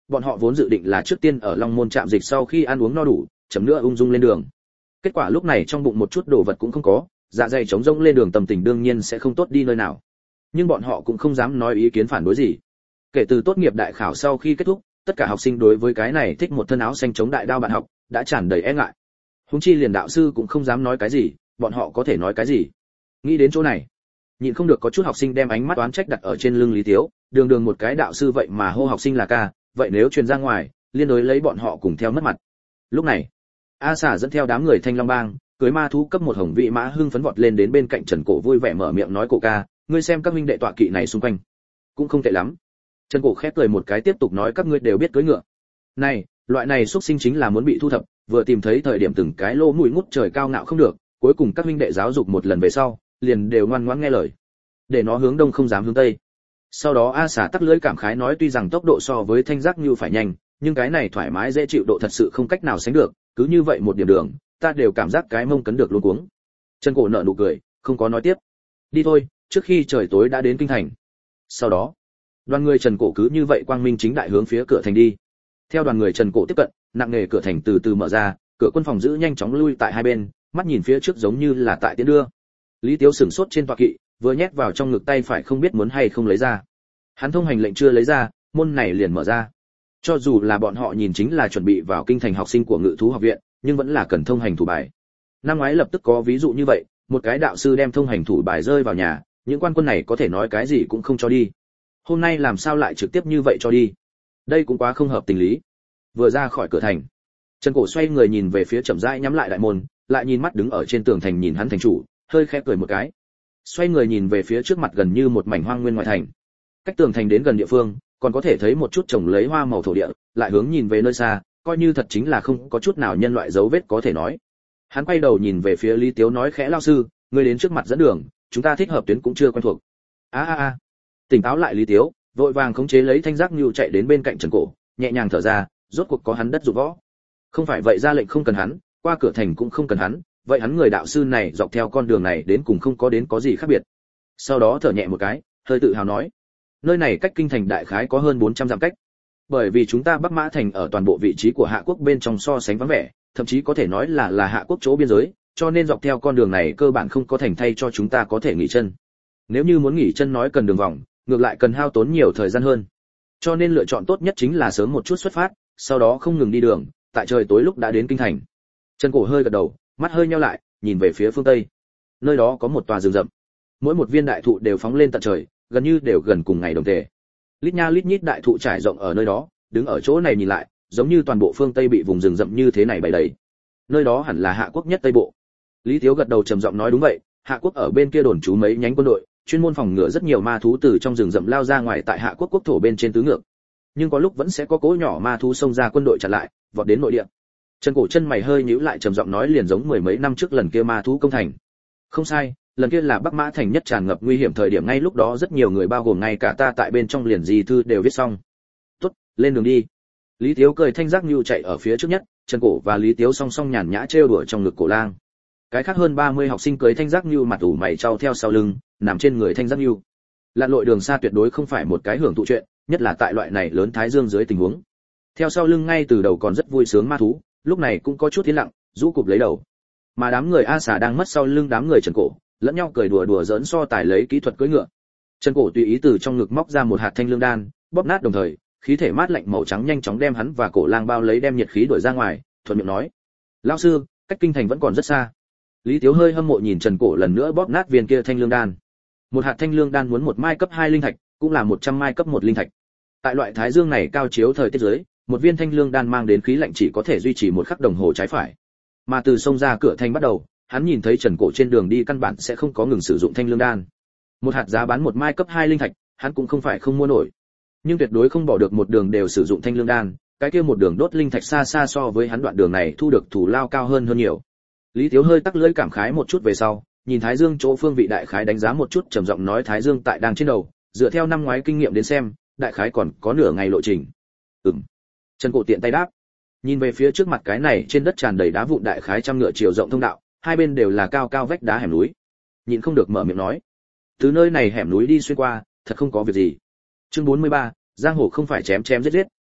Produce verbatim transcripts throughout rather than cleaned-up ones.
bọn họ vốn dự định là trước tiên ở Long Môn trạm dịch sau khi ăn uống no đủ, chấm nữa ung dung lên đường. Kết quả lúc này trong bụng một chút đồ vật cũng không có, dạ dày trống rỗng lên đường tâm tình đương nhiên sẽ không tốt đi nơi nào. Nhưng bọn họ cũng không dám nói ý kiến phản đối gì. Kể từ tốt nghiệp đại khảo sau khi kết thúc, tất cả học sinh đối với cái này thích một thân áo xanh chống đại đao bạn học đã tràn đầy e ngại. Huống chi liền đạo sư cũng không dám nói cái gì, bọn họ có thể nói cái gì? Nghĩ đến chỗ này, nhịn không được có chút học sinh đem ánh mắt oán trách đặt ở trên lưng Lý Tiếu, đường đường một cái đạo sư vậy mà hô học sinh là ca, vậy nếu truyền ra ngoài, liên đối lấy bọn họ cùng theo mất mặt. Lúc này, A Xà dẫn theo đám người Thanh Long Bang, cưới ma thú cấp một hồng vị mã hưng phấn vọt lên đến bên cạnh Trần Cổ vui vẻ mở miệng nói cổ ca, ngươi xem các huynh đệ tọa kỵ này xung quanh, cũng không tệ lắm. Trần Cổ khép cười một cái tiếp tục nói các ngươi đều biết cưỡi ngựa. Này, loại này xuất sinh chính là muốn bị thu thập, vừa tìm thấy thời điểm từng cái lỗ mũi ngút trời cao ngạo không được, cuối cùng các huynh đệ giáo dục một lần về sau, liền đều ngoan ngoãn nghe lời. Để nó hướng đông không dám hướng tây. Sau đó A Xà tắc lưỡi cảm khái nói tuy rằng tốc độ so với Thanh Giác Nưu phải nhanh, nhưng cái này thoải mái dễ chịu độ thật sự không cách nào sánh được, cứ như vậy một điểm đường, ta đều cảm giác cái mông cấn được luống cuống. Trần Cổ nở nụ cười, không có nói tiếp. Đi thôi, trước khi trời tối đã đến kinh thành. Sau đó, đoàn người Trần Cổ cứ như vậy quang minh chính đại hướng phía cửa thành đi. Theo đoàn người Trần Cổ tiếp cận, nặng nề cửa thành từ từ mở ra, cửa quân phòng giữ nhanh chóng lui tại hai bên, mắt nhìn phía trước giống như là tại tiến đưa. Lý Tiếu sửng sốt trên tọa kỵ, vừa nhét vào trong ngực tay phải không biết muốn hay không lấy ra. Hắn thông hành lệnh chưa lấy ra, môn này liền mở ra. Cho dù là bọn họ nhìn chính là chuẩn bị vào kinh thành học sinh của Ngự thú học viện, nhưng vẫn là cần thông hành thủ bài. Năm ngoái lập tức có ví dụ như vậy, một cái đạo sư đem thông hành thủ bài rơi vào nhà, những quan quân này có thể nói cái gì cũng không cho đi. Hôm nay làm sao lại trực tiếp như vậy cho đi? Đây cũng quá không hợp tình lý. Vừa ra khỏi cửa thành, Trần Cổ xoay người nhìn về phía chậm rãi nhắm lại đại môn, lại nhìn mắt đứng ở trên tường thành nhìn hắn thành chủ, hơi khẽ cười một cái. Xoay người nhìn về phía trước mặt gần như một mảnh hoang nguyên ngoại thành. Cách tường thành đến gần địa phương, còn có thể thấy một chút trồng lấy hoa màu thổ địa, lại hướng nhìn về nơi xa, coi như thật chính là không có chút nào nhân loại dấu vết có thể nói. Hắn quay đầu nhìn về phía Lý Tiếu nói khẽ lao sư, ngươi đến trước mặt dẫn đường, chúng ta thích hợp tuyến cũng chưa quen thuộc. A a a. Tỉnh táo lại Lý Tiếu, vội vàng khống chế lấy Thanh Giác Nưu chạy đến bên cạnh Trần Cổ, nhẹ nhàng thở ra, rốt cuộc có hắn đất dụng võ. Không phải vậy ra lệnh không cần hắn, qua cửa thành cũng không cần hắn, vậy hắn người đạo sư này dọc theo con đường này đến cùng không có đến có gì khác biệt. Sau đó thở nhẹ một cái, hơi tự hào nói, nơi này cách kinh thành đại khái có hơn bốn trăm dặm cách. Bởi vì chúng ta Bắc Mã thành ở toàn bộ vị trí của Hạ quốc bên trong so sánh vắng vẻ, thậm chí có thể nói là là Hạ quốc chỗ biên giới, cho nên dọc theo con đường này cơ bản không có thành thay cho chúng ta có thể nghỉ chân. Nếu như muốn nghỉ chân nói cần đường vòng, ngược lại cần hao tốn nhiều thời gian hơn. Cho nên lựa chọn tốt nhất chính là sớm một chút xuất phát, sau đó không ngừng đi đường, tại trời tối lúc đã đến kinh thành. Trần Cổ hơi gật đầu, mắt hơi nheo lại, nhìn về phía phương tây. Nơi đó có một tòa rừng rậm, mỗi một viên đại thụ đều phóng lên tận trời, gần như đều gần cùng ngày đồng thể. Lít nha lít nhít đại thụ trải rộng ở nơi đó, đứng ở chỗ này nhìn lại, giống như toàn bộ phương tây bị vùng rừng rậm như thế này bày đầy. Nơi đó hẳn là Hạ quốc nhất Tây Bộ. Lý Tiếu gật đầu trầm giọng nói đúng vậy, Hạ quốc ở bên kia đồn trú mấy nhánh quân đội, chuyên môn phòng ngừa rất nhiều ma thú từ trong rừng rậm lao ra ngoài tại Hạ quốc quốc thổ bên trên tứ ngược. Nhưng có lúc vẫn sẽ có cỗ nhỏ ma thú xông ra quân đội chặn lại, vọt đến nội địa. Trần Cổ chân mày hơi nhíu lại trầm giọng nói liền giống mười mấy năm trước lần kia ma thú công thành. Không sai, lần kia là Bắc Mã thành nhất tràn ngập nguy hiểm thời điểm, ngay lúc đó rất nhiều người bao gồm ngay cả ta tại bên trong liền di thư đều viết xong. Tốt, lên đường đi. Lý Tiếu cười Thanh Giác Nưu chạy ở phía trước nhất, Trần Cổ và Lý Tiếu song song nhàn nhã trêu đùa trong ngực Cổ Lang. Cái khác hơn ba mươi học sinh cưới Thanh Giác Nưu mặt ủ mày trao theo sau lưng, nằm trên người Thanh Giác Nưu. Lặn lội đường xa tuyệt đối không phải một cái hưởng thụ chuyện, nhất là tại loại này lớn thái dương dưới tình huống. Theo sau lưng ngay từ đầu còn rất vui sướng ma thú, lúc này cũng có chút tiến lặng, rũ cụp lấy đầu. Mà đám người A Xà đang mất sau lưng đám người Trần Cổ, lẫn nhau cười đùa đùa giỡn so tài lấy kỹ thuật cưỡi ngựa. Trần Cổ tùy ý từ trong ngực móc ra một hạt thanh lương đan, bóp nát đồng thời, khí thể mát lạnh màu trắng nhanh chóng đem hắn và Cổ Lang bao lấy đem nhiệt khí đuổi ra ngoài, thuận miệng nói: "Lão sư, cách kinh thành vẫn còn rất xa." Lý Tiếu hơi hâm mộ nhìn Trần Cổ lần nữa bóp nát viên kia thanh lương đan. Một hạt thanh lương đan muốn một mai cấp hai linh thạch, cũng là một trăm mai cấp một linh thạch. Tại loại thái dương này cao chiếu thời tiết dưới, một viên thanh lương đan mang đến khí lạnh chỉ có thể duy trì một khắc đồng hồ trái phải. Mà từ sông ra cửa thành bắt đầu, hắn nhìn thấy Trần Cổ trên đường đi căn bản sẽ không có ngừng sử dụng thanh lương đan. Một hạt giá bán một mai cấp hai linh thạch, hắn cũng không phải không mua nổi. Nhưng tuyệt đối không bỏ được một đường đều sử dụng thanh lương đan, cái kia một đường đốt linh thạch xa xa so với hắn đoạn đường này thu được thủ lao cao hơn hơn nhiều. Lý Tiếu hơi tắc lưỡi cảm khái một chút về sau, nhìn Thái Dương chỗ phương vị đại khái đánh giá một chút trầm giọng nói Thái Dương tại đang trên đầu, dựa theo năm ngoái kinh nghiệm đến xem, đại khái còn có nửa ngày lộ trình. Ừm. Trần Cổ tiện tay đáp. Nhìn về phía trước mặt cái này trên đất tràn đầy đá vụn đại khái trăm ngựa chiều rộng thông đạo, hai bên đều là cao cao vách đá hẻm núi. Nhìn không được mở miệng nói, từ nơi này hẻm núi đi xuyên qua, thật không có việc gì. Chương bốn mươi ba, giang hồ không phải chém chém giết giết,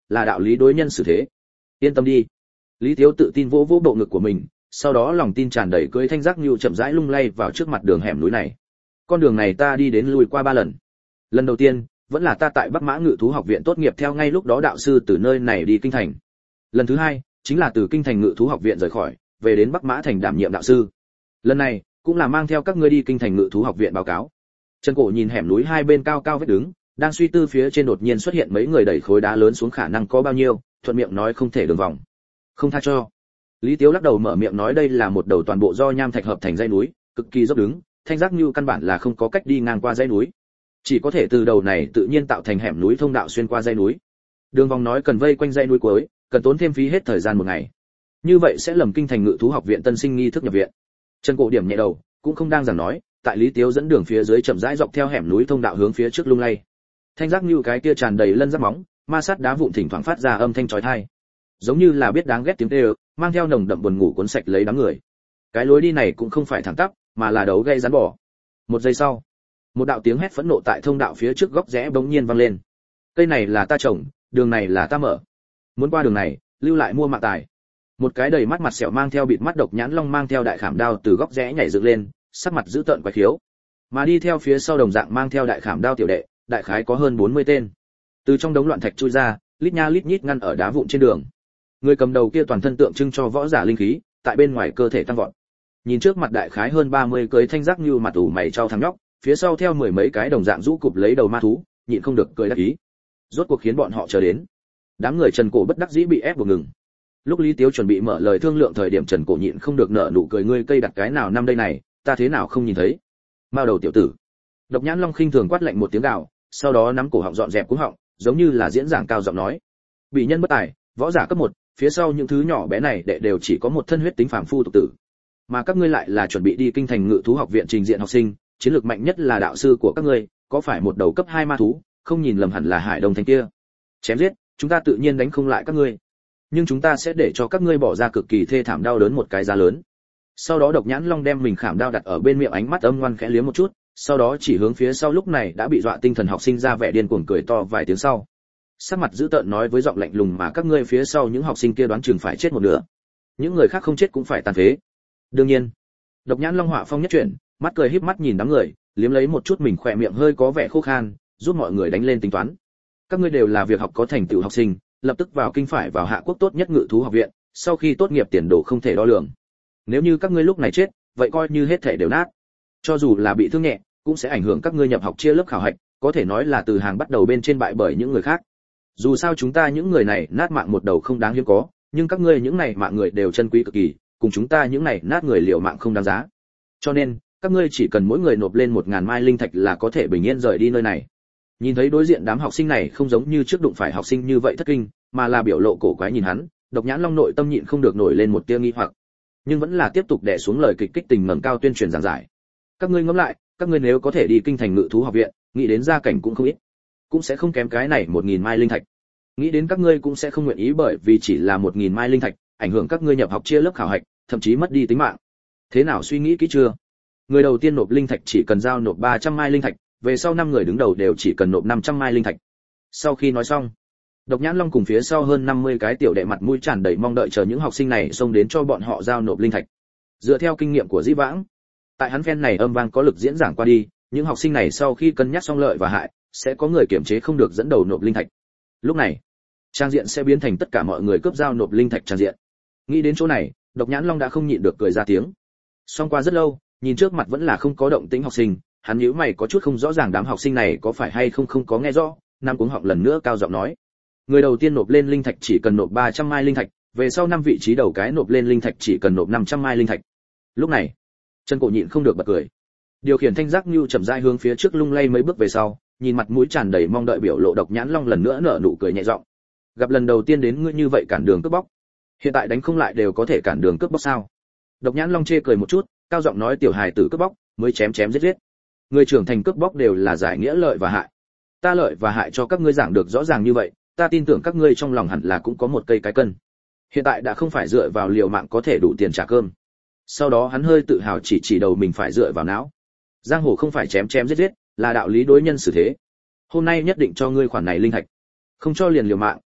là đạo lý đối nhân xử thế. Yên tâm đi. Lý Tiếu tự tin vỗ vỗ bộ ngực của mình, sau đó lòng tin tràn đầy cưỡi thanh giác nhu chậm rãi lung lay vào trước mặt đường hẻm núi này. Con đường này ta đi đến lùi qua ba lần. Lần đầu tiên, vẫn là ta tại Bắc Mã Ngự thú học viện tốt nghiệp theo ngay lúc đó đạo sư từ nơi này đi kinh thành. Lần thứ hai, chính là từ kinh thành Ngự thú học viện rời khỏi, về đến Bắc Mã thành đảm nhiệm đạo sư. Lần này, cũng là mang theo các ngươi đi kinh thành Ngự thú học viện báo cáo. Trần Cổ nhìn hẻm núi hai bên cao cao vết đứng, đang suy tư phía trên đột nhiên xuất hiện mấy người đẩy khối đá lớn xuống khả năng có bao nhiêu, thuận miệng nói không thể đường vòng. Không tha cho. Lý Tiếu lắc đầu mở miệng nói đây là một đầu toàn bộ do nham thạch hợp thành dãy núi, cực kỳ dốc đứng, thanh giác như căn bản là không có cách đi ngang qua dãy núi. Chỉ có thể từ đầu này tự nhiên tạo thành hẻm núi thông đạo xuyên qua dãy núi. Đường vòng nói cần vây quanh dãy núi cuối, cần tốn thêm phí hết thời gian một ngày. Như vậy sẽ lầm kinh thành Ngự thú học viện tân sinh nghi thức nhập viện. Trần Cổ điểm nhẹ đầu, cũng không đang giảng nói, tại Lý Tiếu dẫn đường phía dưới chậm rãi dọc theo hẻm núi thông đạo hướng phía trước lung lay. Thanh giác như cái kia tràn đầy lân giáp móng, ma sát đá vụn thỉnh thoảng phát ra âm thanh chói tai, giống như là biết đáng ghét tiếng kêu, mang theo nồng đậm buồn ngủ cuốn sạch lấy đám người. Cái lối đi này cũng không phải thẳng tắp, mà là đấu gây rắn bỏ. Một giây sau, một đạo tiếng hét phẫn nộ tại thông đạo phía trước góc rẽ bỗng nhiên vang lên. Cây này là ta trồng, đường này là ta mở. Muốn qua đường này, lưu lại mua mạng tài. Một cái đầy mắt mặt sẹo mang theo bịt mắt độc nhãn long mang theo đại khảm đao từ góc rẽ nhảy dựng lên, sắc mặt dữ tợn quái khiếu. Mà đi theo phía sau đồng dạng mang theo đại khảm đao tiểu đệ, đại khái có hơn bốn mươi tên. Từ trong đống loạn thạch chui ra, lít nha lít nhít ngăn ở đá vụn trên đường. Người cầm đầu kia toàn thân tượng trưng cho võ giả linh khí, tại bên ngoài cơ thể tăng vọt. Nhìn trước mặt đại khái hơn ba mươi cưới thanh giác như mặt ủ mày trao thằng nhóc, phía sau theo mười mấy cái đồng dạng rũ cụp lấy đầu ma thú, nhịn không được cười đắc ý. Rốt cuộc khiến bọn họ chờ đến. Đám người Trần Cổ bất đắc dĩ bị ép buộc ngừng. Lúc Lý Tiếu chuẩn bị mở lời thương lượng thời điểm Trần Cổ nhịn không được nở nụ cười ngươi cây đặt cái nào năm đây này, ta thế nào không nhìn thấy. Mao đầu tiểu tử. Độc Nhãn Long khinh thường quát lạnh một tiếng gào, sau đó nắm cổ họng dọn dẹp cúng họng, giống như là diễn giảng cao giọng nói. Bị nhân bất tài, võ giả cấp một, phía sau những thứ nhỏ bé này đệ đều chỉ có một thân huyết tính phàm phu tục tử. Mà các ngươi lại là chuẩn bị đi kinh thành Ngự thú học viện trình diện học sinh, chiến lược mạnh nhất là đạo sư của các ngươi, có phải một đầu cấp hai ma thú, không nhìn lầm hẳn là Hải Đông Thanh kia. Chém giết, chúng ta tự nhiên đánh không lại các ngươi, nhưng chúng ta sẽ để cho các ngươi bỏ ra cực kỳ thê thảm đau đớn một cái giá lớn. Sau đó Độc Nhãn Long đem mình khảm đao đặt ở bên miệng, ánh mắt âm ngoan khẽ liếm một chút, sau đó chỉ hướng phía sau lúc này đã bị dọa tinh thần học sinh ra vẻ điên cuồng cười to vài tiếng sau. Sắc mặt dữ tợn nói với giọng lạnh lùng mà các ngươi phía sau những học sinh kia đoán chừng phải chết một nửa. Những người khác không chết cũng phải tàn phế. Đương nhiên. Độc Nhãn Long họa phong nhất chuyển, mắt cười híp mắt nhìn đám người, liếm lấy một chút mình khỏe miệng hơi có vẻ khô khan, giúp mọi người đánh lên tính toán. Các ngươi đều là việc học có thành tựu học sinh, lập tức vào kinh phải vào Hạ Quốc tốt nhất Ngự thú học viện, sau khi tốt nghiệp tiền đồ không thể đo lường. Nếu như các ngươi lúc này chết, vậy coi như hết thể đều nát. Cho dù là bị thương nhẹ, cũng sẽ ảnh hưởng các ngươi nhập học chia lớp khảo hạch, có thể nói là từ hàng bắt đầu bên trên bại bởi những người khác. Dù sao chúng ta những người này nát mạng một đầu không đáng hiếm có, nhưng các ngươi những này mạng người đều chân quý cực kỳ, cùng chúng ta những này nát người liều mạng không đáng giá. Cho nên, các ngươi chỉ cần mỗi người nộp lên một ngàn mai linh thạch là có thể bình yên rời đi nơi này. Nhìn thấy đối diện đám học sinh này không giống như trước đụng phải học sinh như vậy thất kinh, mà là biểu lộ cổ quái nhìn hắn, Độc Nhãn Long nội tâm nhịn không được nổi lên một tia nghi hoặc, nhưng vẫn là tiếp tục đè xuống lời kịch kích tình ngẩng cao tuyên truyền giảng giải. Các ngươi ngẫm lại, các ngươi nếu có thể đi kinh thành Ngự thú học viện, nghĩ đến gia cảnh cũng không ít, cũng sẽ không kém cái này một nghìn mai linh thạch. Nghĩ đến các ngươi cũng sẽ không nguyện ý bởi vì chỉ là một nghìn mai linh thạch, ảnh hưởng các ngươi nhập học chia lớp khảo hạch, thậm chí mất đi tính mạng. Thế nào suy nghĩ kỹ chưa? Người đầu tiên nộp linh thạch chỉ cần giao nộp ba trăm mai linh thạch, về sau năm người đứng đầu đều chỉ cần nộp năm trăm mai linh thạch. Sau khi nói xong, Độc Nhãn Long cùng phía sau hơn năm mươi cái tiểu đệ mặt mũi tràn đầy mong đợi chờ những học sinh này xông đến cho bọn họ giao nộp linh thạch. Dựa theo kinh nghiệm của Dĩ Vãng, tại hắn phen này âm vang có lực diễn giảng qua đi, những học sinh này sau khi cân nhắc xong lợi và hại, sẽ có người kiểm chế không được dẫn đầu nộp linh thạch. Lúc này, trang diện sẽ biến thành tất cả mọi người cướp giao nộp linh thạch trang diện. Nghĩ đến chỗ này, Độc Nhãn Long đã không nhịn được cười ra tiếng. Xong qua rất lâu, nhìn trước mặt vẫn là không có động tĩnh học sinh, hắn nhíu mày có chút không rõ ràng đám học sinh này có phải hay không không có nghe rõ, Nam Cuống Họng lần nữa cao giọng nói. Người đầu tiên nộp lên linh thạch chỉ cần nộp ba trăm mai linh thạch, về sau năm vị trí đầu cái nộp lên linh thạch chỉ cần nộp năm trăm mai linh thạch. Lúc này, Trần Cổ nhịn không được bật cười. Điều khiển thanh giác nhu chậm rãi hướng phía trước lung lay mấy bước về sau, nhìn mặt mũi tràn đầy mong đợi biểu lộ Độc Nhãn Long lần nữa nở nụ cười nhẹ giọng. Gặp lần đầu tiên đến ngươi như vậy cản đường cướp bóc, hiện tại đánh không lại đều có thể cản đường cướp bóc sao? Độc Nhãn Long chê cười một chút, cao giọng nói tiểu hài tử cướp bóc, mới chém chém giết giết. Người trưởng thành cướp bóc đều là giải nghĩa lợi và hại. Ta lợi và hại cho các ngươi giảng được rõ ràng như vậy, ta tin tưởng các ngươi trong lòng hẳn là cũng có một cây cái cân. Hiện tại đã không phải dựa vào liều mạng có thể đủ tiền trả cơm. Sau đó hắn hơi tự hào chỉ chỉ đầu mình phải dựa vào não. Giang hồ không phải chém chém giết giết, là đạo lý đối nhân xử thế. Hôm nay nhất định cho ngươi khoản này linh thạch. Không cho liền liều mạng,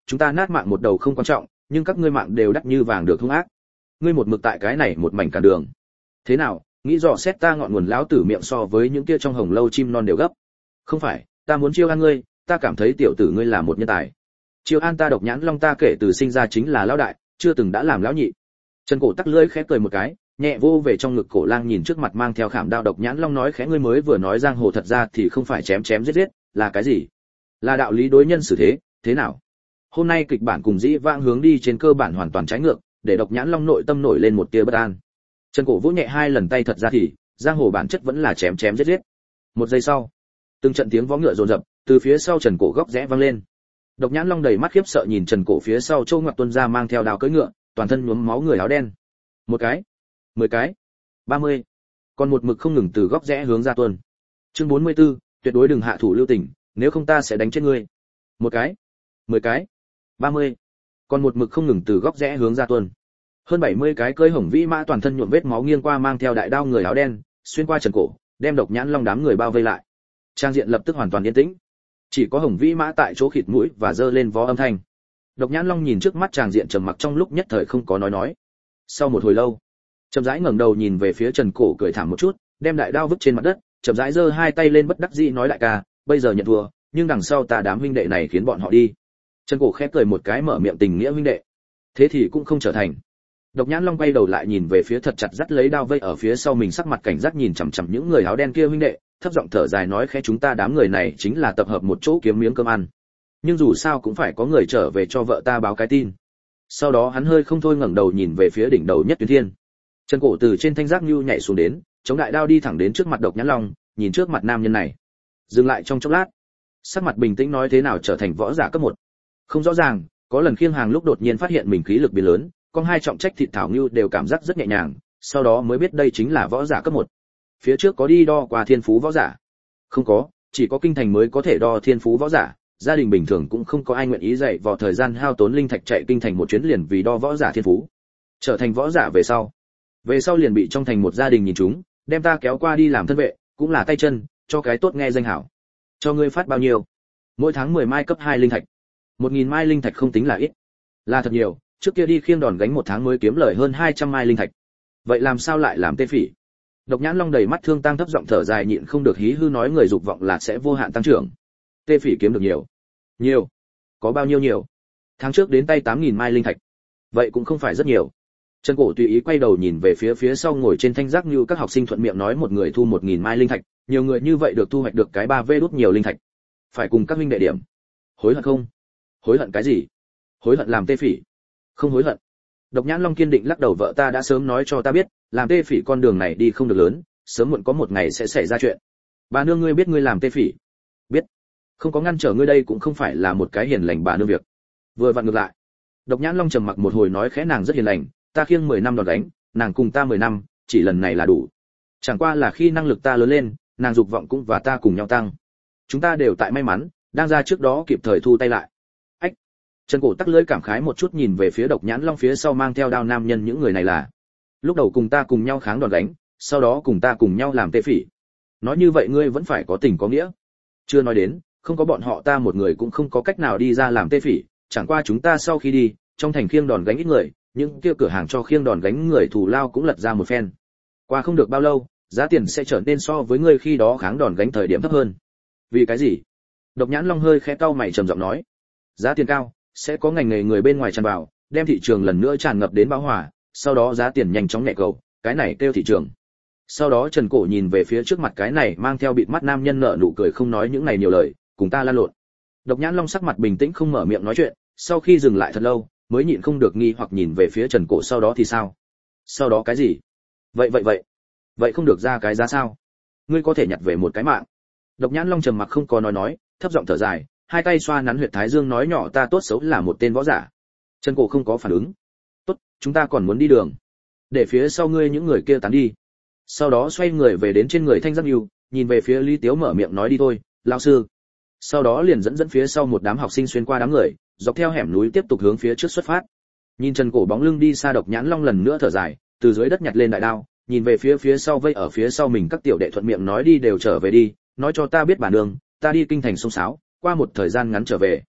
chúng ta nát mạng một đầu không quan trọng, nhưng các ngươi mạng đều đắt như vàng được hung ác. Ngươi một mực tại cái này một mảnh cả đường. Thế nào, nghĩ dò xét ta ngọn nguồn lão tử miệng so với những kia trong hồng lâu chim non đều gấp. Không phải, ta muốn chiêu an ngươi, ta cảm thấy tiểu tử ngươi là một nhân tài. Chiêu an ta Độc Nhãn Long ta kể từ sinh ra chính là lão đại, chưa từng đã làm lão nhị. Trần Cổ tắc lưỡi khẽ cười một cái, nhẹ vô về trong ngực Cổ Lang nhìn trước mặt mang theo khảm đao Độc Nhãn Long nói khẽ ngươi mới vừa nói giang hồ thật ra thì không phải chém chém giết giết, là cái gì? Là đạo lý đối nhân xử thế, thế nào? Hôm nay kịch bản cùng dĩ vãng hướng đi trên cơ bản hoàn toàn trái ngược, để Độc Nhãn Long nội tâm nổi lên một tia bất an. Trần Cổ vỗ nhẹ hai lần tay thật ra thì, giang hồ bản chất vẫn là chém chém giết giết. Một giây sau, từng trận tiếng vó ngựa rồn rập, từ phía sau Trần Cổ góc rẽ vang lên. Độc Nhãn Long đầy mắt khiếp sợ nhìn Trần Cổ phía sau Châu Ngoặc tuân ra mang theo đao cưỡi ngựa, toàn thân nhuốm máu người áo đen. Một cái, mười cái, ba mươi, còn một mực không ngừng từ góc rẽ hướng ra tuân. Chương bốn mươi tư, tuyệt đối đừng hạ thủ lưu tình, nếu không ta sẽ đánh chết ngươi. Một cái, mười cái, ba mươi, còn một mực không ngừng từ góc rẽ hướng ra tuân. Hơn bảy mươi cái cưỡi hồng vĩ mã toàn thân nhuộm vết máu nghiêng qua mang theo đại đao người áo đen, xuyên qua Trần Cổ, đem Độc Nhãn Long đám người bao vây lại. Trang diện lập tức hoàn toàn yên tĩnh. Chỉ có hồng vĩ mã tại chỗ khịt mũi và giơ lên vó âm thanh. Độc Nhãn Long nhìn trước mắt tràng diện trầm mặc trong lúc nhất thời không có nói nói. Sau một hồi lâu, chậm rãi ngẩng đầu nhìn về phía Trần Cổ cười thảm một chút, đem đại đao vứt trên mặt đất, chậm rãi giơ hai tay lên bất đắc dĩ nói đại ca, bây giờ nhận thua, nhưng đằng sau ta đám huynh đệ này khiến bọn họ đi. Trần Cổ khẽ cười một cái mở miệng tình nghĩa huynh đệ. Thế thì cũng không trở thành. Độc Nhãn Long quay đầu lại nhìn về phía thật chặt dắt lấy đao vây ở phía sau mình sắc mặt cảnh giác nhìn chằm chằm những người áo đen kia huynh đệ, thấp giọng thở dài nói khẽ chúng ta đám người này chính là tập hợp một chỗ kiếm miếng cơm ăn. Nhưng dù sao cũng phải có người trở về cho vợ ta báo cái tin. Sau đó hắn hơi không thôi ngẩng đầu nhìn về phía đỉnh đầu Nhất Tuyến Thiên. Trần Cổ từ trên thanh giác nhu nhảy xuống đến, chống đại đao đi thẳng đến trước mặt Độc Nhãn Long, nhìn trước mặt nam nhân này. Dừng lại trong chốc lát, sắc mặt bình tĩnh nói thế nào trở thành võ giả cấp một. Không rõ ràng, có lần khiêng hàng lúc đột nhiên phát hiện mình khí lực biến lớn, con hai trọng trách thịt thảo ngưu đều cảm giác rất nhẹ nhàng, sau đó mới biết đây chính là võ giả cấp một. Phía trước có đi đo qua thiên phú võ giả? Không có, chỉ có kinh thành mới có thể đo thiên phú võ giả, gia đình bình thường cũng không có ai nguyện ý dạy vào thời gian hao tốn linh thạch chạy kinh thành một chuyến liền vì đo võ giả thiên phú. Trở thành võ giả về sau, về sau liền bị trong thành một gia đình nhìn chúng, đem ta kéo qua đi làm thân vệ, cũng là tay chân, cho cái tốt nghe danh hảo. Cho ngươi phát bao nhiêu? Mỗi tháng mười mai cấp hai linh thạch. Một nghìn mai linh thạch không tính là ít, là thật nhiều, trước kia đi khiêng đòn gánh một tháng mới kiếm lời hơn hai trăm mai linh thạch. Vậy làm sao lại làm tê phỉ? Độc Nhãn Long đầy mắt thương tăng thấp giọng thở dài nhịn không được hí hư nói người dục vọng là sẽ vô hạn tăng trưởng. Tê phỉ kiếm được nhiều. Nhiều? Có bao nhiêu nhiều? Tháng trước đến tay tám nghìn mai linh thạch. Vậy cũng không phải rất nhiều. Trần Cổ tùy ý quay đầu nhìn về phía phía sau ngồi trên thanh giác như các học sinh thuận miệng nói một người thu một nghìn mai linh thạch, nhiều người như vậy được thu hoạch được cái ba vê đút nhiều linh thạch. Phải cùng các huynh đệ điểm. Hối hận không? Hối hận cái gì? Hối hận làm tê phỉ? Không hối hận. Độc Nhãn Long kiên định lắc đầu vợ ta đã sớm nói cho ta biết, làm tê phỉ con đường này đi không được lớn, sớm muộn có một ngày sẽ xảy ra chuyện. Bà nương ngươi biết ngươi làm tê phỉ? Biết. Không có ngăn trở ngươi đây cũng không phải là một cái hiền lành bà nương việc. Vừa vặn ngược lại. Độc Nhãn Long trầm mặc một hồi nói khẽ nàng rất hiền lành, ta khiêng mười năm đòn đánh, nàng cùng ta mười năm, chỉ lần này là đủ. Chẳng qua là khi năng lực ta lớn lên, nàng dục vọng cũng và ta cùng nhau tăng. Chúng ta đều tại may mắn, đang ra trước đó kịp thời thu tay lại. Ách. Trần Cổ tắc lưỡi cảm khái một chút nhìn về phía Độc Nhãn Long phía sau mang theo đao nam nhân những người này là. Lúc đầu cùng ta cùng nhau kháng đòn đánh, sau đó cùng ta cùng nhau làm tê phỉ. Nói như vậy ngươi vẫn phải có tình có nghĩa. Chưa nói đến, không có bọn họ ta một người cũng không có cách nào đi ra làm tê phỉ, chẳng qua chúng ta sau khi đi, trong thành khiêng đòn gánh ít người, những kia cửa hàng cho khiêng đòn gánh người thù lao cũng lật ra một phen. Qua không được bao lâu, giá tiền sẽ trở nên so với ngươi khi đó kháng đòn gánh thời điểm thấp hơn. Vì cái gì? Độc Nhãn Long hơi khẽ cau mày trầm giọng nói. Giá tiền cao, sẽ có ngành nghề người bên ngoài tràn vào, đem thị trường lần nữa tràn ngập đến bão hòa, sau đó giá tiền nhanh chóng nhẹ cầu, cái này kêu thị trường. Sau đó Trần Cổ nhìn về phía trước mặt cái này mang theo bịt mắt nam nhân nở nụ cười không nói những này nhiều lời, cùng ta lan lộn. Độc Nhãn Long sắc mặt bình tĩnh không mở miệng nói chuyện, sau khi dừng lại thật lâu, mới nhịn không được nghi hoặc nhìn về phía Trần Cổ sau đó thì sao? Sau đó cái gì? Vậy vậy vậy, vậy không được ra cái giá sao? Ngươi có thể nhặt về một cái mạng. Độc Nhãn Long trầm mặc không có nói nói, thấp giọng thở dài, hai tay xoa nắn huyệt thái dương nói nhỏ ta tốt xấu là một tên võ giả. Trần Cổ không có phản ứng. Tốt, chúng ta còn muốn đi đường. Để phía sau ngươi những người kia tán đi. Sau đó xoay người về đến trên người Thanh Giác Nưu, nhìn về phía Lý Tiếu mở miệng nói đi thôi, lão sư. Sau đó liền dẫn dẫn phía sau một đám học sinh xuyên qua đám người, dọc theo hẻm núi tiếp tục hướng phía trước xuất phát. Nhìn Trần Cổ bóng lưng đi xa Độc Nhãn Long lần nữa thở dài, từ dưới đất nhặt lên đại đao, nhìn về phía phía sau vây ở phía sau mình các tiểu đệ thuận miệng nói đi đều trở về đi, nói cho ta biết bà nương, ta đi kinh thành sông sáo, qua một thời gian ngắn trở về.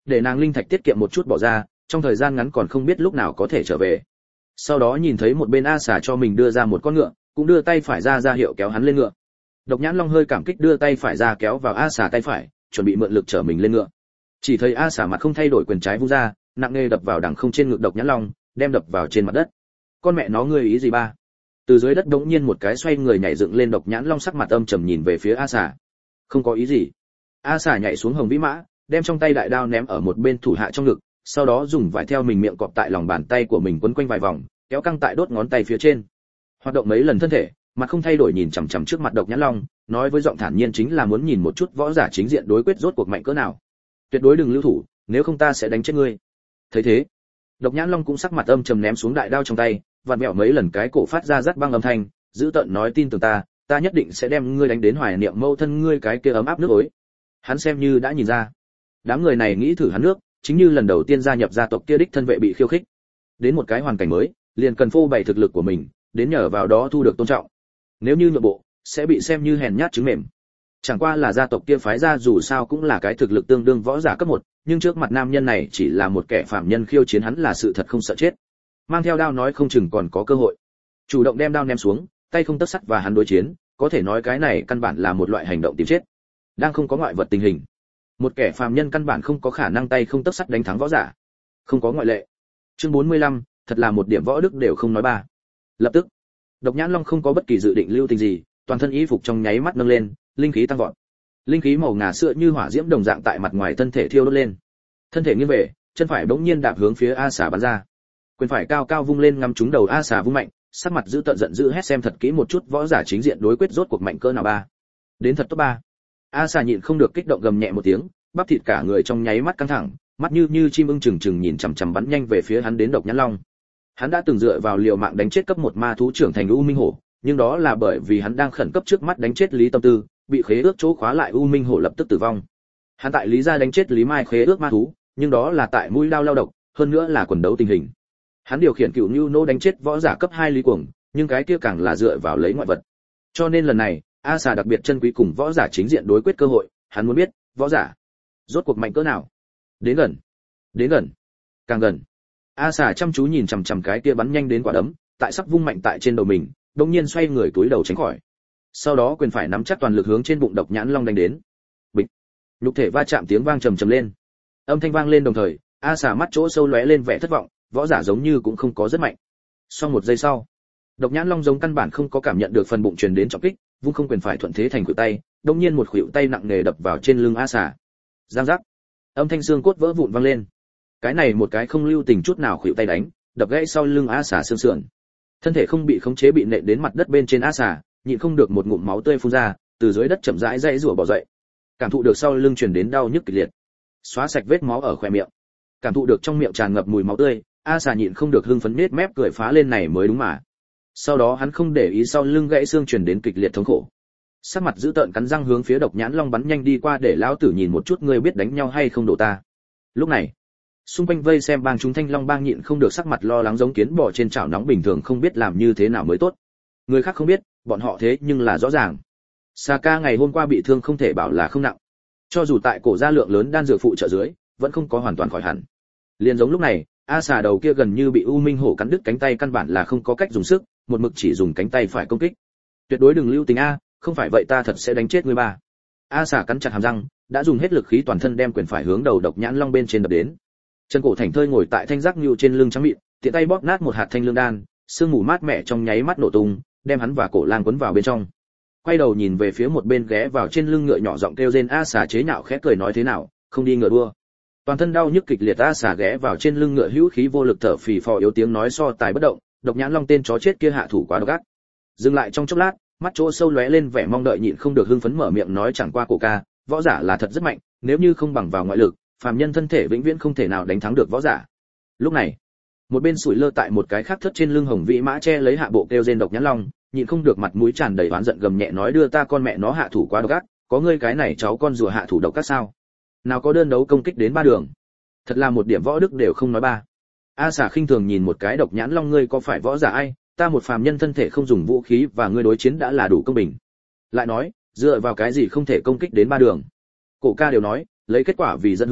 để nàng linh thạch tiết kiệm một chút bỏ ra, trong thời gian ngắn còn không biết lúc nào có thể trở về. Sau đó nhìn thấy một bên A xà cho mình đưa ra một con ngựa, cũng đưa tay phải ra ra hiệu kéo hắn lên ngựa. Độc Nhãn Long hơi cảm kích đưa tay phải ra kéo vào A xà tay phải, chuẩn bị mượn lực chở mình lên ngựa. Chỉ thấy A xà mặt không thay đổi, quyền trái vung ra, nặng nề đập vào đằng không trên ngực Độc Nhãn Long, đem đập vào trên mặt đất. Con mẹ nó ngươi ý gì ba? Từ dưới đất đống nhiên một cái xoay người nhảy dựng lên, Độc Nhãn Long sắc mặt âm trầm nhìn về phía A xà. Không có ý gì. A xà nhảy xuống hồng vĩ mã, đem trong tay đại đao ném ở một bên thủ hạ trong ngực, sau đó dùng vải theo mình miệng cọp tại lòng bàn tay của mình quấn quanh vài vòng, kéo căng tại đốt ngón tay phía trên. Hoạt động mấy lần thân thể, mặt không thay đổi nhìn chằm chằm trước mặt Độc Nhãn Long, nói với giọng thản nhiên chính là muốn nhìn một chút võ giả chính diện đối quyết rốt cuộc mạnh cỡ nào. Tuyệt đối đừng lưu thủ, nếu không ta sẽ đánh chết ngươi. Thấy thế, Độc Nhãn Long cũng sắc mặt âm trầm ném xuống đại đao trong tay, vặn mẹo mấy lần cái cổ phát ra rát băng âm thanh, giữ tợn nói tin tưởng ta, ta nhất định sẽ đem ngươi đánh đến hoài niệm mâu thân ngươi cái kia ấm áp nước ối. Hắn xem như đã nhìn ra, đám người này nghĩ thử hắn nước, chính như lần đầu tiên gia nhập gia tộc kia đích thân vệ bị khiêu khích. Đến một cái hoàn cảnh mới, liền cần phô bày thực lực của mình, đến nhờ vào đó thu được tôn trọng. Nếu như nhượng bộ, sẽ bị xem như hèn nhát trứng mềm. Chẳng qua là gia tộc kia phái ra dù sao cũng là cái thực lực tương đương võ giả cấp một, nhưng trước mặt nam nhân này chỉ là một kẻ phạm nhân khiêu chiến hắn là sự thật không sợ chết. Mang theo đao nói không chừng còn có cơ hội. Chủ động đem đao ném xuống, tay không tấc sắt và hắn đối chiến, có thể nói cái này căn bản là một loại hành động tìm chết. Đang không có ngoại vật tình hình, một kẻ phàm nhân căn bản không có khả năng tay không tấc sắt đánh thắng võ giả. Không có ngoại lệ. Chương bốn mươi lăm, thật là một điểm võ đức đều không nói ba. Lập tức, Độc Nhãn Long không có bất kỳ dự định lưu tình gì, toàn thân y phục trong nháy mắt nâng lên, linh khí tăng vọt. Linh khí màu ngà sữa như hỏa diễm đồng dạng tại mặt ngoài thân thể thiêu đốt lên. Thân thể nghiêng về, chân phải bỗng nhiên đạp hướng phía A xà bắn ra. Quyền phải cao cao vung lên ngắm trúng đầu A xà vung mạnh, sắc mặt giữ tợn giận dữ hét xem thật kỹ một chút võ giả chính diện đối quyết rốt cuộc mạnh cỡ nào ba. Đến thật tốt ba. A xà nhịn không được kích động gầm nhẹ một tiếng, bắp thịt cả người trong nháy mắt căng thẳng, mắt như như chim ưng chừng chừng nhìn chằm chằm bắn nhanh về phía hắn đến Độc Nhãn Long. Hắn đã từng dựa vào liều mạng đánh chết cấp một ma thú trưởng thành U Minh Hổ, nhưng đó là bởi vì hắn đang khẩn cấp trước mắt đánh chết Lý Tâm Tư, bị khế ước chỗ khóa lại U Minh Hổ lập tức tử vong. Hắn tại Lý gia đánh chết Lý Mai khế ước ma thú, nhưng đó là tại mũi đao lao độc, hơn nữa là quần đấu tình hình. Hắn điều khiển Cửu Nưu nô đánh chết võ giả cấp hai Lý Cuồng, nhưng cái kia càng là dựa vào lấy ngoại vật. Cho nên lần này, A xà đặc biệt chân quý cùng võ giả chính diện đối quyết cơ hội, hắn muốn biết, võ giả rốt cuộc mạnh cỡ nào. Đến gần, đến gần, càng gần. A xà chăm chú nhìn chằm chằm cái kia bắn nhanh đến quả đấm, tại sắp vung mạnh tại trên đầu mình, đột nhiên xoay người túi đầu tránh khỏi. Sau đó quyền phải nắm chắc toàn lực hướng trên bụng Độc Nhãn Long đánh đến. Bịch. Nhục thể va chạm tiếng vang trầm trầm lên. Âm thanh vang lên đồng thời, A xà mắt chỗ sâu lóe lên vẻ thất vọng, võ giả giống như cũng không có rất mạnh. Sau một giây sau, Độc Nhãn Long giống căn bản không có cảm nhận được phần bụng truyền đến trọng kích, vung không quyền phải thuận thế thành khuỷu tay, đột nhiên một khuỷu tay nặng nề đập vào trên lưng A xà. Giang giác. Âm thanh xương cốt vỡ vụn vang lên. Cái này một cái không lưu tình chút nào khuỷu tay đánh, đập gãy sau lưng A xà xương sườn. Thân thể không bị khống chế bị nện đến mặt đất bên trên A xà, nhịn không được một ngụm máu tươi phun ra, từ dưới đất chậm rãi dãy rủa bò dậy. Cảm thụ được sau lưng truyền đến đau nhức kịch liệt, xóa sạch vết máu ở khóe miệng. Cảm thụ được trong miệng tràn ngập mùi máu tươi, A xà nhịn không được hưng phấn nết mép cười phá lên này mới đúng mà. Sau đó hắn không để ý sau lưng gãy xương truyền đến kịch liệt thống khổ. Sắc mặt dữ tợn cắn răng hướng phía Độc Nhãn Long bắn nhanh đi qua để lão tử nhìn một chút ngươi biết đánh nhau hay không đổ ta. Lúc này, xung quanh vây xem bang chúng Thanh Long bang nhịn không được sắc mặt lo lắng giống kiến bò trên chảo nóng bình thường không biết làm như thế nào mới tốt. Người khác không biết, bọn họ thế nhưng là rõ ràng. Saka ngày hôm qua bị thương không thể bảo là không nặng. Cho dù tại cổ gia lượng lớn đan dược phụ trợ dưới, vẫn không có hoàn toàn khỏi hẳn. Liên giống lúc này, A xà đầu kia gần như bị U Minh Hổ cắn đứt cánh tay căn bản là không có cách dùng sức, một mực chỉ dùng cánh tay phải công kích. Tuyệt đối đừng lưu tình a, không phải vậy ta thật sẽ đánh chết ngươi ba. A xà cắn chặt hàm răng, đã dùng hết lực khí toàn thân đem quyền phải hướng đầu Độc Nhãn Long bên trên đập đến. Chân cổ thành thơi ngồi tại thanh giác nhu trên lưng trắng mịn, tiện tay bóp nát một hạt thanh lương đan, sương mù mát mẻ trong nháy mắt nổ tung, đem hắn và cổ lang quấn vào bên trong. Quay đầu nhìn về phía một bên ghé vào trên lưng ngựa nhỏ giọng kêu rên A xà chế nhạo khẽ cười nói thế nào, không đi ngựa đua. Toàn thân đau nhức kịch liệt A xà ghé vào trên lưng ngựa hữu khí vô lực thở phì phò yếu tiếng nói so tài bất động, Độc Nhãn Long tên chó chết kia hạ thủ quá độc ác. Dừng lại trong chốc lát, mắt chỗ sâu lóe lên vẻ mong đợi nhịn không được hưng phấn mở miệng nói chẳng qua cổ ca, võ giả là thật rất mạnh, nếu như không bằng vào ngoại lực, phàm nhân thân thể vĩnh viễn không thể nào đánh thắng được võ giả. Lúc này, một bên sủi lơ tại một cái khác thất trên lưng hồng vĩ mã che lấy hạ bộ kêu rên Độc Nhãn Long, nhịn không được mặt mũi tràn đầy oán giận gầm nhẹ nói đưa ta con mẹ nó hạ thủ quá độc ác, có ngươi cái này cháu con rùa hạ thủ độc ác sao? Nào có đơn đấu công kích đến ba đường, thật là một điểm võ đức đều không nói ba. A xà khinh thường nhìn một cái Độc Nhãn Long ngươi có phải võ giả ai, ta một phàm nhân thân thể không dùng vũ khí và ngươi đối chiến đã là đủ công bình. Lại nói, dựa vào cái gì không thể công kích đến ba đường? Cổ ca đều nói, lấy kết quả vì dẫn hướng,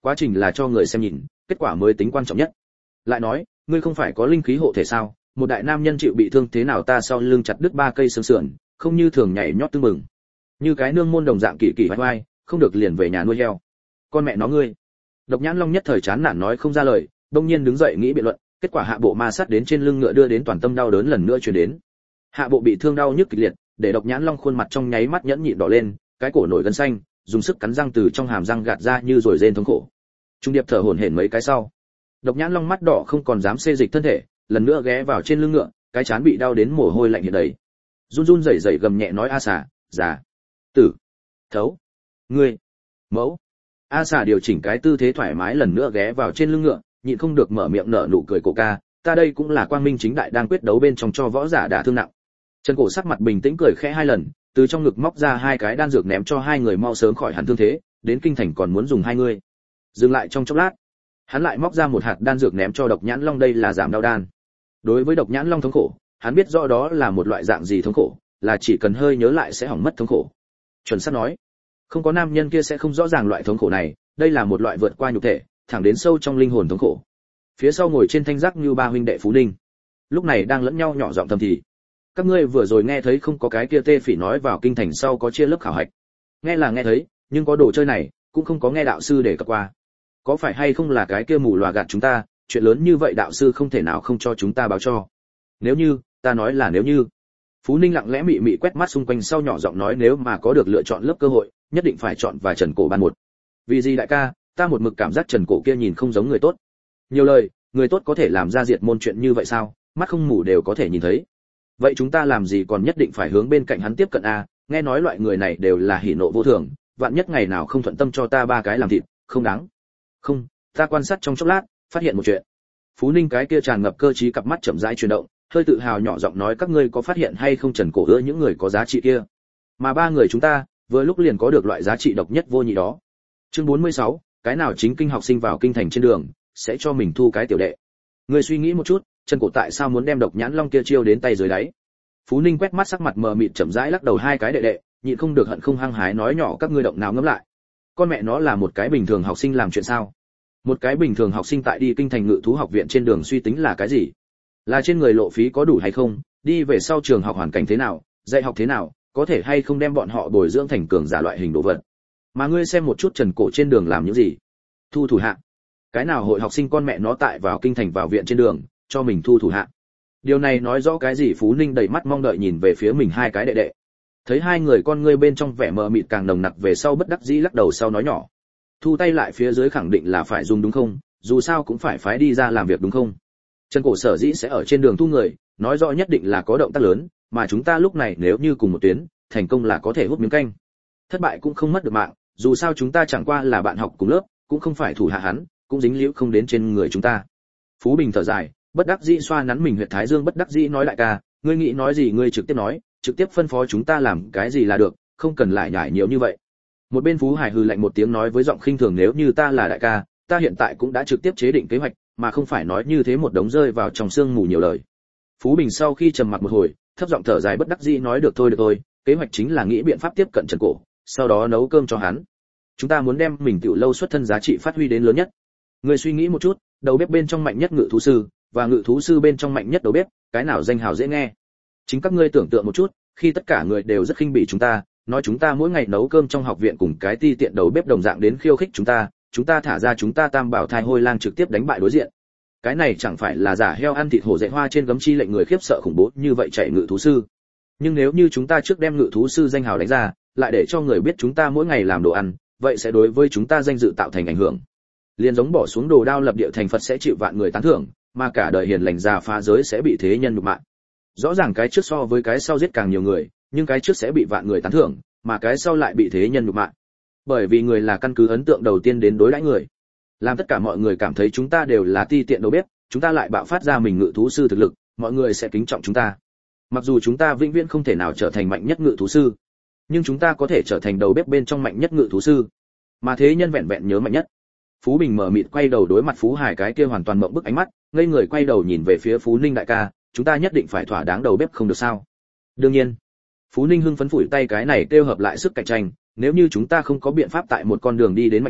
quá trình là cho người xem nhìn, kết quả mới tính quan trọng nhất. Lại nói, ngươi không phải có linh khí hộ thể sao? Một đại nam nhân chịu bị thương thế nào ta sau lưng chặt đứt ba cây xương sườn, không như thường nhảy nhót tưng mừng. Như cái nương môn đồng dạng kỳ kỳ vai vai, không được liền về nhà nuôi heo. Con mẹ nó ngươi. Độc Nhãn Long nhất thời chán nản nói không ra lời, đông nhiên đứng dậy nghĩ biện luận, kết quả hạ bộ ma sát đến trên lưng ngựa đưa đến toàn tâm đau đớn lần nữa truyền đến. Hạ bộ bị thương đau nhức kịch liệt, để Độc Nhãn Long khuôn mặt trong nháy mắt nhẫn nhịn đỏ lên, cái cổ nổi gân xanh, dùng sức cắn răng từ trong hàm răng gạt ra như rồi rên thống khổ. Trung điệp thở hổn hển mấy cái sau, Độc Nhãn Long mắt đỏ không còn dám xê dịch thân thể, lần nữa ghé vào trên lưng ngựa, cái chán bị đau đến mồ hôi lạnh hiện đầy. Run run rẩy rẩy gầm nhẹ nói a xà, già, tử, thấu, ngươi, mẫu. A xà điều chỉnh cái tư thế thoải mái lần nữa ghé vào trên lưng ngựa, nhịn không được mở miệng nở nụ cười cổ ca, ta đây cũng là quang minh chính đại đang quyết đấu bên trong cho võ giả đả thương nặng. Trần Cổ sắc mặt bình tĩnh cười khẽ hai lần, từ trong ngực móc ra hai cái đan dược ném cho hai người mau sớm khỏi hẳn thương thế, đến kinh thành còn muốn dùng hai người. Dừng lại trong chốc lát, hắn lại móc ra một hạt đan dược ném cho Độc Nhãn Long, đây là giảm đau đan. Đối với Độc Nhãn Long thống khổ, hắn biết rõ đó là một loại dạng gì thống khổ, là chỉ cần hơi nhớ lại sẽ hỏng mất thống khổ. Chuẩn xác nói, không có nam nhân kia sẽ không rõ ràng loại thống khổ này, đây là một loại vượt qua nhục thể, thẳng đến sâu trong linh hồn thống khổ. Phía sau ngồi trên thanh giác như ba huynh đệ Phú Ninh, lúc này đang lẫn nhau nhỏ giọng thầm thì. Các ngươi vừa rồi nghe thấy không có cái kia tê phỉ nói vào kinh thành sau có chia lớp khảo hạch. Nghe là nghe thấy, nhưng có đồ chơi này, cũng không có nghe đạo sư để cập qua. Có phải hay không là cái kia mù lòa gạt chúng ta, chuyện lớn như vậy đạo sư không thể nào không cho chúng ta báo cho. Nếu như, ta nói là nếu như. Phú Ninh lặng lẽ mị mị quét mắt xung quanh sau nhỏ giọng nói nếu mà có được lựa chọn lớp cơ hội, nhất định phải chọn và Trần Cổ ban một. Vì gì đại ca, ta một mực cảm giác Trần Cổ kia nhìn không giống người tốt. Nhiều lời, người tốt có thể làm ra diệt môn chuyện như vậy sao, mắt không mù đều có thể nhìn thấy. Vậy chúng ta làm gì còn nhất định phải hướng bên cạnh hắn tiếp cận a, nghe nói loại người này đều là hỉ nộ vô thường, vạn nhất ngày nào không thuận tâm cho ta ba cái làm thịt, không đáng. Không, ta quan sát trong chốc lát, phát hiện một chuyện. Phú Ninh cái kia tràn ngập cơ trí cặp mắt chậm rãi chuyển động, hơi tự hào nhỏ giọng nói các ngươi có phát hiện hay không Trần Cổ ưa những người có giá trị kia. Mà ba người chúng ta, vừa lúc liền có được loại giá trị độc nhất vô nhị đó. Chương bốn mươi sáu, cái nào chính kinh học sinh vào kinh thành trên đường, sẽ cho mình thu cái tiểu đệ. Ngươi suy nghĩ một chút, Trần Cổ tại sao muốn đem Độc Nhãn Long kia chiêu đến tay dưới đáy? Phú Ninh quét mắt sắc mặt mờ mịt chậm rãi lắc đầu hai cái đệ đệ, nhịn không được hận không hăng hái nói nhỏ các ngươi động nào ngẫm lại. Con mẹ nó là một cái bình thường học sinh làm chuyện sao? Một cái bình thường học sinh tại đi kinh thành ngự thú học viện trên đường suy tính là cái gì? Là trên người lộ phí có đủ hay không, đi về sau trường học hoàn cảnh thế nào, dạy học thế nào, có thể hay không đem bọn họ bồi dưỡng thành cường giả loại hình đồ vật. Mà ngươi xem một chút Trần Cổ trên đường làm những gì? Thu thủ hạ. Cái nào hội học sinh con mẹ nó tại vào kinh thành vào viện trên đường, cho mình thu thủ hạ. Điều này nói rõ cái gì? Phú Ninh đầy mắt mong đợi nhìn về phía mình hai cái đệ đệ. Thấy hai người con ngươi bên trong vẻ mờ mịt càng nồng nặc về sau bất đắc dĩ lắc đầu sau nói nhỏ. Thu tay lại phía dưới khẳng định là phải dùng đúng không, dù sao cũng phải phái đi ra làm việc đúng không? Trần Cổ sở dĩ sẽ ở trên đường thu người, nói rõ nhất định là có động tác lớn, mà chúng ta lúc này nếu như cùng một tuyến, thành công là có thể hút miếng canh. Thất bại cũng không mất được mạng, dù sao chúng ta chẳng qua là bạn học cùng lớp, cũng không phải thủ hạ hắn, cũng dính liễu không đến trên người chúng ta. Phú Bình thở dài, bất đắc dĩ xoa nắn mình huyệt thái dương bất đắc dĩ nói đại ca, ngươi nghĩ nói gì ngươi trực tiếp nói, trực tiếp phân phó chúng ta làm cái gì là được, không cần lại nhải nhiều như vậy. Một bên Phú Hải hừ lạnh một tiếng nói với giọng khinh thường nếu như ta là đại ca, ta hiện tại cũng đã trực tiếp chế định kế hoạch, mà không phải nói như thế một đống rơi vào trong sương mù nhiều lời. Phú Bình sau khi trầm mặc một hồi, thấp giọng thở dài bất đắc dĩ nói được thôi được thôi, kế hoạch chính là nghĩ biện pháp tiếp cận Trần Cổ, sau đó nấu cơm cho hắn. Chúng ta muốn đem mình tiểu lâu xuất thân giá trị phát huy đến lớn nhất. Ngươi suy nghĩ một chút, đầu bếp bên trong mạnh nhất ngự thú sư, và ngự thú sư bên trong mạnh nhất đầu bếp, cái nào danh hào dễ nghe? Chính các ngươi tưởng tượng một chút, khi tất cả người đều rất khinh bỉ chúng ta, nói chúng ta mỗi ngày nấu cơm trong học viện cùng cái ti tiện đầu bếp đồng dạng đến khiêu khích chúng ta, chúng ta thả ra chúng ta tam bảo thai hôi lang trực tiếp đánh bại đối diện. Cái này chẳng phải là giả heo ăn thịt hổ dạy hoa trên gấm chi lệnh người khiếp sợ khủng bố như vậy chạy ngự thú sư. Nhưng nếu như chúng ta trước đem ngự thú sư danh hào đánh ra, lại để cho người biết chúng ta mỗi ngày làm đồ ăn, vậy sẽ đối với chúng ta danh dự tạo thành ảnh hưởng. Liên giống bỏ xuống đồ đao lập địa thành Phật sẽ chịu vạn người tán thưởng, mà cả đời hiền lành già phá giới sẽ bị thế nhân nhục mạ. Rõ ràng cái trước so với cái sau giết càng nhiều người, nhưng cái trước sẽ bị vạn người tán thưởng, mà cái sau lại bị thế nhân nhục mạ. Bởi vì người là căn cứ ấn tượng đầu tiên đến đối đãi người. Làm tất cả mọi người cảm thấy chúng ta đều là ti tiện đầu bếp, chúng ta lại bạo phát ra mình ngự thú sư thực lực, mọi người sẽ kính trọng chúng ta. Mặc dù chúng ta vĩnh viễn không thể nào trở thành mạnh nhất ngự thú sư, nhưng chúng ta có thể trở thành đầu bếp bên trong mạnh nhất ngự thú sư, mà thế nhân vẹn vẹn nhớ mạnh nhất. Phú Bình mở mịt quay đầu đối mặt Phú Hải cái kia hoàn toàn mộng bức ánh mắt, ngây người quay đầu nhìn về phía Phú Ninh đại ca, chúng ta nhất định phải thỏa đáng đầu bếp không được sao? Đương nhiên. Phú Ninh hưng phấn phủi tay cái này kêu hợp lại sức cạnh tranh, nếu như chúng ta không có biện pháp tại một con đường đi đến mạnh nhất,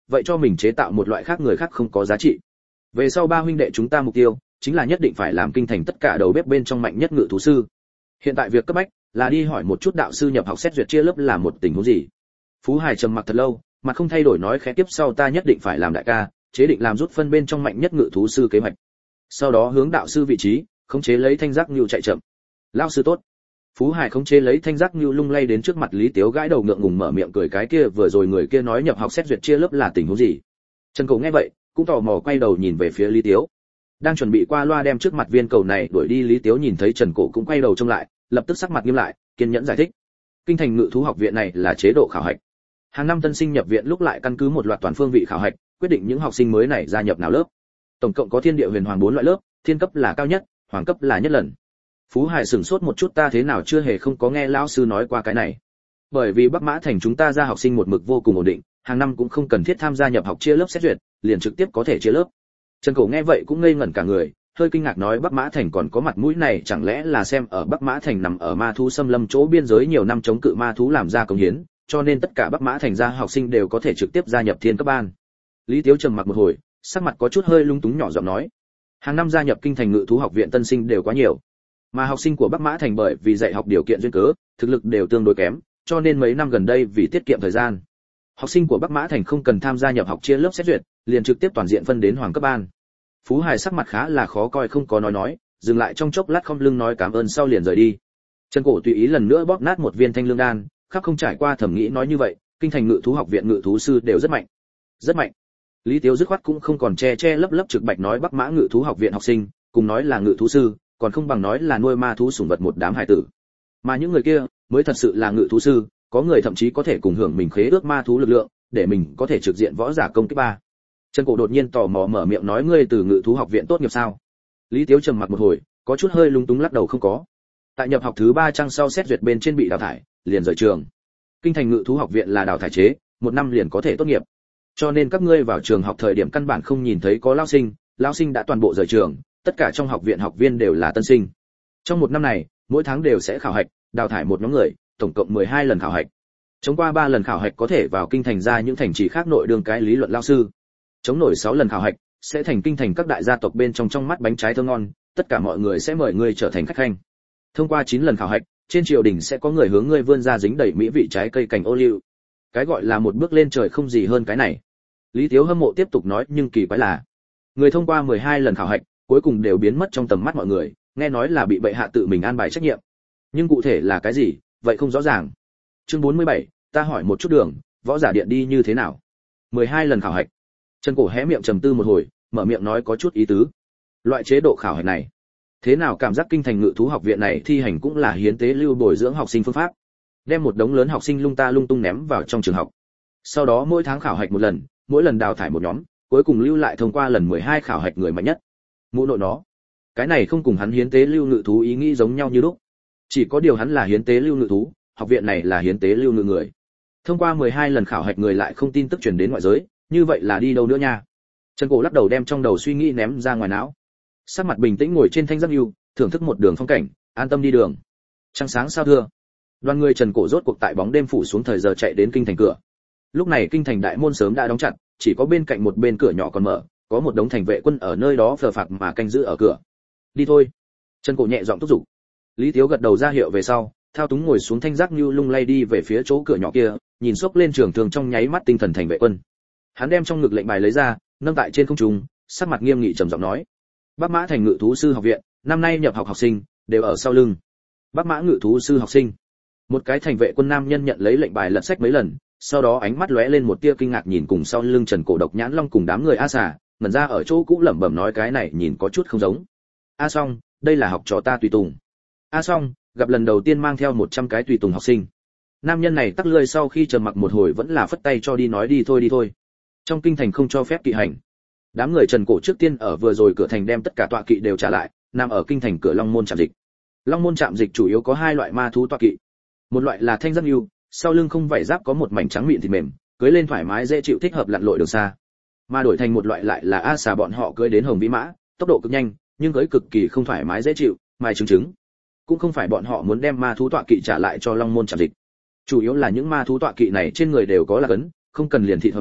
vậy cho mình chế tạo một loại khác người khác không có giá trị. Về sau ba huynh đệ chúng ta mục tiêu chính là nhất định phải làm kinh thành tất cả đầu bếp bên trong mạnh nhất ngự thú sư. Hiện tại việc cấp bách là đi hỏi một chút đạo sư nhập học xét duyệt chia lớp là một tình huống gì. Phú Hải trầm mặc thật lâu, mặt không thay đổi nói khẽ tiếp sau ta nhất định phải làm đại ca, chế định làm rút phân bên trong mạnh nhất ngự thú sư kế hoạch. Sau đó hướng đạo sư vị trí, khống chế lấy thanh giác nhu chạy chậm. Lão sư tốt. Phú Hải khống chế lấy thanh giác nhu lung lay đến trước mặt Lý Tiếu gãi đầu ngượng ngùng mở miệng cười cái kia vừa rồi người kia nói nhập học xét duyệt chia lớp là tình huống gì. Trần Cổ nghe vậy, cũng tò mò quay đầu nhìn về phía Lý Tiếu. Đang chuẩn bị qua loa đem trước mặt viên cầu này đuổi đi Lý Tiếu nhìn thấy Trần Cổ cũng quay đầu trông lại, lập tức sắc mặt nghiêm lại, kiên nhẫn giải thích. Kinh thành ngự thú học viện này là chế độ khảo hạch. Hàng năm tân sinh nhập viện lúc lại căn cứ một loạt toàn phương vị khảo hạch, quyết định những học sinh mới này gia nhập nào lớp. Tổng cộng có thiên địa huyền hoàng bốn loại lớp, thiên cấp là cao nhất, hoàng cấp là nhất lần. Phú Hải sửng sốt một chút ta thế nào chưa hề không có nghe lão sư nói qua cái này. Bởi vì Bắc Mã thành chúng ta ra học sinh một mực vô cùng ổn định, hàng năm cũng không cần thiết tham gia nhập học chia lớp xét duyệt, liền trực tiếp có thể chia lớp. Trần Cổ nghe vậy cũng ngây ngẩn cả người, hơi kinh ngạc nói Bắc Mã thành còn có mặt mũi này, chẳng lẽ là xem ở Bắc Mã thành nằm ở ma thú xâm lâm chỗ biên giới nhiều năm chống cự ma thú làm ra công hiến, cho nên tất cả Bắc Mã thành ra học sinh đều có thể trực tiếp gia nhập thiên cấp ban. Lý Tiếu trầm mặc một hồi, sắc mặt có chút hơi lung túng nhỏ giọng nói, hàng năm gia nhập kinh thành ngự thú học viện tân sinh đều quá nhiều, mà học sinh của Bắc Mã thành bởi vì dạy học điều kiện duyên cớ, thực lực đều tương đối kém, cho nên mấy năm gần đây vì tiết kiệm thời gian, học sinh của Bắc Mã thành không cần tham gia nhập học chia lớp xét duyệt, liền trực tiếp toàn diện phân đến hoàng cấp ban. Phú Hải sắc mặt khá là khó coi không có nói nói, dừng lại trong chốc lát không lưng nói cảm ơn sau liền rời đi. Trần Cổ tùy ý lần nữa bóp nát một viên thanh lương đan, khắp không trải qua thẩm nghĩ nói như vậy, kinh thành ngự thú học viện ngự thú sư đều rất mạnh. Rất mạnh. Lý Tiếu dứt khoát cũng không còn che che lấp lấp trực bạch nói Bắc Mã ngự thú học viện học sinh, cùng nói là ngự thú sư, còn không bằng nói là nuôi ma thú sủng vật một đám hải tử. Mà những người kia mới thật sự là ngự thú sư, có người thậm chí có thể cùng hưởng mình khế ước ma thú lực lượng, để mình có thể trực diện võ giả công kích ba. Trần Cổ đột nhiên tò mò mở miệng nói ngươi từ ngự thú học viện tốt nghiệp sao? Lý Tiếu trầm mặc một hồi, có chút hơi lung túng lắc đầu không có. Tại nhập học thứ ba trang sau xét duyệt bên trên bị đào thải, liền rời trường. Kinh thành ngự thú học viện là đào thải chế, một năm liền có thể tốt nghiệp. Cho nên các ngươi vào trường học thời điểm căn bản không nhìn thấy có lão sinh, lão sinh đã toàn bộ rời trường, tất cả trong học viện học viên đều là tân sinh. Trong một năm này, mỗi tháng đều sẽ khảo hạch, đào thải một nhóm người, tổng cộng mười hai lần khảo hạch. Chống qua ba lần khảo hạch có thể vào kinh thành ra những thành trì khác nội đường cái lý luận lão sư. Chống nổi sáu lần khảo hạch, sẽ thành kinh thành các đại gia tộc bên trong trong mắt bánh trái thơm ngon, tất cả mọi người sẽ mời ngươi trở thành khách khanh. Thông qua chín lần khảo hạch, trên triều đình sẽ có người hướng ngươi vươn ra dính đầy mỹ vị trái cây cành ô liu. Cái gọi là một bước lên trời không gì hơn cái này. Lý Tiếu hâm mộ tiếp tục nói nhưng kỳ quái là, người thông qua mười hai lần khảo hạch, cuối cùng đều biến mất trong tầm mắt mọi người, nghe nói là bị bệ hạ tự mình an bài trách nhiệm. Nhưng cụ thể là cái gì, vậy không rõ ràng. Chương bốn mươi bảy, ta hỏi một chút đường, võ giả điện đi như thế nào? mười hai lần khảo hạch. Trần Cổ hé miệng trầm tư một hồi, mở miệng nói có chút ý tứ. Loại chế độ khảo hạch này, thế nào cảm giác kinh thành ngự thú học viện này thi hành cũng là hiến tế lưu bồi dưỡng học sinh phương pháp. Đem một đống lớn học sinh lung ta lung tung ném vào trong trường học. Sau đó mỗi tháng khảo hạch một lần, mỗi lần đào thải một nhóm, cuối cùng lưu lại thông qua lần mười hai khảo hạch người mạnh nhất. Mụ nội nó, cái này không cùng hắn hiến tế lưu ngự thú ý nghĩ giống nhau như lúc. Chỉ có điều hắn là hiến tế lưu ngự thú, học viện này là hiến tế lưu ngự người. Thông qua mười hai lần khảo hạch người lại không tin tức truyền đến ngoại giới, như vậy là đi đâu nữa nha? Trần Cổ lắc đầu đem trong đầu suy nghĩ ném ra ngoài não. Sắc mặt bình tĩnh ngồi trên thanh giác yêu, thưởng thức một đường phong cảnh, an tâm đi đường. Trăng sáng sao thưa. Đoàn người Trần Cổ rốt cuộc tại bóng đêm phủ xuống thời giờ chạy đến kinh thành cửa. Lúc này kinh thành đại môn sớm đã đóng chặt, chỉ có bên cạnh một bên cửa nhỏ còn mở, có một đống thành vệ quân ở nơi đó phờ phạc mà canh giữ ở cửa. Đi thôi. Trần Cổ nhẹ giọng thúc giục. Lý Tiếu gật đầu ra hiệu về sau, thao túng ngồi xuống thanh giác như lung lay đi về phía chỗ cửa nhỏ kia, nhìn xốc lên trường thường trong nháy mắt tinh thần thành vệ quân. Hắn đem trong ngực lệnh bài lấy ra, nâng tại trên không trung, sắc mặt nghiêm nghị trầm giọng nói: Bắc Mã thành ngự thú sư học viện, năm nay nhập học học sinh đều ở sau lưng. Bắc Mã ngự thú sư học sinh. Một cái thành vệ quân nam nhân nhận lấy lệnh bài lật sách mấy lần, sau đó ánh mắt lóe lên một tia kinh ngạc nhìn cùng sau lưng Trần Cổ độc nhãn long cùng đám người A Xà, ngẩn ra ở chỗ cũ lẩm bẩm nói cái này nhìn có chút không giống. A Song, đây là học trò ta tùy tùng. A Song, gặp lần đầu tiên mang theo một trăm cái tùy tùng học sinh. Nam nhân này tắc lưỡi sau khi trầm mặc một hồi vẫn là phất tay cho đi nói đi thôi đi thôi. Trong kinh thành không cho phép kỵ hành. Đám người Trần Cổ trước tiên ở vừa rồi cửa thành đem tất cả tọa kỵ đều trả lại, nằm ở kinh thành cửa Long môn trạm dịch. Long môn trạm dịch chủ yếu có hai loại ma thú tọa kỵ. Một loại là thanh giác yêu, sau lưng không vảy giáp có một mảnh trắng mịn thịt mềm, cưỡi lên thoải mái dễ chịu thích hợp lặn lội đường xa. Mà đổi thành một loại lại là A Xà bọn họ cưỡi đến hồng vĩ mã, tốc độ cực nhanh, nhưng cưỡi cực kỳ không thoải mái dễ chịu, mài trứng trứng. Cũng không phải bọn họ muốn đem ma thú tọa kỵ trả lại cho Long môn trạm dịch. Chủ yếu là những ma thú tọa kỵ này trên người đều có là cấn, không cần liền thịt thơm ăn,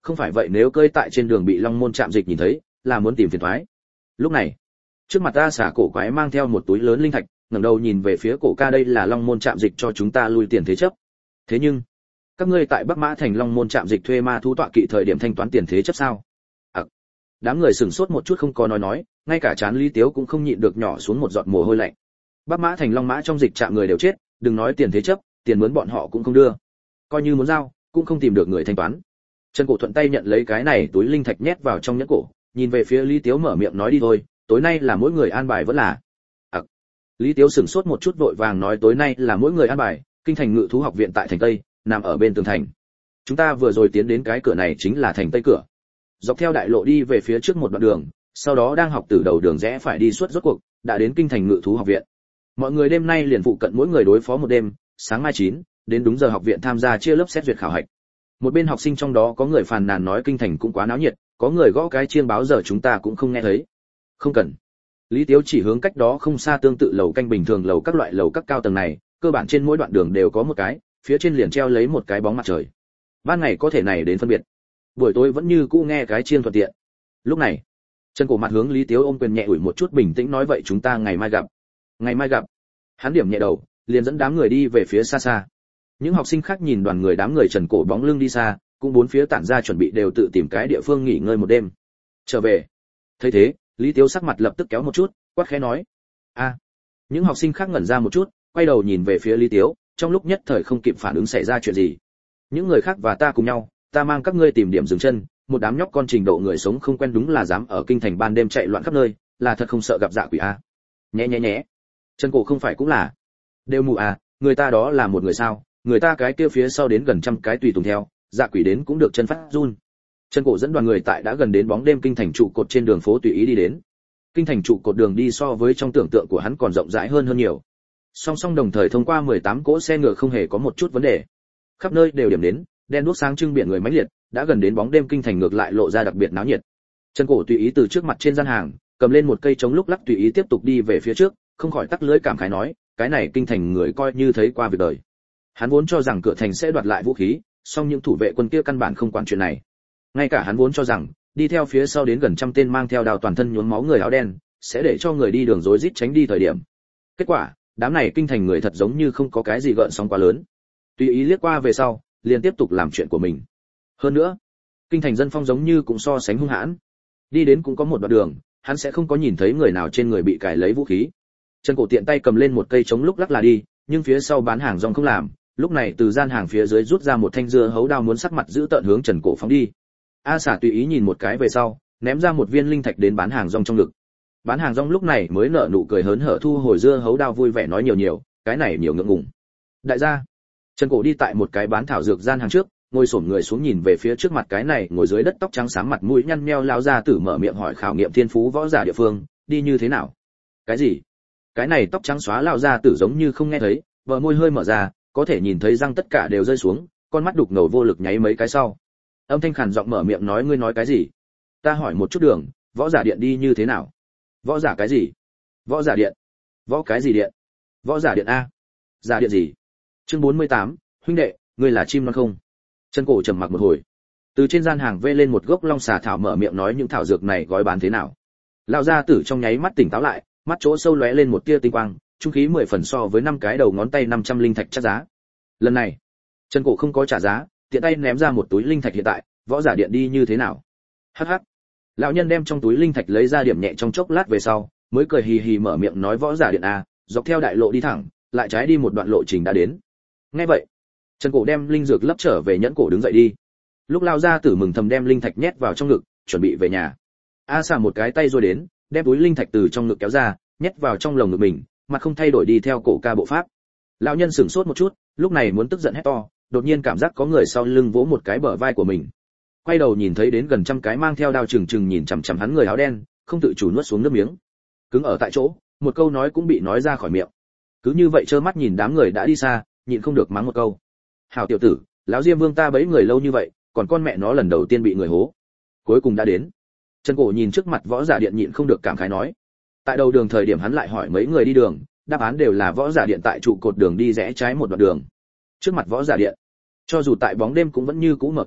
không phải vậy nếu cơi tại trên đường bị Long Môn Trạm Dịch nhìn thấy, là muốn tìm phiền toái. Lúc này, trước mặt ta xả cổ quái mang theo một túi lớn linh thạch, ngẩng đầu nhìn về phía Cổ Ca, đây là Long Môn Trạm Dịch cho chúng ta lui tiền thế chấp. Thế nhưng, các ngươi tại Bắc Mã thành Long Môn Trạm Dịch thuê ma thú tọa kỵ thời điểm thanh toán tiền thế chấp sao? À, đám người sửng sốt một chút không có nói nói, ngay cả Trán Lý Tiếu cũng không nhịn được nhỏ xuống một giọt mồ hôi lạnh. Bắc Mã thành Long Mã trong dịch trạm người đều chết, đừng nói tiền thế chấp, tiền mướn bọn họ cũng không đưa. Coi như muốn giao, cũng không tìm được người thanh toán. Trần Cổ thuận tay nhận lấy cái này túi linh thạch nhét vào trong nhẫn cổ, nhìn về phía Lý Tiếu mở miệng nói đi thôi, tối nay là mỗi người an bài vẫn là. À, Lý Tiếu sửng sốt một chút vội vàng nói tối nay là mỗi người an bài, kinh thành ngự thú học viện tại thành Tây, nằm ở bên tường thành. Chúng ta vừa rồi tiến đến cái cửa này chính là thành Tây cửa. Dọc theo đại lộ đi về phía trước một đoạn đường, sau đó đang học từ đầu đường rẽ phải đi suốt rốt cuộc, đã đến kinh thành ngự thú học viện. Mọi người đêm nay liền phụ cận mỗi người đối phó một đêm, sáng mai chín, đến đúng giờ học viện tham gia chia lớp xét duyệt khảo hạch. Một bên học sinh trong đó có người phàn nàn nói kinh thành cũng quá náo nhiệt, có người gõ cái chiêng báo giờ chúng ta cũng không nghe thấy. Không cần. Lý Tiếu chỉ hướng cách đó không xa tương tự lầu canh bình thường lầu các loại lầu các cao tầng này, cơ bản trên mỗi đoạn đường đều có một cái, phía trên liền treo lấy một cái bóng mặt trời. Ban ngày có thể này đến phân biệt, buổi tối vẫn như cũ nghe cái chiêng thuận tiện. Lúc này, Trần Cổ mặt hướng Lý Tiếu ôm quyền nhẹ ủi một chút bình tĩnh nói vậy chúng ta ngày mai gặp. Ngày mai gặp. Hắn điểm nhẹ đầu, liền dẫn đám người đi về phía xa xa. Những học sinh khác nhìn đoàn người đám người Trần Cổ bóng lưng đi xa, cũng bốn phía tản ra chuẩn bị đều tự tìm cái địa phương nghỉ ngơi một đêm. Trở về. Thấy thế, Lý Tiếu sắc mặt lập tức kéo một chút, quát khẽ nói: "A." Những học sinh khác ngẩn ra một chút, quay đầu nhìn về phía Lý Tiếu, trong lúc nhất thời không kịp phản ứng xảy ra chuyện gì. Những người khác và ta cùng nhau, ta mang các ngươi tìm điểm dừng chân, một đám nhóc con trình độ người sống không quen đúng là dám ở kinh thành ban đêm chạy loạn khắp nơi, là thật không sợ gặp dạ quỷ a. Nhé nhé nhé. Trần Cổ không phải cũng là đều mù à, người ta đó là một người sao, người ta cái kia phía sau đến gần trăm cái tùy tùng theo, dạ quỷ đến cũng được chân phát run. Trần Cổ dẫn đoàn người tại đã gần đến bóng đêm kinh thành trụ cột trên đường phố tùy ý đi đến. Kinh thành trụ cột đường đi so với trong tưởng tượng của hắn còn rộng rãi hơn hơn nhiều. Song song đồng thời thông qua mười tám cỗ xe ngựa không hề có một chút vấn đề. Khắp nơi đều điểm đến, đen đuốc sáng trưng biển người mãnh liệt, đã gần đến bóng đêm kinh thành ngược lại lộ ra đặc biệt náo nhiệt. Trần Cổ tùy ý từ trước mặt trên gian hàng, cầm lên một cây chống lúc lắc tùy ý tiếp tục đi về phía trước, không khỏi tắc lưỡi cảm khái nói, cái này kinh thành người coi như thấy qua việc đời. Hắn vốn cho rằng cửa thành sẽ đoạt lại vũ khí, song những thủ vệ quân kia căn bản không quản chuyện này. Ngay cả hắn vốn cho rằng, đi theo phía sau đến gần trăm tên mang theo đao toàn thân nhuốm máu người áo đen, sẽ để cho người đi đường rối rít tránh đi thời điểm. Kết quả, đám này kinh thành người thật giống như không có cái gì gợn sóng quá lớn. Tùy ý liếc qua về sau, liền tiếp tục làm chuyện của mình. Hơn nữa, kinh thành dân phong giống như cũng so sánh hung hãn. Đi đến cũng có một đoạn đường, hắn sẽ không có nhìn thấy người nào trên người bị cài lấy vũ khí. Trần Cổ tiện tay cầm lên một cây chống lúc lắc là đi, nhưng phía sau bán hàng rong không làm, lúc này từ gian hàng phía dưới rút ra một thanh dưa hấu đao muốn sắc mặt giữ tợn hướng Trần Cổ phóng đi. A Xả tùy ý nhìn một cái về sau, ném ra một viên linh thạch đến bán hàng rong trong ngực. Bán hàng rong lúc này mới nở nụ cười hớn hở thu hồi dưa hấu đao vui vẻ nói nhiều nhiều, cái này nhiều ngượng ngùng. Đại gia, Trần Cổ đi tại một cái bán thảo dược gian hàng trước, ngồi xổm người xuống nhìn về phía trước mặt cái này ngồi dưới đất tóc trắng xám mặt mũi nhăn nheo lão gia tử mở miệng hỏi khảo nghiệm thiên phú võ giả địa phương, đi như thế nào? Cái gì? Cái này tóc trắng xóa lão gia tử giống như không nghe thấy, bờ môi hơi mở ra, có thể nhìn thấy răng tất cả đều rơi xuống, con mắt đục ngầu vô lực nháy mấy cái sau. Âm thanh khàn giọng mở miệng nói ngươi nói cái gì? Ta hỏi một chút đường, võ giả điện đi như thế nào? Võ giả cái gì? Võ giả điện? Võ cái gì điện? Võ giả điện a? Giả điện gì? Chương bốn mươi tám, huynh đệ, ngươi là chim non không? Trần Cổ trầm mặc một hồi, từ trên gian hàng vê lên một gốc long xà thảo mở miệng nói những thảo dược này gói bán thế nào? Lão gia tử trong nháy mắt tỉnh táo lại, mắt chỗ sâu lóe lên một tia tinh quang, trung khí mười phần so với năm cái đầu ngón tay năm trăm linh thạch chắc giá. Lần này, Trần Cổ không có trả giá, tiện tay ném ra một túi linh thạch hiện tại, võ giả điện đi như thế nào? Hắc hắc. Lão nhân đem trong túi linh thạch lấy ra điểm nhẹ trong chốc lát về sau, mới cười hì hì mở miệng nói võ giả điện a, dọc theo đại lộ đi thẳng, lại trái đi một đoạn lộ trình đã đến. Nghe vậy, Trần Cổ đem linh dược lấp trở về nhẫn cổ đứng dậy đi. Lúc lao ra tử mừng thầm đem linh thạch nhét vào trong ngực, chuẩn bị về nhà. A Xà một cái tay rồi đến, đem túi linh thạch từ trong ngực kéo ra, nhét vào trong lồng ngực mình, mặt không thay đổi đi theo Cổ Ca bộ pháp. Lão nhân sửng sốt một chút, lúc này muốn tức giận hét to, đột nhiên cảm giác có người sau lưng vỗ một cái bờ vai của mình. Quay đầu nhìn thấy đến gần trăm cái mang theo đao chừng chừng nhìn chằm chằm hắn người áo đen, không tự chủ nuốt xuống nước miếng. Cứng ở tại chỗ, một câu nói cũng bị nói ra khỏi miệng. Cứ như vậy trơ mắt nhìn đám người đã đi xa, nhịn không được mắng một câu. Hảo tiểu tử, lão Diêm Vương ta bấy người lâu như vậy, còn con mẹ nó lần đầu tiên bị người hố. Cuối cùng đã đến. Trần Cổ nhìn trước mặt võ giả điện nhịn không được cảm khái nói. Tại đầu đường thời điểm hắn lại hỏi mấy người đi đường, đáp án đều là võ giả điện tại trụ cột đường đi rẽ trái một đoạn đường. Trước mặt võ giả điện, cho dù tại bóng đêm cũng vẫn như cũ mở cửa,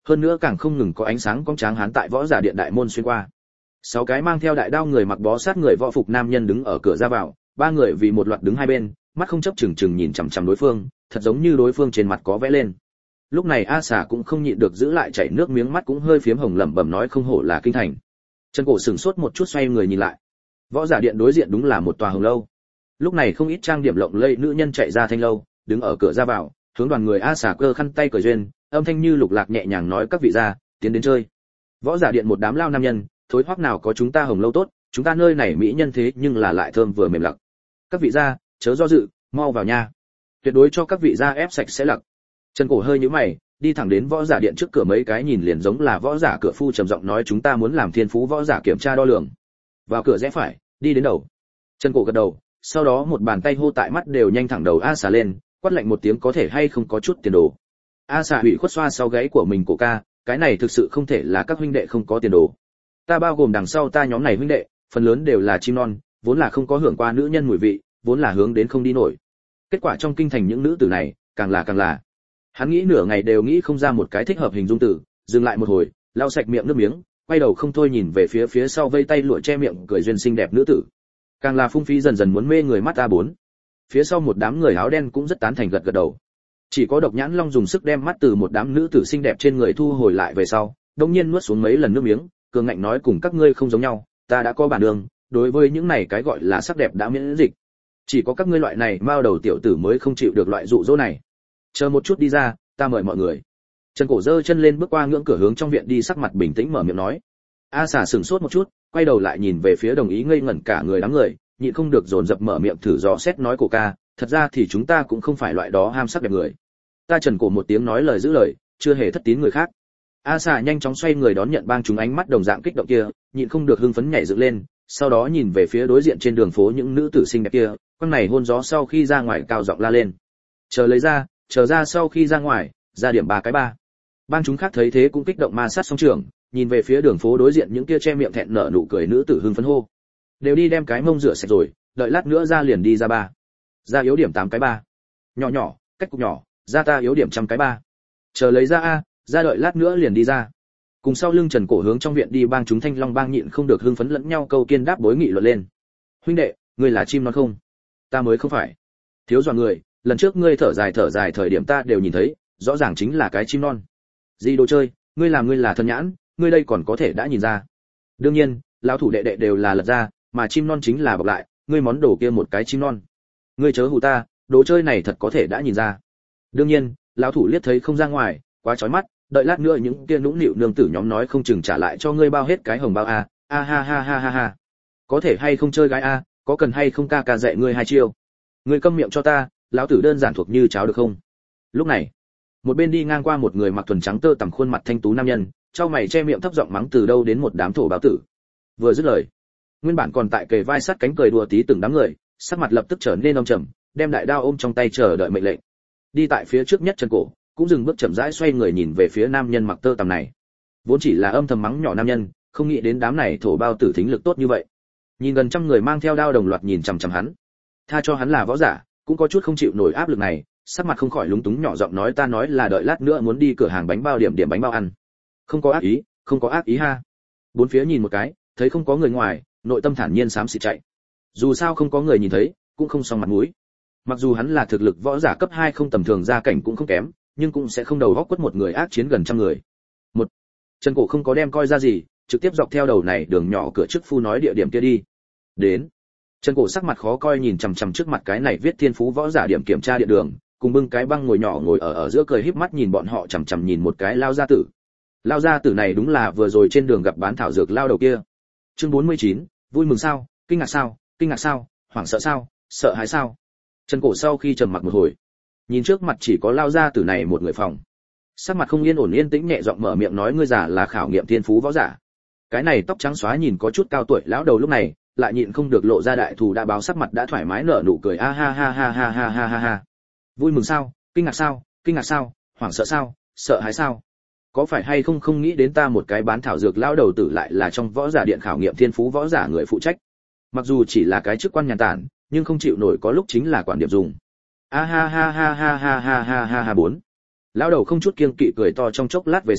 hơn nữa càng không ngừng có ánh sáng cong tráng hán tại võ giả điện đại môn xuyên qua. Sáu cái mang theo đại đao người mặc bó sát người võ phục nam nhân đứng ở cửa ra vào, ba người vì một loạt đứng hai bên, mắt không chấp chừng chừng nhìn chằm chằm đối phương, thật giống như đối phương trên mặt có vẽ lên. Lúc này A Xà cũng không nhịn được giữ lại chảy nước miếng, mắt cũng hơi phiếm hồng, lẩm bẩm nói không hổ là kinh thành. Trần Cổ sửng sốt một chút, xoay người nhìn lại. Võ giả điện đối diện đúng là một tòa hồng lâu. Lúc này không ít trang điểm lộng lẫy nữ nhân chạy ra thanh lâu, đứng ở cửa ra vào, hướng đoàn người A Xà cơ khăn tay cởi duyên, âm thanh như lục lạc nhẹ nhàng nói các vị gia, tiến đến chơi. Võ giả điện một đám lao nam nhân, thối hoắc nào có chúng ta hồng lâu tốt, chúng ta nơi này mỹ nhân thế nhưng là lại thơm vừa mềm lặc. Các vị gia, chớ do dự, mau vào nha. Tuyệt đối cho các vị gia ép sạch sẽ lặc. Trần Cổ hơi nhíu mày, đi thẳng đến võ giả điện trước cửa, mấy cái nhìn liền giống là võ giả cửa phu trầm giọng nói chúng ta muốn làm thiên phú võ giả kiểm tra đo lường. Vào cửa rẽ phải, đi đến đầu. Trần Cổ gật đầu, sau đó một bàn tay hô tại mắt đều nhanh thẳng đầu A Xà lên, quát lạnh một tiếng có thể hay không có chút tiền đồ. A Xà hủy khuất xoa sau gáy của mình cổ ca, cái này thực sự không thể là các huynh đệ không có tiền đồ. Ta bao gồm đằng sau ta nhóm này huynh đệ, phần lớn đều là chim non, vốn là không có hưởng qua nữ nhân mùi vị, vốn là hướng đến không đi nổi. Kết quả trong kinh thành những nữ tử này, càng là càng là. Hắn nghĩ nửa ngày đều nghĩ không ra một cái thích hợp hình dung từ, dừng lại một hồi, lau sạch miệng nước miếng, quay đầu không thôi nhìn về phía phía sau vây tay lụa che miệng cười duyên xinh đẹp nữ tử. Càng là phung phí dần dần muốn mê người mắt A bốn. Phía sau một đám người áo đen cũng rất tán thành gật gật đầu. Chỉ có Độc Nhãn Long dùng sức đem mắt từ một đám nữ tử xinh đẹp trên người thu hồi lại về sau, đống nhiên nuốt xuống mấy lần nước miếng, cường ngạnh nói cùng các ngươi không giống nhau, ta đã có bản đường, đối với những này cái gọi là sắc đẹp đã miễn dịch. Chỉ có các ngươi loại này mao đầu tiểu tử mới không chịu được loại dụ dỗ này. Chờ một chút đi ra, ta mời mọi người. Trần Cổ giơ chân lên bước qua ngưỡng cửa hướng trong viện đi, sắc mặt bình tĩnh mở miệng nói. A Xà sửng sốt một chút, quay đầu lại nhìn về phía đồng ý ngây ngẩn cả người đám người, nhịn không được dồn dập mở miệng thử dò xét nói cổ ca, thật ra thì chúng ta cũng không phải loại đó ham sắc đẹp người. Ta Trần Cổ một tiếng nói lời giữ lời, chưa hề thất tín người khác. A Xà nhanh chóng xoay người đón nhận bang chúng ánh mắt đồng dạng kích động kia, nhịn không được hưng phấn nhảy dựng lên, sau đó nhìn về phía đối diện trên đường phố những nữ tử xinh đẹp kia, quăng này hôn gió sau khi ra ngoài cao giọng la lên. Chờ lấy ra, chờ ra sau khi ra ngoài, ra điểm ba cái ba. Bang chúng khác thấy thế cũng kích động ma sát song trường, nhìn về phía đường phố đối diện những kia che miệng thẹn nở nụ cười nữ tử hưng phấn hô. Đều đi đem cái mông rửa sạch rồi, đợi lát nữa ra liền đi ra ba. Ra yếu điểm tám cái ba. Nhỏ nhỏ, cách cục nhỏ, ra ta yếu điểm trăm cái ba. Chờ lấy ra a, ra đợi lát nữa liền đi ra. Cùng sau lưng Trần Cổ hướng trong viện đi, bang chúng Thanh Long bang nhịn không được hưng phấn lẫn nhau câu kiên đáp bối nghị luận lên. Huynh đệ, ngươi là chim non không? Ta mới không phải. Thiếu dọa người, lần trước ngươi thở dài thở dài thời điểm ta đều nhìn thấy, rõ ràng chính là cái chim non. Gì đồ chơi, ngươi làm ngươi là thân nhãn, ngươi đây còn có thể đã nhìn ra. Đương nhiên, lão thủ đệ đệ đều là lật ra, mà chim non chính là bọc lại, ngươi món đồ kia một cái chim non. Ngươi chớ hù ta, đồ chơi này thật có thể đã nhìn ra. Đương nhiên, lão thủ liếc thấy không ra ngoài, quá chói mắt, đợi lát nữa những kia nũng nịu nương tử nhóm nói không chừng trả lại cho ngươi bao hết cái hồng bao a. A ha ha ha ha ha. Có thể hay không chơi gái a, có cần hay không ca ca dạy ngươi hai chiêu. Ngươi câm miệng cho ta, lão tử đơn giản thuộc như cháo được không? Lúc này, một bên đi ngang qua một người mặc thuần trắng tơ tằm khuôn mặt thanh tú nam nhân, trao mày che miệng thấp giọng mắng từ đâu đến một đám thổ báo tử. Vừa dứt lời, nguyên bản còn tại kề vai sát cánh cười đùa tí từng đám người, sắc mặt lập tức trở nên âm trầm, đem đại đao ôm trong tay chờ đợi mệnh lệnh. Đi tại phía trước nhất Trần Cổ, cũng dừng bước chậm rãi xoay người nhìn về phía nam nhân mặc tơ tằm này. Vốn chỉ là âm thầm mắng nhỏ nam nhân, không nghĩ đến đám này thổ bao tử thính lực tốt như vậy. Nhìn gần trăm người mang theo đao đồng loạt nhìn chằm chằm hắn. Tha cho hắn là võ giả, cũng có chút không chịu nổi áp lực này, sắc mặt không khỏi lúng túng nhỏ giọng nói ta nói là đợi lát nữa muốn đi cửa hàng bánh bao điểm điểm bánh bao ăn. Không có ác ý, không có ác ý ha. Bốn phía nhìn một cái, thấy không có người ngoài, nội tâm thản nhiên xám xịt chạy. Dù sao không có người nhìn thấy, cũng không xong mặt mũi. Mặc dù hắn là thực lực võ giả cấp hai không tầm thường, gia cảnh cũng không kém, nhưng cũng sẽ không đầu góc quất một người ác chiến gần trăm người. Một, Trần Cổ không có đem coi ra gì, trực tiếp dọc theo đầu này đường nhỏ cửa trước phu nói địa điểm kia đi. Đến. Trần Cổ sắc mặt khó coi nhìn chằm chằm trước mặt cái này viết thiên phú võ giả điểm kiểm tra địa đường, cùng bưng cái băng ngồi nhỏ ngồi ở ở giữa cười híp mắt nhìn bọn họ chằm chằm nhìn một cái lao gia tử. Lao gia tử này đúng là vừa rồi trên đường gặp bán thảo dược lao đầu kia. Chương bốn mươi chín, vui mừng sao, kinh ngạc sao, kinh ngạc sao, hoảng sợ sao, sợ hãi sao? Trần Cổ sau khi trầm mặc một hồi, nhìn trước mặt chỉ có lao gia tử này một người phòng, sắc mặt không yên ổn yên tĩnh nhẹ giọng mở miệng nói ngươi giả là khảo nghiệm thiên phú võ giả. Cái này tóc trắng xóa nhìn có chút cao tuổi lão đầu lúc này lại nhịn không được lộ ra đại thù đã báo, sắc mặt đã thoải mái nở nụ cười a ha ha ha ha ha ha ha ha. Vui mừng sao, kinh ngạc sao, kinh ngạc sao, hoảng sợ sao, sợ hãi sao? Có phải hay không không nghĩ đến ta một cái bán thảo dược lão đầu tử lại là trong võ giả điện khảo nghiệm thiên phú võ giả người phụ trách. Mặc dù chỉ là cái chức quan nhàn tản, nhưng không chịu nổi có lúc chính là quản điểm dùng. A ha ha ha ha ha ha ha ha ha bốn. Lão đầu không chút kiêng kỵ cười to trong chốc lát về sau,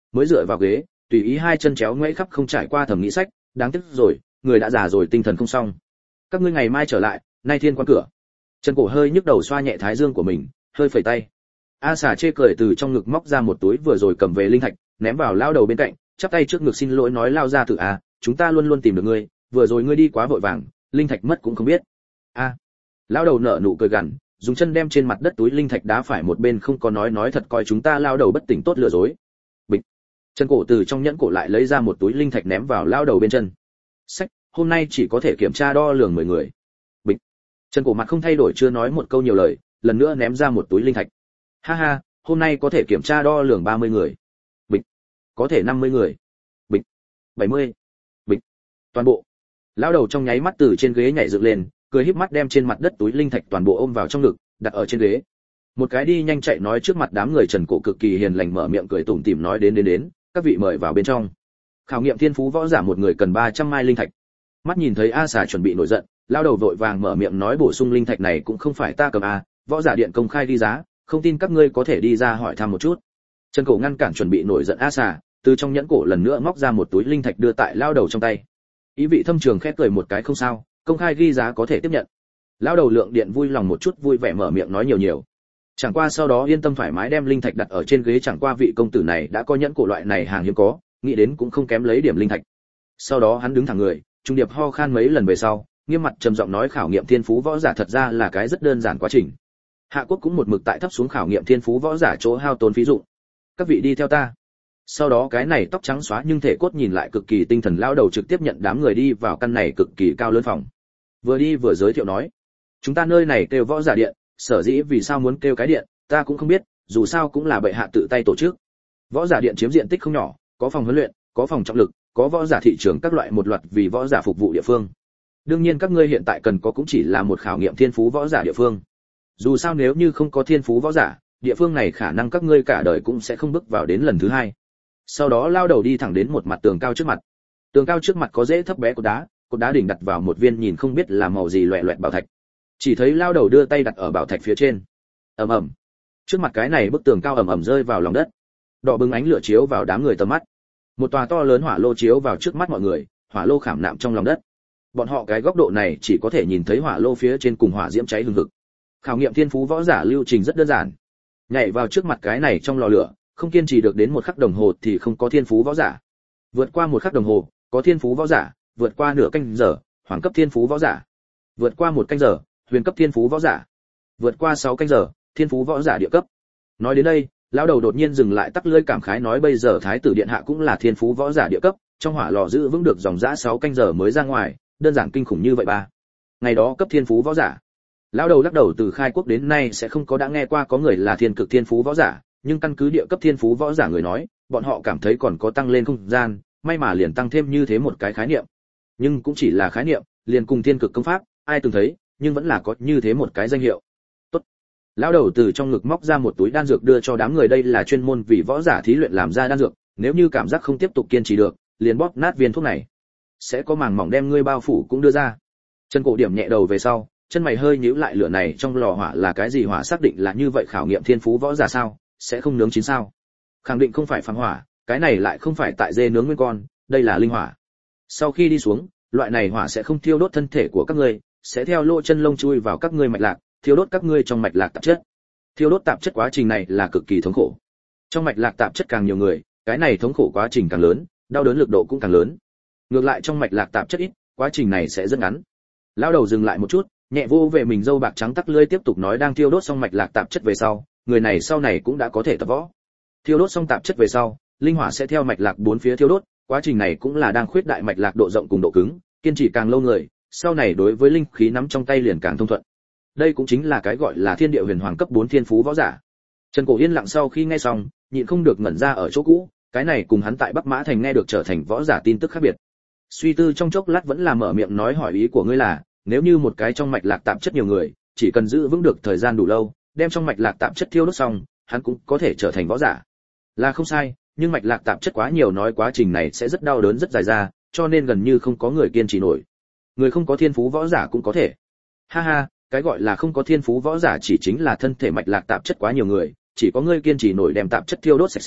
mới dựa vào ghế, tùy ý hai chân chéo ngoẫy khắp không trải qua thẩm nghĩ sách, đáng tiếc rồi, người đã già rồi tinh thần không xong. Các ngươi ngày mai trở lại, nay thiên quan cửa. Trần Cổ hơi nhức đầu xoa nhẹ thái dương của mình, hơi phẩy tay. A xà chê cười từ trong ngực móc ra một túi vừa rồi cầm về linh thạch, ném vào lao đầu bên cạnh, chắp tay trước ngực xin lỗi nói lao ra tử à, chúng ta luôn luôn tìm được ngươi, vừa rồi ngươi đi quá vội vàng, linh thạch mất cũng không biết. A. À. Lao đầu nở nụ cười gằn, dùng chân đem trên mặt đất túi linh thạch đá phải một bên không có nói nói thật coi chúng ta lao đầu bất tỉnh tốt lừa dối. Bịch. Trần Cổ từ trong nhẫn cổ lại lấy ra một túi linh thạch ném vào lao đầu bên chân. Sách, hôm nay chỉ có thể kiểm tra đo lường mười người. Bịch. Trần Cổ mặt không thay đổi chưa nói một câu nhiều lời, lần nữa ném ra một túi linh thạch. Ha ha, hôm nay có thể kiểm tra đo lường ba mươi người. Bịch. Có thể năm mươi người. Bịch. bảy mươi. Bịch. Toàn bộ. Lão đầu trong nháy mắt từ trên ghế nhảy dựng lên, cười híp mắt đem trên mặt đất túi linh thạch toàn bộ ôm vào trong ngực, đặt ở trên ghế. Một cái đi nhanh chạy nói trước mặt đám người Trần Cổ cực kỳ hiền lành mở miệng cười tủm tỉm nói đến đến đến, các vị mời vào bên trong. Khảo nghiệm thiên phú võ giả một người cần ba trăm mai linh thạch. Mắt nhìn thấy A Xà chuẩn bị nổi giận, lão đầu vội vàng mở miệng nói bổ sung linh thạch này cũng không phải ta cầm a, võ giả điện công khai ghi giá, không tin các ngươi có thể đi ra hỏi thăm một chút. Trần Cổ ngăn cản chuẩn bị nổi giận A Xà, từ trong nhẫn cổ lần nữa móc ra một túi linh thạch đưa tại lão đầu trong tay. Ý vị thâm trường khẽ cười một cái không sao, công khai ghi giá có thể tiếp nhận. Lão đầu lượng điện vui lòng một chút vui vẻ mở miệng nói nhiều nhiều. Chẳng qua sau đó yên tâm thoải mái đem linh thạch đặt ở trên ghế, chẳng qua vị công tử này đã có nhẫn cổ loại này hàng hiếm có, nghĩ đến cũng không kém lấy điểm linh thạch. Sau đó hắn đứng thẳng người, trung điệp ho khan mấy lần về sau, nghiêm mặt trầm giọng nói khảo nghiệm thiên phú võ giả thật ra là cái rất đơn giản quá trình. Hạ Quốc cũng một mực tại thấp xuống khảo nghiệm thiên phú võ giả chỗ hao tốn phí dụng. Các vị đi theo ta. Sau đó cái này tóc trắng xóa nhưng thể cốt nhìn lại cực kỳ tinh thần lão đầu trực tiếp nhận đám người đi vào căn này cực kỳ cao lớn phòng. Vừa đi vừa giới thiệu nói, chúng ta nơi này kêu võ giả điện, sở dĩ vì sao muốn kêu cái điện, ta cũng không biết, dù sao cũng là bệ hạ tự tay tổ chức. Võ giả điện chiếm diện tích không nhỏ, có phòng huấn luyện, có phòng trọng lực, có võ giả thị trường các loại một loạt vì võ giả phục vụ địa phương. Đương nhiên các ngươi hiện tại cần có cũng chỉ là một khảo nghiệm thiên phú võ giả địa phương. Dù sao nếu như không có thiên phú võ giả, địa phương này khả năng các ngươi cả đời cũng sẽ không bước vào đến lần thứ hai. Sau đó lao đầu đi thẳng đến một mặt tường cao trước mặt. Tường cao trước mặt có rễ thấp bé cột đá, cột đá đỉnh đặt vào một viên nhìn không biết là màu gì loẹt loẹt bảo thạch. Chỉ thấy lao đầu đưa tay đặt ở bảo thạch phía trên. Ầm ầm. Trước mặt cái này bức tường cao ầm ầm rơi vào lòng đất. Đỏ bừng ánh lửa chiếu vào đám người tầm mắt. Một tòa to lớn hỏa lô chiếu vào trước mắt mọi người, hỏa lô khảm nạm trong lòng đất. Bọn họ cái góc độ này chỉ có thể nhìn thấy hỏa lô phía trên cùng hỏa diễm cháy hừng hực. Khảo nghiệm thiên phú võ giả lưu trình rất đơn giản. Nhảy vào trước mặt cái này trong lò lửa, không kiên trì được đến một khắc đồng hồ thì không có thiên phú võ giả. Vượt qua một khắc đồng hồ, có thiên phú võ giả, vượt qua nửa canh giờ, hoàng cấp thiên phú võ giả. Vượt qua một canh giờ, huyền cấp thiên phú võ giả. Vượt qua sáu canh giờ, thiên phú võ giả địa cấp. Nói đến đây, lão đầu đột nhiên dừng lại tắc lưỡi cảm khái nói bây giờ thái tử điện hạ cũng là thiên phú võ giả địa cấp, trong hỏa lò giữ vững được dòng dã sáu canh giờ mới ra ngoài, đơn giản kinh khủng như vậy ba. Ngày đó cấp thiên phú võ giả. Lão đầu lắc đầu từ khai quốc đến nay sẽ không có đã nghe qua có người là thiên cực thiên phú võ giả, nhưng căn cứ địa cấp thiên phú võ giả người nói, bọn họ cảm thấy còn có tăng lên không gian, may mà liền tăng thêm như thế một cái khái niệm. Nhưng cũng chỉ là khái niệm, liền cùng thiên cực công pháp, ai từng thấy, nhưng vẫn là có như thế một cái danh hiệu. Tốt. Lão đầu từ trong ngực móc ra một túi đan dược đưa cho đám người, đây là chuyên môn vì võ giả thí luyện làm ra đan dược, nếu như cảm giác không tiếp tục kiên trì được, liền bóp nát viên thuốc này. Sẽ có màng mỏng đem ngươi bao phủ cũng đưa ra. Chân Cổ điểm nhẹ đầu về sau, chân mày hơi nhíu lại, lửa này trong lò hỏa là cái gì hỏa, xác định là như vậy khảo nghiệm thiên phú võ giả sao, sẽ không nướng chín sao? Khẳng định không phải phàm hỏa, cái này lại không phải tại dê nướng nguyên con, đây là linh hỏa. Sau khi đi xuống, loại này hỏa sẽ không thiêu đốt thân thể của các ngươi, sẽ theo lỗ chân lông chui vào các ngươi mạch lạc, thiêu đốt các ngươi trong mạch lạc tạp chất. Thiêu đốt tạp chất quá trình này là cực kỳ thống khổ. Trong mạch lạc tạp chất càng nhiều người, cái này thống khổ quá trình càng lớn, đau đớn lực độ cũng càng lớn. Ngược lại trong mạch lạc tạp chất ít, quá trình này sẽ rất ngắn. Lão đầu dừng lại một chút, nhẹ vô về mình râu bạc trắng tắc lưỡi tiếp tục nói đang thiêu đốt xong mạch lạc tạp chất về sau, người này sau này cũng đã có thể tập võ. Thiêu đốt xong tạp chất về sau, linh hỏa sẽ theo mạch lạc bốn phía thiêu đốt, quá trình này cũng là đang khuyết đại mạch lạc độ rộng cùng độ cứng, kiên trì càng lâu người, sau này đối với linh khí nắm trong tay liền càng thông thuận. Đây cũng chính là cái gọi là thiên địa huyền hoàng cấp bốn thiên phú võ giả. Trần Cổ yên lặng sau khi nghe xong, nhịn không được ngẩn ra ở chỗ cũ, cái này cùng hắn tại Bắc Mã thành nghe được trở thành võ giả tin tức khác biệt. Suy tư trong chốc lát vẫn là mở miệng nói hỏi ý của ngươi là, nếu như một cái trong mạch lạc tạp chất nhiều người, chỉ cần giữ vững được thời gian đủ lâu, đem trong mạch lạc tạp chất thiêu đốt xong, hắn cũng có thể trở thành võ giả. Là không sai, nhưng mạch lạc tạp chất quá nhiều nói quá trình này sẽ rất đau đớn rất dài ra, cho nên gần như không có người kiên trì nổi. Người không có thiên phú võ giả cũng có thể. Ha ha, cái gọi là không có thiên phú võ giả chỉ chính là thân thể mạch lạc tạp chất quá nhiều người, chỉ có người kiên trì nổi đem tạp chất thiêu đốt sạch sẽ,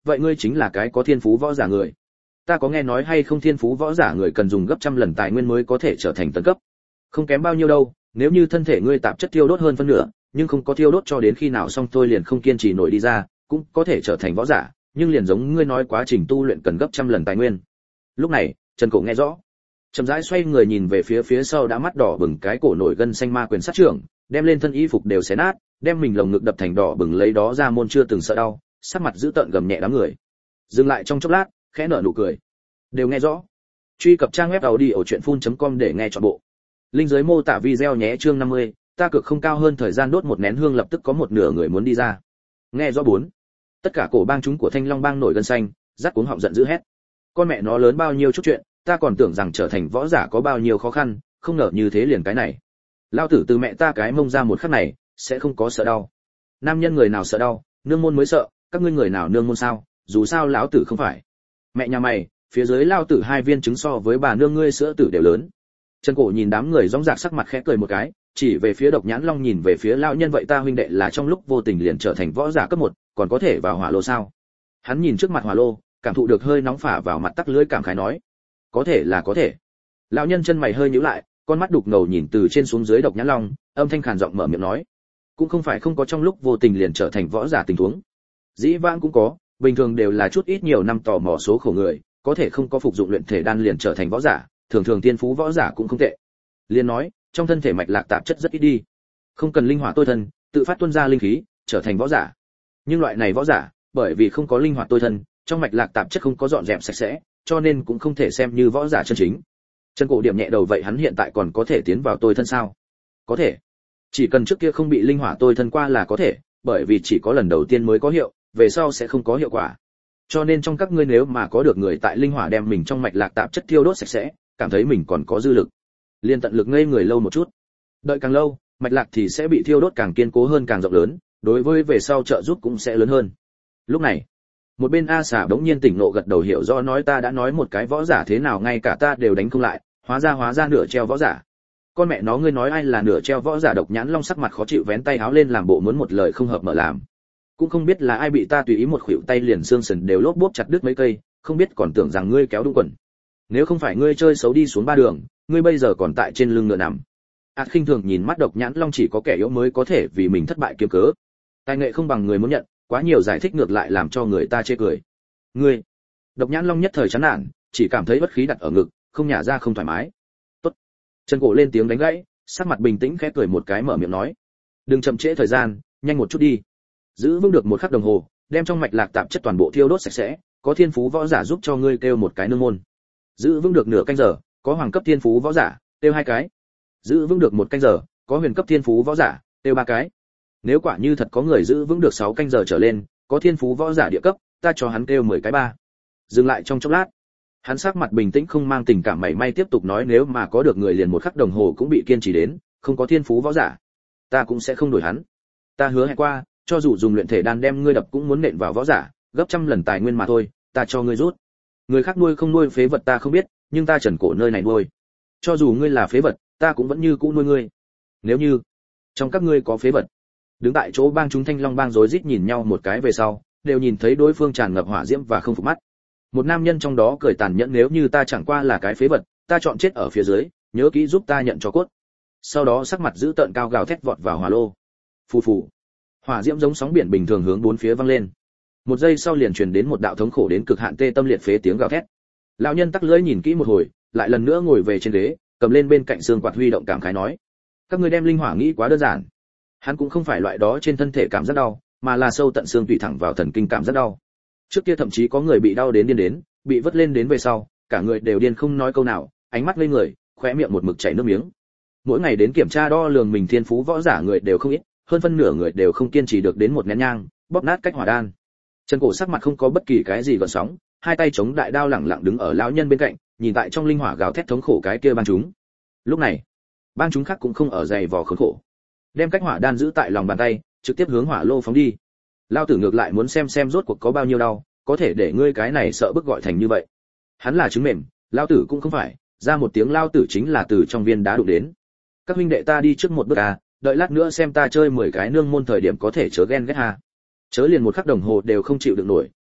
vậy ngươi chính là cái có thiên phú võ giả người. Ta có nghe nói hay không thiên phú võ giả người cần dùng gấp trăm lần tài nguyên mới có thể trở thành tấn cấp. Không kém bao nhiêu đâu, nếu như thân thể ngươi tạp chất tiêu đốt hơn phân nửa, nhưng không có tiêu đốt cho đến khi nào xong tôi liền không kiên trì nổi đi ra, cũng có thể trở thành võ giả, nhưng liền giống ngươi nói quá trình tu luyện cần gấp trăm lần tài nguyên. Lúc này, Trần Cổ nghe rõ, chậm rãi xoay người nhìn về phía phía sau đã mắt đỏ bừng cái cổ nổi gân xanh ma quyền sát trưởng, đem lên thân y phục đều xé nát, đem mình lồng ngực đập thành đỏ bừng lấy đó ra môn chưa từng sợ đau, sắc mặt giữ tợn gầm nhẹ đám người. Dừng lại trong chốc lát, khẽ nở nụ cười. Đều nghe rõ. Truy cập trang web audiochuyenphun chấm com để nghe trọn bộ. Link dưới mô tả video nhé. Chương năm mươi, ta cực không cao hơn thời gian đốt một nén hương lập tức có một nửa người muốn đi ra. Nghe rõ bốn. Tất cả cổ bang chúng của Thanh Long bang nổi gân xanh, rắc cuống họng giận dữ hét. Con mẹ nó lớn bao nhiêu chút chuyện, ta còn tưởng rằng trở thành võ giả có bao nhiêu khó khăn, không ngờ như thế liền cái này. Lao tử từ mẹ ta cái mông ra một khắc này, sẽ không có sợ đau. Nam nhân người nào sợ đau, nương môn mới sợ, các ngươi người nào nương môn sao, dù sao lão tử không phải. Mẹ nhà mày, phía dưới lao tử hai viên trứng so với bà nương ngươi sữa tử đều lớn. Trần Cổ nhìn đám người rõng rạc sắc mặt khẽ cười một cái, chỉ về phía Độc Nhãn Long nhìn về phía lão nhân vậy ta huynh đệ là trong lúc vô tình liền trở thành võ giả cấp một, còn có thể vào hỏa lô sao? Hắn nhìn trước mặt hỏa lô, cảm thụ được hơi nóng phả vào mặt tắc lưỡi cảm khái nói, có thể là có thể. Lão nhân chân mày hơi nhíu lại, con mắt đục ngầu nhìn từ trên xuống dưới Độc Nhãn Long, âm thanh khàn giọng mở miệng nói, cũng không phải không có trong lúc vô tình liền trở thành võ giả tình huống. Dĩ vãng cũng có, bình thường đều là chút ít nhiều năm tò mò số khổ người, có thể không có phục dụng luyện thể đan liền trở thành võ giả, thường thường tiên phú võ giả cũng không tệ. Liên nói, trong thân thể mạch lạc tạp chất rất ít đi, không cần linh hỏa tôi thân, tự phát tuôn ra linh khí, trở thành võ giả. Nhưng loại này võ giả, bởi vì không có linh hoạt tôi thân, trong mạch lạc tạp chất không có dọn dẹp sạch sẽ, cho nên cũng không thể xem như võ giả chân chính. Chân Cổ điểm nhẹ đầu vậy hắn hiện tại còn có thể tiến vào tôi thân sao? Có thể. Chỉ cần trước kia không bị linh hỏa tôi thân qua là có thể, bởi vì chỉ có lần đầu tiên mới có hiệu, về sau sẽ không có hiệu quả. Cho nên trong các ngươi nếu mà có được người tại linh hỏa đem mình trong mạch lạc tạp chất thiêu đốt sạch sẽ, cảm thấy mình còn có dư lực, liền tận lực ngây người lâu một chút. Đợi càng lâu, mạch lạc thì sẽ bị thiêu đốt càng kiên cố hơn càng rộng lớn, đối với về sau trợ giúp cũng sẽ lớn hơn. Lúc này, một bên A Xà bỗng nhiên tỉnh ngộ gật đầu hiểu rõ nói ta đã nói một cái võ giả thế nào ngay cả ta đều đánh không lại, hóa ra hóa ra nửa treo võ giả. Con mẹ nó ngươi nói ai là nửa treo võ giả? Độc Nhãn Long sắc mặt khó chịu vén tay áo lên làm bộ muốn một lời không hợp mở làm. Cũng không biết là ai bị ta tùy ý một khuỷu tay liền xương sườn đều lốp bốp chặt đứt mấy cây, không biết còn tưởng rằng ngươi kéo đúng quần. Nếu không phải ngươi chơi xấu đi xuống ba đường, ngươi bây giờ còn tại trên lưng ngựa nằm. Át khinh thường nhìn mắt Độc Nhãn Long chỉ có kẻ yếu mới có thể vì mình thất bại kiếm cớ. Tài nghệ không bằng người muốn nhận, quá nhiều giải thích ngược lại làm cho người ta chê cười. Ngươi. Độc Nhãn Long nhất thời chán nản, chỉ cảm thấy bất khí đặt ở ngực, không nhả ra không thoải mái. Tốt. Trần Cổ lên tiếng đánh gãy, sắc mặt bình tĩnh khẽ cười một cái mở miệng nói, đừng chậm trễ thời gian, nhanh một chút đi. Giữ vững được một khắc đồng hồ, đem trong mạch lạc tạp chất toàn bộ thiêu đốt sạch sẽ, có thiên phú võ giả giúp cho ngươi kêu một cái nương môn. Giữ vững được nửa canh giờ, có hoàng cấp thiên phú võ giả, kêu hai cái. Giữ vững được một canh giờ, có huyền cấp thiên phú võ giả, kêu ba cái. Nếu quả như thật có người giữ vững được sáu canh giờ trở lên, có thiên phú võ giả địa cấp, ta cho hắn kêu mười cái ba. Dừng lại trong chốc lát, hắn sắc mặt bình tĩnh không mang tình cảm mảy may tiếp tục nói nếu mà có được người liền một khắc đồng hồ cũng bị kiên trì đến, không có thiên phú võ giả, ta cũng sẽ không đổi hắn. Ta hứa hẹn qua, cho dù dùng luyện thể đan đem ngươi đập cũng muốn nện vào võ giả, gấp trăm lần tài nguyên mà thôi, ta cho ngươi rút. Người khác nuôi không nuôi phế vật ta không biết, nhưng ta Trần Cổ nơi này nuôi. Cho dù ngươi là phế vật, ta cũng vẫn như cũ nuôi ngươi. Nếu như trong các ngươi có phế vật. Đứng tại chỗ bang chúng Thanh Long bang rối rít nhìn nhau một cái về sau, đều nhìn thấy đối phương tràn ngập hỏa diễm và không phục mắt. Một nam nhân trong đó cười tàn nhẫn nếu như ta chẳng qua là cái phế vật, ta chọn chết ở phía dưới, nhớ kỹ giúp ta nhận cho cốt. Sau đó sắc mặt giữ tợn cao gào thét vọt vào hỏa lô. Phù phù. Hỏa diễm giống sóng biển bình thường hướng bốn phía văng lên. Một giây sau liền truyền đến một đạo thống khổ đến cực hạn tê tâm liệt phế tiếng gào thét. Lão nhân tắc lưỡi nhìn kỹ một hồi, lại lần nữa ngồi về trên ghế, cầm lên bên cạnh xương quạt huy động cảm khái nói: các ngươi đem linh hỏa nghĩ quá đơn giản. Hắn cũng không phải loại đó trên thân thể cảm giác đau, mà là sâu tận xương tủy thẳng vào thần kinh cảm giác đau. Trước kia thậm chí có người bị đau đến điên đến, bị vứt lên đến về sau, cả người đều điên không nói câu nào, ánh mắt ngây người, khóe miệng một mực chảy nước miếng. Mỗi ngày đến kiểm tra đo lường mình thiên phú võ giả người đều không ít, hơn phân nửa người đều không kiên trì được đến một nén nhang, bóp nát cách hỏa đan. Trần Cổ sắc mặt không có bất kỳ cái gì gợn sóng, hai tay chống đại đao lẳng lặng đứng ở lão nhân bên cạnh, nhìn tại trong linh hỏa gào thét thống khổ cái kia bang chúng. Lúc này, bang chúng khác cũng không ở dày vò khốn khổ, đem cách hỏa đan giữ tại lòng bàn tay, trực tiếp hướng hỏa lô phóng đi. Lão tử ngược lại muốn xem xem rốt cuộc có bao nhiêu đau, có thể để ngươi cái này sợ bức gọi thành như vậy. Hắn là trứng mềm, lão tử cũng không phải, ra một tiếng lão tử chính là từ trong viên đá đụng đến. Các huynh đệ ta đi trước một bước à, đợi lát nữa xem ta chơi mười cái nương môn thời điểm có thể chớ ghen ghét ha. Chớ liền một khắc đồng hồ đều không chịu được nổi,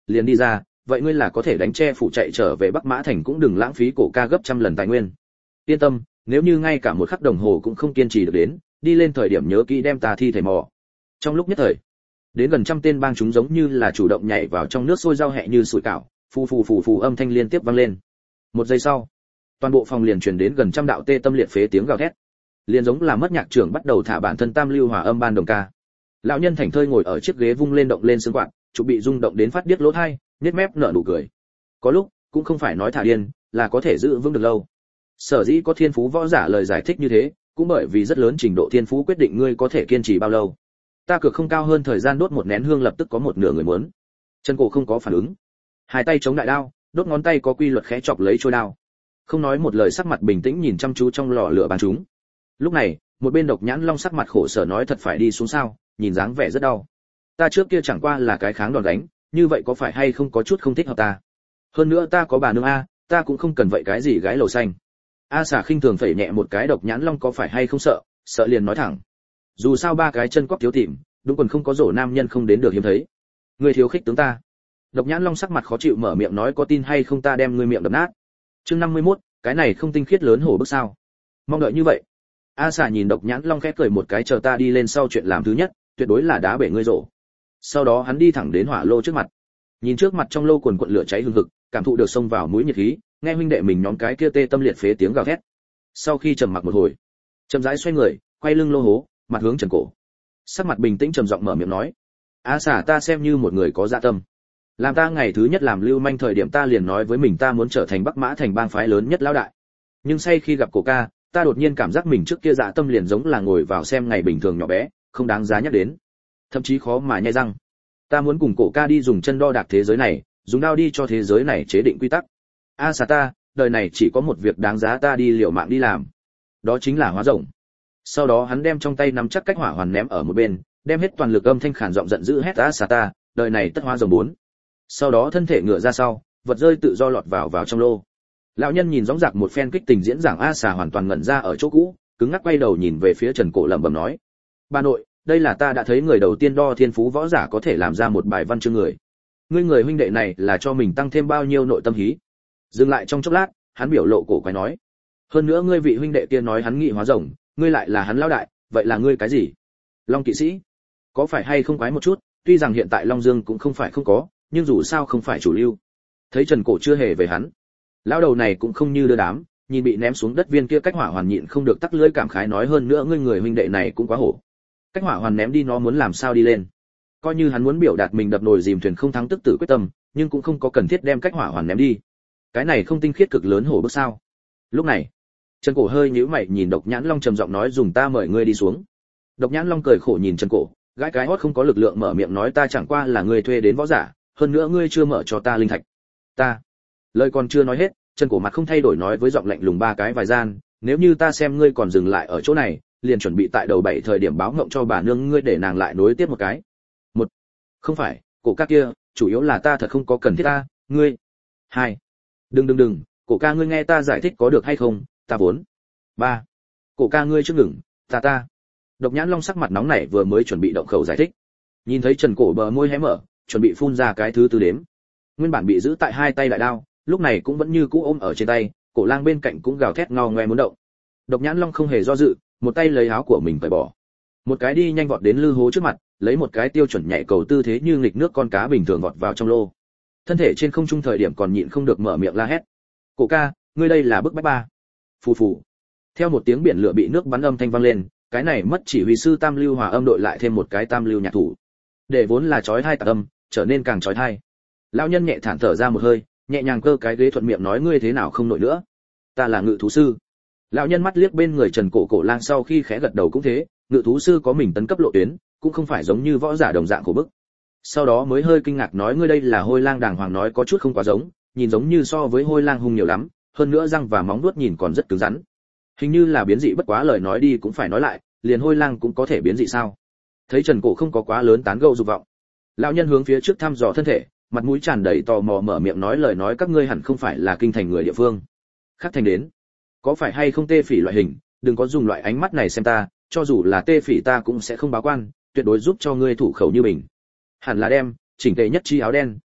liền đi ra, vậy ngươi là có thể đánh che phủ chạy trở về Bắc Mã Thành, cũng đừng lãng phí cổ ca gấp trăm lần tài nguyên. Yên tâm, nếu như ngay cả một khắc đồng hồ cũng không kiên trì được đến, đi lên thời điểm nhớ kỹ đem ta thi thể mò. Trong lúc nhất thời, đến gần trăm tên bang chúng giống như là chủ động nhảy vào trong nước sôi rau hẹ như sủi cảo, phù phù phù phù âm thanh liên tiếp vang lên. Một giây sau, toàn bộ phòng liền truyền đến gần trăm đạo tê tâm liệt phế tiếng gào thét, liền giống là mất nhạc trưởng bắt đầu thả bản thân tam lưu hòa âm ban đồng ca. Lão nhân thảnh thơi ngồi ở chiếc ghế vung lên động lên xương quạt, chủ bị rung động đến phát điếc lỗ tai, nhếch mép nở nụ cười. Có lúc cũng không phải nói thả điên, là có thể giữ vững được lâu. Sở dĩ có thiên phú võ giả lời giải thích như thế, cũng bởi vì rất lớn trình độ thiên phú quyết định ngươi có thể kiên trì bao lâu. Ta cược không cao hơn thời gian đốt một nén hương lập tức có một nửa người muốn. Chân cổ không có phản ứng, hai tay chống đại đao, đốt ngón tay có quy luật khẽ chọc lấy trôi đao, không nói một lời, sắc mặt bình tĩnh nhìn chăm chú trong lò lửa bắn chúng. Lúc này, một bên Độc Nhãn Long sắc mặt khổ sở nói thật phải đi xuống sao, nhìn dáng vẻ rất đau. Ta trước kia chẳng qua là cái kháng đòn đánh, như vậy có phải hay không có chút không thích hợp ta? Hơn nữa ta có bà nương a, ta cũng không cần vậy cái gì gái lầu xanh. A xà khinh thường phẩy nhẹ một cái, Độc Nhãn Long có phải hay không sợ, sợ liền nói thẳng. Dù sao ba cái chân quắc thiếu tìm, đúng còn không có rổ nam nhân không đến được hiếm thấy. Ngươi thiếu khích tướng ta. Độc Nhãn Long sắc mặt khó chịu mở miệng nói có tin hay không ta đem ngươi miệng đập nát. Chương năm mươi mốt, cái này không tinh khiết lớn hổ bức sao? Mong đợi như vậy. A xà nhìn Độc Nhãn Long khẽ cười một cái, chờ ta đi lên sau chuyện làm thứ nhất, tuyệt đối là đá bể ngươi rổ. Sau đó hắn đi thẳng đến hỏa lô trước mặt. Nhìn trước mặt trong lô cuồn cuộn lửa cháy hừng hực, cảm thụ được xông vào mũi nhiệt khí, nghe huynh đệ mình nhóm cái kia tê tâm liệt phế tiếng gào thét. Sau khi trầm mặc một hồi, chậm rãi xoay người, quay lưng lô hố, mặt hướng Trần Cổ. Sắc mặt bình tĩnh trầm giọng mở miệng nói: "A xà, ta xem như một người có dạ tâm. Làm ta ngày thứ nhất làm lưu manh thời điểm ta liền nói với mình ta muốn trở thành Bắc Mã Thành bang phái lớn nhất lão đại. Nhưng say khi gặp cổ ca, ta đột nhiên cảm giác mình trước kia dạ tâm liền giống là ngồi vào xem ngày bình thường nhỏ bé, không đáng giá nhắc đến, thậm chí khó mà nhai răng. Ta muốn cùng cổ ca đi dùng chân đo đạc thế giới này, dùng đao đi cho thế giới này chế định quy tắc. A xà ta, đời này chỉ có một việc đáng giá ta đi liều mạng đi làm, đó chính là hóa rồng." Sau đó hắn đem trong tay nắm chắc cách hỏa hoàn ném ở một bên, đem hết toàn lực âm thanh khản giọng giận dữ hét: "A xà ta, đời này tất hóa rồng bốn." Sau đó thân thể ngửa ra sau, vật rơi tự do lọt vào vào trong lô. Lão nhân nhìn dõng dạc một phen kích tình diễn giảng, A xà hoàn toàn ngẩn ra ở chỗ cũ, cứng ngắc quay đầu nhìn về phía Trần Cổ lẩm bẩm nói: "Bà nội, đây là ta đã thấy người đầu tiên đo thiên phú võ giả có thể làm ra một bài văn chương người. Ngươi người huynh đệ này là cho mình tăng thêm bao nhiêu nội tâm hí?" Dừng lại trong chốc lát, hắn biểu lộ cổ quái nói: "Hơn nữa ngươi vị huynh đệ kia nói hắn nghị hóa rồng, ngươi lại là hắn lão đại, vậy là ngươi cái gì? Long kỵ sĩ? Có phải hay không quái một chút, tuy rằng hiện tại Long Dương cũng không phải không có, nhưng dù sao không phải chủ lưu." Thấy Trần Cổ chưa hề về hắn, lão đầu này cũng không như đưa đám, nhìn bị ném xuống đất viên kia cách hỏa hoàn nhịn không được tắc lưỡi cảm khái nói: "Hơn nữa ngươi người huynh đệ này cũng quá hổ. Cách hỏa hoàn ném đi nó muốn làm sao đi lên?" Coi như hắn muốn biểu đạt mình đập nồi dìm thuyền không thắng tức tử quyết tâm, nhưng cũng không có cần thiết đem cách hỏa hoàn ném đi. Cái này không tinh khiết cực lớn hổ bức sao? Lúc này, Trần Cổ hơi nhíu mày nhìn Độc Nhãn Long trầm giọng nói: "Dùng ta mời ngươi đi xuống." Độc Nhãn Long cười khổ nhìn Trần Cổ, gãi cái hót không có lực lượng mở miệng nói: "Ta chẳng qua là người thuê đến võ giả, hơn nữa ngươi chưa mở cho ta linh thạch." "Ta..." Lời còn chưa nói hết, Trần Cổ mặt không thay đổi nói với giọng lạnh lùng ba cái vài gian: "Nếu như ta xem ngươi còn dừng lại ở chỗ này, liền chuẩn bị tại đầu bảy thời điểm báo ngộng cho bà nương ngươi để nàng lại nối tiếp một cái." "Một, không phải, cổ ca kia, chủ yếu là ta thật không có cần thiết ta, ngươi." "Hai, đừng đừng đừng, cổ ca ngươi nghe ta giải thích có được hay không, ta vốn." "Ba, cổ ca ngươi chưa ngừng, ta ta." Độc Nhãn Long sắc mặt nóng nảy vừa mới chuẩn bị động khẩu giải thích, nhìn thấy Trần Cổ bờ môi hé mở, chuẩn bị phun ra cái thứ tư đếm. Nguyên bản bị giữ tại hai tay đại đao, lúc này cũng vẫn như cũ ôm ở trên tay, Cổ Lang bên cạnh cũng gào thét ngao ngoe muốn động. Độc Nhãn Long không hề do dự, một tay lấy áo của mình cởi bỏ, một cái đi nhanh vọt đến lư hố trước mặt, lấy một cái tiêu chuẩn nhảy cầu tư thế như nghịch nước con cá bình thường vọt vào trong lô. Thân thể trên không trung thời điểm còn nhịn không được mở miệng la hét: "Cổ ca, ngươi đây là bức bách ba." Phù phù. Theo một tiếng biển lửa bị nước bắn âm thanh vang lên, cái này mất chỉ huy sư tam lưu hòa âm đội lại thêm một cái tam lưu nhạc thủ, để vốn là chói tai tạc âm trở nên càng chói tai. Lão nhân nhẹ thản thở ra một hơi, nhẹ nhàng cơ cái ghế thuận miệng nói: "Ngươi thế nào không nổi nữa?" "Ta là ngự thú sư." Lão nhân mắt liếc bên người Trần Cổ, Cổ Lang sau khi khẽ gật đầu cũng thế, ngự thú sư có mình tấn cấp lộ tuyến, cũng không phải giống như võ giả đồng dạng khổ bức. Sau đó mới hơi kinh ngạc nói: "Ngươi đây là Hôi Lang đàng hoàng." Nói có chút không quá giống, nhìn giống như so với Hôi Lang hung nhiều lắm, hơn nữa răng và móng vuốt nhìn còn rất cứng rắn. Hình như là biến dị, bất quá lời nói đi cũng phải nói lại, liền Hôi Lang cũng có thể biến dị sao? Thấy Trần Cổ không có quá lớn tán gẫu dục vọng, lão nhân hướng phía trước thăm dò thân thể, mặt mũi tràn đầy tò mò mở miệng nói: "Lời nói các ngươi hẳn không phải là kinh thành người địa phương. Khác thành đến, có phải hay không tê phỉ loại hình, đừng có dùng loại ánh mắt này xem ta, cho dù là tê phỉ ta cũng sẽ không báo quan, tuyệt đối giúp cho ngươi thủ khẩu như mình. Hẳn là đem chỉnh tề nhất chi áo đen,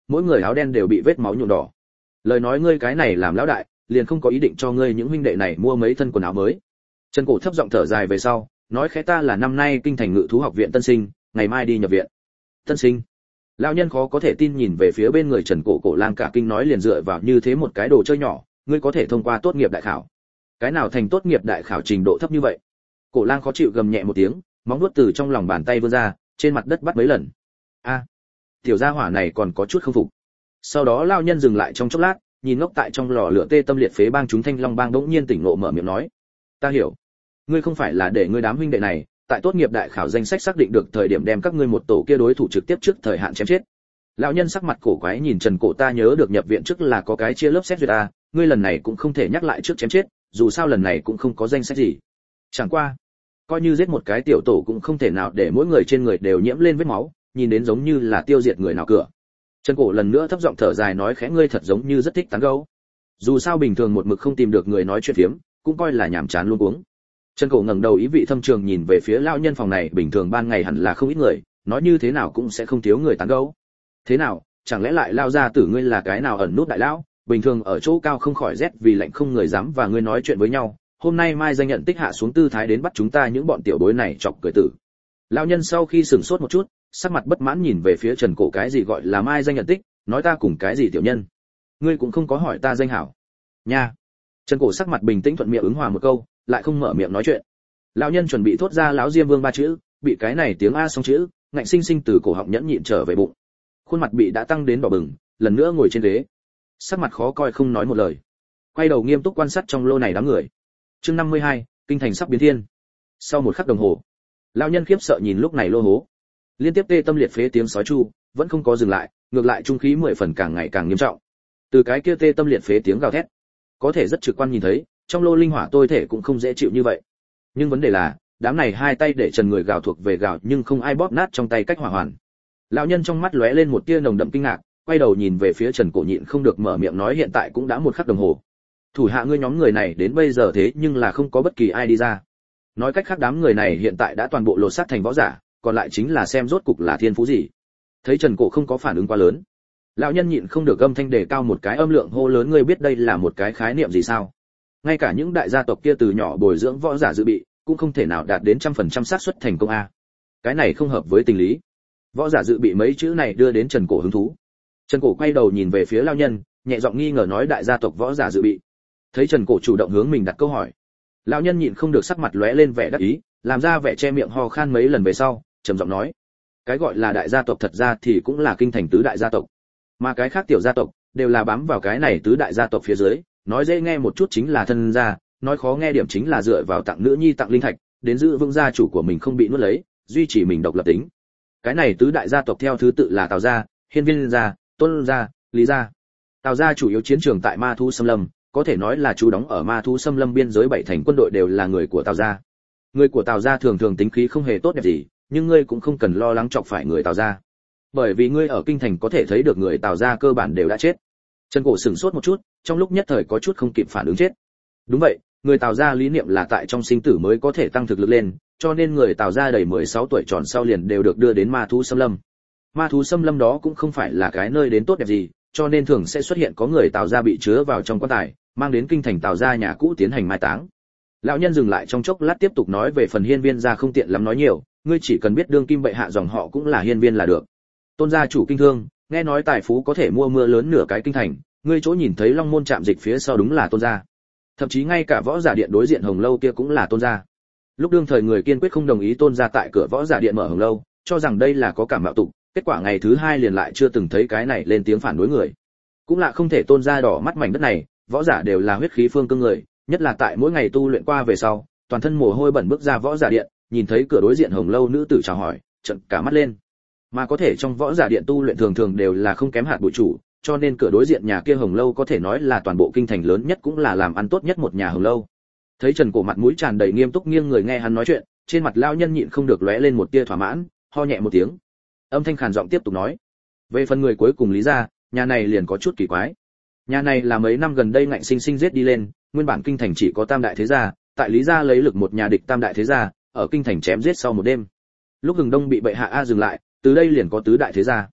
mỗi người áo đen đều bị vết máu nhuộm đỏ. Lời nói ngươi cái này làm lão đại, liền không có ý định cho ngươi những huynh đệ này mua mấy thân quần áo mới. Trần Cổ thấp giọng thở dài về sau, nói khẽ ta là năm nay kinh thành ngự thú học viện tân sinh, ngày mai đi nhập viện. Tân sinh? Lão nhân khó có thể tin nhìn về phía bên người Trần Cổ, Cổ Lang cả kinh nói liền dựa vào như thế một cái đồ chơi nhỏ, ngươi có thể thông qua tốt nghiệp đại khảo. Cái nào thành tốt nghiệp đại khảo trình độ thấp như vậy? Cổ Lang khó chịu gầm nhẹ một tiếng, móng vuốt từ trong lòng bàn tay vươn ra, trên mặt đất bắt mấy lần. A, tiểu gia hỏa này còn có chút không phục. Sau đó lão nhân dừng lại trong chốc lát, nhìn ngốc tại trong lò lửa tê tâm liệt phế bang chúng Thanh Long bang đống nhiên tỉnh ngộ mở miệng nói: "Ta hiểu, ngươi không phải là để ngươi đám huynh đệ này, tại tốt nghiệp đại khảo danh sách xác định được thời điểm đem các ngươi một tổ kia đối thủ trực tiếp trước thời hạn chém chết." Lão nhân sắc mặt cổ quái nhìn Trần Cổ, ta nhớ được nhập viện trước là có cái chia lớp xét duyệt a, ngươi lần này cũng không thể nhắc lại trước chém chết, dù sao lần này cũng không có danh sách gì. Chẳng qua, coi như giết một cái tiểu tổ cũng không thể nào để mỗi người trên người đều nhiễm lên vết máu, nhìn đến giống như là tiêu diệt người nào cửa. Trần Cổ lần nữa thấp giọng thở dài nói khẽ ngươi thật giống như rất thích tán gẫu. Dù sao bình thường một mực không tìm được người nói chuyện phiếm, cũng coi là nhàm chán luôn uống. Trần Cổ ngẩng đầu ý vị thâm trường nhìn về phía lão nhân phòng này, bình thường ban ngày hẳn là không ít người, nói như thế nào cũng sẽ không thiếu người tán gẫu. Thế nào, chẳng lẽ lại lao ra tử ngươi là cái nào ẩn nút đại lão, bình thường ở chỗ cao không khỏi rét vì lạnh không người dám và ngươi nói chuyện với nhau, hôm nay mai danh nhận tích hạ xuống tư thái đến bắt chúng ta những bọn tiểu bối này chọc cười tử. Lão nhân sau khi sửng sốt một chút, sắc mặt bất mãn nhìn về phía Trần Cổ, cái gì gọi là mai danh nhận tích, nói ta cùng cái gì tiểu nhân? Ngươi cũng không có hỏi ta danh hảo. Nha. Trần Cổ sắc mặt bình tĩnh thuận miệng ứng hòa một câu, lại không mở miệng nói chuyện. Lão nhân chuẩn bị thốt ra lão Diêm Vương ba chữ, bị cái này tiếng a xong chữ, ngạnh sinh sinh từ cổ họng nhẫn nhịn trở về bụng. Khuôn mặt bị đã tăng đến đỏ bừng, lần nữa ngồi trên ghế. Sắc mặt khó coi không nói một lời. Quay đầu nghiêm túc quan sát trong lô này đám người. Chương năm mươi hai, kinh thành sắp biến thiên. Sau một khắc đồng hồ, lão nhân khiếp sợ nhìn lúc này lô hố. Liên tiếp tê tâm liệt phế tiếng sói chu, vẫn không có dừng lại, ngược lại trung khí mười phần càng ngày càng nghiêm trọng. Từ cái kia tê tâm liệt phế tiếng gào thét, có thể rất trực quan nhìn thấy, trong lô linh hỏa tôi thể cũng không dễ chịu như vậy. Nhưng vấn đề là, đám này hai tay để trần người gào thuộc về gào, nhưng không ai bóp nát trong tay cách hỏa hoàn. Lão nhân trong mắt lóe lên một tia nồng đậm kinh ngạc, quay đầu nhìn về phía Trần Cổ nhịn không được mở miệng nói hiện tại cũng đã một khắc đồng hồ. Thủ hạ ngươi nhóm người này đến bây giờ thế nhưng là không có bất kỳ ai đi ra. Nói cách khác đám người này hiện tại đã toàn bộ lột xác thành võ giả, còn lại chính là xem rốt cục là thiên phú gì. Thấy Trần Cổ không có phản ứng quá lớn, lão nhân nhịn không được âm thanh đề cao một cái âm lượng hô lớn, ngươi biết đây là một cái khái niệm gì sao? Ngay cả những đại gia tộc kia từ nhỏ bồi dưỡng võ giả dự bị, cũng không thể nào đạt đến trăm phần trăm xác suất thành công a. Cái này không hợp với tình lý. Võ giả dự bị mấy chữ này đưa đến Trần Cổ hứng thú. Trần Cổ quay đầu nhìn về phía lão nhân, nhẹ giọng nghi ngờ nói đại gia tộc võ giả dự bị. Thấy Trần Cổ chủ động hướng mình đặt câu hỏi, lão nhân nhịn không được sắc mặt lóe lên vẻ đắc ý, làm ra vẻ che miệng ho khan mấy lần về sau, trầm giọng nói: cái gọi là đại gia tộc thật ra thì cũng là kinh thành tứ đại gia tộc, mà cái khác tiểu gia tộc đều là bám vào cái này tứ đại gia tộc phía dưới, nói dễ nghe một chút chính là thân gia, nói khó nghe điểm chính là dựa vào tặng nữ nhi tặng linh thạch, đến giữ vững gia chủ của mình không bị nuốt lấy, duy trì mình độc lập tính. Cái này tứ đại gia tộc theo thứ tự là Tào gia, Hiên Viên gia, Tôn gia, Lý gia. Tào gia chủ yếu chiến trường tại Ma Thú Xâm Lâm, có thể nói là chú đóng ở Ma Thú Xâm Lâm biên giới bảy thành quân đội đều là người của Tào gia. Người của Tào gia thường thường tính khí không hề tốt đẹp gì, nhưng ngươi cũng không cần lo lắng chọc phải người Tào gia, bởi vì ngươi ở kinh thành có thể thấy được người Tào gia cơ bản đều đã chết. Trần Cổ sửng sốt một chút, trong lúc nhất thời có chút không kịp phản ứng chết. Đúng vậy, người Tào gia lý niệm là tại trong sinh tử mới có thể tăng thực lực lên, cho nên người Tào gia đầy mười sáu tuổi tròn sau liền đều được đưa đến Ma Thú Xâm Lâm. Ma Thú Xâm Lâm đó cũng không phải là cái nơi đến tốt đẹp gì, cho nên thường sẽ xuất hiện có người Tào gia bị chứa vào trong quan tài, mang đến kinh thành Tào gia nhà cũ tiến hành mai táng. Lão nhân dừng lại trong chốc lát tiếp tục nói về phần Hiên Viên gia không tiện lắm nói nhiều, ngươi chỉ cần biết đương kim bệ hạ dòng họ cũng là Hiên Viên là được. Tôn gia chủ kinh thương, nghe nói tài phú có thể mua mưa lớn nửa cái kinh thành, ngươi chỗ nhìn thấy Long Môn Trạm Dịch phía sau đúng là Tôn gia. Thậm chí ngay cả võ giả điện đối diện Hồng Lâu kia cũng là Tôn gia. Lúc đương thời người kiên quyết không đồng ý Tôn gia tại cửa võ giả điện mở Hồng Lâu, cho rằng đây là có cảm mạo tục, kết quả ngày thứ hai liền lại chưa từng thấy cái này lên tiếng phản đối người. Cũng là không thể Tôn gia đỏ mắt mảnh đất này, võ giả đều là huyết khí phương cương người, nhất là tại mỗi ngày tu luyện qua về sau, toàn thân mồ hôi bẩn bước ra võ giả điện, nhìn thấy cửa đối diện Hồng Lâu nữ tử chào hỏi, trợn cả mắt lên. Mà có thể trong võ giả điện tu luyện thường thường đều là không kém hạt bụi chủ, cho nên cửa đối diện nhà kia Hồng Lâu có thể nói là toàn bộ kinh thành lớn nhất cũng là làm ăn tốt nhất một nhà Hồng Lâu. Thấy Trần Cổ mặt mũi tràn đầy nghiêm túc nghiêng người nghe hắn nói chuyện, trên mặt lão nhân nhịn không được lóe lên một tia thỏa mãn, ho nhẹ một tiếng. Âm thanh khàn giọng tiếp tục nói: về phần người cuối cùng Lý gia, nhà này liền có chút kỳ quái. Nhà này là mấy năm gần đây ngạnh sinh sinh giết đi lên, nguyên bản kinh thành chỉ có tam đại thế gia, tại Lý gia lấy lực một nhà địch tam đại thế gia, ở kinh thành chém giết sau một đêm. Lúc Hừng Đông bị bệ hạ a dừng lại, từ đây liền có tứ đại thế gia.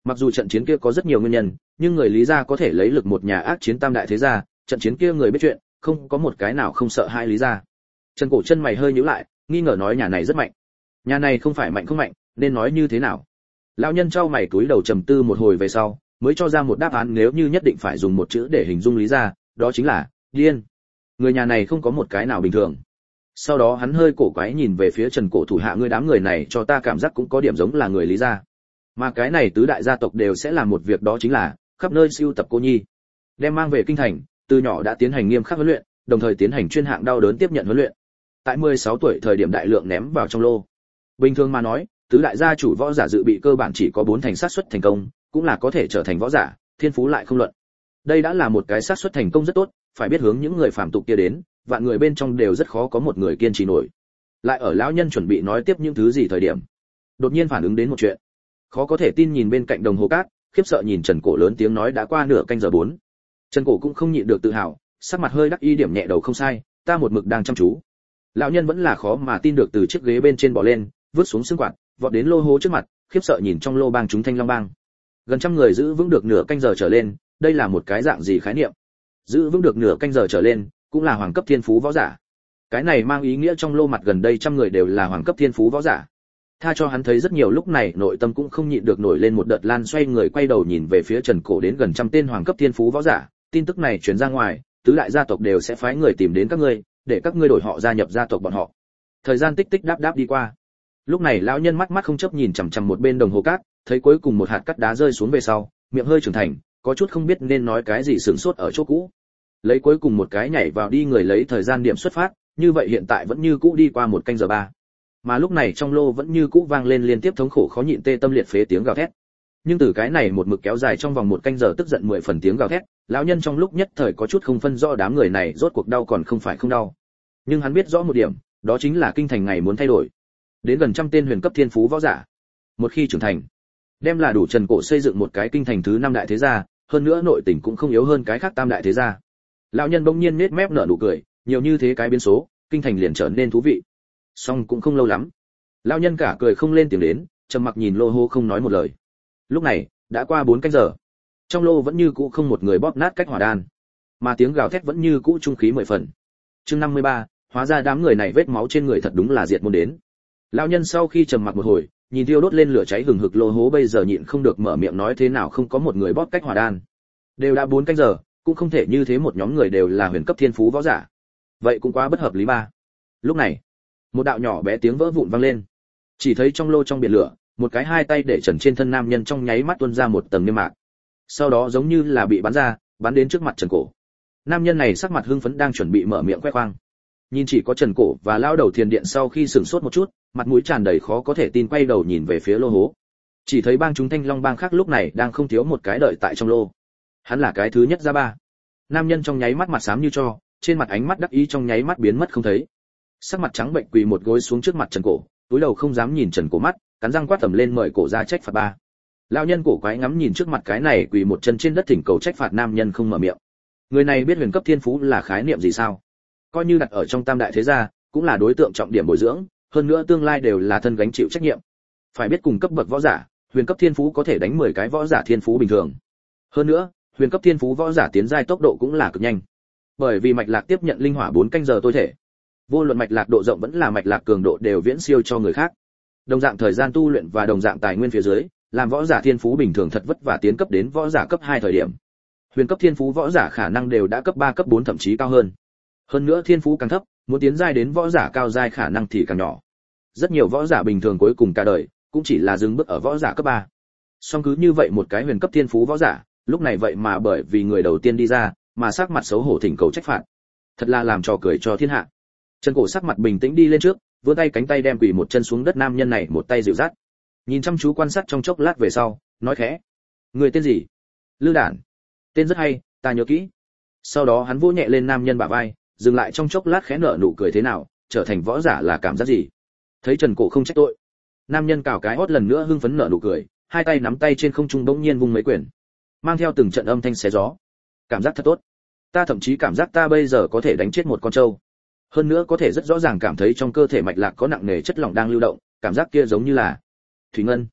Mặc dù trận chiến kia có rất nhiều nguyên nhân, nhưng người Lý gia có thể lấy lực một nhà ác chiến tam đại thế gia, trận chiến kia người biết chuyện, không có một cái nào không sợ hai Lý gia. Trần Cổ chân mày hơi nhíu lại, nghi ngờ nói nhà này rất mạnh. Nhà này không phải mạnh không mạnh, nên nói như thế nào? Lão nhân trao mày cúi đầu trầm tư một hồi về sau, mới cho ra một đáp án, nếu như nhất định phải dùng một chữ để hình dung Lý gia, đó chính là điên. Người nhà này không có một cái nào bình thường. Sau đó hắn hơi cổ quái nhìn về phía Trần Cổ thủ hạ, ngươi đám người này cho ta cảm giác cũng có điểm giống là người Lý gia. Mà cái này tứ đại gia tộc đều sẽ làm một việc, đó chính là khắp nơi sưu tập cô nhi, đem mang về kinh thành, từ nhỏ đã tiến hành nghiêm khắc huấn luyện, đồng thời tiến hành chuyên hạng đau đớn tiếp nhận huấn luyện. Tại mười sáu tuổi thời điểm đại lượng ném vào trong lô. Bình thường mà nói, tứ đại gia chủ võ giả dự bị cơ bản chỉ có bốn thành xác suất thành công, cũng là có thể trở thành võ giả, thiên phú lại không luận. Đây đã là một cái xác suất thành công rất tốt, phải biết hướng những người phàm tục kia đến, vạn người bên trong đều rất khó có một người kiên trì nổi. Lại ở lão nhân chuẩn bị nói tiếp những thứ gì thời điểm, đột nhiên phản ứng đến một chuyện. Khó có thể tin nhìn bên cạnh đồng hồ cát, khiếp sợ nhìn Trần Cổ lớn tiếng nói đã qua nửa canh giờ bốn. Trần Cổ cũng không nhịn được tự hào, sắc mặt hơi đắc ý điểm nhẹ đầu, không sai, ta một mực đang chăm chú. Lão nhân vẫn là khó mà tin được từ chiếc ghế bên trên bò lên, vứt xuống xương quạt, vọt đến lô hố trước mặt, khiếp sợ nhìn trong lô bang chúng Thanh Long bang. Gần trăm người giữ vững được nửa canh giờ trở lên, đây là một cái dạng gì khái niệm? Giữ vững được nửa canh giờ trở lên, cũng là hoàng cấp thiên phú võ giả. Cái này mang ý nghĩa trong lô mặt gần đây trăm người đều là hoàng cấp thiên phú võ giả. Tha cho hắn thấy rất nhiều, lúc này nội tâm cũng không nhịn được nổi lên một đợt lan, xoay người quay đầu nhìn về phía Trần Cổ, đến gần trăm tên hoàng cấp thiên phú võ giả, tin tức này truyền ra ngoài, tứ đại gia tộc đều sẽ phái người tìm đến các ngươi, để các ngươi đổi họ gia nhập gia tộc bọn họ. Thời gian tích tích đáp đáp đi qua. Lúc này lão nhân mắt mắt không chớp nhìn chằm chằm một bên đồng hồ cát, thấy cuối cùng một hạt cát đá rơi xuống về sau, miệng hơi trưởng thành, có chút không biết nên nói cái gì, sửng sốt ở chỗ cũ. Lấy cuối cùng một cái nhảy vào đi người lấy thời gian điểm xuất phát, như vậy hiện tại vẫn như cũ đi qua một canh giờ ba. Mà lúc này trong lô vẫn như cũ vang lên liên tiếp thống khổ khó nhịn tê tâm liệt phế tiếng gào thét. Nhưng từ cái này một mực kéo dài trong vòng một canh giờ tức giận mười phần tiếng gào thét, lão nhân trong lúc nhất thời có chút không phân rõ đám người này rốt cuộc đau còn không phải không đau. Nhưng hắn biết rõ một điểm, đó chính là kinh thành ngày muốn thay đổi. Đến gần trăm tên huyền cấp thiên phú võ giả, một khi trưởng thành, đem là đủ Trần Cổ xây dựng một cái kinh thành thứ năm đại thế gia, hơn nữa nội tình cũng không yếu hơn cái khác tam đại thế gia. Lão nhân bỗng nhiên nhếch mép nở nụ cười, nhiều như thế cái biến số, kinh thành liền trở nên thú vị. Song cũng không lâu lắm, lão nhân cả cười không lên tiếng đến, trầm mặc nhìn lô hô không nói một lời. Lúc này đã qua bốn canh giờ, trong lô vẫn như cũ không một người bóp nát cách hỏa đan, mà tiếng gào thét vẫn như cũ trung khí mười phần. Chương năm mươi ba, hóa ra đám người này vết máu trên người thật đúng là diệt môn đến. Lão nhân sau khi trầm mặc một hồi, nhìn thiêu đốt lên lửa cháy hừng hực lô hố, bây giờ nhịn không được mở miệng nói, thế nào không có một người bóp cách hỏa đan? Đều đã bốn canh giờ, cũng không thể như thế một nhóm người đều là huyền cấp thiên phú võ giả. Vậy cũng quá bất hợp lý ba. Lúc này, một đạo nhỏ bé tiếng vỡ vụn vang lên. Chỉ thấy trong lô trong biển lửa, một cái hai tay để trần trên thân nam nhân trong nháy mắt tuôn ra một tầng niêm mạc. Sau đó giống như là bị bắn ra, bắn đến trước mặt Trần Cổ. Nam nhân này sắc mặt hưng phấn đang chuẩn bị mở miệng khoe khoang. Nhìn chỉ có Trần Cổ và lão đầu thiền điện sau khi sửng sốt một chút, mặt mũi tràn đầy khó có thể tin quay đầu nhìn về phía lô hố. Chỉ thấy bang chúng Thanh Long bang khác lúc này đang không thiếu một cái đợi tại trong lô. Hắn là cái thứ nhất ra ba. Nam nhân trong nháy mắt mặt xám như tro, trên mặt ánh mắt đắc ý trong nháy mắt biến mất không thấy. Sắc mặt trắng bệnh quỳ một gối xuống trước mặt Trần Cổ, túi đầu không dám nhìn Trần Cổ mắt, cắn răng quát tầm lên mời cổ ra trách phạt ba. Lão nhân cổ quái ngắm nhìn trước mặt cái này quỳ một chân trên đất thỉnh cầu trách phạt nam nhân không mở miệng. Người này biết huyền cấp thiên phú là khái niệm gì sao? Coi như đặt ở trong tam đại thế gia, cũng là đối tượng trọng điểm bồi dưỡng, hơn nữa tương lai đều là thân gánh chịu trách nhiệm. Phải biết cùng cấp bậc võ giả, huyền cấp thiên phú có thể đánh mười cái võ giả thiên phú bình thường. Hơn nữa, huyền cấp thiên phú võ giả tiến giai tốc độ cũng là cực nhanh. Bởi vì mạch lạc tiếp nhận linh hỏa bốn canh giờ tối thể. Vô luận mạch lạc độ rộng vẫn là mạch lạc cường độ đều viễn siêu cho người khác. Đồng dạng thời gian tu luyện và đồng dạng tài nguyên phía dưới, làm võ giả thiên phú bình thường thật vất vả tiến cấp đến võ giả cấp hai thời điểm. Huyền cấp thiên phú võ giả khả năng đều đã cấp ba cấp bốn thậm chí cao hơn. Hơn nữa thiên phú càng thấp, muốn tiến giai đến võ giả cao giai khả năng thì càng nhỏ. Rất nhiều võ giả bình thường cuối cùng cả đời cũng chỉ là dừng bước ở võ giả cấp ba. Song cứ như vậy một cái huyền cấp thiên phú võ giả, lúc này vậy mà bởi vì người đầu tiên đi ra, mà sắc mặt xấu hổ thỉnh cầu trách phạt. Thật là làm trò cười cho thiên hạ. Trần Cổ sắc mặt bình tĩnh đi lên trước, vươn tay cánh tay đem quỳ một chân xuống đất nam nhân này một tay dịu dắt. Nhìn chăm chú quan sát trong chốc lát về sau, nói khẽ: "Người tên gì?" "Lư Đản." "Tên rất hay, ta nhớ kỹ." Sau đó hắn vỗ nhẹ lên nam nhân bả vai, dừng lại trong chốc lát khẽ nở nụ cười, thế nào, trở thành võ giả là cảm giác gì? Thấy Trần Cổ không trách tội, nam nhân cào cái hót lần nữa hưng phấn nở nụ cười, hai tay nắm tay trên không trung bỗng nhiên vung mấy quyền, mang theo từng trận âm thanh xé gió. Cảm giác thật tốt. Ta thậm chí cảm giác ta bây giờ có thể đánh chết một con trâu. Hơn nữa có thể rất rõ ràng cảm thấy trong cơ thể mạch lạc có nặng nề chất lỏng đang lưu động, cảm giác kia giống như là thủy ngân.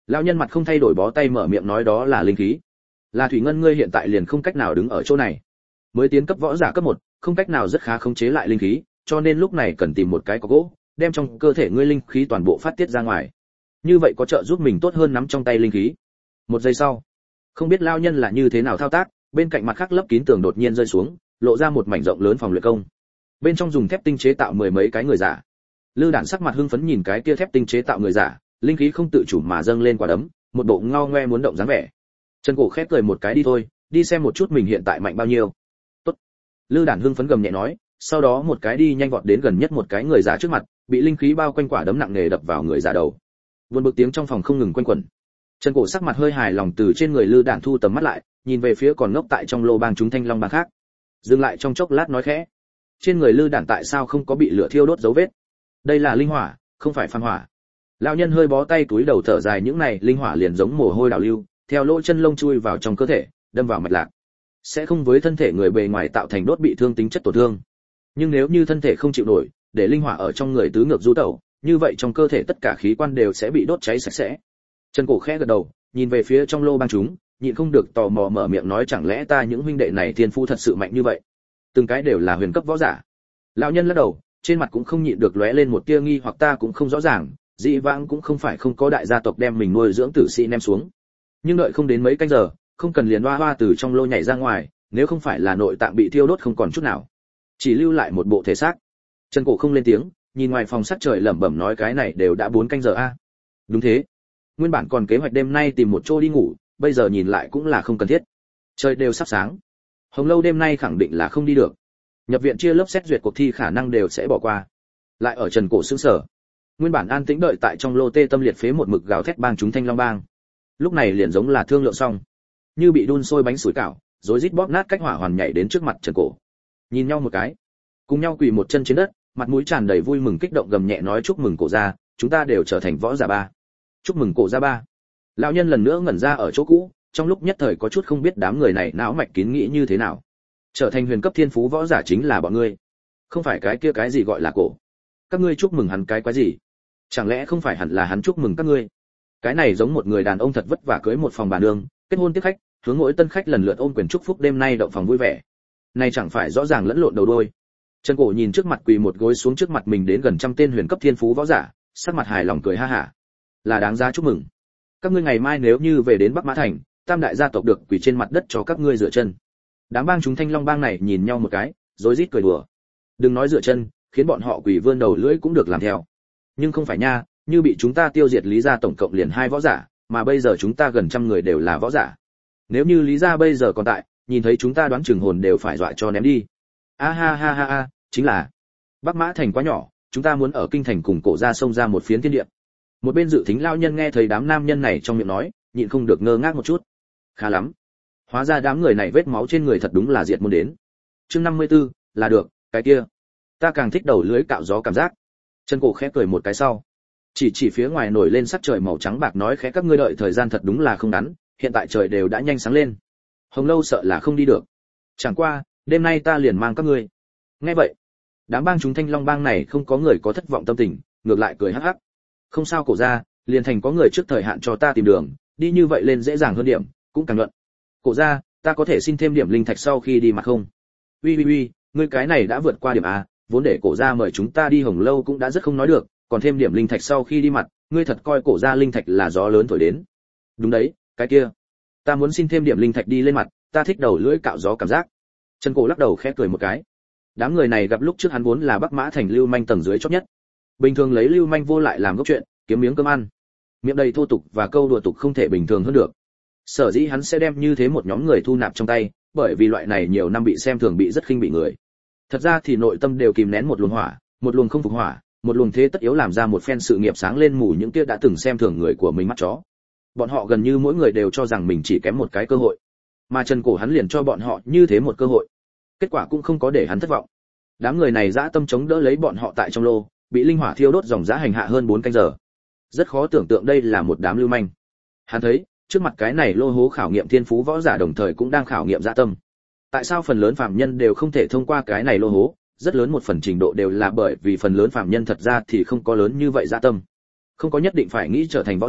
Lão nhân mặt không thay đổi bó tay mở miệng nói đó là linh khí. Là thủy ngân, ngươi hiện tại liền không cách nào đứng ở chỗ này. Mới tiến cấp võ giả cấp một, không cách nào rất khá khống chế lại linh khí, cho nên lúc này cần tìm một cái có gỗ, đem trong cơ thể ngươi linh khí toàn bộ phát tiết ra ngoài. Như vậy có trợ giúp mình tốt hơn nắm trong tay linh khí. Một giây sau, không biết lão nhân là như thế nào thao tác, bên cạnh mặt khác lấp kín tường đột nhiên rơi xuống, lộ ra một mảnh rộng lớn phòng luyện công. Bên trong dùng thép tinh chế tạo mười mấy cái người giả. Lư Đản sắc mặt hưng phấn nhìn cái kia thép tinh chế tạo người giả, linh khí không tự chủ mà dâng lên quả đấm, một bộ ngao ngoe muốn động dáng vẻ. Trần Cổ khép cười một cái, đi thôi, đi xem một chút mình hiện tại mạnh bao nhiêu. Tốt. Lư Đản hưng phấn gầm nhẹ nói, sau đó một cái đi nhanh vọt đến gần nhất một cái người giả trước mặt, bị linh khí bao quanh quả đấm nặng nề đập vào người giả đầu. Buồn bực tiếng trong phòng không ngừng quanh quẩn. Trần Cổ sắc mặt hơi hài lòng từ trên người Lư Đản thu tầm mắt lại, nhìn về phía còn ngốc tại trong lô bang chúng thanh long bang khác. Dừng lại trong chốc lát nói khẽ, trên người Lư Đản tại sao không có bị lửa thiêu đốt dấu vết? Đây là linh hỏa, không phải phàm hỏa. Lão nhân hơi bó tay túi đầu thở dài, những này linh hỏa liền giống mồ hôi đảo lưu, theo lỗ chân lông chui vào trong cơ thể, đâm vào mạch lạc. Sẽ không với thân thể người bề ngoài tạo thành đốt bị thương tính chất tổn thương. Nhưng nếu như thân thể không chịu nổi, để linh hỏa ở trong người tứ ngược du tẩu, như vậy trong cơ thể tất cả khí quan đều sẽ bị đốt cháy sạch sẽ. Trần Cổ khẽ gật đầu, nhìn về phía trong lô bang chúng, nhịn không được tò mò mở miệng nói, chẳng lẽ ta những huynh đệ này thiên phú thật sự mạnh như vậy? Từng cái đều là huyền cấp võ giả. Lão nhân lắc đầu, trên mặt cũng không nhịn được lóe lên một tia nghi hoặc, ta cũng không rõ ràng, dĩ vãng cũng không phải không có đại gia tộc đem mình nuôi dưỡng tử sĩ ném xuống. Nhưng đợi không đến mấy canh giờ, không cần liền hoa hoa từ trong lô nhảy ra ngoài, nếu không phải là nội tạng bị thiêu đốt không còn chút nào, chỉ lưu lại một bộ thể xác. Trần Cổ không lên tiếng, nhìn ngoài phòng sắc trời lẩm bẩm nói, cái này đều đã bốn canh giờ a. Đúng thế. Nguyên bản còn kế hoạch đêm nay tìm một chỗ đi ngủ, bây giờ nhìn lại cũng là không cần thiết. Trời đều sắp sáng. Hồng Lâu đêm nay khẳng định là không đi được. Nhập viện chia lớp xét duyệt cuộc thi khả năng đều sẽ bỏ qua. Lại ở Trần Cổ sững sờ. Nguyên bản an tĩnh đợi tại trong lô tê tâm liệt phế một mực gào thét bang chúng thanh long bang. Lúc này liền giống là thương lượng xong, như bị đun sôi bánh sủi cảo, rối rít bóp nát cách hỏa hoàn nhảy đến trước mặt Trần Cổ. Nhìn nhau một cái, cùng nhau quỳ một chân trên đất, mặt mũi tràn đầy vui mừng kích động gầm nhẹ nói, chúc mừng Cổ gia, chúng ta đều trở thành võ giả ba. Chúc mừng Cổ gia ba. Lão nhân lần nữa ngẩn ra ở chỗ cũ, trong lúc nhất thời có chút không biết đám người này não mạch kín nghĩ như thế nào. Trở thành huyền cấp thiên phú võ giả chính là bọn ngươi, không phải cái kia cái gì gọi là Cổ. Các ngươi chúc mừng hắn cái quái gì? Chẳng lẽ không phải hẳn là hắn chúc mừng các ngươi? Cái này giống một người đàn ông thật vất vả cưới một phòng bà nương, kết hôn tiếp khách, hướng mỗi tân khách lần lượt ôm quyền chúc phúc đêm nay động phòng vui vẻ. Này chẳng phải rõ ràng lẫn lộn đầu đuôi. Trần Cổ nhìn trước mặt quỳ một gối xuống trước mặt mình đến gần trăm tên huyền cấp thiên phú võ giả, sắc mặt hài lòng cười ha hả. Là đáng giá chúc mừng. Các ngươi ngày mai nếu như về đến Bắc Mã Thành, tam đại gia tộc được quỳ trên mặt đất cho các ngươi dựa chân. Đám bang chúng thanh long bang này nhìn nhau một cái, rối rít cười đùa. Đừng nói dựa chân, khiến bọn họ quỳ vươn đầu lưỡi cũng được làm theo. Nhưng không phải nha, như bị chúng ta tiêu diệt Lý gia tổng cộng liền hai võ giả, mà bây giờ chúng ta gần trăm người đều là võ giả. Nếu như Lý gia bây giờ còn tại, nhìn thấy chúng ta đoán chừng hồn đều phải dọa cho ném đi. A ha ha ha ha, chính là Bắc Mã Thành quá nhỏ, chúng ta muốn ở kinh thành cùng Cổ gia xông ra một phiến thiên địa. Một bên dự thính lao nhân nghe thấy đám nam nhân này trong miệng nói, nhịn không được ngơ ngác một chút. Khá lắm, hóa ra đám người này vết máu trên người thật đúng là diệt môn đến. Chương năm mươi tư, là được, cái kia, ta càng thích đầu lưới cạo gió cảm giác. Trần Cổ khẽ cười một cái sau, chỉ chỉ phía ngoài nổi lên sắc trời màu trắng bạc nói khẽ, các ngươi đợi thời gian thật đúng là không ngắn, hiện tại trời đều đã nhanh sáng lên. Hồng Lâu sợ là không đi được. Chẳng qua, đêm nay ta liền mang các ngươi. Nghe vậy, đám bang chúng thanh long bang này không có người có thất vọng tâm tình, ngược lại cười hắc hắc. Không sao Cổ gia, liền thành có người trước thời hạn cho ta tìm đường, đi như vậy lên dễ dàng hơn điểm, cũng càng luận. Cổ gia, ta có thể xin thêm điểm linh thạch sau khi đi mà không? Uy uy uy, ngươi cái này đã vượt qua điểm a, vốn để Cổ gia mời chúng ta đi Hồng Lâu cũng đã rất không nói được, còn thêm điểm linh thạch sau khi đi mặt, ngươi thật coi Cổ gia linh thạch là gió lớn thổi đến. Đúng đấy, cái kia, ta muốn xin thêm điểm linh thạch đi lên mặt, ta thích đầu lưỡi cạo gió cảm giác. Trần Cổ lắc đầu khẽ cười một cái. Đám người này gặp lúc trước hắn vốn là Bắc Mã Thành lưu manh tầng dưới chót nhất. Bình thường lấy lưu manh vô lại làm gốc chuyện, kiếm miếng cơm ăn. Miệng đầy thô tục và câu đùa tục không thể bình thường hơn được. Sở dĩ hắn sẽ đem như thế một nhóm người thu nạp trong tay, bởi vì loại này nhiều năm bị xem thường bị rất khinh bị người. Thật ra thì nội tâm đều kìm nén một luồng hỏa, một luồng không phục hỏa, một luồng thế tất yếu làm ra một phen sự nghiệp sáng lên mù những kia đã từng xem thường người của mình mắt chó. Bọn họ gần như mỗi người đều cho rằng mình chỉ kém một cái cơ hội, mà Trần Cổ hắn liền cho bọn họ như thế một cơ hội. Kết quả cũng không có để hắn thất vọng. Đám người này dã tâm chống đỡ lấy bọn họ tại trong lô, bị linh hỏa thiêu đốt dòng dã hành hạ hơn bốn canh giờ. Rất khó tưởng tượng đây là một đám lưu manh. Hắn thấy, trước mặt cái này lô hố khảo nghiệm thiên phú võ giả đồng thời cũng đang khảo nghiệm dã tâm. Tại sao phần lớn phàm nhân đều không thể thông qua cái này lô hố? Rất lớn một phần trình độ đều là bởi vì phần lớn phàm nhân thật ra thì không có lớn như vậy dã tâm. Không có nhất định phải nghĩ trở thành võ giả,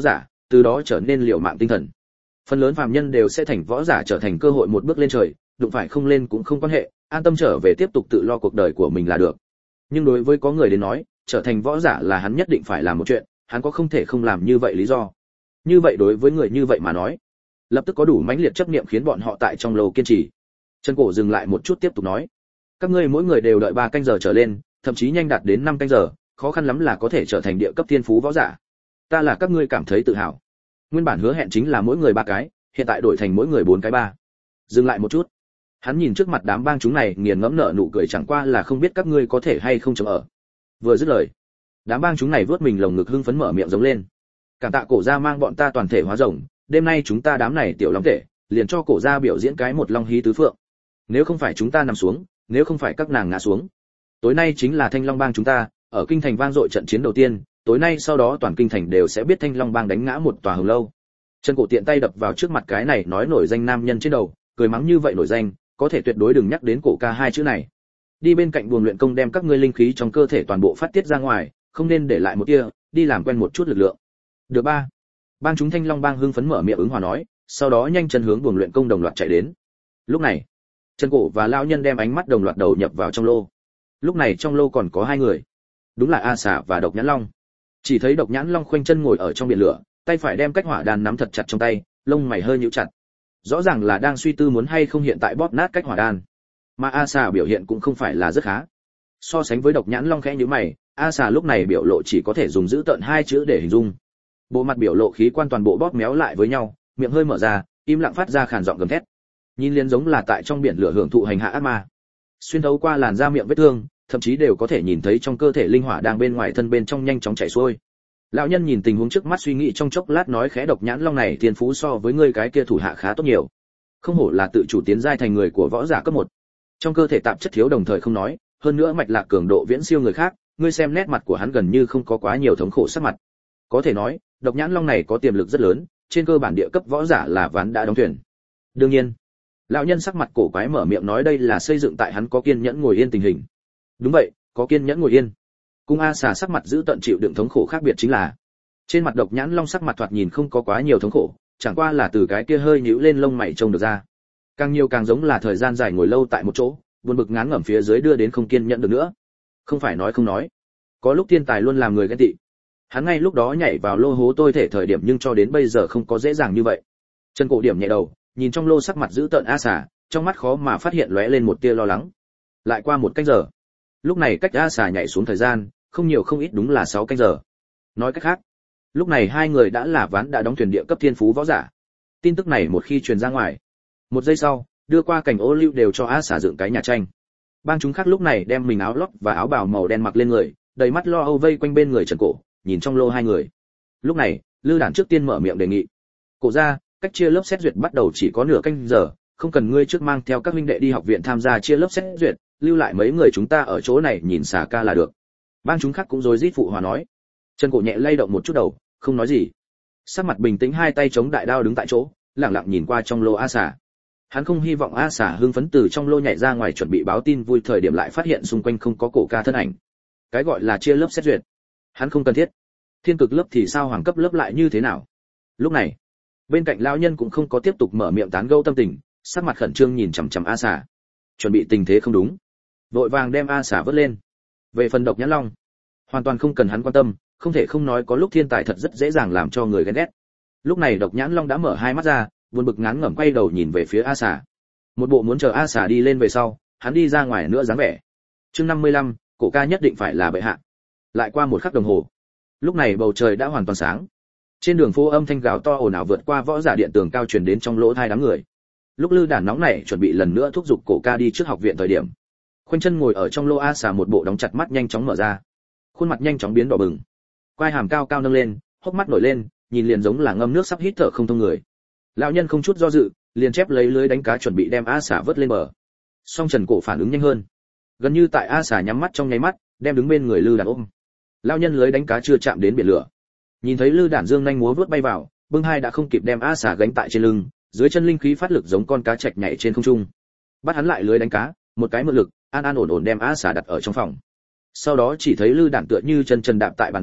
từ đó trở nên liều mạng tinh thần. Phần lớn phàm nhân đều sẽ thành võ giả trở thành cơ hội một bước lên trời, đụng phải không lên cũng không quan hệ, an tâm trở về tiếp tục tự lo cuộc đời của mình là được. Nhưng đối với có người đến nói, trở thành võ giả là hắn nhất định phải làm một chuyện, hắn có không thể không làm như vậy lý do. Như vậy đối với người như vậy mà nói, lập tức có đủ mãnh liệt chấp niệm khiến bọn họ tại trong lầu kiên trì. Chân Cổ dừng lại một chút tiếp tục nói, các ngươi mỗi người đều đợi ba canh giờ trở lên, thậm chí nhanh đạt đến năm canh giờ, khó khăn lắm là có thể trở thành địa cấp thiên phú võ giả. Ta là các ngươi cảm thấy tự hào. Nguyên bản hứa hẹn chính là mỗi người ba cái, hiện tại đổi thành mỗi người bốn cái ba. Dừng lại một chút. Hắn nhìn trước mặt đám bang chúng này nghiền ngẫm nở nụ cười, chẳng qua là không biết các ngươi có thể hay không chấm ở. Vừa dứt lời, đám bang chúng này vớt mình lồng ngực hưng phấn mở miệng giống lên. Cảm tạ cổ gia mang bọn ta toàn thể hóa rồng, đêm nay chúng ta đám này tiểu long thể, liền cho cổ gia biểu diễn cái một long hí tứ phượng. Nếu không phải chúng ta nằm xuống, nếu không phải các nàng ngã xuống, tối nay chính là Thanh Long bang chúng ta ở kinh thành vang dội trận chiến đầu tiên, tối nay sau đó toàn kinh thành đều sẽ biết Thanh Long bang đánh ngã một tòa hồng lâu. Chân Cổ tiện tay đập vào trước mặt cái này nói nổi danh nam nhân trên đầu, cười mắng như vậy nổi danh, có thể tuyệt đối đừng nhắc đến cổ ca hai chữ này. Đi bên cạnh buồng luyện công đem các ngươi linh khí trong cơ thể toàn bộ phát tiết ra ngoài, không nên để lại một tia, đi làm quen một chút lực lượng. Được ba. Bang chúng Thanh Long bang hưng phấn mở miệng ứng hòa nói, sau đó nhanh chân hướng buồng luyện công đồng loạt chạy đến. Lúc này, Chân Cổ và lão nhân đem ánh mắt đồng loạt đầu nhập vào trong lô. Lúc này trong lô còn có hai người, đúng là A Xà và Độc Nhãn Long. Chỉ thấy Độc Nhãn Long khoanh chân ngồi ở trong biển lửa, tay phải đem cách hỏa đan nắm thật chặt trong tay, lông mày hơi nhíu chặt. Rõ ràng là đang suy tư muốn hay không hiện tại bóp nát cách hỏa đan. Mà A Xà biểu hiện cũng không phải là rất khá. So sánh với Độc Nhãn Long khẽ nhíu mày, A Xà lúc này biểu lộ chỉ có thể dùng giữ tợn hai chữ để hình dung. Bộ mặt biểu lộ khí quan toàn bộ bóp méo lại với nhau, miệng hơi mở ra, im lặng phát ra khàn giọng gầm thét. Nhìn liền giống là tại trong biển lửa hưởng thụ hành hạ ác ma. Xuyên thấu qua làn da miệng vết thương, thậm chí đều có thể nhìn thấy trong cơ thể linh hỏa đang bên ngoài thân bên trong nhanh chóng chảy xuôi. Lão nhân nhìn tình huống trước mắt suy nghĩ trong chốc lát nói khẽ, Độc Nhãn Long này thiên phú so với ngươi cái kia thủ hạ khá tốt nhiều. Không hổ là tự chủ tiến giai thành người của võ giả cấp một. Trong cơ thể tạp chất thiếu đồng thời không nói, hơn nữa mạch lạc cường độ viễn siêu người khác, ngươi xem nét mặt của hắn gần như không có quá nhiều thống khổ sắc mặt. Có thể nói, Độc Nhãn Long này có tiềm lực rất lớn, trên cơ bản địa cấp võ giả là ván đã đóng thuyền. Đương nhiên, lão nhân sắc mặt cổ quái mở miệng nói đây là xây dựng tại hắn có kiên nhẫn ngồi yên tình hình. Đúng vậy, có kiên nhẫn ngồi yên. Cung A Xà sắc mặt giữ tận chịu đựng thống khổ khác biệt chính là, trên mặt Độc Nhãn Long sắc mặt thoạt nhìn không có quá nhiều thống khổ, chẳng qua là từ cái kia hơi nhíu lên lông mày trông được ra. Càng nhiều càng giống là thời gian dài ngồi lâu tại một chỗ, buồn bực ngán ngẩm phía dưới đưa đến không kiên nhẫn được nữa. Không phải nói không nói, có lúc thiên tài luôn làm người ghen tị. Hắn ngay lúc đó nhảy vào lô hố tôi thể thời điểm nhưng cho đến bây giờ không có dễ dàng như vậy. Chân Cổ điểm nhẹ đầu, nhìn trong lô sắc mặt giữ tợn A Xà, trong mắt khó mà phát hiện lóe lên một tia lo lắng. Lại qua một canh giờ. Lúc này cách A Xà nhảy xuống thời gian, không nhiều không ít đúng là sáu canh giờ. Nói cách khác, lúc này hai người đã là ván đã đóng thuyền địa cấp thiên phú võ giả. Tin tức này một khi truyền ra ngoài, một giây sau, đưa qua cảnh ô lưu đều cho A Xà dựng cái nhà tranh. Bang chúng khác lúc này đem mình áo lót và áo bào màu đen mặc lên người, đầy mắt lo âu vây quanh bên người Trần Cổ, nhìn trong lô hai người. Lúc này, Lư Đản trước tiên mở miệng đề nghị. Cổ gia, cách chia lớp xét duyệt bắt đầu chỉ có nửa canh giờ, không cần ngươi trước mang theo các huynh đệ đi học viện tham gia chia lớp xét duyệt, lưu lại mấy người chúng ta ở chỗ này nhìn xà ca là được. Bang chúng khác cũng rối rít phụ hòa nói. Trần Cổ nhẹ lay động một chút đầu, không nói gì. Sắc mặt bình tĩnh, hai tay chống đại đao đứng tại chỗ, lặng lặng nhìn qua trong lô A Xà. Hắn không hy vọng A Xà hưng phấn từ trong lô nhảy ra ngoài chuẩn bị báo tin vui thời điểm lại phát hiện xung quanh không có cổ ca thân ảnh. Cái gọi là chia lớp xét duyệt, hắn không cần thiết. Thiên cực lớp thì sao, hoàng cấp lớp lại như thế nào? Lúc này, bên cạnh lão nhân cũng không có tiếp tục mở miệng tán gẫu tâm tình, sắc mặt khẩn trương nhìn chằm chằm A Xà. Chuẩn bị tình thế không đúng, vội vàng đem A Xà vớt lên. Về phần Độc Nhãn Long, hoàn toàn không cần hắn quan tâm, không thể không nói có lúc thiên tài thật rất dễ dàng làm cho người ghen ghét. Lúc này Độc Nhãn Long đã mở hai mắt ra, buồn bực ngán ngẩm quay đầu nhìn về phía A Xà. Một bộ muốn chờ A Xà đi lên về sau, hắn đi ra ngoài nữa dáng vẻ. Chương năm mươi lăm, cổ ca nhất định phải là bệ hạ. Lại qua một khắc đồng hồ. Lúc này bầu trời đã hoàn toàn sáng. Trên đường phố âm thanh gào to ồn ào vượt qua võ giả điện tường cao truyền đến trong lỗ tai đám người. Lúc Lư Đản nóng nảy chuẩn bị lần nữa thúc giục cổ ca đi trước học viện thời điểm, khoanh chân ngồi ở trong lô A Xà một bộ đóng chặt mắt nhanh chóng mở ra, khuôn mặt nhanh chóng biến đỏ bừng, quai hàm cao cao nâng lên, hốc mắt nổi lên, nhìn liền giống là ngâm nước sắp hít thở không thông người. Lão nhân không chút do dự, liền chép lấy lưới đánh cá chuẩn bị đem A Xà vớt lên bờ. Song Trần Cổ phản ứng nhanh hơn, gần như tại A Xà nhắm mắt trong nháy mắt, đem đứng bên người Lư Đản ôm. Lão nhân lưới đánh cá chưa chạm đến biển lửa, nhìn thấy Lư Đản dương nhanh múa vớt bay vào, bưng hai đã không kịp đem A Xà gánh tại trên lưng, dưới chân linh khí phát lực giống con cá trạch nhảy trên không trung. Bắt hắn lại lưới đánh cá, một cái mượn lực, an an ổn ổn đem A Xà đặt ở trong phòng. Sau đó chỉ thấy Lư Đản tựa như chân chân đạp tại bàn ủi,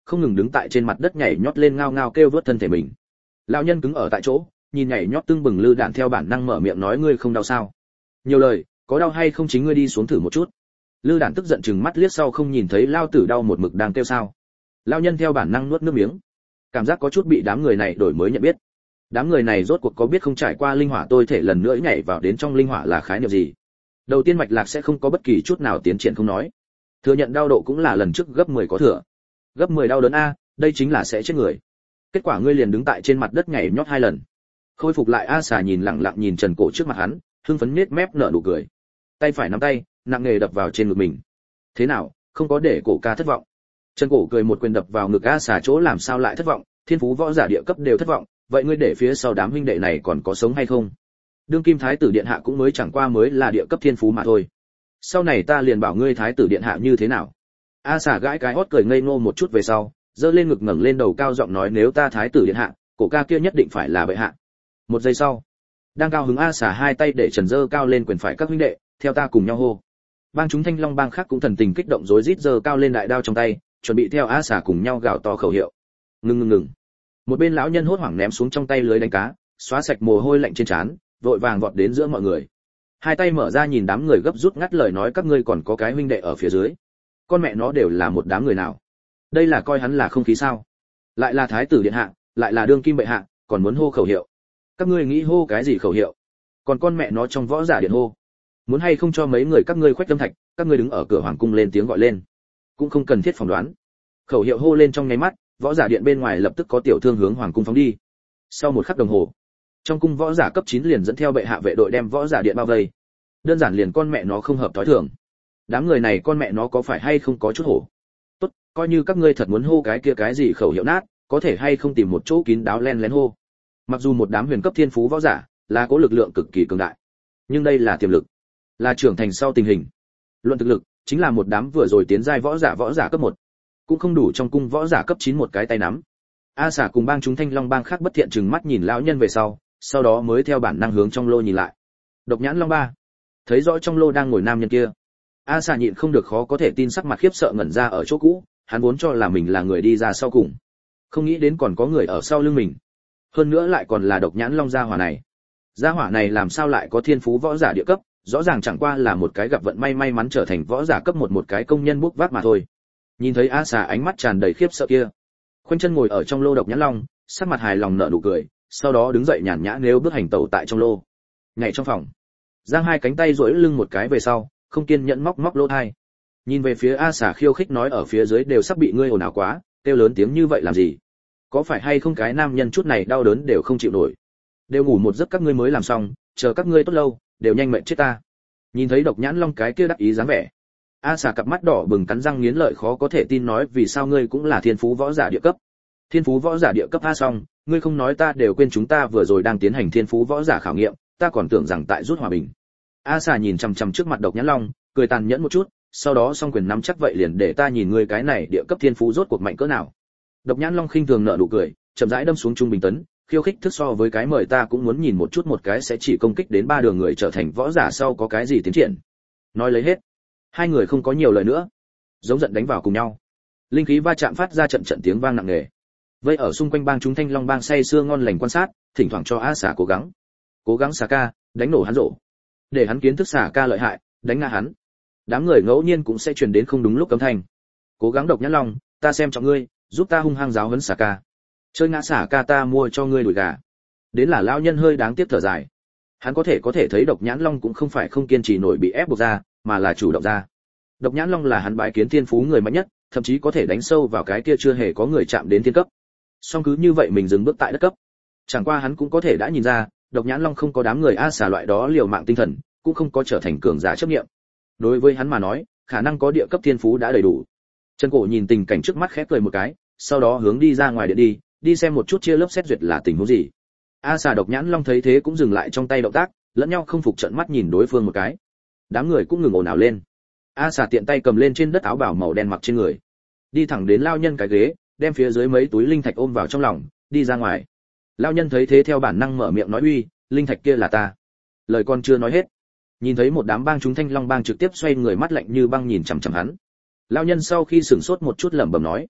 không ngừng đứng tại trên mặt đất nhảy nhót lên ngao ngao kêu vớt thân thể mình. Lão nhân cứng ở tại chỗ, nhìn nhảy nhót tưng bừng Lư Đản theo bản năng mở miệng nói ngươi không đau sao? Nhiều lời, có đau hay không chính ngươi đi xuống thử một chút. Lư Đản tức giận chừng mắt liếc sau không nhìn thấy lao tử đau một mực đang kêu sao. Lão nhân theo bản năng nuốt nước miếng, cảm giác có chút bị đám người này đổi mới nhận biết. Đám người này rốt cuộc có biết không trải qua linh hỏa tôi thể lần nữa nhảy vào đến trong linh hỏa là khái niệm gì? Đầu tiên mạch lạc sẽ không có bất kỳ chút nào tiến triển không nói, thừa nhận đau độ cũng là lần trước gấp mười có thừa. Gấp mười đau đớn a, đây chính là sẽ chết người. Kết quả ngươi liền đứng tại trên mặt đất nhảy nhót hai lần. Khôi phục lại A Xà nhìn lặng lặng nhìn Trần Cổ trước mặt hắn, hưng phấn nhếch mép nở nụ cười. Tay phải nắm tay, nặng nề đập vào trên ngực mình. Thế nào, không có để Cổ ca thất vọng. Trần Cổ cười một quyền đập vào ngực A Xà chỗ làm sao lại thất vọng, thiên phú võ giả địa cấp đều thất vọng, vậy ngươi để phía sau đám huynh đệ này còn có sống hay không? Đương kim thái tử điện hạ cũng mới chẳng qua mới là địa cấp thiên phú mà thôi. Sau này ta liền bảo ngươi thái tử điện hạ như thế nào? A Xà gãi cái hót cười ngây ngô một chút về sau, giơ lên ngực ngẩng lên đầu cao giọng nói nếu ta thái tử điện hạ, Cổ ca kia nhất định phải là bệ hạ. Một giây sau, đang cao hứng A Xà hai tay để trần dơ cao lên quyền phải các huynh đệ, theo ta cùng nhau hô. Bang chúng Thanh Long bang khác cũng thần tình kích động rối rít giơ cao lên đại đao trong tay, chuẩn bị theo A Xà cùng nhau gào to khẩu hiệu. Ngừng ngừng ngừng. Một bên lão nhân hốt hoảng ném xuống trong tay lưới đánh cá, xóa sạch mồ hôi lạnh trên trán, vội vàng vọt đến giữa mọi người. Hai tay mở ra nhìn đám người gấp rút ngắt lời nói các ngươi còn có cái huynh đệ ở phía dưới. Con mẹ nó đều là một đám người nào? Đây là coi hắn là không khí sao? Lại là thái tử điện hạ, lại là đương kim bệ hạ, còn muốn hô khẩu hiệu. Các ngươi nghĩ hô cái gì khẩu hiệu? Còn con mẹ nó trong võ giả điện hô. Muốn hay không cho mấy người các ngươi khoách tâm thạch, các ngươi đứng ở cửa hoàng cung lên tiếng gọi lên. Cũng không cần thiết phỏng đoán. Khẩu hiệu hô lên trong nháy mắt, võ giả điện bên ngoài lập tức có tiểu thương hướng hoàng cung phóng đi. Sau một khắc đồng hồ, trong cung võ giả cấp chín liền dẫn theo bệ hạ vệ đội đem võ giả điện bao vây. Đơn giản liền con mẹ nó không hợp tối thường. Đám người này con mẹ nó có phải hay không có chút hổ. Tốt, coi như các ngươi thật muốn hô cái kia cái gì khẩu hiệu nát, có thể hay không tìm một chỗ kín đáo len lén hô. Mặc dù một đám huyền cấp thiên phú võ giả là có lực lượng cực kỳ cường đại, nhưng đây là tiềm lực, là trưởng thành sau tình hình. Luận thực lực, chính là một đám vừa rồi tiến giai võ giả võ giả cấp một, cũng không đủ trong cung võ giả cấp chín một cái tay nắm. A Xà cùng bang chúng Thanh Long bang khác bất thiện chừng mắt nhìn lão nhân về sau, sau đó mới theo bản năng hướng trong lô nhìn lại. Độc Nhãn Long ba, thấy rõ trong lô đang ngồi nam nhân kia. A Xà nhịn không được khó có thể tin sắc mặt khiếp sợ ngẩn ra ở chỗ cũ, hắn vốn cho là mình là người đi ra sau cùng, không nghĩ đến còn có người ở sau lưng mình, hơn nữa lại còn là Độc Nhãn Long gia hỏa này. Gia hỏa này làm sao lại có thiên phú võ giả địa cấp, rõ ràng chẳng qua là một cái gặp vận may may mắn trở thành võ giả cấp một một cái công nhân bốc vác mà thôi. Nhìn thấy A Xà ánh mắt tràn đầy khiếp sợ kia, khoanh chân ngồi ở trong lô Độc Nhãn Long, sắc mặt hài lòng nở nụ cười, sau đó đứng dậy nhàn nhã nếu bước hành tẩu tại trong lô. Nhảy trong phòng, giang hai cánh tay duỗi lưng một cái về sau, không kiên nhẫn móc móc lỗ tai. Nhìn về phía A Xà khiêu khích nói ở phía dưới đều sắp bị ngươi ồn ào quá, kêu lớn tiếng như vậy làm gì? Có phải hay không cái nam nhân chút này đau đớn đều không chịu nổi. Đều ngủ một giấc các ngươi mới làm xong, chờ các ngươi tốt lâu, đều nhanh mệt chết ta. Nhìn thấy Độc Nhãn Long cái kia đắc ý dáng vẻ, A Xà cặp mắt đỏ bừng cắn răng nghiến lợi khó có thể tin nói vì sao ngươi cũng là thiên phú võ giả địa cấp. Thiên phú võ giả địa cấp a xong, ngươi không nói ta đều quên chúng ta vừa rồi đang tiến hành thiên phú võ giả khảo nghiệm, ta còn tưởng rằng tại rút hòa bình. A Xà nhìn chằm chằm trước mặt Độc Nhãn Long, cười tàn nhẫn một chút, sau đó song quyền nắm chắc vậy liền để ta nhìn ngươi cái này địa cấp thiên phú rốt cuộc mạnh cỡ nào. Độc Nhãn Long khinh thường nở nụ cười, chậm rãi đâm xuống trung bình tấn, khiêu khích thức so với cái mời ta cũng muốn nhìn một chút một cái sẽ chỉ công kích đến ba đường người trở thành võ giả sau có cái gì tiến triển. Nói lấy hết, hai người không có nhiều lời nữa, giống giận đánh vào cùng nhau. Linh khí va chạm phát ra trận trận tiếng vang nặng nề. Vây ở xung quanh bang chúng Thanh Long bang say sưa ngon lành quan sát, thỉnh thoảng cho A Xà cố gắng, cố gắng xà ca, đánh nổ hắn rổ, để hắn kiến thức xà ca lợi hại, đánh ngã hắn. Đám người ngẫu nhiên cũng sẽ truyền đến không đúng lúc cấm thanh. Cố gắng Độc Nhãn Long, ta xem trọng ngươi, giúp ta hung hăng giáo huấn xà ca. Chơi ngã xà ca ta mua cho ngươi đùi gà. Đến là lão nhân hơi đáng tiếc thở dài. Hắn có thể có thể thấy Độc Nhãn Long cũng không phải không kiên trì nổi bị ép buộc ra, mà là chủ động ra. Độc Nhãn Long là hắn bái kiến thiên phú người mạnh nhất, thậm chí có thể đánh sâu vào cái kia chưa hề có người chạm đến thiên cấp. Song cứ như vậy mình dừng bước tại đất cấp. Chẳng qua hắn cũng có thể đã nhìn ra, Độc Nhãn Long không có đám người A Xà loại đó liều mạng tinh thần, cũng không có trở thành cường giả chấp niệm. Đối với hắn mà nói, khả năng có địa cấp thiên phú đã đầy đủ. Trần Cổ nhìn tình cảnh trước mắt khẽ cười một cái, sau đó hướng đi ra ngoài điện đi, đi xem một chút chia lớp xét duyệt là tình huống gì. A Xà Độc Nhãn Long thấy thế cũng dừng lại trong tay động tác, lẫn nhau không phục trợn mắt nhìn đối phương một cái. Đám người cũng ngừng ồn ào lên. A Xà tiện tay cầm lên trên đất áo bào màu đen mặc trên người, đi thẳng đến lao nhân cái ghế, đem phía dưới mấy túi linh thạch ôm vào trong lòng, đi ra ngoài. Lao nhân thấy thế theo bản năng mở miệng nói uy, linh thạch kia là ta. Lời con chưa nói hết, nhìn thấy một đám bang chúng Thanh Long bang trực tiếp xoay người mắt lạnh như băng nhìn chằm chằm hắn. Lao nhân sau khi sửng sốt một chút lẩm bẩm nói,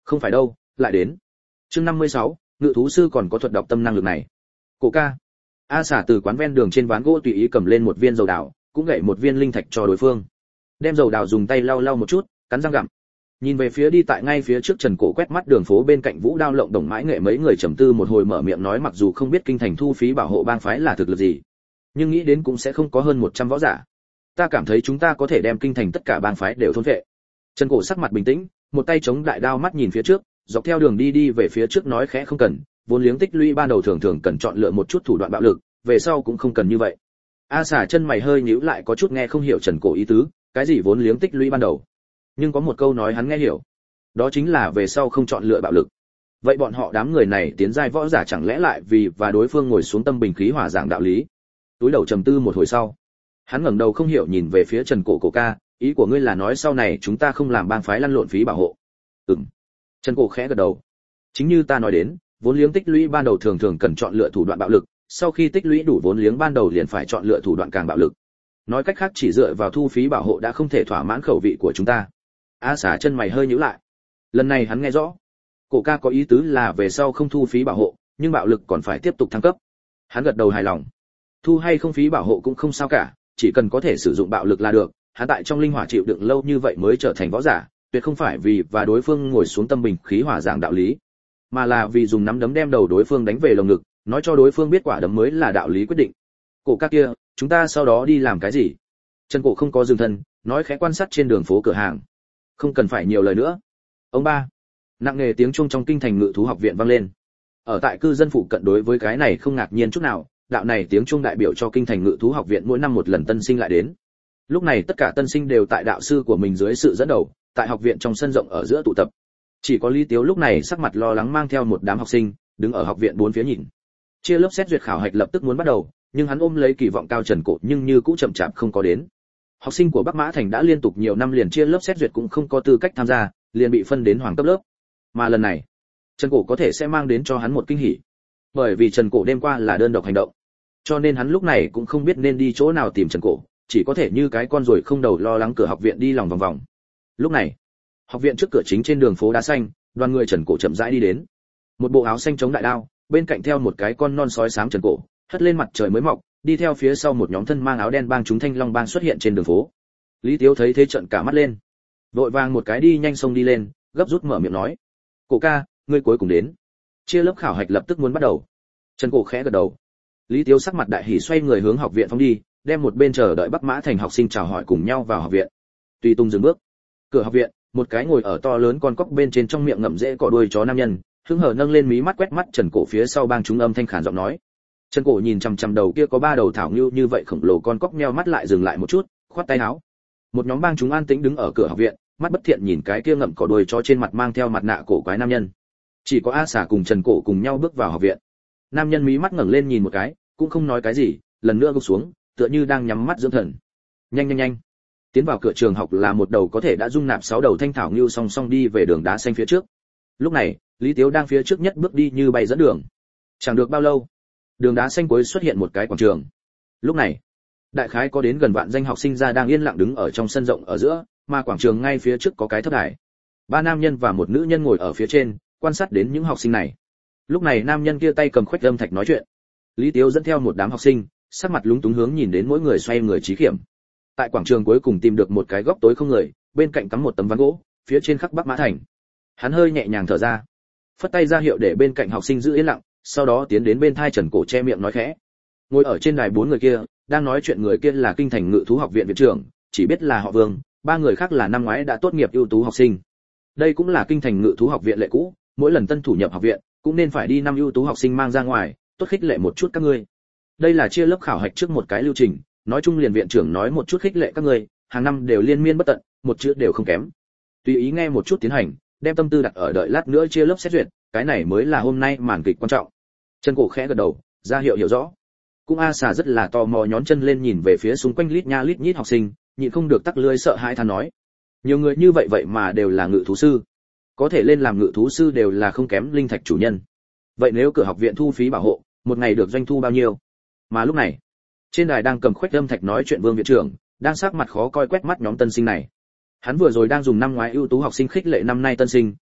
Không phải đâu, lại đến. Chương năm mươi sáu, ngự thú sư còn có thuật đọc tâm năng lực này. Cổ ca. A xả từ quán ven đường trên ván gỗ tùy ý cầm lên một viên dầu đào, cũng gậy một viên linh thạch cho đối phương. Đem dầu đào dùng tay lau lau một chút, cắn răng gặm. Nhìn về phía đi tại ngay phía trước Trần Cổ quét mắt đường phố bên cạnh Vũ Đao Lộng Đồng Mãi Nghệ mấy người trầm tư một hồi mở miệng nói mặc dù không biết kinh thành thu phí bảo hộ bang phái là thực lực gì, nhưng nghĩ đến cũng sẽ không có hơn một trăm võ giả. Ta cảm thấy chúng ta có thể đem kinh thành tất cả bang phái đều thôn vệ. Trần Cổ sắc mặt bình tĩnh, một tay chống đại đao mắt nhìn phía trước, dọc theo đường đi đi về phía trước nói khẽ không cần, vốn liếng tích lũy ban đầu thường thường cần chọn lựa một chút thủ đoạn bạo lực, về sau cũng không cần như vậy. A xả chân mày hơi nhíu lại có chút nghe không hiểu Trần Cổ ý tứ, cái gì vốn liếng tích lũy ban đầu? Nhưng có một câu nói hắn nghe hiểu, đó chính là về sau không chọn lựa bạo lực. Vậy bọn họ đám người này tiến giai võ giả chẳng lẽ lại vì và đối phương ngồi xuống tâm bình khí hòa giảng đạo lý? Túi đầu trầm tư một hồi sau, hắn ngẩng đầu không hiểu nhìn về phía Trần Cổ Cổ ca, ý của ngươi là nói sau này chúng ta không làm bang phái lăn lộn phí bảo hộ? Ừm. Trần Cổ khẽ gật đầu. Chính như ta nói đến, vốn liếng tích lũy ban đầu thường thường cần chọn lựa thủ đoạn bạo lực, sau khi tích lũy đủ vốn liếng ban đầu liền phải chọn lựa thủ đoạn càng bạo lực. Nói cách khác chỉ dựa vào thu phí bảo hộ đã không thể thỏa mãn khẩu vị của chúng ta. A xả chân mày hơi nhíu lại. Lần này hắn nghe rõ. Cổ ca có ý tứ là về sau không thu phí bảo hộ, nhưng bạo lực còn phải tiếp tục thăng cấp. Hắn gật đầu hài lòng. Thu hay không phí bảo hộ cũng không sao cả, chỉ cần có thể sử dụng bạo lực là được. Hắn tại trong linh hỏa chịu đựng lâu như vậy mới trở thành võ giả, tuyệt không phải vì và đối phương ngồi xuống tâm bình khí hòa giảng đạo lý, mà là vì dùng nắm đấm đem đầu đối phương đánh về lồng ngực, nói cho đối phương biết quả đấm mới là đạo lý quyết định. Cổ ca kia, chúng ta sau đó đi làm cái gì? Trần Cổ không có dừng thân, nói khẽ quan sát trên đường phố cửa hàng. Không cần phải nhiều lời nữa. Ông ba. Nặng nề tiếng chuông trong kinh thành ngự thú học viện vang lên. Ở tại cư dân phụ cận đối với cái này không ngạc nhiên chút nào, đạo này tiếng chuông đại biểu cho kinh thành ngự thú học viện mỗi năm một lần tân sinh lại đến. Lúc này tất cả tân sinh đều tại đạo sư của mình dưới sự dẫn đầu, tại học viện trong sân rộng ở giữa tụ tập. Chỉ có Lý Tiếu lúc này sắc mặt lo lắng mang theo một đám học sinh, đứng ở học viện bốn phía nhìn. Chia lớp xét duyệt khảo hạch lập tức muốn bắt đầu, nhưng hắn ôm lấy kỳ vọng cao Trần Cổ nhưng như cũ chậm chạp không có đến. Học sinh của Bắc Mã Thành đã liên tục nhiều năm liền chia lớp xét duyệt cũng không có tư cách tham gia, liền bị phân đến hoàng cấp lớp. Mà lần này, Trần Cổ có thể sẽ mang đến cho hắn một kinh hỉ. Bởi vì Trần Cổ đêm qua là đơn độc hành động, cho nên hắn lúc này cũng không biết nên đi chỗ nào tìm Trần Cổ, chỉ có thể như cái con ruồi không đầu lo lắng cửa học viện đi lòng vòng vòng. Lúc này, học viện trước cửa chính trên đường phố đá xanh, đoàn người Trần Cổ chậm rãi đi đến. Một bộ áo xanh chống đại đao, bên cạnh theo một cái con non sói xám Trần Cổ, hất lên mặt trời mới mọc, đi theo phía sau một nhóm thân mang áo đen bang chúng Thanh Long bang xuất hiện trên đường phố. Lý Tiếu thấy thế trợn cả mắt lên, vội vàng một cái đi nhanh xông đi lên, gấp rút mở miệng nói: "Cổ ca, ngươi cuối cùng đến." Chia lớp khảo hạch lập tức muốn bắt đầu. Trần Cổ khẽ gật đầu. Lý Tiếu sắc mặt đại hỉ xoay người hướng học viện phóng đi, đem một bên chờ đợi Bắc Mã Thành học sinh chào hỏi cùng nhau vào học viện. Tùy Tung dừng bước. Cửa học viện, một cái ngồi ở to lớn con cóc bên trên trong miệng ngậm rễ cỏ đuôi chó nam nhân, hứng hở nâng lên mí mắt quét mắt Trần Cổ phía sau bang chúng âm thanh khàn giọng nói. Trần Cổ nhìn chằm chằm đầu kia có ba đầu thảo ngưu như vậy khổng lồ con cóc nheo mắt lại dừng lại một chút, khoát tay áo. Một nhóm bang chúng an tĩnh đứng ở cửa học viện, mắt bất thiện nhìn cái kia ngậm cỏ đuôi chó trên mặt mang theo mặt nạ cổ quái nam nhân. Chỉ có A Xà cùng Trần Cổ cùng nhau bước vào học viện. Nam nhân mí mắt ngẩng lên nhìn một cái, cũng không nói cái gì, lần nữa gục xuống, tựa như đang nhắm mắt dưỡng thần. Nhanh nhanh nhanh. Tiến vào cửa trường học là một đầu có thể đã dung nạp sáu đầu thanh thảo ngưu song song đi về đường đá xanh phía trước. Lúc này, Lý Tiếu đang phía trước nhất bước đi như bay dẫn đường. Chẳng được bao lâu, đường đá xanh cuối xuất hiện một cái quảng trường. Lúc này, đại khái có đến gần vạn danh học sinh ra đang yên lặng đứng ở trong sân rộng ở giữa, mà quảng trường ngay phía trước có cái thấp đài. Ba nam nhân và một nữ nhân ngồi ở phía trên, quan sát đến những học sinh này. Lúc này nam nhân kia tay cầm khuếch âm thạch nói chuyện. Lý Tiếu dẫn theo một đám học sinh, sắc mặt lúng túng hướng nhìn đến mỗi người xoay người trí khiểm. Tại quảng trường cuối cùng tìm được một cái góc tối không người, bên cạnh cắm một tấm ván gỗ, phía trên khắc Bắc Mã Thành. Hắn hơi nhẹ nhàng thở ra, phất tay ra hiệu để bên cạnh học sinh giữ yên lặng, sau đó tiến đến bên thai Trần Cổ che miệng nói khẽ. Ngồi ở trên đài bốn người kia, đang nói chuyện người kia là kinh thành ngự thú học viện viện trưởng, chỉ biết là họ Vương, ba người khác là năm ngoái đã tốt nghiệp ưu tú học sinh. Đây cũng là kinh thành ngự thú học viện lệ cũ, mỗi lần tân thủ nhập học viện, cũng nên phải đi năm ưu tú học sinh mang ra ngoài, tốt khích lệ một chút các ngươi. Đây là chia lớp khảo hạch trước một cái lưu trình, nói chung liền viện trưởng nói một chút khích lệ các ngươi, hàng năm đều liên miên bất tận, một chữ đều không kém. Tùy ý nghe một chút tiến hành, đem tâm tư đặt ở đợi lát nữa chia lớp xét duyệt, cái này mới là hôm nay màn kịch quan trọng. Trần Cổ khẽ gật đầu, ra hiệu hiểu rõ. Cũng A Xà rất là tò mò nhón chân lên nhìn về phía xung quanh lít nha lít nhít học sinh, nhịn không được tắc lưỡi sợ hãi than nói: nhiều người như vậy vậy mà đều là ngự thú sư, có thể lên làm ngự thú sư đều là không kém linh thạch chủ nhân. Vậy nếu cửa học viện thu phí bảo hộ, một ngày được doanh thu bao nhiêu? Mà lúc này, trên đài đang cầm khuếch âm thạch nói chuyện Vương viện trưởng, đang sắc mặt khó coi quét mắt nhóm tân sinh này. Hắn vừa rồi đang dùng năm ngoái ưu tú học sinh khích lệ năm nay tân sinh,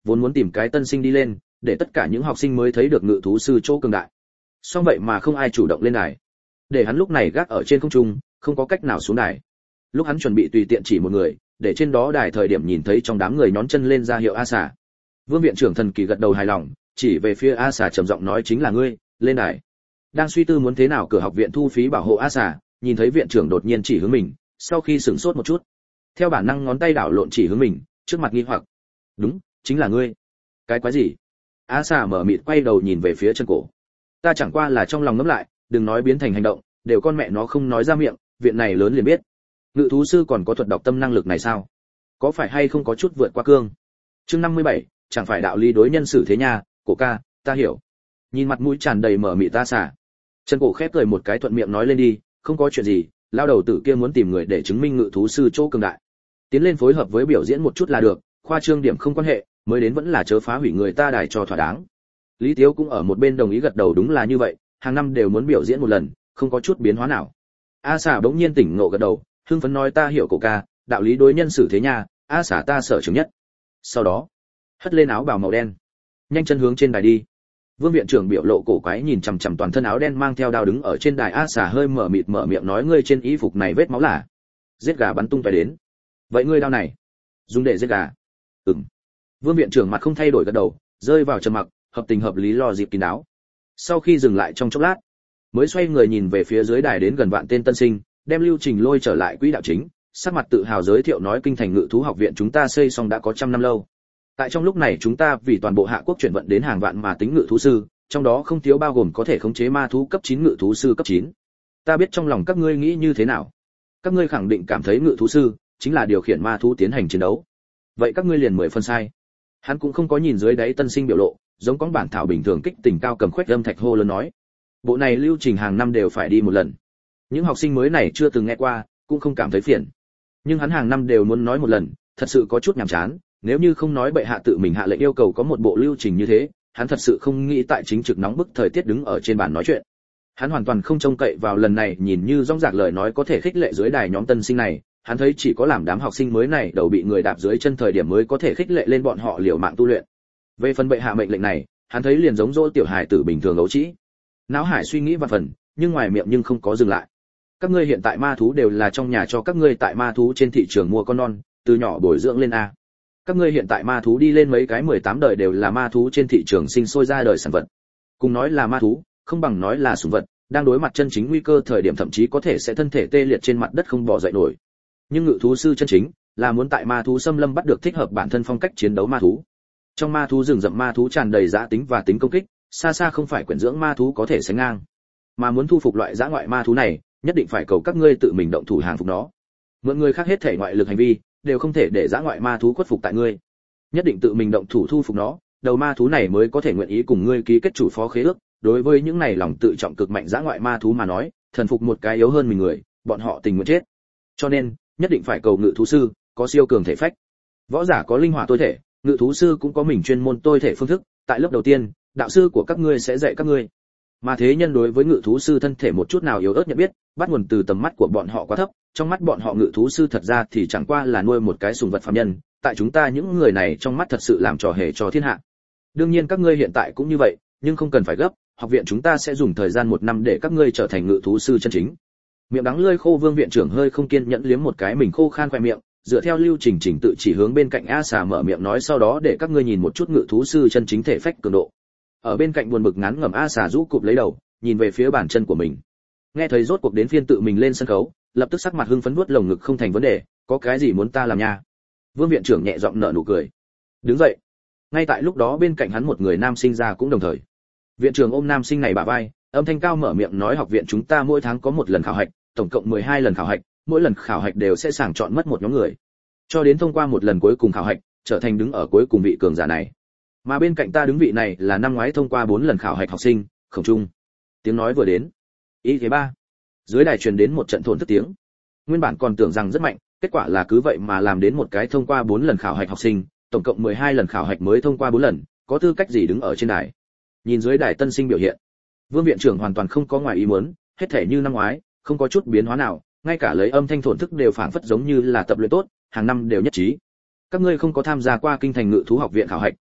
vốn muốn tìm cái tân sinh đi lên, để tất cả những học sinh mới thấy được ngự thú sư chỗ cường đại. Song vậy mà không ai chủ động lên đài, để hắn lúc này gác ở trên không trung, không có cách nào xuống đài. Lúc hắn chuẩn bị tùy tiện chỉ một người, để trên đó đài thời điểm nhìn thấy trong đám người nhón chân lên ra hiệu A Xà. Vương viện trưởng thần kỳ gật đầu hài lòng, chỉ về phía A Xà trầm giọng nói chính là ngươi, lên đài. Đang suy tư muốn thế nào cửa học viện thu phí bảo hộ A Xà, nhìn thấy viện trưởng đột nhiên chỉ hướng mình, sau khi sửng sốt một chút, theo bản năng ngón tay đảo lộn chỉ hướng mình, trước mặt nghi hoặc. Đúng, chính là ngươi. Cái quái gì? A Xà mở mịt quay đầu nhìn về phía chân cổ. Ta chẳng qua là trong lòng ngẫm lại, đừng nói biến thành hành động, đều con mẹ nó không nói ra miệng, viện này lớn liền biết. Ngự thú sư còn có thuật đọc tâm năng lực này sao? Có phải hay không có chút vượt qua cương? Chương năm mươi bảy, chẳng phải đạo lý đối nhân xử thế nha, cổ ca, ta hiểu. Nhìn mặt mũi tràn đầy mở mịt A Xà, chân cổ khép cười một cái thuận miệng nói lên đi, không có chuyện gì, lao đầu tử kia muốn tìm người để chứng minh ngự thú sư chỗ cường đại. Tiến lên phối hợp với biểu diễn một chút là được, khoa trương điểm không quan hệ, mới đến vẫn là chớ phá hủy người ta đài cho thỏa đáng. Lý Tiếu cũng ở một bên đồng ý gật đầu, đúng là như vậy, hàng năm đều muốn biểu diễn một lần, không có chút biến hóa nào. A Xà bỗng nhiên tỉnh ngộ gật đầu, hưng phấn nói ta hiểu cổ ca, đạo lý đối nhân xử thế nha, A Xà ta sở trường nhất. Sau đó, hất lên áo bào màu đen, nhanh chân hướng trên đài đi. Vương viện trưởng biểu lộ cổ quái nhìn chằm chằm toàn thân áo đen mang theo đao đứng ở trên đài. A Xà hơi mở mịt mở miệng nói ngươi trên y phục này vết máu là giết gà bắn tung tóe đến. Vậy ngươi đao này dùng để giết gà? Ừm. Vương viện trưởng mặt không thay đổi gật đầu, rơi vào trầm mặc, hợp tình hợp lý lo dịp kín đáo. Sau khi dừng lại trong chốc lát, mới xoay người nhìn về phía dưới đài đến gần vạn tên tân sinh, đem lưu trình lôi trở lại quỹ đạo chính, sắc mặt tự hào giới thiệu nói kinh thành ngự thú học viện chúng ta xây xong đã có trăm năm lâu. Tại trong lúc này chúng ta vì toàn bộ hạ quốc chuyển vận đến hàng vạn mà tính ngự thú sư, trong đó không thiếu bao gồm có thể khống chế ma thú cấp chín ngự thú sư cấp chín. Ta biết trong lòng các ngươi nghĩ như thế nào. Các ngươi khẳng định cảm thấy ngự thú sư chính là điều khiển ma thú tiến hành chiến đấu. Vậy các ngươi liền mười phân sai. Hắn cũng không có nhìn dưới đáy tân sinh biểu lộ, giống con bản thảo bình thường kích tình cao cầm khoét âm thạch hô lớn nói. Bộ này lưu trình hàng năm đều phải đi một lần. Những học sinh mới này chưa từng nghe qua, cũng không cảm thấy phiền. Nhưng hắn hàng năm đều muốn nói một lần, thật sự có chút nhàm chán, nếu như không nói bệ hạ tự mình hạ lệnh yêu cầu có một bộ lưu trình như thế, hắn thật sự không nghĩ tại chính trực nóng bức thời tiết đứng ở trên bàn nói chuyện. Hắn hoàn toàn không trông cậy vào lần này nhìn như rong rạc lời nói có thể khích lệ dưới đài nhóm tân sinh này, hắn thấy chỉ có làm đám học sinh mới này đầu bị người đạp dưới chân thời điểm mới có thể khích lệ lên bọn họ liều mạng tu luyện. Về phần bệ hạ mệnh lệnh này, hắn thấy liền giống dỗ tiểu hài tử bình thường ấu trĩ. Náo hải suy nghĩ vạn phần, nhưng ngoài miệng nhưng không có dừng lại. Các ngươi hiện tại ma thú đều là trong nhà cho các ngươi tại ma thú trên thị trường mua con non, từ nhỏ bồi dưỡng lên a. Các ngươi hiện tại ma thú đi lên mấy cái mười tám đời đều là ma thú trên thị trường sinh sôi ra đời sản vật. Cùng nói là ma thú, không bằng nói là sủng vật, đang đối mặt chân chính nguy cơ thời điểm thậm chí có thể sẽ thân thể tê liệt trên mặt đất không bò dậy nổi. Nhưng ngự thú sư chân chính là muốn tại ma thú xâm lâm bắt được thích hợp bản thân phong cách chiến đấu ma thú. Trong ma thú rừng rậm ma thú tràn đầy dã tính và tính công kích, xa xa không phải quyển dưỡng ma thú có thể sánh ngang. Mà muốn thu phục loại dã ngoại ma thú này, nhất định phải cầu các ngươi tự mình động thủ hàng phục nó. Mượn người khác hết thể ngoại lực hành vi, đều không thể để dã ngoại ma thú khuất phục tại ngươi. Nhất định tự mình động thủ thu phục nó, đầu ma thú này mới có thể nguyện ý cùng ngươi ký kết chủ phó khế ước. Đối với những này lòng tự trọng cực mạnh dã ngoại ma thú mà nói, thần phục một cái yếu hơn mình người, bọn họ tình nguyện chết. Cho nên, nhất định phải cầu ngự thú sư có siêu cường thể phách. Võ giả có linh hoạt tôi thể, ngự thú sư cũng có mình chuyên môn tôi thể phương thức. Tại lớp đầu tiên, đạo sư của các ngươi sẽ dạy các ngươi. Mà thế nhân đối với ngự thú sư thân thể một chút nào yếu ớt nhận biết, bắt nguồn từ tầm mắt của bọn họ quá thấp, trong mắt bọn họ ngự thú sư thật ra thì chẳng qua là nuôi một cái sùng vật phàm nhân, tại chúng ta những người này trong mắt thật sự làm trò hề cho thiên hạ. Đương nhiên các ngươi hiện tại cũng như vậy, nhưng không cần phải gấp, học viện chúng ta sẽ dùng thời gian một năm để các ngươi trở thành ngự thú sư chân chính. Miệng đắng lưỡi khô Vương viện trưởng hơi không kiên nhẫn liếm một cái mình khô khan khoe miệng, dựa theo lưu trình trình tự chỉ hướng bên cạnh A Xà mở miệng nói sau đó để các ngươi nhìn một chút ngự thú sư chân chính thể phách cường độ. Ở bên cạnh buồn bực ngắn ngẩm A Xà rũ cụp lấy đầu, nhìn về phía bàn chân của mình. Nghe thấy rốt cuộc đến phiên tự mình lên sân khấu, lập tức sắc mặt hưng phấn vuốt lồng ngực không thành vấn đề, có cái gì muốn ta làm nha? Vương viện trưởng nhẹ giọng nở nụ cười. Đứng dậy. Ngay tại lúc đó bên cạnh hắn một người nam sinh ra cũng đồng thời. Viện trưởng ôm nam sinh này bả vai, âm thanh cao mở miệng nói học viện chúng ta mỗi tháng có một lần khảo hạch, tổng cộng mười hai lần khảo hạch, mỗi lần khảo hạch đều sẽ sàng chọn mất một nhóm người, cho đến thông qua một lần cuối cùng khảo hạch, trở thành đứng ở cuối cùng vị cường giả này. Mà bên cạnh ta đứng vị này là năm ngoái thông qua bốn lần khảo hạch học sinh, Khổng Trung. Tiếng nói vừa đến, ý thế ba. Dưới đài truyền đến một trận thổn thức tiếng. Nguyên bản còn tưởng rằng rất mạnh, kết quả là cứ vậy mà làm đến một cái thông qua bốn lần khảo hạch học sinh, tổng cộng mười hai lần khảo hạch mới thông qua bốn lần, có tư cách gì đứng ở trên đài. Nhìn dưới đài tân sinh biểu hiện, Vương viện trưởng hoàn toàn không có ngoài ý muốn, hết thể như năm ngoái, không có chút biến hóa nào, ngay cả lấy âm thanh thổn thức đều phảng phất giống như là tập luyện tốt, hàng năm đều nhất trí. Các ngươi không có tham gia qua kinh thành ngự thú học viện khảo hạch,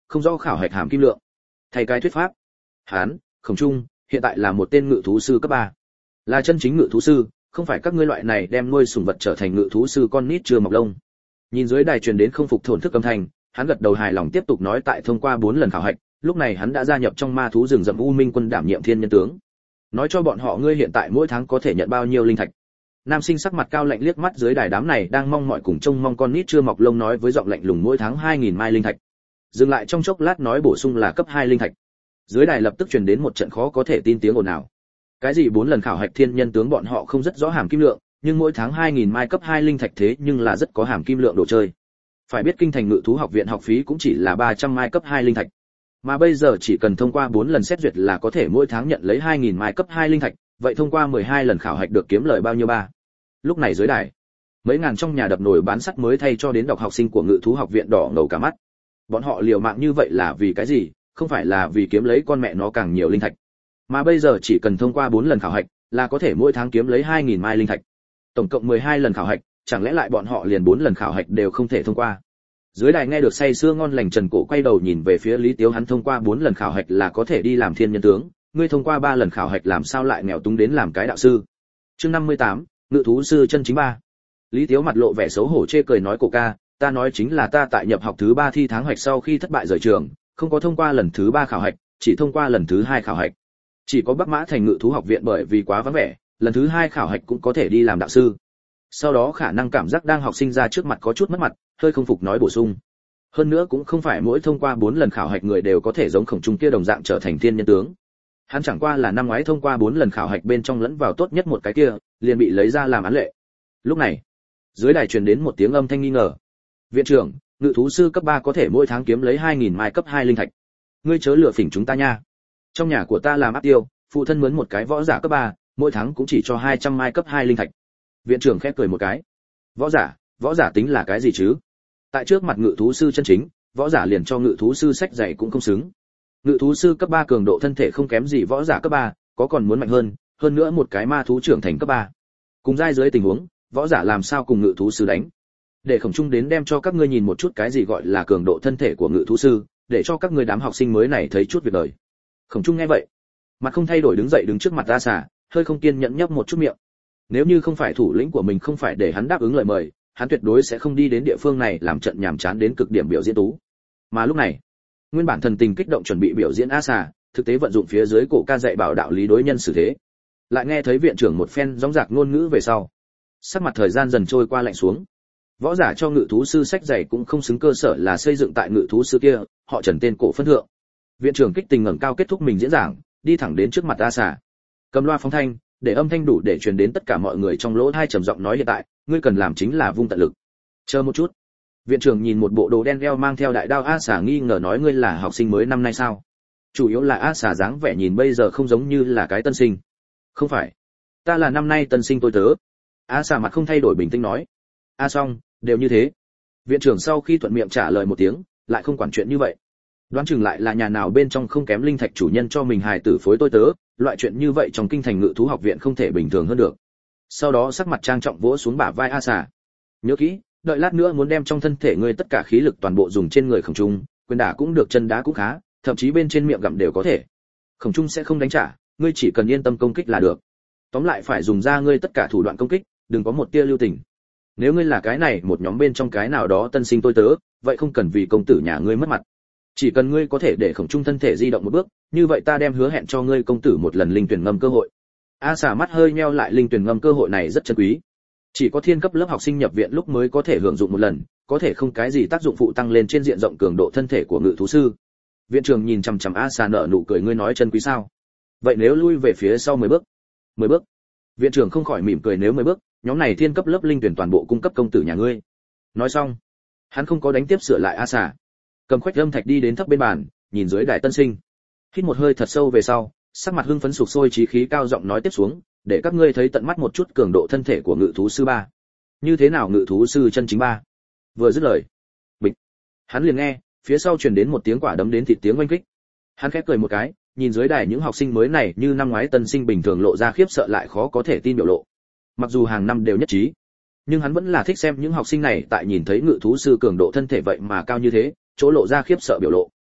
không rõ khảo hạch hàm kim lượng. Thay cái thuyết pháp, hắn, Khổng Trung, hiện tại là một tên ngự thú sư cấp ba, là chân chính ngự thú sư, không phải các ngươi loại này đem nuôi sủng vật trở thành ngự thú sư con nít chưa mọc lông. Nhìn dưới đài truyền đến không phục thổn thức âm thanh, hắn gật đầu hài lòng tiếp tục nói, tại thông qua bốn lần khảo hạch, lúc này hắn đã gia nhập trong ma thú rừng rậm U Minh quân đảm nhiệm thiên nhân tướng. Nói cho bọn họ ngươi hiện tại mỗi tháng có thể nhận bao nhiêu linh thạch. Nam sinh sắc mặt cao lạnh liếc mắt dưới đài đám này đang mong mỏi cùng trông mong con nít chưa mọc lông, nói với giọng lạnh lùng mỗi tháng hai nghìn mai linh thạch. Dừng lại trong chốc lát nói bổ sung là cấp hai linh thạch. Dưới đài lập tức truyền đến một trận khó có thể tin tiếng ồn ào. Cái gì bốn lần khảo hạch thiên nhân tướng bọn họ không rất rõ hàm kim lượng, nhưng mỗi tháng hai nghìn mai cấp hai linh thạch thế nhưng là rất có hàm kim lượng đồ chơi. Phải biết kinh thành ngự thú học viện học phí cũng chỉ là ba trăm mai cấp hai linh thạch. Mà bây giờ chỉ cần thông qua bốn lần xét duyệt là có thể mỗi tháng nhận lấy hai nghìn mai cấp hai linh thạch, vậy thông qua mười hai lần khảo hạch được kiếm lời bao nhiêu ba? Lúc này dưới đài, mấy ngàn trong nhà đập nồi bán sắt mới thay cho đến đọc học sinh của ngự thú học viện đỏ ngầu cả mắt. Bọn họ liều mạng như vậy là vì cái gì? Không phải là vì kiếm lấy con mẹ nó càng nhiều linh thạch. Mà bây giờ chỉ cần thông qua bốn lần khảo hạch là có thể mỗi tháng kiếm lấy hai nghìn mai linh thạch. Tổng cộng mười hai lần khảo hạch, chẳng lẽ lại bọn họ liền bốn lần khảo hạch đều không thể thông qua? Dưới đài nghe được say sưa ngon lành Trần Cổ quay đầu nhìn về phía Lý Tiếu, hắn thông qua bốn lần khảo hạch là có thể đi làm thiên nhân tướng, ngươi thông qua ba lần khảo hạch làm sao lại nghèo túng đến làm cái đạo sư? Chương năm mươi tám, ngự thú sư chân chính ba. Lý Tiếu mặt lộ vẻ xấu hổ chê cười nói, Cổ ca, ta nói chính là ta tại nhập học thứ ba thi tháng hoạch sau khi thất bại rời trường, không có thông qua lần thứ ba khảo hạch, chỉ thông qua lần thứ hai khảo hạch. Chỉ có Bắc Mã thành ngự thú học viện bởi vì quá vắng vẻ, lần thứ hai khảo hạch cũng có thể đi làm đạo sư. Sau đó khả năng cảm giác đang học sinh ra trước mặt có chút mất mặt, hơi không phục nói bổ sung. Hơn nữa cũng không phải mỗi thông qua bốn lần khảo hạch người đều có thể giống Khổng Trung kia đồng dạng trở thành thiên nhân tướng. Hắn chẳng qua là năm ngoái thông qua bốn lần khảo hạch bên trong lẫn vào tốt nhất một cái kia, liền bị lấy ra làm án lệ. Lúc này, dưới đài truyền đến một tiếng âm thanh nghi ngờ. Viện trưởng, ngự thú sư cấp ba có thể mỗi tháng kiếm lấy hai nghìn mai cấp hai linh thạch. Ngươi chớ lừa phỉnh chúng ta nha. Trong nhà của ta làm áp tiêu, phụ thân mướn một cái võ giả cấp ba, mỗi tháng cũng chỉ cho hai trăm mai cấp hai linh thạch. Viện trưởng khép cười một cái. Võ giả, võ giả tính là cái gì chứ? Tại trước mặt ngự thú sư chân chính, võ giả liền cho ngự thú sư sách dạy cũng không xứng. Ngự thú sư cấp ba cường độ thân thể không kém gì võ giả cấp ba, có còn muốn mạnh hơn, hơn nữa một cái ma thú trưởng thành cấp ba. Cùng giai dưới tình huống, võ giả làm sao cùng ngự thú sư đánh? Để Khổng Trung đến đem cho các ngươi nhìn một chút cái gì gọi là cường độ thân thể của ngự thú sư, để cho các ngươi đám học sinh mới này thấy chút việc đời. Khổng Trung nghe vậy, mặt không thay đổi đứng dậy đứng trước mặt A Xà, hơi không kiên nhẫn nhấp một chút miệng. Nếu như không phải thủ lĩnh của mình không phải để hắn đáp ứng lời mời, hắn tuyệt đối sẽ không đi đến địa phương này làm trận nhàm chán đến cực điểm biểu diễn tú. Mà lúc này, nguyên bản thần tình kích động chuẩn bị biểu diễn A Xà, thực tế vận dụng phía dưới cổ ca dạy bảo đạo lý đối nhân xử thế. Lại nghe thấy viện trưởng một phen gióng giạc ngôn ngữ về sau, sắc mặt thời gian dần trôi qua lạnh xuống. Võ giả cho ngự thú sư sách dạy cũng không xứng cơ sở là xây dựng tại ngự thú sư kia, họ Trần tên cổ phân thượng. Viện trưởng kích tình ngẩng cao kết thúc mình diễn giảng, đi thẳng đến trước mặt A Xà, cầm loa phóng thanh, để âm thanh đủ để truyền đến tất cả mọi người trong lỗ tai, trầm giọng nói, hiện tại ngươi cần làm chính là vung tận lực. Chờ một chút. Viện trưởng nhìn một bộ đồ đen đeo mang theo đại đao A Xà nghi ngờ nói, ngươi là học sinh mới năm nay sao? Chủ yếu là A Xà dáng vẻ nhìn bây giờ không giống như là cái tân sinh. Không phải, ta là năm nay tân sinh tôi tớ. A Xà mặt không thay đổi bình tĩnh nói. A xong, đều như thế. Viện trưởng sau khi thuận miệng trả lời một tiếng, lại không quản chuyện như vậy. Đoán chừng lại là nhà nào bên trong không kém linh thạch chủ nhân cho mình hài tử phối tôi tớ, loại chuyện như vậy trong kinh thành ngự thú học viện không thể bình thường hơn được. Sau đó sắc mặt trang trọng vỗ xuống bả vai A Xà. Nhớ kỹ, đợi lát nữa muốn đem trong thân thể ngươi tất cả khí lực toàn bộ dùng trên người Khổng Trung, quyền đả cũng được, chân đá cũng khá, thậm chí bên trên miệng gặm đều có thể. Khổng Trung sẽ không đánh trả, ngươi chỉ cần yên tâm công kích là được. Tóm lại phải dùng ra ngươi tất cả thủ đoạn công kích, đừng có một tia lưu tình. Nếu ngươi là cái này một nhóm bên trong cái nào đó tân sinh tôi tớ, vậy không cần vì công tử nhà ngươi mất mặt. Chỉ cần ngươi có thể để Khổng Trung thân thể di động một bước, như vậy ta đem hứa hẹn cho ngươi công tử một lần linh tuyển ngâm cơ hội. A Xà mắt hơi nheo lại, linh tuyển ngâm cơ hội này rất chân quý, chỉ có thiên cấp lớp học sinh nhập viện lúc mới có thể hưởng dụng một lần, có thể không cái gì tác dụng phụ tăng lên trên diện rộng cường độ thân thể của ngự thú sư. Viện trưởng nhìn chằm chằm A Xà nở nụ cười, ngươi nói chân quý sao? Vậy nếu lui về phía sau mười bước? mười bước. Viện trưởng không khỏi mỉm cười, nếu mười bước, nhóm này thiên cấp lớp linh tuyển toàn bộ cung cấp công tử nhà ngươi. Nói xong, hắn không có đánh tiếp sửa lại A Xà, cầm khoách lâm thạch đi đến thấp bên bàn, nhìn dưới đài tân sinh, hít một hơi thật sâu về sau, sắc mặt hưng phấn sục sôi, chí khí cao giọng nói tiếp xuống, để các ngươi thấy tận mắt một chút cường độ thân thể của ngự thú sư ba. Như thế nào ngự thú sư chân chính ba? Vừa dứt lời, bịch, hắn liền nghe phía sau truyền đến một tiếng quả đấm đến thịt tiếng oanh kích. Hắn khép cười một cái, nhìn dưới đài những học sinh mới này như năm ngoái tân sinh bình thường lộ ra khiếp sợ lại khó có thể tin biểu lộ. Mặc dù hàng năm đều nhất trí, nhưng hắn vẫn là thích xem những học sinh này tại nhìn thấy ngự thú sư cường độ thân thể vậy mà cao như thế, chỗ lộ ra khiếp sợ biểu lộ.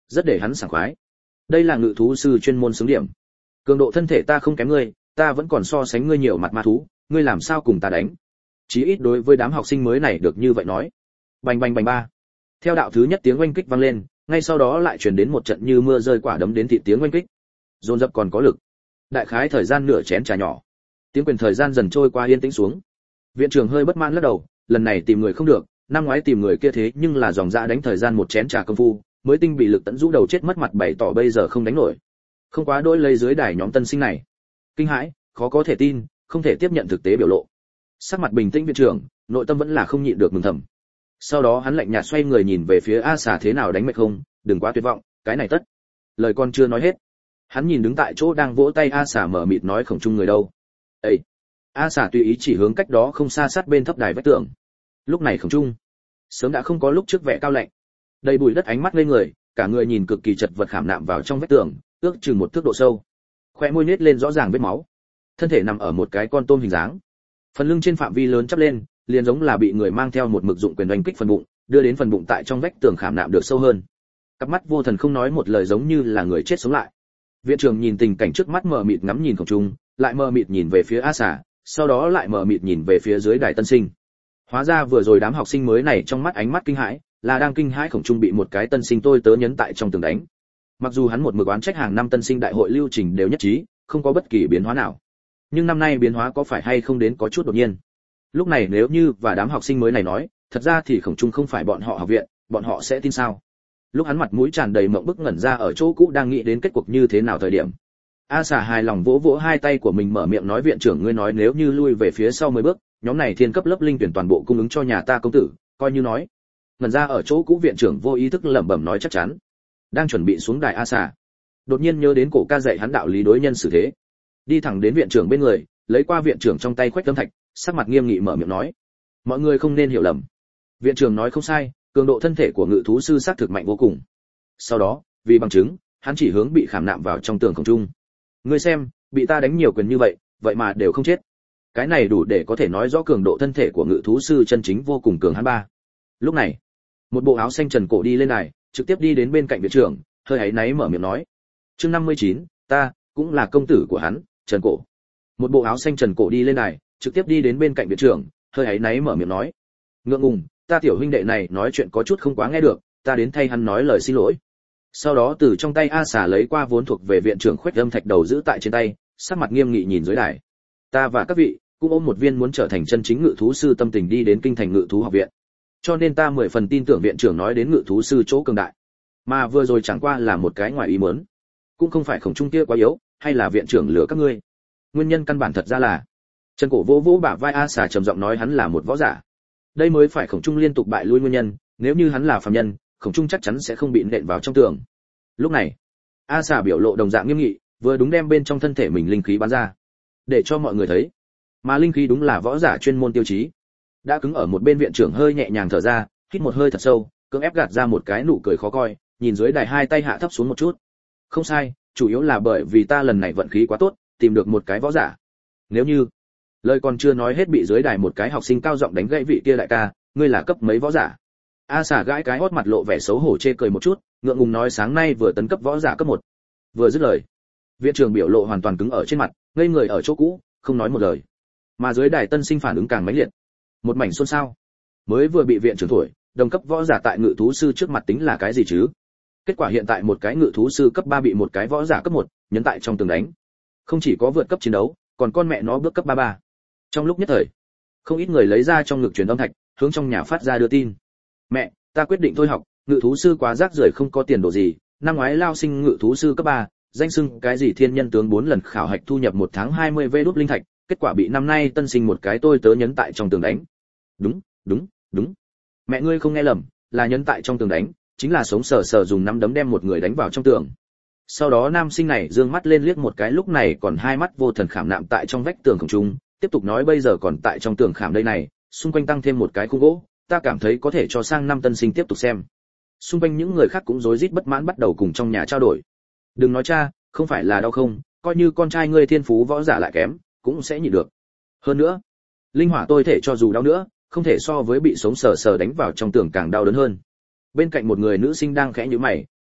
rất để hắn sảng khoái. Đây là ngự thú sư chuyên môn xứng điểm. Cường độ thân thể ta không kém ngươi, ta vẫn còn so sánh ngươi nhiều mặt ma thú, ngươi làm sao cùng ta đánh? Chí ít đối với đám học sinh mới này được như vậy nói. Bành bành bành ba. Theo đạo thứ nhất tiếng oanh kích vang lên, ngay sau đó lại truyền đến một trận như mưa rơi quả đấm đến thị tiếng oanh kích. Dồn dập còn có lực. Đại khái thời gian nửa chén trà nhỏ. Tiếng quyền thời gian dần trôi qua yên tĩnh xuống. Viện trưởng hơi bất mãn lắc đầu, lần này tìm người không được, năm ngoái tìm người kia thế nhưng là dòng dã đánh thời gian một chén trà công phu, mới tinh bị lực tận rũ đầu chết mất mặt bày tỏ bây giờ không đánh nổi. Không quá đôi lấy dưới đài nhóm tân sinh này. Kinh hãi, khó có thể tin, không thể tiếp nhận thực tế biểu lộ. Sắc mặt bình tĩnh viện trưởng, nội tâm vẫn là không nhịn được mừng thầm. Sau đó hắn lạnh nhạt xoay người nhìn về phía A Xà thế nào đánh mệt không, đừng quá tuyệt vọng, cái này tất. Lời con chưa nói hết. Hắn nhìn đứng tại chỗ đang vỗ tay A Xà mở mịt nói Khổng Trung người đâu. Ê! A Xà tùy ý chỉ hướng cách đó không xa sát bên thấp đài vách tường. Lúc này Khổng Trung sớm đã không có lúc trước vẻ cao lạnh. Đầy bụi đất ánh mắt lên người, cả người nhìn cực kỳ chật vật khảm nạm vào trong vách tường, ước chừng một thước độ sâu. Khóe môi nết lên rõ ràng vết máu. Thân thể nằm ở một cái con tôm hình dáng. Phần lưng trên phạm vi lớn chắp lên, liền giống là bị người mang theo một mực dụng quyền đánh kích phần bụng, đưa đến phần bụng tại trong vách tường khảm nạm được sâu hơn. Cặp mắt vô thần không nói một lời giống như là người chết sống lại. Viện trưởng nhìn tình cảnh trước mắt mờ mịt ngắm nhìn Khổng Trung, lại mờ mịt nhìn về phía A Xà, sau đó lại mờ mịt nhìn về phía dưới đài tân sinh. Hóa ra vừa rồi đám học sinh mới này trong mắt ánh mắt kinh hãi, là đang kinh hãi Khổng Trung bị một cái tân sinh tôi tớ nhấn tại trong tường đánh. Mặc dù hắn một mực oán trách hàng năm tân sinh đại hội lưu trình đều nhất trí, không có bất kỳ biến hóa nào. Nhưng năm nay biến hóa có phải hay không đến có chút đột nhiên. Lúc này nếu như và đám học sinh mới này nói, thật ra thì Khổng Trung không phải bọn họ học viện, bọn họ sẽ tin sao? Lúc hắn mặt mũi tràn đầy mộng bức ngẩn ra ở chỗ cũ đang nghĩ đến kết cuộc như thế nào thời điểm. A Xà hài lòng vỗ vỗ hai tay của mình mở miệng nói viện trưởng ngươi nói nếu như lui về phía sau mười bước, nhóm này thiên cấp lớp linh tuyển toàn bộ cung ứng cho nhà ta công tử, coi như nói. Ngẩn ra ở chỗ cũ viện trưởng vô ý thức lẩm bẩm nói chắc chắn. Đang chuẩn bị xuống đài A Xà, đột nhiên nhớ đến cổ ca dạy hắn đạo lý đối nhân xử thế. Đi thẳng đến viện trưởng bên người, lấy qua viện trưởng trong tay khoách tấm thạch, sắc mặt nghiêm nghị mở miệng nói: "Mọi người không nên hiểu lầm. Viện trưởng nói không sai, cường độ thân thể của ngự thú sư xác thực mạnh vô cùng." Sau đó, vì bằng chứng, hắn chỉ hướng bị khảm nạm vào trong tường Khổng Trung. "Ngươi xem, bị ta đánh nhiều quyền như vậy, vậy mà đều không chết. Cái này đủ để có thể nói rõ cường độ thân thể của ngự thú sư chân chính vô cùng cường hắn ba." Lúc này, một bộ áo xanh trần cổ đi lên đài, trực tiếp đi đến bên cạnh viện trưởng, hơi áy náy mở miệng nói: "Chương năm mươi chín, ta cũng là công tử của hắn, Trần Cổ." Một bộ áo xanh trần cổ đi lên đài, trực tiếp đi đến bên cạnh viện trưởng, hơi áy náy mở miệng nói: "Ngượng ngùng, ta tiểu huynh đệ này nói chuyện có chút không quá nghe được, ta đến thay hắn nói lời xin lỗi." Sau đó từ trong tay A Xà lấy qua vốn thuộc về viện trưởng khoách âm thạch đầu giữ tại trên tay, sắc mặt nghiêm nghị nhìn dưới đài: "Ta và các vị cũng ôm một viên muốn trở thành chân chính ngự thú sư tâm tình đi đến kinh thành ngự thú học viện. Cho nên ta mười phần tin tưởng viện trưởng nói đến ngự thú sư chỗ cường đại. Mà vừa rồi chẳng qua là một cái ngoài ý muốn, cũng không phải Khổng Trung kia quá yếu, hay là viện trưởng lừa các ngươi. Nguyên nhân căn bản thật ra là..." Trần Cổ vỗ vỗ bả vai A Xà trầm giọng nói hắn là một võ giả. Đây mới phải Khổng Trung liên tục bại lui nguyên nhân, nếu như hắn là phàm nhân, Khổng Trung chắc chắn sẽ không bị nện vào trong tường. Lúc này, A Xà biểu lộ đồng dạng nghiêm nghị, vừa đúng đem bên trong thân thể mình linh khí bắn ra, để cho mọi người thấy. Mà linh khí đúng là võ giả chuyên môn tiêu chí. Đã cứng ở một bên viện trưởng hơi nhẹ nhàng thở ra, hít một hơi thật sâu, cưỡng ép gạt ra một cái nụ cười khó coi, nhìn dưới đài hai tay hạ thấp xuống một chút. "Không sai, chủ yếu là bởi vì ta lần này vận khí quá tốt, tìm được một cái võ giả. Nếu như..." Lời còn chưa nói hết bị dưới đài một cái học sinh cao giọng đánh gãy vị kia đại ca: "Ngươi là cấp mấy võ giả?" A Xà gãi cái hót mặt lộ vẻ xấu hổ chê cười một chút, ngượng ngùng nói sáng nay vừa tấn cấp võ giả cấp một. Vừa dứt lời, viện trưởng biểu lộ hoàn toàn cứng ở trên mặt, ngây người ở chỗ cũ, không nói một lời. Mà dưới đài tân sinh phản ứng càng mãnh liệt, một mảnh xôn xao. Mới vừa bị viện trưởng thổi, đồng cấp võ giả tại ngự thú sư trước mặt tính là cái gì chứ? Kết quả hiện tại một cái ngự thú sư cấp ba bị một cái võ giả cấp một nhấn tại trong tường đánh. Không chỉ có vượt cấp chiến đấu, còn con mẹ nó bước cấp ba ba. Trong lúc nhất thời, không ít người lấy ra trong ngực truyền âm thạch, hướng trong nhà phát ra đưa tin: "Mẹ, ta quyết định thôi học, ngự thú sư quá rác rưởi không có tiền đồ gì, năm ngoái lao sinh ngự thú sư cấp ba, danh xưng cái gì thiên nhân tướng bốn lần khảo hạch thu nhập một tháng hai mươi vê đút linh thạch, kết quả bị năm nay tân sinh một cái tôi tớ nhấn tại trong tường đánh." "Đúng, đúng, đúng. Mẹ ngươi không nghe lầm, là nhấn tại trong tường đánh, chính là sống sờ sờ dùng nắm đấm đem một người đánh vào trong tường." Sau đó nam sinh này dương mắt lên liếc một cái lúc này còn hai mắt vô thần khảm nạm tại trong vách tường Khổng Trung, tiếp tục nói bây giờ còn tại trong tường khảm đây này, xung quanh tăng thêm một cái khung gỗ, ta cảm thấy có thể cho sang năm tân sinh tiếp tục xem. Xung quanh những người khác cũng rối rít bất mãn bắt đầu cùng trong nhà trao đổi. "Đừng nói cha, không phải là đau không, coi như con trai ngươi thiên phú võ giả lại kém, cũng sẽ nhịn được. Hơn nữa, linh hỏa tôi thể cho dù đau nữa, không thể so với bị sống sờ sờ đánh vào trong tường càng đau đớn hơn." Bên cạnh một người nữ sinh đang khẽ nhíu mày,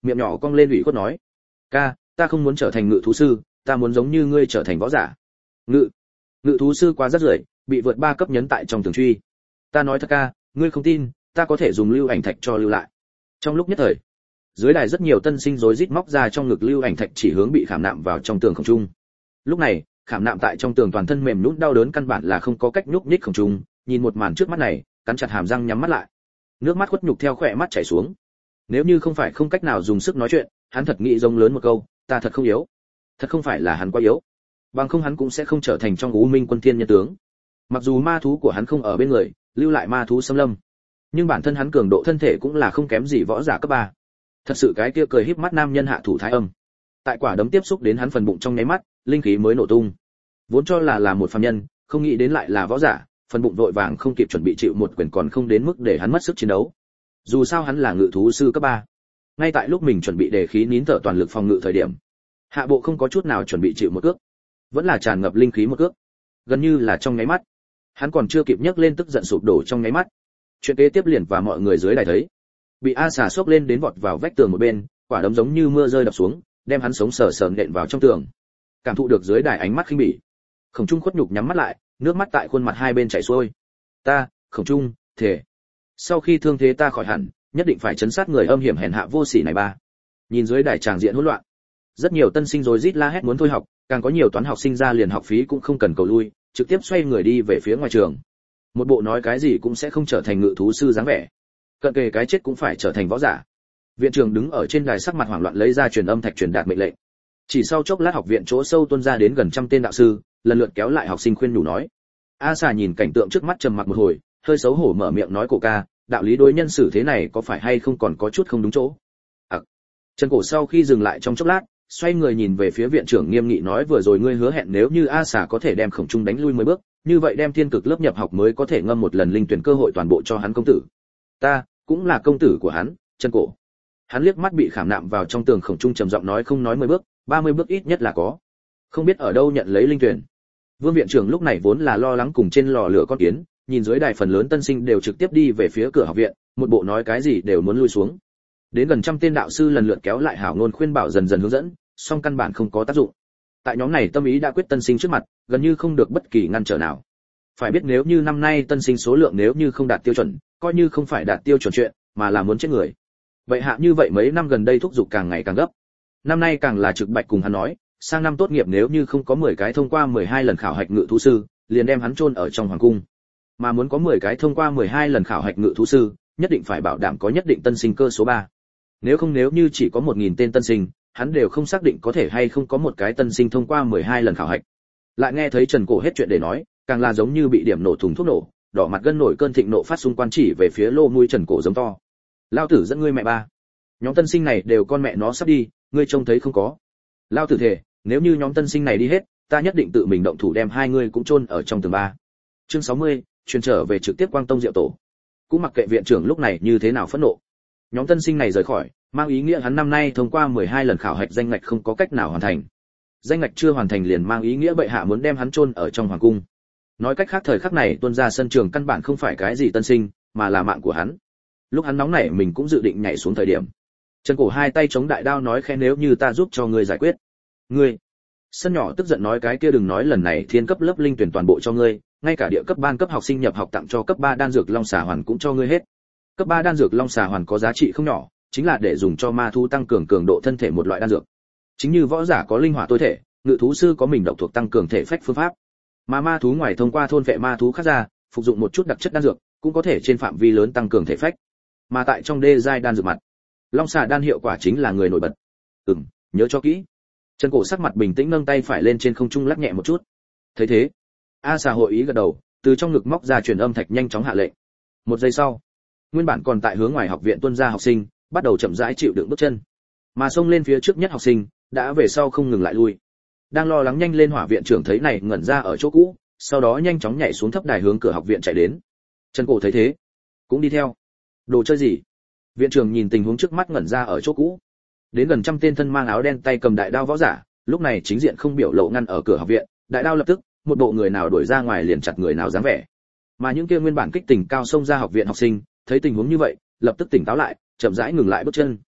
miệng nhỏ cong lên ủy khuất nói: "Ca, ta không muốn trở thành ngự thú sư, ta muốn giống như ngươi trở thành võ giả." Ngự ngự thú sư quá rất rưởi, bị vượt ba cấp nhấn tại trong tường truy. "Ta nói thật ca, ngươi không tin, ta có thể dùng lưu ảnh thạch cho lưu lại." Trong lúc nhất thời, dưới đài rất nhiều tân sinh rối rít móc ra trong ngực lưu ảnh thạch chỉ hướng bị khảm nạm vào trong tường không trung. Lúc này, khảm nạm tại trong tường toàn thân mềm nhũn đau đớn căn bản là không có cách nhúc nhích không trung, nhìn một màn trước mắt này, cắn chặt hàm răng nhắm mắt lại. Nước mắt khuất nhục theo khóe mắt chảy xuống. Nếu như không phải không cách nào dùng sức nói chuyện, hắn thật nghĩ giống lớn một câu, ta thật không yếu. Thật không phải là hắn quá yếu, bằng không hắn cũng sẽ không trở thành trong U Minh Quân Thiên Nhân tướng. Mặc dù ma thú của hắn không ở bên người, lưu lại ma thú xâm lâm, nhưng bản thân hắn cường độ thân thể cũng là không kém gì võ giả cấp ba. Thật sự cái kia cười híp mắt nam nhân hạ thủ thái âm. Tại quả đấm tiếp xúc đến hắn phần bụng trong nháy mắt, linh khí mới nổ tung. Vốn cho là là một phàm nhân, không nghĩ đến lại là võ giả, phần bụng vội vàng không kịp chuẩn bị chịu một quyền còn không đến mức để hắn mất sức chiến đấu. Dù sao hắn là ngự thú sư cấp ba. Ngay tại lúc mình chuẩn bị đề khí nín thở toàn lực phòng ngự thời điểm, hạ bộ không có chút nào chuẩn bị chịu một cước, vẫn là tràn ngập linh khí một cước. Gần như là trong nháy mắt, hắn còn chưa kịp nhấc lên tức giận sụp đổ trong nháy mắt. Chuyện kế tiếp liền và mọi người dưới đài thấy, bị A Xà xốc lên đến vọt vào vách tường một bên, quả đấm giống như mưa rơi đập xuống, đem hắn sống sờ sờ nện vào trong tường. Cảm thụ được dưới đài ánh mắt khinh bỉ, Khổng Trung khuất nhục nhắm mắt lại, nước mắt tại khuôn mặt hai bên chảy xuôi. Ta, Khổng Trung, thề, sau khi thương thế ta khỏi hẳn, nhất định phải trấn sát người âm hiểm hèn hạ vô sỉ này ba. Nhìn dưới đài tràng diện hỗn loạn, rất nhiều tân sinh rối rít la hét muốn thôi học, càng có nhiều toán học sinh ra liền học phí cũng không cần cầu lui, trực tiếp xoay người đi về phía ngoài trường. Một bộ nói cái gì cũng sẽ không trở thành ngự thú sư dáng vẻ, cận kề cái chết cũng phải trở thành võ giả. Viện trưởng đứng ở trên đài sắc mặt hoảng loạn lấy ra truyền âm thạch truyền đạt mệnh lệnh. Chỉ sau chốc lát học viện chỗ sâu tuôn ra đến gần trăm tên đạo sư, lần lượt kéo lại học sinh khuyên nhủ nói. A Xà nhìn cảnh tượng trước mắt trầm mặc một hồi, hơi xấu hổ mở miệng nói: "Cổ ca, đạo lý đối nhân xử thế này có phải hay không còn có chút không đúng chỗ?" À. Trần Cổ sau khi dừng lại trong chốc lát, xoay người nhìn về phía viện trưởng nghiêm nghị nói: "Vừa rồi ngươi hứa hẹn nếu như A Xà có thể đem Khổng Trung đánh lui mười bước, như vậy đem thiên cực lớp nhập học mới có thể ngâm một lần linh tuyển cơ hội toàn bộ cho hắn công tử." "Ta cũng là công tử của hắn." Trần Cổ hắn liếc mắt bị khảm nạm vào trong tường Khổng Trung trầm giọng nói: "Không nói mười bước, ba mươi bước ít nhất là có. Không biết ở đâu nhận lấy linh tuyển." Vương viện trưởng lúc này vốn là lo lắng cùng trên lò lửa con kiến, nhìn dưới đài phần lớn tân sinh đều trực tiếp đi về phía cửa học viện, một bộ nói cái gì đều muốn lui xuống. Đến gần trăm tên đạo sư lần lượt kéo lại hảo ngôn khuyên bảo dần dần hướng dẫn, song căn bản không có tác dụng. Tại nhóm này tâm ý đã quyết tân sinh trước mặt, gần như không được bất kỳ ngăn trở nào. Phải biết nếu như năm nay tân sinh số lượng nếu như không đạt tiêu chuẩn, coi như không phải đạt tiêu chuẩn chuyện, mà là muốn chết người. Vậy hạ như vậy mấy năm gần đây thúc giục càng ngày càng gấp. Năm nay càng là trực bạch cùng hắn nói, sang năm tốt nghiệp nếu như không có mười cái thông qua mười hai lần khảo hạch ngự thú sư, liền đem hắn chôn ở trong hoàng cung. Mà muốn có mười cái thông qua mười hai lần khảo hạch ngự thú sư, nhất định phải bảo đảm có nhất định tân sinh cơ số ba. Nếu không nếu như chỉ có một nghìn tên tân sinh, hắn đều không xác định có thể hay không có một cái tân sinh thông qua mười hai lần khảo hạch. Lại nghe thấy Trần Cổ hết chuyện để nói, càng là giống như bị điểm nổ thùng thuốc nổ, đỏ mặt gân nổi cơn thịnh nộ phát xung quan chỉ về phía lô mũi Trần Cổ giống to. Lao tử dẫn ngươi mẹ ba. Nhóm tân sinh này đều con mẹ nó sắp đi, ngươi trông thấy không có? Lao tử thề, nếu như nhóm tân sinh này đi hết, ta nhất định tự mình động thủ đem hai ngươi cũng chôn ở trong tường ba. Chương sáu mươi, truyền trở về trực tiếp Quang Tông Diệu Tổ. Cũng mặc kệ viện trưởng lúc này như thế nào phẫn nộ. Nhóm tân sinh này rời khỏi, mang ý nghĩa hắn năm nay thông qua mười hai lần khảo hạch danh ngạch không có cách nào hoàn thành. Danh ngạch chưa hoàn thành liền mang ý nghĩa bệ hạ muốn đem hắn chôn ở trong hoàng cung. Nói cách khác thời khắc này tuôn ra sân trường căn bản không phải cái gì tân sinh, mà là mạng của hắn. Lúc hắn nóng nảy mình cũng dự định nhảy xuống thời điểm. Trần Cổ hai tay chống đại đao nói khẽ: "Nếu như ta giúp cho ngươi giải quyết." "Ngươi?" Sân nhỏ tức giận nói: "Cái kia đừng nói lần này thiên cấp lớp linh tuyển toàn bộ cho ngươi, ngay cả địa cấp ban cấp học sinh nhập học tặng cho cấp ba đan dược long xà hoàn cũng cho ngươi hết." Cấp ba đan dược long xà hoàn có giá trị không nhỏ, chính là để dùng cho ma thú tăng cường cường độ thân thể một loại đan dược. Chính như võ giả có linh hỏa tối thể, ngự thú sư có mình độc thuộc tăng cường thể phách phương pháp. Mà ma thú ngoài thông qua thôn vệ ma thú khác ra, phục dụng một chút đặc chất đan dược, cũng có thể trên phạm vi lớn tăng cường thể phách. Mà tại trong đê giai đan dược mặt, long xà đan hiệu quả chính là người nổi bật. Ừm, nhớ cho kỹ. Trần Cổ sắc mặt bình tĩnh nâng tay phải lên trên không trung lắc nhẹ một chút. Thấy thế, A Xà hội ý gật đầu, từ trong ngực móc ra truyền âm thạch nhanh chóng hạ lệnh. Một giây sau, nguyên bản còn tại hướng ngoài học viện tuân ra học sinh, bắt đầu chậm rãi chịu đựng bước chân. Mà xông lên phía trước nhất học sinh, đã về sau không ngừng lại lui. Đang lo lắng nhanh lên hỏa viện trưởng thấy này ngẩn ra ở chỗ cũ, sau đó nhanh chóng nhảy xuống thấp đài hướng cửa học viện chạy đến. Trần Cổ thấy thế, cũng đi theo. Đồ chơi gì? Viện trưởng nhìn tình huống trước mắt ngẩn ra ở chỗ cũ. Đến gần trăm tên thân mang áo đen tay cầm đại đao võ giả, lúc này chính diện không biểu lộ ngăn ở cửa học viện, đại đao lập tức, một bộ người nào đuổi ra ngoài liền chặt người nào dáng vẻ. Mà những kia nguyên bản kích tình cao xông ra học viện học sinh, thấy tình huống như vậy, lập tức tỉnh táo lại, chậm rãi ngừng lại bước chân.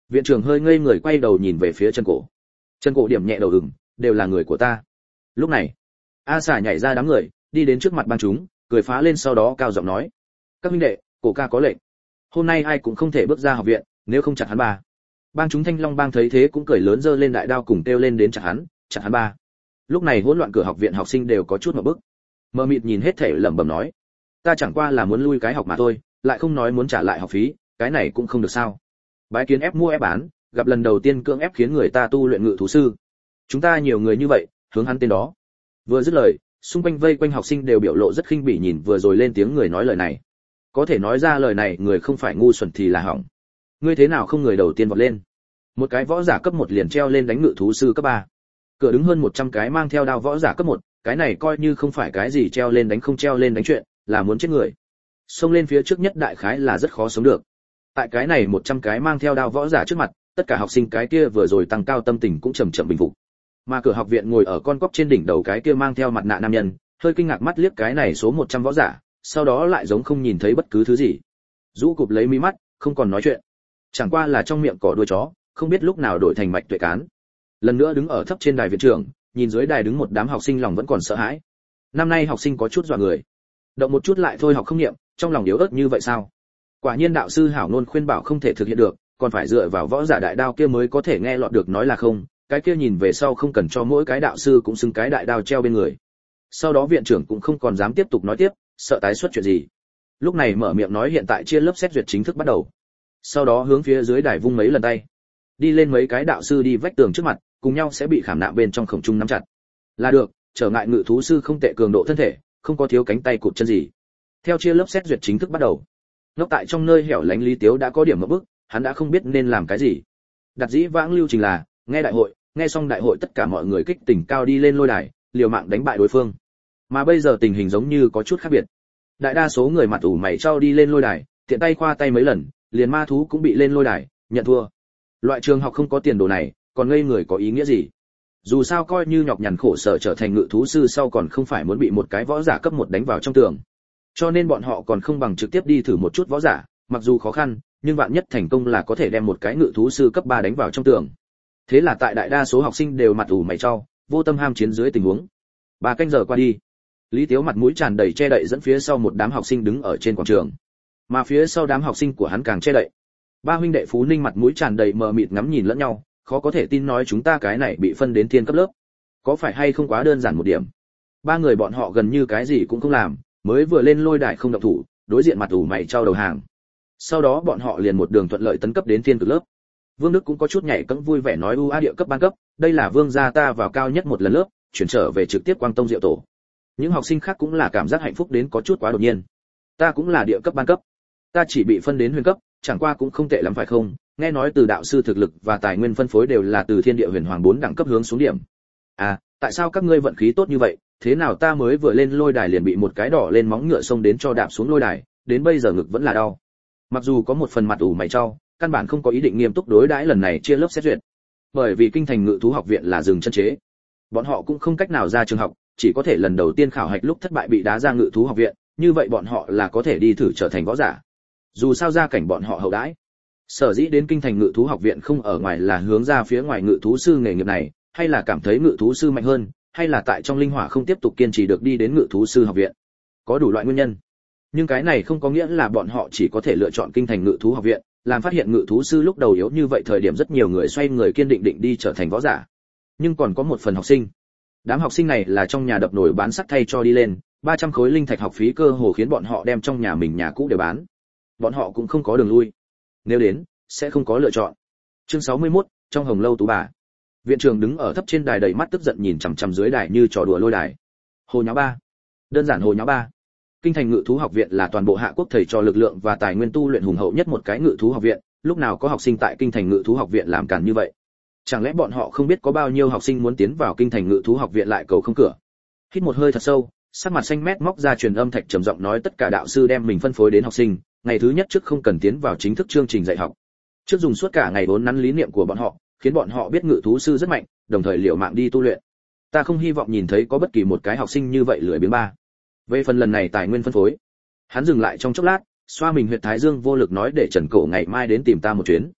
Viện trưởng hơi ngây người quay đầu nhìn về phía Trần Cổ. Trần Cổ điểm nhẹ đầu ừm, đều là người của ta. Lúc này, A Xà nhảy ra đám người, đi đến trước mặt bang chúng, cười phá lên sau đó cao giọng nói: "Các huynh đệ, Cổ ca có lệnh. Hôm nay ai cũng không thể bước ra học viện, nếu không chặt hắn ba." Bang chúng Thanh Long bang thấy thế cũng cười lớn giơ lên đại đao cùng kêu lên đến chặt hắn, chặt hắn ba. Lúc này hỗn loạn cửa học viện học sinh đều có chút ngộp bức. Mơ mịt nhìn hết thể lẩm bẩm nói: "Ta chẳng qua là muốn lui cái học mà thôi, lại không nói muốn trả lại học phí, cái này cũng không được sao?" Bái kiến ép mua ép bán, gặp lần đầu tiên cưỡng ép khiến người ta tu luyện ngự thú sư. Chúng ta nhiều người như vậy, hướng hắn tên đó. Vừa dứt lời, xung quanh vây quanh học sinh đều biểu lộ rất khinh bỉ nhìn vừa rồi lên tiếng người nói lời này. Có thể nói ra lời này người không phải ngu xuẩn thì là hỏng. Ngươi thế nào không người đầu tiên vọt lên? Một cái võ giả cấp một liền treo lên đánh ngự thú sư cấp ba. Cửa đứng hơn một trăm cái mang theo đao võ giả cấp một, cái này coi như không phải cái gì treo lên đánh không treo lên đánh chuyện, là muốn chết người. Xông lên phía trước nhất đại khái là rất khó sống được. Tại cái này một trăm cái mang theo đao võ giả trước mặt, tất cả học sinh cái kia vừa rồi tăng cao tâm tình cũng chậm chậm bình phục. Mà cửa học viện ngồi ở con cóc trên đỉnh đầu cái kia mang theo mặt nạ nam nhân, hơi kinh ngạc mắt liếc cái này số một trăm võ giả, sau đó lại giống không nhìn thấy bất cứ thứ gì. Rũ cụp lấy mí mắt, không còn nói chuyện. Chẳng qua là trong miệng cỏ đuôi chó, không biết lúc nào đổi thành mạch tuệ cán. Lần nữa đứng ở thấp trên đài viện trưởng, nhìn dưới đài đứng một đám học sinh lòng vẫn còn sợ hãi. Năm nay học sinh có chút dọa người. Động một chút lại thôi học không niệm, trong lòng yếu ớt như vậy sao? Quả nhiên đạo sư hảo nôn khuyên bảo không thể thực hiện được, còn phải dựa vào võ giả đại đao kia mới có thể nghe lọt được nói là không, cái kia nhìn về sau không cần cho mỗi cái đạo sư cũng xứng cái đại đao treo bên người. Sau đó viện trưởng cũng không còn dám tiếp tục nói tiếp, sợ tái xuất chuyện gì. Lúc này mở miệng nói hiện tại chia lớp xét duyệt chính thức bắt đầu. Sau đó hướng phía dưới đài vung mấy lần tay. Đi lên mấy cái đạo sư đi vách tường trước mặt, cùng nhau sẽ bị khảm nạm bên trong khổng trung nắm chặt. Là được, trở ngại ngự thú sư không tệ cường độ thân thể, không có thiếu cánh tay cụt chân gì. Theo chia lớp xét duyệt chính thức bắt đầu. Ngốc tại trong nơi hẻo lánh Lý Tiếu đã có điểm ngộp bức, hắn đã không biết nên làm cái gì. Đặt dĩ vãng lưu trình là, nghe đại hội, nghe xong đại hội tất cả mọi người kích tỉnh cao đi lên lôi đài, liều mạng đánh bại đối phương. Mà bây giờ tình hình giống như có chút khác biệt. Đại đa số người mặt ủ mày trao đi lên lôi đài, tiện tay khoa tay mấy lần, liền ma thú cũng bị lên lôi đài, nhận thua. Loại trường học không có tiền đồ này, còn ngây người có ý nghĩa gì? Dù sao coi như nhọc nhằn khổ sở trở thành ngự thú sư sau còn không phải muốn bị một cái võ giả cấp một đánh vào trong tường. Cho nên bọn họ còn không bằng trực tiếp đi thử một chút võ giả, mặc dù khó khăn, nhưng vạn nhất thành công là có thể đem một cái ngự thú sư cấp ba đánh vào trong tường. Thế là tại đại đa số học sinh đều mặt ủ mày trao, vô tâm ham chiến dưới tình huống. Ba canh giờ qua đi, Lý Tiếu mặt mũi tràn đầy che đậy dẫn phía sau một đám học sinh đứng ở trên quảng trường. Mà phía sau đám học sinh của hắn càng che đậy. Ba huynh đệ Phú Ninh mặt mũi tràn đầy mờ mịt ngắm nhìn lẫn nhau, khó có thể tin nói chúng ta cái này bị phân đến thiên cấp lớp. Có phải hay không quá đơn giản một điểm? Ba người bọn họ gần như cái gì cũng không làm, mới vừa lên lôi đài không động thủ, đối diện mặt ủ mày trao đầu hàng. Sau đó bọn họ liền một đường thuận lợi tấn cấp đến thiên cực lớp. Vương Đức cũng có chút nhảy cẫng vui vẻ nói u a địa cấp ban cấp, đây là vương gia ta vào cao nhất một lần lớp, chuyển trở về trực tiếp Quang Tông Diệu Tổ. Những học sinh khác cũng là cảm giác hạnh phúc đến có chút quá đột nhiên. Ta cũng là địa cấp ban cấp. Ta chỉ bị phân đến huyền cấp, chẳng qua cũng không tệ lắm phải không? Nghe nói từ đạo sư thực lực và tài nguyên phân phối đều là từ thiên địa huyền hoàng bốn đẳng cấp hướng xuống điểm. À, tại sao các ngươi vận khí tốt như vậy? Thế nào ta mới vừa lên lôi đài liền bị một cái đỏ lên móng ngựa xông đến cho đạp xuống lôi đài, đến bây giờ ngực vẫn là đau. Mặc dù có một phần mặt ủ mày trao, căn bản không có ý định nghiêm túc đối đãi lần này chia lớp xét duyệt. Bởi vì kinh thành ngự thú học viện là dừng chân chế, bọn họ cũng không cách nào ra trường học, chỉ có thể lần đầu tiên khảo hạch lúc thất bại bị đá ra ngự thú học viện, như vậy bọn họ là có thể đi thử trở thành võ giả. Dù sao gia cảnh bọn họ hậu đãi. Sở dĩ đến kinh thành ngự thú học viện không ở ngoài là hướng ra phía ngoài ngự thú sư nghề nghiệp này, hay là cảm thấy ngự thú sư mạnh hơn, hay là tại trong linh hỏa không tiếp tục kiên trì được đi đến ngự thú sư học viện. Có đủ loại nguyên nhân. Nhưng cái này không có nghĩa là bọn họ chỉ có thể lựa chọn kinh thành ngự thú học viện, làm phát hiện ngự thú sư lúc đầu yếu như vậy thời điểm rất nhiều người xoay người kiên định định đi trở thành võ giả. Nhưng còn có một phần học sinh. Đám học sinh này là trong nhà đập nổi bán sắt thay cho đi lên, ba trăm khối linh thạch học phí cơ hồ khiến bọn họ đem trong nhà mình nhà cũ để bán. Bọn họ cũng không có đường lui. Nếu đến, sẽ không có lựa chọn. Chương sáu mươi mốt, trong Hồng lâu tú bà. Viện trưởng đứng ở thấp trên đài đầy mắt tức giận nhìn chằm chằm dưới đài như trò đùa lôi đài. Hồ nháo ba. Đơn giản hồ nháo ba. Kinh thành ngự thú học viện là toàn bộ hạ quốc thầy trò lực lượng và tài nguyên tu luyện hùng hậu nhất một cái ngự thú học viện, lúc nào có học sinh tại kinh thành ngự thú học viện làm càn như vậy? Chẳng lẽ bọn họ không biết có bao nhiêu học sinh muốn tiến vào kinh thành ngự thú học viện lại cầu không cửa? Hít một hơi thật sâu, sắc mặt xanh mét móc ra truyền âm thạch trầm giọng nói tất cả đạo sư đem mình phân phối đến học sinh, ngày thứ nhất trước không cần tiến vào chính thức chương trình dạy học. Trước dùng suốt cả ngày vốn nắn lý niệm của bọn họ, khiến bọn họ biết ngự thú sư rất mạnh, đồng thời liều mạng đi tu luyện. Ta không hy vọng nhìn thấy có bất kỳ một cái học sinh như vậy lười biếng ba. Về phần lần này tài nguyên phân phối, hắn dừng lại trong chốc lát, xoa mình huyệt thái dương vô lực nói để Trần Cổ ngày mai đến tìm ta một chuyến.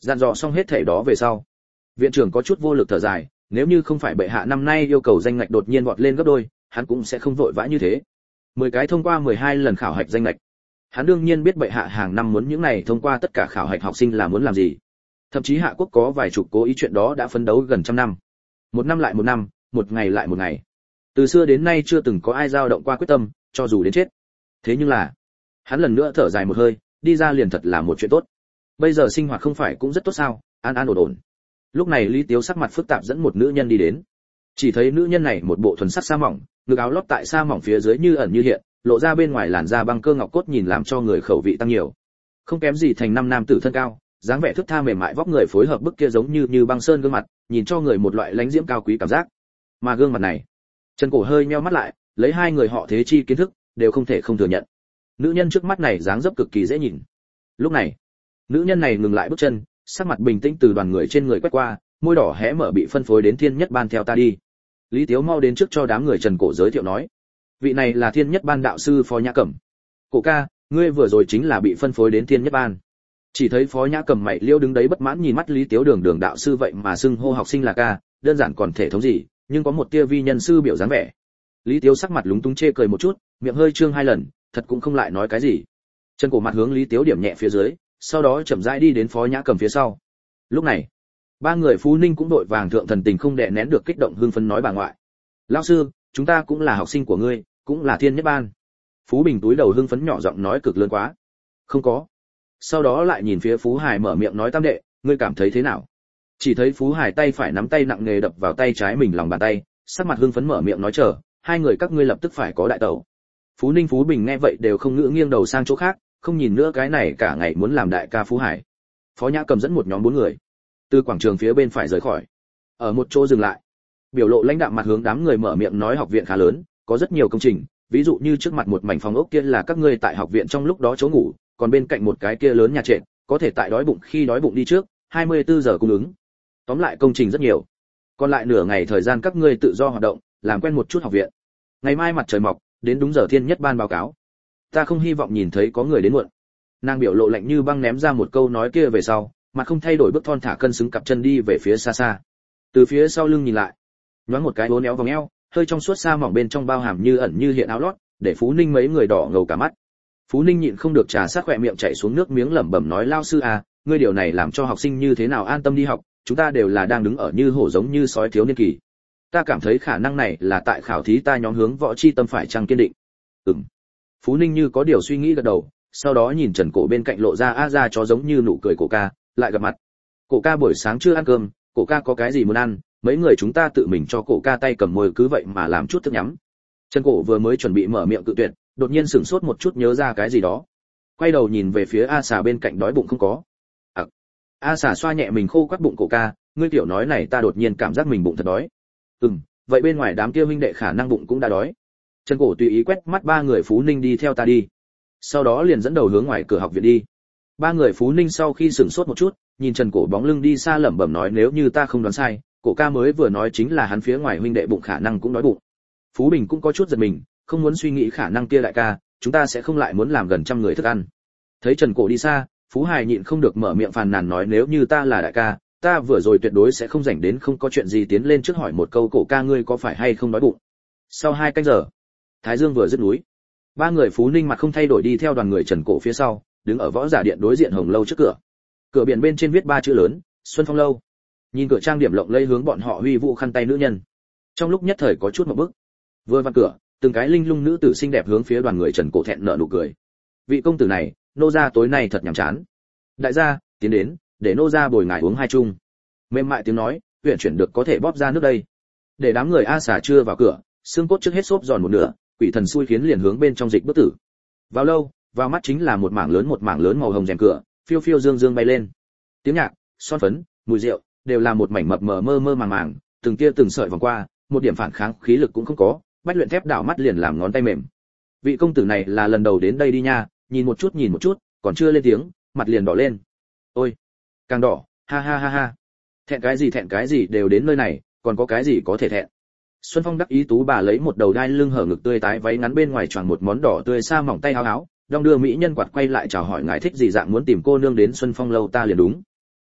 Dặn dò xong hết thảy đó về sau, viện trưởng có chút vô lực thở dài, nếu như không phải bệ hạ năm nay yêu cầu danh ngạch đột nhiên vọt lên gấp đôi, hắn cũng sẽ không vội vã như thế. mười cái thông qua mười hai lần khảo hạch danh ngạch. Hắn đương nhiên biết bệ hạ hàng năm muốn những này thông qua tất cả khảo hạch học sinh là muốn làm gì. Thậm chí hạ quốc có vài chục cố ý chuyện đó đã phấn đấu gần trăm năm. Một năm lại một năm, một ngày lại một ngày. Từ xưa đến nay chưa từng có ai dao động qua quyết tâm, cho dù đến chết. Thế nhưng là, hắn lần nữa thở dài một hơi, đi ra liền thật là một chuyện tốt. Bây giờ sinh hoạt không phải cũng rất tốt sao, an an ổn ổn. Lúc này Lý Tiếu sắc mặt phức tạp dẫn một nữ nhân đi đến. Chỉ thấy nữ nhân này một bộ thuần sắc sa mỏng, ngực áo lót tại sa mỏng phía dưới như ẩn như hiện, lộ ra bên ngoài làn da băng cơ ngọc cốt nhìn làm cho người khẩu vị tăng nhiều. Không kém gì thành năm nam tử thân cao, dáng vẻ thướt tha mềm mại vóc người phối hợp bức kia giống như như băng sơn gương mặt, nhìn cho người một loại lãnh diễm cao quý cảm giác. Mà gương mặt này, Trần Cổ hơi nheo mắt lại, lấy hai người họ thế chi kiến thức, đều không thể không thừa nhận. Nữ nhân trước mắt này dáng dấp cực kỳ dễ nhìn. Lúc này, nữ nhân này ngừng lại bước chân, sắc mặt bình tĩnh từ đoàn người trên người quét qua, môi đỏ hé mở bị phân phối đến Thiên Nhất Ban theo ta đi. Lý Tiếu mau đến trước cho đám người Trần Cổ giới thiệu nói, vị này là Thiên Nhất Ban đạo sư Phó Nhã Cẩm. Cổ ca, ngươi vừa rồi chính là bị phân phối đến Thiên Nhất Ban. Chỉ thấy Phó Nhã Cẩm mày liêu đứng đấy bất mãn nhìn mắt Lý Tiếu đường đường đạo sư vậy mà xưng hô học sinh là ca, đơn giản còn thể thống gì, nhưng có một tia vi nhân sư biểu dáng vẻ. Lý Tiếu sắc mặt lúng túng chê cười một chút, miệng hơi trương hai lần, thật cũng không lại nói cái gì. Trần Cổ mặt hướng Lý Tiếu điểm nhẹ phía dưới, sau đó chậm rãi đi đến Phó Nhã Cẩm phía sau. Lúc này, ba người Phú Ninh cũng đội vàng thượng thần tình không đè nén được kích động hưng phấn nói bà ngoại. Lão sư, chúng ta cũng là học sinh của ngươi, cũng là Thiên Nhất Ban. Phú Bình túi đầu hưng phấn nhỏ giọng nói cực lớn quá. Không có. Sau đó lại nhìn phía Phú Hải mở miệng nói tam đệ, ngươi cảm thấy thế nào? Chỉ thấy Phú Hải tay phải nắm tay nặng nề đập vào tay trái mình lòng bàn tay, sắc mặt hưng phấn mở miệng nói chờ, hai người các ngươi lập tức phải có đại tẩu. Phú Ninh Phú Bình nghe vậy đều không ngữ nghiêng đầu sang chỗ khác, không nhìn nữa cái này cả ngày muốn làm đại ca Phú Hải. Phó Nhã Cầm dẫn một nhóm bốn người từ quảng trường phía bên phải rời khỏi, ở một chỗ dừng lại, biểu lộ lãnh đạm mặt hướng đám người mở miệng nói học viện khá lớn, có rất nhiều công trình, ví dụ như trước mặt một mảnh phòng ốc kia là các ngươi tại học viện trong lúc đó chỗ ngủ, còn bên cạnh một cái kia lớn nhà trệt, có thể tại đói bụng khi đói bụng đi trước, hai mươi tư giờ cung ứng. Tóm lại công trình rất nhiều. Còn lại nửa ngày thời gian các ngươi tự do hoạt động, làm quen một chút học viện. Ngày mai mặt trời mọc, đến đúng giờ Thiên Nhất Ban báo cáo. Ta không hy vọng nhìn thấy có người đến muộn. Nàng biểu lộ lạnh như băng ném ra một câu nói kia về sau, mà không thay đổi bước thon thả cân xứng cặp chân đi về phía xa xa. Từ phía sau lưng nhìn lại, nhoáng một cái uốn éo vòng eo, hơi trong suốt xa mỏng bên trong bao hàm như ẩn như hiện áo lót, để Phú Ninh mấy người đỏ ngầu cả mắt. Phú Ninh nhịn không được trà sát khỏe miệng chảy xuống nước miếng lẩm bẩm nói lao sư à, ngươi điều này làm cho học sinh như thế nào an tâm đi học, chúng ta đều là đang đứng ở như hổ giống như sói thiếu niên kỳ. Ta cảm thấy khả năng này là tại khảo thí ta nhóm hướng võ chi tâm phải chăng kiên định. Ừm. Phú Ninh như có điều suy nghĩ gật đầu, sau đó nhìn Trần Cổ bên cạnh lộ ra a ra chó giống như nụ cười cổ ca, lại gặp mặt. Cổ ca buổi sáng chưa ăn cơm, cổ ca có cái gì muốn ăn, mấy người chúng ta tự mình cho cổ ca tay cầm môi cứ vậy mà làm chút thức nhắm. Trần Cổ vừa mới chuẩn bị mở miệng cự tuyệt, đột nhiên sửng sốt một chút nhớ ra cái gì đó, quay đầu nhìn về phía A Xà bên cạnh đói bụng không có. À. A Xà xoa nhẹ mình khô quắt bụng cổ ca, ngươi tiểu nói này ta đột nhiên cảm giác mình bụng thật đói. Ừm, vậy bên ngoài đám kia huynh đệ khả năng bụng cũng đã đói. Trần Cổ tùy ý quét mắt ba người Phú Ninh đi theo ta đi, sau đó liền dẫn đầu hướng ngoài cửa học viện đi. Ba người Phú Ninh sau khi sửng sốt một chút, nhìn Trần Cổ bóng lưng đi xa lẩm bẩm nói nếu như ta không đoán sai, cổ ca mới vừa nói chính là hắn phía ngoài huynh đệ bụng khả năng cũng đói bụng. Phú Bình cũng có chút giật mình, không muốn suy nghĩ khả năng kia đại ca, chúng ta sẽ không lại muốn làm gần trăm người thức ăn. Thấy Trần Cổ đi xa, Phú Hải nhịn không được mở miệng phàn nàn nói nếu như ta là đại ca, ta vừa rồi tuyệt đối sẽ không rảnh đến không có chuyện gì tiến lên trước hỏi một câu cổ ca ngươi có phải hay không đói bụng. Sau hai canh giờ, Thái Dương vừa dứt núi, ba người Phú Ninh mặt không thay đổi đi theo đoàn người Trần Cổ phía sau, đứng ở võ giả điện đối diện Hồng lâu trước cửa. Cửa biển bên trên viết ba chữ lớn, Xuân Phong lâu. Nhìn cửa trang điểm lộng lẫy hướng bọn họ huy vũ khăn tay nữ nhân, trong lúc nhất thời có chút một bức. Vừa vào cửa, từng cái linh lung nữ tử xinh đẹp hướng phía đoàn người Trần Cổ thẹn nở nụ cười. Vị công tử này, nô gia tối nay thật nhàm chán. Đại gia, tiến đến, để nô gia bồi ngài uống hai chung. Mềm mại tiếng nói, uyển chuyển được có thể bóp ra nước đây. Để đám người A Xà chưa vào cửa, xương cốt trước hết xốp giòn một nửa, quỷ thần xui khiến liền hướng bên trong dịch bước tử. Vào lâu, vào mắt chính là một mảng lớn một mảng lớn màu hồng rèm cửa, phiêu phiêu dương dương bay lên. Tiếng nhạc, son phấn, mùi rượu, đều là một mảnh mập mờ mơ mơ màng màng, từng kia từng sợi vòng qua, một điểm phản kháng khí lực cũng không có, bách luyện thép đảo mắt liền làm ngón tay mềm. Vị công tử này là lần đầu đến đây đi nha, nhìn một chút nhìn một chút, còn chưa lên tiếng, mặt liền đỏ lên. Ôi, càng đỏ, ha ha ha ha. Thẹn cái gì thẹn cái gì đều đến nơi này, còn có cái gì có thể thẹn. Xuân Phong đắc ý tú bà lấy một đầu đai lưng hở ngực tươi tái váy ngắn bên ngoài choàng một món đỏ tươi sa mỏng tay áo áo, đong đưa mỹ nhân quạt quay lại chào hỏi ngài thích gì dạng muốn tìm cô nương đến Xuân Phong lâu ta liền đúng.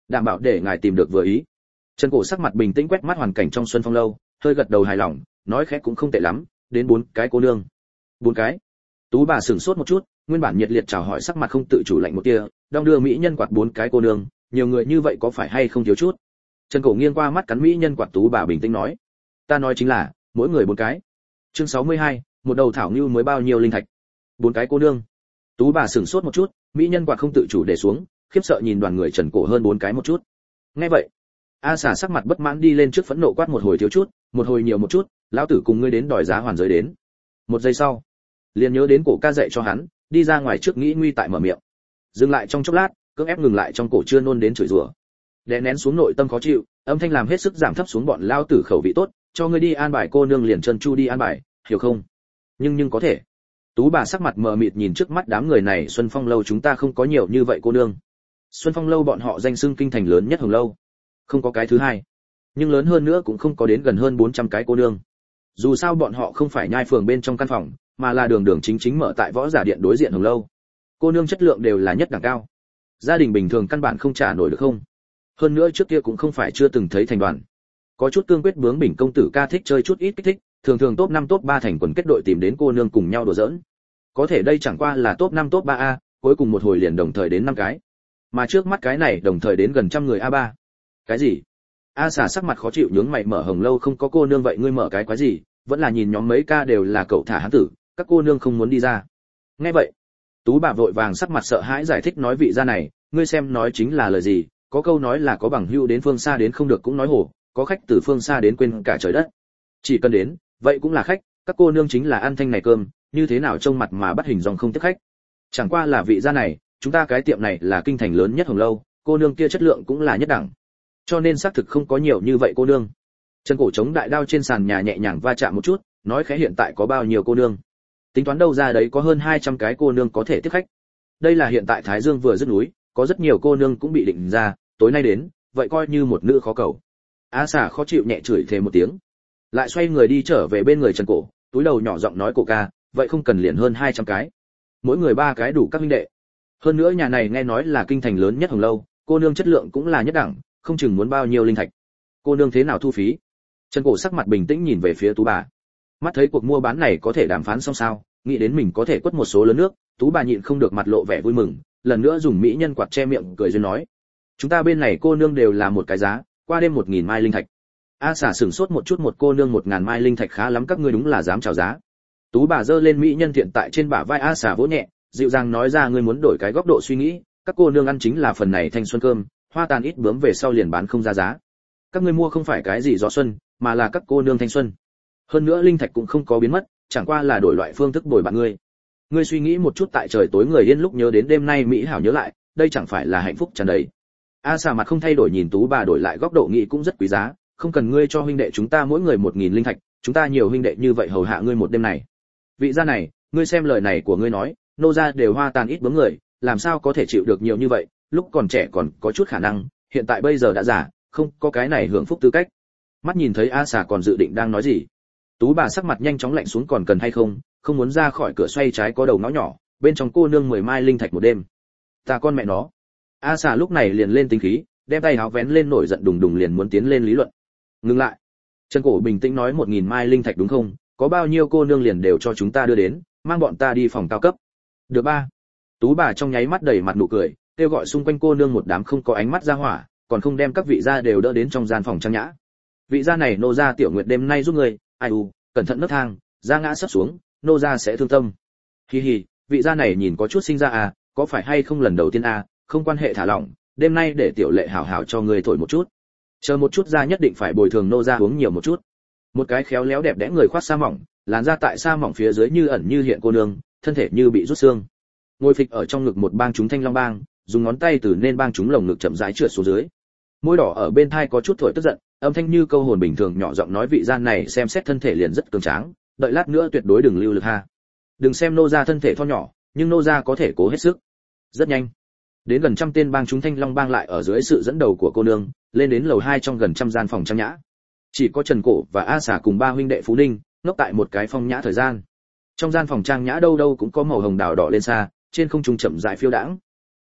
đảm bảo để ngài tìm được vừa ý. Trần Cổ sắc mặt bình tĩnh quét mắt hoàn cảnh trong Xuân Phong lâu, hơi gật đầu hài lòng, nói khẽ cũng không tệ lắm, đến bốn cái cô nương. Bốn cái? Tú bà sửng sốt một chút, nguyên bản nhiệt liệt chào hỏi sắc mặt không tự chủ lạnh một tia, đong đưa mỹ nhân quạt bốn cái cô nương, nhiều người như vậy có phải hay không thiếu chút. Trần Cổ nghiêng qua mắt cắn mỹ nhân quạt Tú bà bình tĩnh nói, ta nói chính là mỗi người bốn cái. Chương sáu mươi hai, một đầu thảo nưu mới bao nhiêu linh thạch. Bốn cái cô nương. Tú bà sửng sốt một chút, mỹ nhân quạt không tự chủ để xuống, khiếp sợ nhìn đoàn người Trần Cổ hơn bốn cái một chút. Nghe vậy, A xà sắc mặt bất mãn đi lên trước phẫn nộ quát một hồi thiếu chút, một hồi nhiều một chút, lão tử cùng ngươi đến đòi giá hoàn giới đến. Một giây sau, liền nhớ đến cổ ca dạy cho hắn, đi ra ngoài trước nghĩ nguy tại mở miệng. Dừng lại trong chốc lát, cưỡng ép ngừng lại trong cổ chưa nôn đến chửi rủa. Đè nén xuống nội tâm khó chịu, âm thanh làm hết sức giảm thấp xuống bọn lao tử khẩu vị tốt, cho ngươi đi an bài cô nương liền chân chu đi an bài, hiểu không? Nhưng nhưng có thể. Tú bà sắc mặt mờ mịt nhìn trước mắt đám người này, Xuân Phong lâu chúng ta không có nhiều như vậy cô nương. Xuân Phong lâu bọn họ danh xưng kinh thành lớn nhất Hồng lâu, không có cái thứ hai, nhưng lớn hơn nữa cũng không có đến gần hơn bốn trăm cái cô nương. Dù sao bọn họ không phải nhai phường bên trong căn phòng, mà là đường đường chính chính mở tại võ giả điện đối diện Hồng lâu. Cô nương chất lượng đều là nhất đẳng cao, gia đình bình thường căn bản không trả nổi được không. Hơn nữa trước kia cũng không phải chưa từng thấy thành đoàn, có chút cương quyết bướng bỉnh công tử ca thích chơi chút ít kích thích, thường thường top năm top ba thành quần kết đội tìm đến cô nương cùng nhau đùa giỡn. Có thể đây chẳng qua là top năm top ba a, cuối cùng một hồi liền đồng thời đến năm cái. Mà trước mắt cái này đồng thời đến gần trăm người a ba. Cái gì? A xà sắc mặt khó chịu nhướng mày, mở Hồng lâu không có cô nương vậy ngươi mở cái quái gì, vẫn là nhìn nhóm mấy ca đều là cậu thả hán tử, các cô nương không muốn đi ra. Nghe vậy, Tú bà vội vàng sắc mặt sợ hãi giải thích nói vị gia này, ngươi xem nói chính là lời gì, có câu nói là có bằng hữu đến phương xa đến không được cũng nói hổ, có khách từ phương xa đến quên cả trời đất. Chỉ cần đến, vậy cũng là khách, các cô nương chính là ăn thanh này cơm, như thế nào trông mặt mà bắt hình dòng không tiếp khách. Chẳng qua là vị gia này, chúng ta cái tiệm này là kinh thành lớn nhất Hồng lâu, cô nương kia chất lượng cũng là nhất đẳng, cho nên xác thực không có nhiều như vậy cô nương. Chân cổ chống đại đao trên sàn nhà nhẹ nhàng va chạm một chút, nói khẽ hiện tại có bao nhiêu cô nương. Tính toán đâu ra đấy có hơn hai trăm cái cô nương có thể tiếp khách. Đây là hiện tại Thái Dương vừa dứt núi, có rất nhiều cô nương cũng bị định ra, tối nay đến, vậy coi như một nữ khó cầu. Á xà khó chịu nhẹ chửi thề một tiếng, lại xoay người đi trở về bên người Trần Cổ, túi đầu nhỏ giọng nói cổ ca, vậy không cần liền hơn hai trăm cái, mỗi người ba cái đủ các huynh đệ. Hơn nữa nhà này nghe nói là kinh thành lớn nhất Hồng lâu, cô nương chất lượng cũng là nhất đẳng, không chừng muốn bao nhiêu linh thạch. Cô nương thế nào thu phí? Trần Cổ sắc mặt bình tĩnh nhìn về phía Tú bà. Mắt thấy cuộc mua bán này có thể đàm phán xong sao, nghĩ đến mình có thể quất một số lớn nước, Tú bà nhịn không được mặt lộ vẻ vui mừng, lần nữa dùng mỹ nhân quạt che miệng cười duyên nói: "Chúng ta bên này cô nương đều là một cái giá, qua đêm một nghìn mai linh thạch." A xà sửng sốt một chút, một cô nương một ngàn mai linh thạch khá lắm, các ngươi đúng là dám chào giá. Tú bà giơ lên mỹ nhân thiện tại trên bả vai A xà vỗ nhẹ, dịu dàng nói ra ngươi muốn đổi cái góc độ suy nghĩ, các cô nương ăn chính là phần này thanh xuân cơm, hoa tàn ít bướm về sau liền bán không ra giá. Các ngươi mua không phải cái gì gió xuân, mà là các cô nương thanh xuân. Hơn nữa linh thạch cũng không có biến mất, chẳng qua là đổi loại phương thức bồi bạn ngươi. Ngươi suy nghĩ một chút, tại trời tối người yên lúc nhớ đến đêm nay mỹ hảo nhớ lại, đây chẳng phải là hạnh phúc tràn đầy. A xà mặt không thay đổi nhìn Tú bà, đổi lại góc độ nghĩ cũng rất quý giá, không cần ngươi cho huynh đệ chúng ta mỗi người một nghìn linh thạch, chúng ta nhiều huynh đệ như vậy hầu hạ ngươi một đêm này. Vị gia này, ngươi xem lời này của ngươi nói, nô gia đều hoa tàn ít bướm người, làm sao có thể chịu được nhiều như vậy, lúc còn trẻ còn có chút khả năng, hiện tại bây giờ đã già, không có cái này hưởng phúc tư cách. Mắt nhìn thấy A xà còn dự định đang nói gì, Tú bà sắc mặt nhanh chóng lạnh xuống, còn cần hay không, không muốn ra khỏi cửa xoay trái có đầu ngõ nhỏ, bên trong cô nương mười mai linh thạch một đêm. Ta con mẹ nó. A xà lúc này liền lên tính khí, đem tay áo vén lên nổi giận đùng đùng liền muốn tiến lên lý luận. Ngừng lại. Trần Cổ bình tĩnh nói một nghìn mai linh thạch đúng không, có bao nhiêu cô nương liền đều cho chúng ta đưa đến, mang bọn ta đi phòng cao cấp. Được ba. Tú bà trong nháy mắt đầy mặt nụ cười, kêu gọi xung quanh cô nương một đám không có ánh mắt ra hỏa, còn không đem các vị gia đều đỡ đến trong gian phòng trang nhã. Vị gia này nô gia tiểu nguyệt đêm nay giúp người, ai u, cẩn thận nấc thang, ra ngã sắp xuống, nô gia sẽ thương tâm. Hi hi, vị gia này nhìn có chút sinh ra à, có phải hay không lần đầu tiên à, không quan hệ thả lỏng, đêm nay để tiểu lệ hảo hảo cho người thổi một chút. Chờ một chút ra nhất định phải bồi thường nô gia uống nhiều một chút. Một cái khéo léo đẹp đẽ người khoác sa mỏng, làn da tại sa mỏng phía dưới như ẩn như hiện cô nương, thân thể như bị rút xương. Ngồi phịch ở trong ngực một bang chúng thanh long bang, dùng ngón tay từ nên bang chúng lồng ngực chậm rãi trượt xuống dưới. Môi đỏ ở bên thai có chút thổi tức giận, âm thanh như câu hồn bình thường nhỏ giọng nói vị gian này xem xét thân thể liền rất cường tráng, đợi lát nữa tuyệt đối đừng lưu lực ha. Đừng xem nô gia thân thể thon nhỏ, nhưng nô gia có thể cố hết sức. Rất nhanh, đến gần trăm tên bang chúng thanh long bang lại ở dưới sự dẫn đầu của cô nương, lên đến lầu hai trong gần trăm gian phòng trang nhã. Chỉ có Trần Cổ và A xà cùng ba huynh đệ Phú Ninh, ngốc tại một cái phong nhã thời gian. Trong gian phòng trang nhã đâu đâu cũng có màu hồng đào đỏ lên xa, trên không trung chậm rãi phiêu đãng.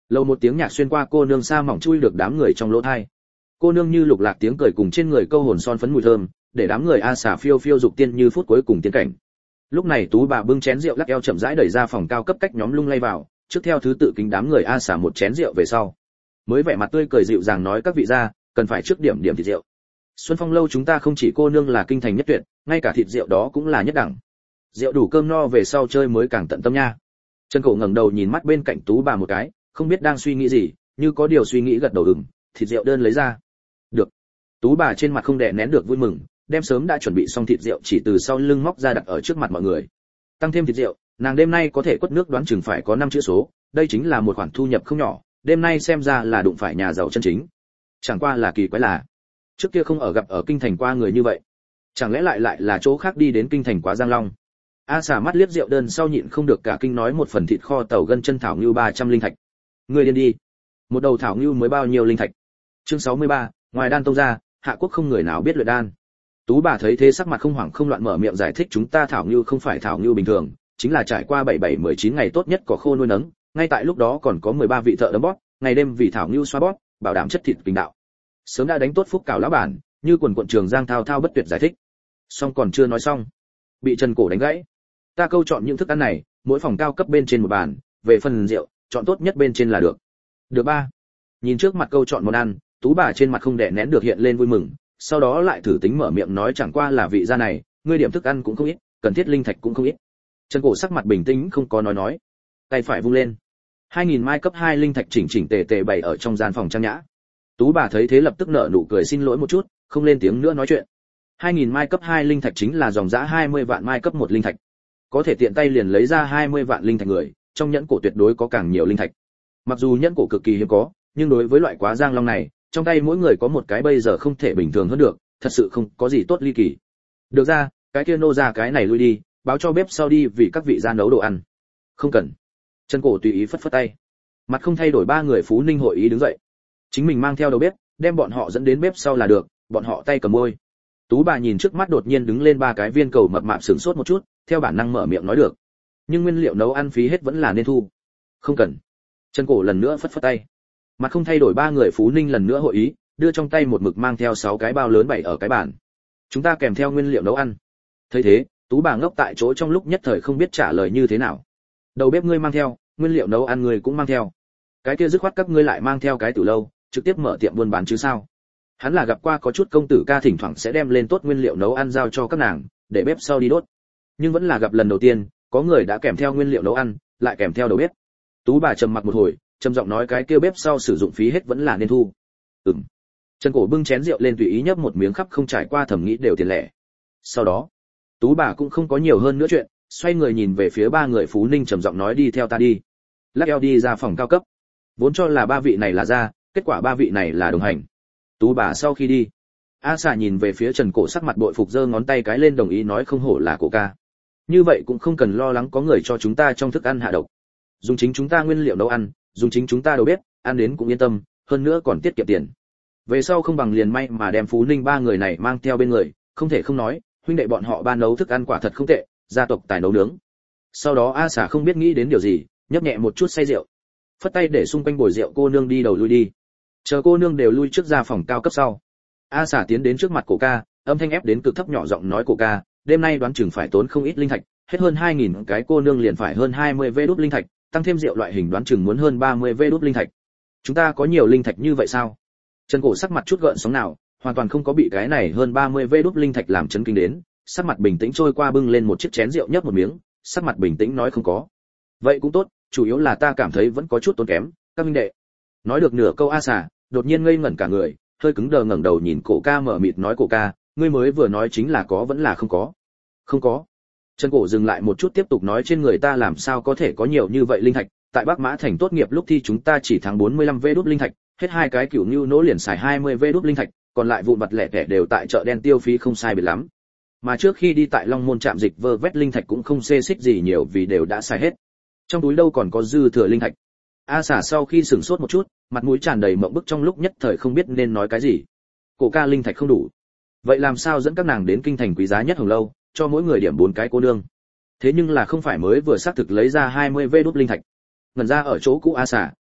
Lâu một tiếng nhạc xuyên qua cô nương xa mỏng chui được đám người trong lỗ tai. Cô nương như lục lạc tiếng cười cùng trên người câu hồn son phấn mùi thơm, để đám người a xà phiêu phiêu dục tiên như phút cuối cùng tiến cảnh. Lúc này Tú bà bưng chén rượu lắc eo chậm rãi đẩy ra phòng cao cấp cách nhóm lung lay vào, trước theo thứ tự kính đám người a xà một chén rượu về sau. Mới vẻ mặt tươi cười dịu dàng nói các vị gia, cần phải trước điểm điểm thịt rượu. Xuân Phong lâu chúng ta không chỉ cô nương là kinh thành nhất tuyệt, ngay cả thịt rượu đó cũng là nhất đẳng. Rượu đủ cơm no về sau chơi mới càng tận tâm nha. Trần Cổ ngẩng đầu nhìn mắt bên cạnh Tú bà một cái, không biết đang suy nghĩ gì, như có điều suy nghĩ gật đầu ừm, thịt rượu đơn lấy ra. Được. Tú bà trên mặt không đè nén được vui mừng, đem sớm đã chuẩn bị xong thịt rượu chỉ từ sau lưng móc ra đặt ở trước mặt mọi người. Tăng thêm thịt rượu, nàng đêm nay có thể quất nước đoán chừng phải có năm chữ số, đây chính là một khoản thu nhập không nhỏ, đêm nay xem ra là đụng phải nhà giàu chân chính. Chẳng qua là kỳ quái là, trước kia không ở gặp ở kinh thành qua người như vậy, chẳng lẽ lại lại là chỗ khác đi đến kinh thành quá Giang Long. A xà mắt liếc rượu đơn sau nhịn không được cả kinh nói một phần thịt kho tàu gân chân thảo ngưu ba trăm linh thạch. Người điên đi. Một đầu thảo ngưu mới bao nhiêu linh thạch? Chương sáu mươi ba, ngoài đan tông ra, hạ quốc không người nào biết luyện đan. Tú bà thấy thế sắc mặt không hoảng không loạn mở miệng giải thích chúng ta thảo ngưu không phải thảo ngưu bình thường, chính là trải qua bảy bảy mười chín ngày tốt nhất cỏ khô nuôi nấng, ngay tại lúc đó còn có mười ba vị thợ đấm bóp, ngày đêm vì thảo ngưu xoa bóp, bảo đảm chất thịt bình đạo. Sớm đã đánh tốt phúc cào lão bản, như quần quận trường Giang thao thao bất tuyệt giải thích. Xong còn chưa nói xong, bị Trần Cổ đánh gãy. Ta câu chọn những thức ăn này, mỗi phòng cao cấp bên trên một bàn, về phần rượu, chọn tốt nhất bên trên là được. Được ba. Nhìn trước mặt câu chọn món ăn, Tú bà trên mặt không đè nén được hiện lên vui mừng, sau đó lại thử tính mở miệng nói chẳng qua là vị gia này, ngươi điểm thức ăn cũng không ít, cần thiết linh thạch cũng không ít. Trần Cổ sắc mặt bình tĩnh không có nói nói, tay phải vung lên, hai nghìn mai cấp hai linh thạch chỉnh chỉnh tề tề bày ở trong gian phòng trang nhã. Tú bà thấy thế lập tức nở nụ cười xin lỗi một chút, không lên tiếng nữa nói chuyện. hai nghìn mai cấp hai linh thạch chính là dòng giá hai mươi vạn mai cấp một linh thạch. Có thể tiện tay liền lấy ra hai mươi vạn linh thạch người, trong nhẫn cổ tuyệt đối có càng nhiều linh thạch. Mặc dù nhẫn cổ cực kỳ hiếm có, nhưng đối với loại quá Giang Long này, trong tay mỗi người có một cái bây giờ không thể bình thường hơn được, thật sự không có gì tốt ly kỳ. Được ra, cái kia nô ra cái này lui đi, báo cho bếp sau đi vì các vị gia nấu đồ ăn. Không cần. Trần Cổ tùy ý phất phất tay. Mặt không thay đổi ba người Phú Ninh hội ý đứng dậy. Chính mình mang theo đầu bếp, đem bọn họ dẫn đến bếp sau là được, bọn họ tay cầm môi. Tú bà nhìn trước mắt đột nhiên đứng lên ba cái viên cầu mập mạp sửng sốt một chút, theo bản năng mở miệng nói được. Nhưng nguyên liệu nấu ăn phí hết vẫn là nên thu. Không cần. Trần Cổ lần nữa phất phất tay. Mặt không thay đổi ba người Phú Ninh lần nữa hội ý, đưa trong tay một mực mang theo sáu cái bao lớn bày ở cái bàn. Chúng ta kèm theo nguyên liệu nấu ăn. Thấy thế, Tú bà ngốc tại chỗ trong lúc nhất thời không biết trả lời như thế nào. Đầu bếp ngươi mang theo, nguyên liệu nấu ăn ngươi cũng mang theo. Cái kia dứt khoát các ngươi lại mang theo cái từ lâu, trực tiếp mở tiệm buôn bán chứ sao? Hắn là gặp qua có chút công tử ca thỉnh thoảng sẽ đem lên tốt nguyên liệu nấu ăn giao cho các nàng, để bếp sau đi đốt. Nhưng vẫn là gặp lần đầu tiên, có người đã kèm theo nguyên liệu nấu ăn, lại kèm theo đầu bếp. Tú bà trầm mặc một hồi, trầm giọng nói cái kia bếp sau sử dụng phí hết vẫn là nên thu. Ừm. Trần Cổ bưng chén rượu lên tùy ý nhấp một miếng khắp không trải qua thẩm nghĩ đều tiền lẻ. Sau đó, Tú bà cũng không có nhiều hơn nữa chuyện, xoay người nhìn về phía ba người Phú Ninh trầm giọng nói đi theo ta đi. Lắc eo đi ra phòng cao cấp. Vốn cho là ba vị này là ra, kết quả ba vị này là đồng hành. Tú bà sau khi đi, A Xà nhìn về phía Trần Cổ sắc mặt bội phục giơ ngón tay cái lên đồng ý nói không hổ là Cổ ca. Như vậy cũng không cần lo lắng có người cho chúng ta trong thức ăn hạ độc. Dùng chính chúng ta nguyên liệu nấu ăn, dùng chính chúng ta đầu bếp, ăn đến cũng yên tâm, hơn nữa còn tiết kiệm tiền. Về sau không bằng liền may mà đem Phú Ninh ba người này mang theo bên người, không thể không nói, huynh đệ bọn họ ba nấu thức ăn quả thật không tệ, gia tộc tài nấu nướng. Sau đó A Xà không biết nghĩ đến điều gì, nhấp nhẹ một chút say rượu, phất tay để xung quanh bồi rượu cô nương đi đầu lui đi. Chờ cô nương đều lui trước ra phòng cao cấp sau, A Xà tiến đến trước mặt Cổ ca, âm thanh ép đến cực thấp nhỏ giọng nói Cổ ca, đêm nay đoán chừng phải tốn không ít linh thạch, hết hơn hai nghìn cái cô nương liền phải hơn hai mươi vê đút linh thạch, tăng thêm rượu loại hình đoán chừng muốn hơn ba mươi vê đút linh thạch. Chúng ta có nhiều linh thạch như vậy sao? Trần Cổ sắc mặt chút gợn sóng nào, hoàn toàn không có bị cái này hơn ba mươi vê đút linh thạch làm chấn kinh đến, sắc mặt bình tĩnh trôi qua bưng lên một chiếc chén rượu nhấp một miếng, sắc mặt bình tĩnh nói không có. Vậy cũng tốt, chủ yếu là ta cảm thấy vẫn có chút tốn kém, các minh đệ. Nói được nửa câu A Xà, đột nhiên ngây ngẩn cả người, hơi cứng đờ ngẩng đầu nhìn Cổ ca mở mịt nói Cổ ca, ngươi mới vừa nói chính là có vẫn là không có? Không có. Trần Cổ dừng lại một chút tiếp tục nói trên người ta làm sao có thể có nhiều như vậy linh thạch, tại Bắc Mã thành tốt nghiệp lúc thi chúng ta chỉ thắng bốn mươi lăm vê đút linh thạch, hết hai cái cửu nưu nỗ liền xài hai mươi vê đút linh thạch, còn lại vụn vặt lẻ tẻ đều tại chợ đen tiêu phí không sai biệt lắm. Mà trước khi đi tại Long Môn trạm dịch vơ vét linh thạch cũng không xê xích gì nhiều vì đều đã xài hết. Trong túi đâu còn có dư thừa linh thạch. A Xà sau khi sửng sốt một chút, mặt mũi tràn đầy mộng bức trong lúc nhất thời không biết nên nói cái gì. Cổ ca linh thạch không đủ. Vậy làm sao dẫn các nàng đến kinh thành quý giá nhất Hồng lâu, cho mỗi người điểm bốn cái cô nương. Thế nhưng là không phải mới vừa xác thực lấy ra hai mươi vê đút linh thạch. Ngần ra ở chỗ cũ A Xà,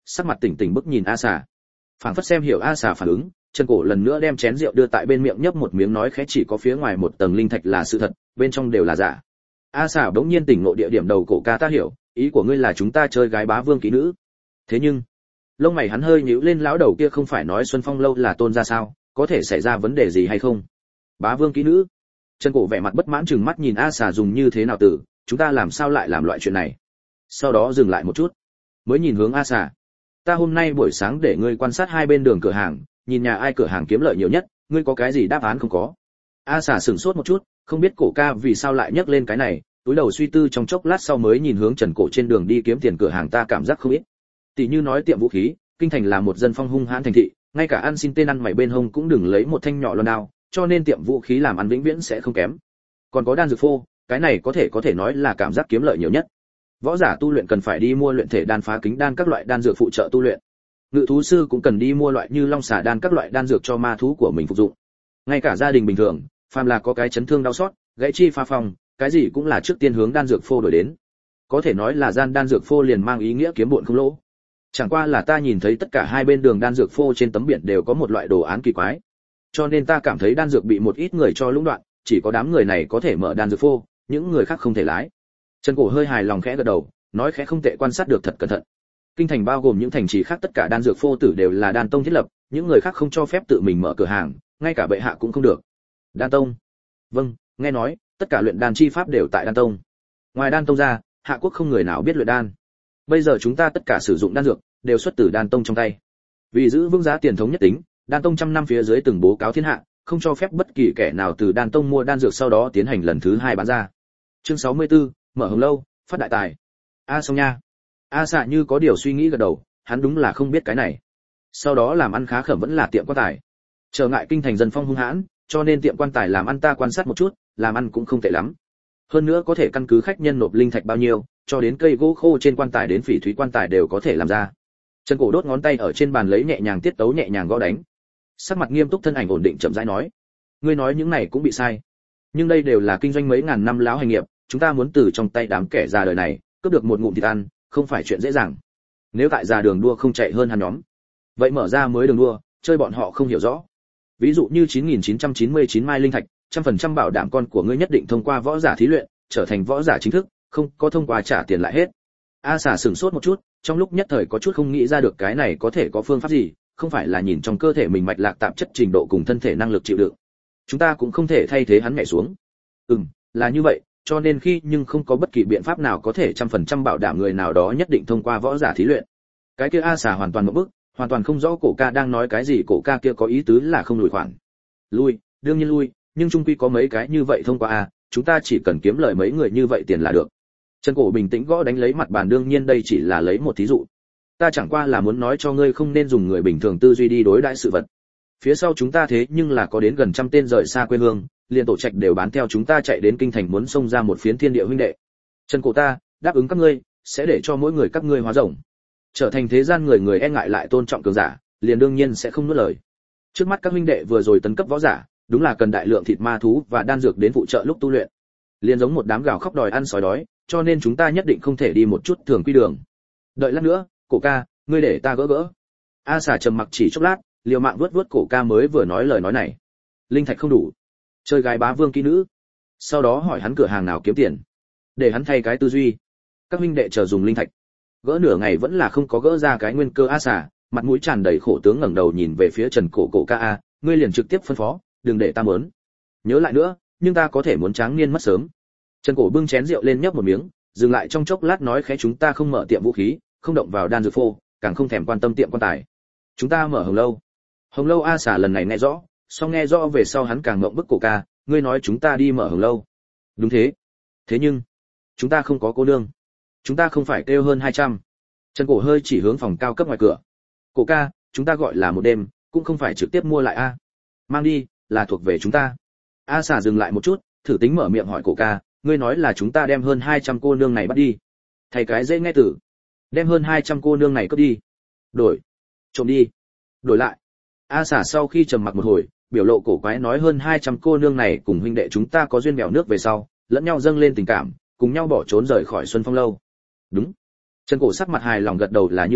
sắc mặt tỉnh tỉnh bức nhìn A Xà. Phảng phất xem hiểu A Xà phản ứng, Trần Cổ lần nữa đem chén rượu đưa tại bên miệng nhấp một miếng nói khẽ chỉ có phía ngoài một tầng linh thạch là sự thật, bên trong đều là giả. A Xà bỗng nhiên tỉnh ngộ địa điểm đầu cổ ca ta hiểu, ý của ngươi là chúng ta chơi gái bá vương kỹ nữ. Thế nhưng, lông mày hắn hơi nhíu lên lão đầu kia không phải nói Xuân Phong lâu là tôn gia sao, có thể xảy ra vấn đề gì hay không? Bá vương kỹ nữ? Trần Cổ vẻ mặt bất mãn trừng mắt nhìn A Xà dùng như thế nào tử, chúng ta làm sao lại làm loại chuyện này? Sau đó dừng lại một chút, mới nhìn hướng A Xà. Ta hôm nay buổi sáng để ngươi quan sát hai bên đường cửa hàng, nhìn nhà ai cửa hàng kiếm lợi nhiều nhất, ngươi có cái gì đáp án không có? A Xà sửng sốt một chút, không biết cổ ca vì sao lại nhắc lên cái này, túi đầu suy tư trong chốc lát sau mới nhìn hướng Trần Cổ trên đường đi kiếm tiền cửa hàng ta cảm giác không ít. Tỷ như nói tiệm vũ khí, kinh thành là một dân phong hung hãn thành thị, ngay cả ăn xin tên ăn mày bên hông cũng đừng lấy một thanh nhỏ loan đao, cho nên tiệm vũ khí làm ăn vĩnh viễn sẽ không kém. Còn có đan dược phô, cái này có thể có thể nói là cảm giác kiếm lợi nhiều nhất. Võ giả tu luyện cần phải đi mua luyện thể đan phá kính đan các loại đan dược phụ trợ tu luyện. Ngự thú sư cũng cần đi mua loại như long xà đan các loại đan dược cho ma thú của mình phục dụng. Ngay cả gia đình bình thường, phàm là có cái chấn thương đau sót, gãy chi phá phòng, cái gì cũng là trước tiên hướng đan dược phô đổi đến. Có thể nói là gian đan dược phô liền mang ý nghĩa kiếm bộn không lỗ. Chẳng qua là ta nhìn thấy tất cả hai bên đường đan dược phô trên tấm biển đều có một loại đồ án kỳ quái. Cho nên ta cảm thấy đan dược bị một ít người cho lũng đoạn, chỉ có đám người này có thể mở đan dược phô, những người khác không thể lái. Trần Cổ hơi hài lòng khẽ gật đầu, nói khẽ không tệ quan sát được thật cẩn thận. Kinh thành bao gồm những thành trì khác tất cả đan dược phô tử đều là đan tông thiết lập, những người khác không cho phép tự mình mở cửa hàng, ngay cả bệ hạ cũng không được. Đan tông? Vâng, nghe nói tất cả luyện đan chi pháp đều tại đan tông. Ngoài đan tông ra, hạ quốc không người nào biết luyện đan. Bây giờ chúng ta tất cả sử dụng đan dược đều xuất từ đan tông trong tay. Vì giữ vững giá tiền thống nhất tính, đan tông trăm năm phía dưới từng bố cáo thiên hạ, không cho phép bất kỳ kẻ nào từ đan tông mua đan dược sau đó tiến hành lần thứ hai bán ra. Chương sáu mươi tư, mở hồng lâu, phát đại tài. A xong nha. A Xạ như có điều suy nghĩ gật đầu, hắn đúng là không biết cái này. Sau đó làm ăn khá khẩm vẫn là tiệm quan tài. Trở ngại kinh thành dân phong hung hãn, cho nên tiệm quan tài làm ăn ta quan sát một chút, làm ăn cũng không tệ lắm. Hơn nữa có thể căn cứ khách nhân nộp linh thạch bao nhiêu, cho đến cây gỗ khô trên quan tài đến phỉ thúy quan tài đều có thể làm ra. Trần Cổ đốt ngón tay ở trên bàn lấy nhẹ nhàng tiết tấu nhẹ nhàng gõ đánh. Sắc mặt nghiêm túc thân ảnh ổn định chậm rãi nói: "Ngươi nói những này cũng bị sai, nhưng đây đều là kinh doanh mấy ngàn năm láo hành nghiệp, chúng ta muốn từ trong tay đám kẻ già đời này cướp được một ngụm thịt ăn, không phải chuyện dễ dàng. Nếu tại già đường đua không chạy hơn hắn nhóm, vậy mở ra mới đường đua, chơi bọn họ không hiểu rõ. Ví dụ như chín nghìn chín trăm chín mươi chín mai linh thạch, trăm phần trăm bảo đảm con của ngươi nhất định thông qua võ giả thí luyện, trở thành võ giả chính thức, không có thông qua trả tiền lại hết." A Xà sửng sốt một chút, trong lúc nhất thời có chút không nghĩ ra được cái này có thể có phương pháp gì, không phải là nhìn trong cơ thể mình mạch lạc tạp chất trình độ cùng thân thể năng lực chịu đựng. Chúng ta cũng không thể thay thế hắn nhảy xuống. Ừm, là như vậy, cho nên khi nhưng không có bất kỳ biện pháp nào có thể trăm phần trăm bảo đảm người nào đó nhất định thông qua võ giả thí luyện. Cái kia A Xà hoàn toàn một bức, hoàn toàn không rõ cổ ca đang nói cái gì, cổ ca kia có ý tứ là không lùi khoản. Lui, đương nhiên lui, nhưng chung quy có mấy cái như vậy thông qua a, chúng ta chỉ cần kiếm lời mấy người như vậy tiền là được. Trần Cổ bình tĩnh gõ đánh lấy mặt bàn, đương nhiên đây chỉ là lấy một thí dụ. Ta chẳng qua là muốn nói cho ngươi không nên dùng người bình thường tư duy đi đối đãi sự vật. Phía sau chúng ta thế nhưng là có đến gần trăm tên rời xa quê hương, liền tổ trạch đều bán theo chúng ta chạy đến kinh thành muốn xông ra một phiến thiên địa huynh đệ. Trần Cổ ta đáp ứng các ngươi, sẽ để cho mỗi người các ngươi hóa rồng, trở thành thế gian người người e ngại lại tôn trọng cường giả, liền đương nhiên sẽ không nuốt lời. Trước mắt các huynh đệ vừa rồi tấn cấp võ giả, đúng là cần đại lượng thịt ma thú và đan dược đến phụ trợ lúc tu luyện. Liền giống một đám gào khóc đòi ăn sói đói, cho nên chúng ta nhất định không thể đi một chút thường quy đường. Đợi lát nữa, cổ ca, ngươi để ta gỡ gỡ. A Xà trầm mặc chỉ chốc lát, liều mạng vuốt vuốt cổ ca mới vừa nói lời nói này. Linh thạch không đủ, chơi gái bá vương kỹ nữ. Sau đó hỏi hắn cửa hàng nào kiếm tiền, để hắn thay cái tư duy. Các huynh đệ chờ dùng linh thạch. Gỡ nửa ngày vẫn là không có gỡ ra cái nguyên cơ. A Xà mặt mũi tràn đầy khổ tướng ngẩng đầu nhìn về phía Trần Cổ, cổ ca a, ngươi liền trực tiếp phân phó, đừng để ta muốn. Nhớ lại nữa, nhưng ta có thể muốn tráng niên mất sớm. Trần Cổ bưng chén rượu lên nhấp một miếng, dừng lại trong chốc lát nói khẽ, chúng ta không mở tiệm vũ khí, không động vào đan dược phô, càng không thèm quan tâm tiệm quan tài. Chúng ta mở hồng lâu. Hồng lâu. A Xà lần này nghe rõ, xong nghe rõ về sau hắn càng ngậm bức, cổ ca, ngươi nói chúng ta đi mở hồng lâu. Đúng thế. Thế nhưng, chúng ta không có cô nương. Chúng ta không phải kêu hơn hai trăm. Trần Cổ hơi chỉ hướng phòng cao cấp ngoài cửa. Cổ ca, chúng ta gọi là một đêm, cũng không phải trực tiếp mua lại a. Mang đi, là thuộc về chúng ta. A Xà dừng lại một chút, thử tính mở miệng hỏi cổ ca, ngươi nói là chúng ta đem hơn hai trăm cô nương này bắt đi. Thầy cái dễ nghe tử. Đem hơn hai trăm cô nương này cướp đi. Đổi. Trộm đi. Đổi lại. A Xà sau khi trầm mặc một hồi, biểu lộ cổ quái nói, hơn hai trăm cô nương này cùng huynh đệ chúng ta có duyên bèo nước về sau, lẫn nhau dâng lên tình cảm, cùng nhau bỏ trốn rời khỏi Xuân Phong lâu. Đúng. Trần Cổ sắc mặt hài lòng gật đầu, là như vậy,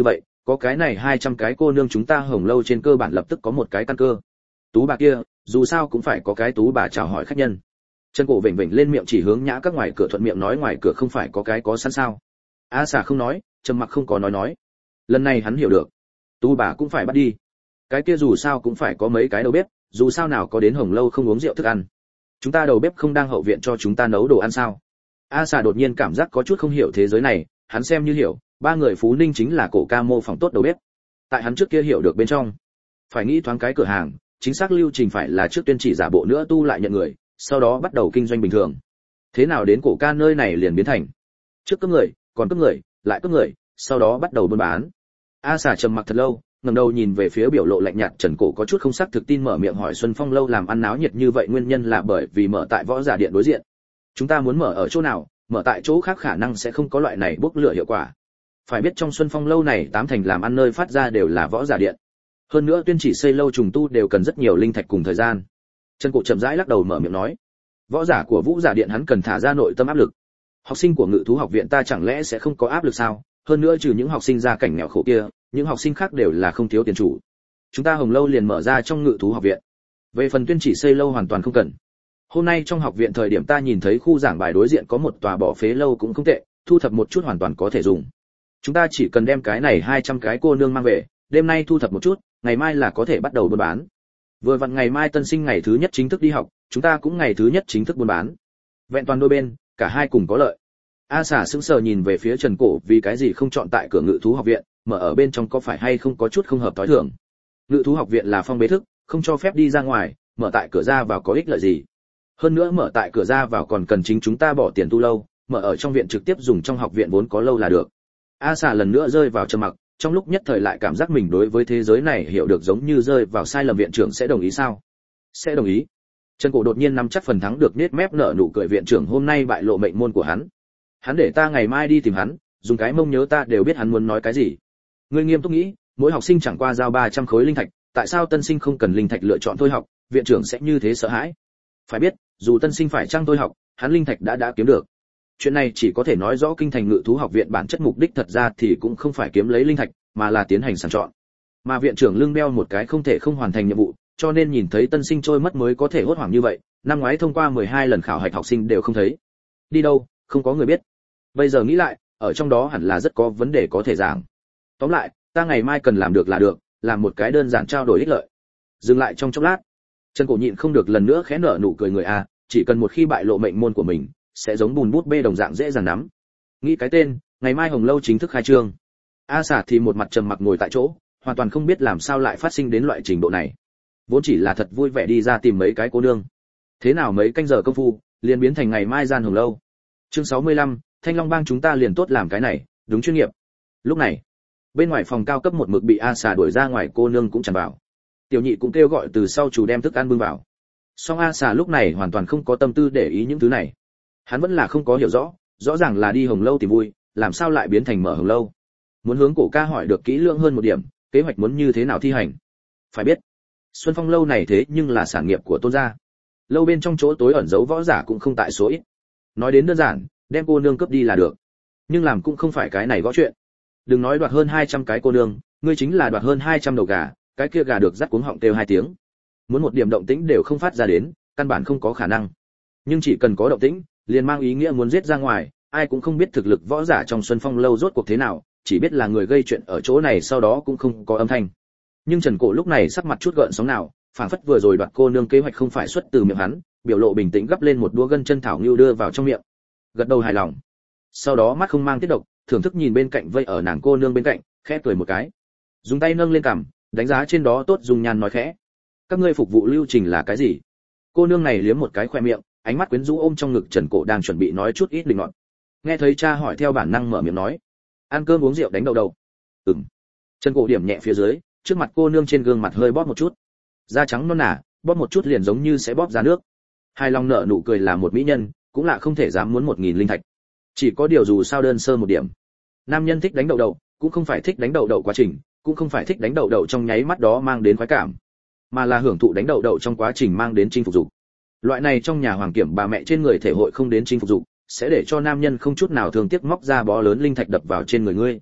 có cái này hai trăm cái cô nương chúng ta Hồng lâu trên cơ bản lập tức có một cái căn cơ. Tú bà kia, dù sao cũng phải có cái tú bà chào hỏi khách nhân. Trần Cổ vểnh vểnh lên miệng chỉ hướng nhã các ngoài cửa thuận miệng nói ngoài cửa không phải có cái có sẵn sao? A xà không nói, trầm mặc không có nói nói. Lần này hắn hiểu được, tú bà cũng phải bắt đi. Cái kia dù sao cũng phải có mấy cái đầu bếp, dù sao nào có đến Hồng lâu không uống rượu thức ăn. Chúng ta đầu bếp không đang hậu viện cho chúng ta nấu đồ ăn sao? A xà đột nhiên cảm giác có chút không hiểu thế giới này, hắn xem như hiểu, ba người Phú Ninh chính là cổ ca mô phỏng tốt đầu bếp. Tại hắn trước kia hiểu được bên trong, phải nghĩ thoáng cái cửa hàng, chính xác lưu trình phải là trước tuyên chỉ giả bộ nữa tu lại nhận người, sau đó bắt đầu kinh doanh bình thường. Thế nào đến cổ ca nơi này liền biến thành trước cướp người, còn cướp người, lại cướp người, sau đó bắt đầu buôn bán. A xà trầm mặc thật lâu, ngẩng đầu nhìn về phía biểu lộ lạnh nhạt Trần Cổ có chút không xác thực tin mở miệng hỏi Xuân Phong lâu làm ăn náo nhiệt như vậy nguyên nhân là bởi vì mở tại Võ Giả Điện đối diện. Chúng ta muốn mở ở chỗ nào, mở tại chỗ khác khả năng sẽ không có loại này bốc lửa hiệu quả. Phải biết trong Xuân Phong lâu này tám thành làm ăn nơi phát ra đều là Võ Giả Điện. Hơn nữa tuyên chỉ xây lâu trùng tu đều cần rất nhiều linh thạch cùng thời gian. Trần Cổ chậm rãi lắc đầu mở miệng nói, võ giả của Vũ Giả Điện hắn cần thả ra nội tâm áp lực. Học sinh của Ngự thú học viện ta chẳng lẽ sẽ không có áp lực sao? Hơn nữa trừ những học sinh gia cảnh nghèo khổ kia, những học sinh khác đều là không thiếu tiền chủ. Chúng ta Hồng lâu liền mở ra trong Ngự thú học viện. Về phần tuyên chỉ xây lâu hoàn toàn không cần. Hôm nay trong học viện thời điểm ta nhìn thấy khu giảng bài đối diện có một tòa bỏ phế lâu cũng không tệ, thu thập một chút hoàn toàn có thể dùng. Chúng ta chỉ cần đem cái này hai trăm cái cô nương mang về, đêm nay thu thập một chút, ngày mai là có thể bắt đầu buôn bán. Vừa vặn ngày mai tân sinh ngày thứ nhất chính thức đi học, chúng ta cũng ngày thứ nhất chính thức buôn bán. Vẹn toàn đôi bên, cả hai cùng có lợi. A xà sững sờ nhìn về phía Trần Cổ, vì cái gì không chọn tại cửa Ngự thú học viện, mở ở bên trong có phải hay không có chút không hợp tối thường. Ngự thú học viện là phong bế thức, không cho phép đi ra ngoài, mở tại cửa ra vào có ích lợi gì? Hơn nữa mở tại cửa ra vào còn cần chính chúng ta bỏ tiền tu lâu, mở ở trong viện trực tiếp dùng trong học viện vốn có lâu là được. A xà lần nữa rơi vào trầm mặc, trong lúc nhất thời lại cảm giác mình đối với thế giới này hiểu được giống như rơi vào sai lầm. Viện trưởng sẽ đồng ý sao? Sẽ đồng ý. Trần Cổ đột nhiên nắm chắc phần thắng được nết mép nở nụ cười, viện trưởng hôm nay bại lộ mệnh môn của hắn. Hắn để ta ngày mai đi tìm hắn, dùng cái mông nhớ ta đều biết hắn muốn nói cái gì. Ngươi nghiêm túc nghĩ, mỗi học sinh chẳng qua giao ba trăm khối linh thạch, tại sao tân sinh không cần linh thạch lựa chọn thôi học, viện trưởng sẽ như thế sợ hãi? Phải biết, dù tân sinh phải chăng thôi học, hắn linh thạch đã đã kiếm được. Chuyện này chỉ có thể nói rõ kinh thành Ngự thú học viện bản chất mục đích thật ra thì cũng không phải kiếm lấy linh thạch, mà là tiến hành sàng chọn. Mà viện trưởng lưng đeo một cái không thể không hoàn thành nhiệm vụ, cho nên nhìn thấy tân sinh trôi mất mới có thể hốt hoảng như vậy. Năm ngoái thông qua mười hai lần khảo hạch học sinh đều không thấy. Đi đâu, không có người biết. Bây giờ nghĩ lại, ở trong đó hẳn là rất có vấn đề có thể giảng. Tóm lại, ta ngày mai cần làm được là được, làm một cái đơn giản trao đổi ích lợi. Dừng lại trong chốc lát, Trần Cổ nhịn không được lần nữa khẽ nở nụ cười người a, chỉ cần một khi bại lộ mệnh môn của mình, sẽ giống bùn bút bê đồng dạng dễ dàng nắm. Nghĩ cái tên, ngày mai Hồng lâu chính thức khai trương. A xà thì một mặt trầm mặc ngồi tại chỗ, hoàn toàn không biết làm sao lại phát sinh đến loại trình độ này. Vốn chỉ là thật vui vẻ đi ra tìm mấy cái cô nương. Thế nào mấy canh giờ công phu, liền biến thành ngày mai gian Hồng lâu. Chương sáu mươi lăm, Thanh Long bang chúng ta liền tốt làm cái này, đúng chuyên nghiệp. Lúc này, bên ngoài phòng cao cấp một mực bị A xà đuổi ra ngoài cô nương cũng tràn vào. Tiểu nhị cũng kêu gọi từ sau chủ đem thức ăn bưng vào. Song A xà lúc này hoàn toàn không có tâm tư để ý những thứ này. Hắn vẫn là không có hiểu rõ, rõ ràng là đi Hồng lâu tìm vui, làm sao lại biến thành mở Hồng lâu? Muốn hướng Cổ ca hỏi được kỹ lưỡng hơn một điểm, kế hoạch muốn như thế nào thi hành. Phải biết, Xuân Phong lâu này thế nhưng là sản nghiệp của Tôn gia. Lâu bên trong chỗ tối ẩn giấu võ giả cũng không tại số ít. Nói đến đơn giản, đem cô nương cướp đi là được. Nhưng làm cũng không phải cái này gõ chuyện. Đừng nói đoạt hơn hai trăm cái cô nương, ngươi chính là đoạt hơn hai trăm đầu gà, cái kia gà được dắt cuống họng kêu hai tiếng. Muốn một điểm động tĩnh đều không phát ra đến, căn bản không có khả năng. Nhưng chỉ cần có động tĩnh, liền mang ý nghĩa muốn giết ra ngoài, ai cũng không biết thực lực võ giả trong Xuân Phong lâu rốt cuộc thế nào, chỉ biết là người gây chuyện ở chỗ này sau đó cũng không có âm thanh. Nhưng Trần Cổ lúc này sắc mặt chút gợn sóng nào, phảng phất vừa rồi đoạt cô nương kế hoạch không phải xuất từ miệng hắn, biểu lộ bình tĩnh gấp lên một đũa gân chân thảo ngưu đưa vào trong miệng. Gật đầu hài lòng. Sau đó mắt không mang tiết độc, thưởng thức nhìn bên cạnh vây ở nàng cô nương bên cạnh, khẽ cười một cái. Dùng tay nâng lên cằm, đánh giá trên đó tốt dùng nhàn nói khẽ. Các ngươi phục vụ lưu trình là cái gì? Cô nương này liếm một cái khoe miệng, ánh mắt quyến rũ ôm trong ngực Trần Cổ đang chuẩn bị nói chút ít linh ngọt. Nghe thấy cha hỏi theo bản năng mở miệng nói, ăn cơm uống rượu đánh đầu đầu. Ừm. Trần Cổ điểm nhẹ phía dưới, trước mặt cô nương trên gương mặt hơi bóp một chút. Da trắng non nả, bóp một chút liền giống như sẽ bóp ra nước. Hai lòng nợ nụ cười là một mỹ nhân, cũng là không thể dám muốn một nghìn linh thạch. Chỉ có điều dù sao đơn sơ một điểm. Nam nhân thích đánh đầu đầu, cũng không phải thích đánh đầu đầu quá trình, cũng không phải thích đánh đầu đầu trong nháy mắt đó mang đến khoái cảm, mà là hưởng thụ đánh đầu đầu trong quá trình mang đến chinh phục dục. Loại này trong nhà hoàng kiểm bà mẹ trên người thể hội không đến chinh phục dục, sẽ để cho nam nhân không chút nào thương tiếc móc ra bó lớn linh thạch đập vào trên người ngươi.